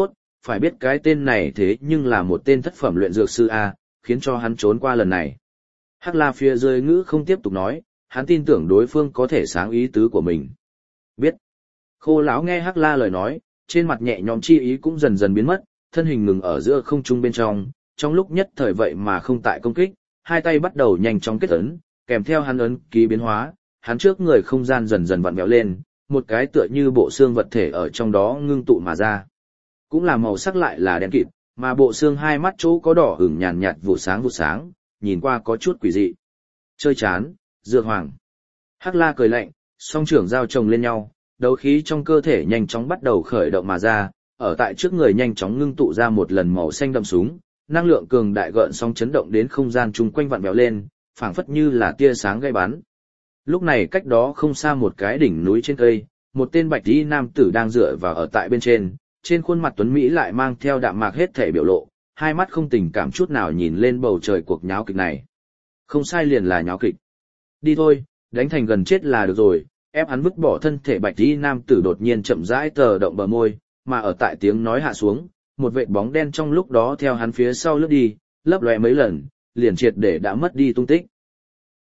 phải biết cái tên này thế nhưng là một tên thất phẩm luyện dược sư A, khiến cho hắn trốn qua lần này. Hắc La phía dưới ngữ không tiếp tục nói, hắn tin tưởng đối phương có thể sáng ý tứ của mình. Biết. Khô lão nghe Hắc La lời nói, trên mặt nhẹ nhõm chi ý cũng dần dần biến mất, thân hình ngừng ở giữa không trung bên trong lúc nhất thời vậy mà không tại công kích, hai tay bắt đầu nhanh chóng kết ấn, kèm theo hắn ấn ký biến hóa, hắn trước người không gian dần dần vặn vẹo lên, một cái tựa như bộ xương vật thể ở trong đó ngưng tụ mà ra. Cũng là màu sắc lại là đen kịt, mà bộ xương hai mắt chỗ có đỏ ửng nhàn nhạt vụ sáng, nhìn qua có chút quỷ dị. Chơi chán, Dược Hoàng. Hắc La cười lạnh, song trưởng giao chồng lên nhau, đấu khí trong cơ thể nhanh chóng bắt đầu khởi động mà ra, ở tại trước người nhanh chóng ngưng tụ ra một lần màu xanh đậm súng, năng lượng cường đại gợn sóng chấn động đến không gian chung quanh vặn vẹo lên, phảng phất như là tia sáng gây bắn. Lúc này cách đó không xa một cái đỉnh núi trên cây, một tên bạch y nam tử đang dựa vào ở tại bên trên khuôn mặt tuấn mỹ lại mang theo đạm mạc hết thể biểu lộ, hai mắt không tình cảm chút nào nhìn lên bầu trời cuộc nháo kịch này. Không sai, liền là nháo kịch. Đi thôi, đánh thành gần chết là được rồi. Ép hắn vứt bỏ thân thể bạch y nam tử đột nhiên chậm rãi tờ động bờ môi, mà ở tại tiếng nói hạ xuống, một vệt bóng đen trong lúc đó theo hắn phía sau lướt đi, lấp lóe mấy lần, liền triệt để đã mất đi tung tích.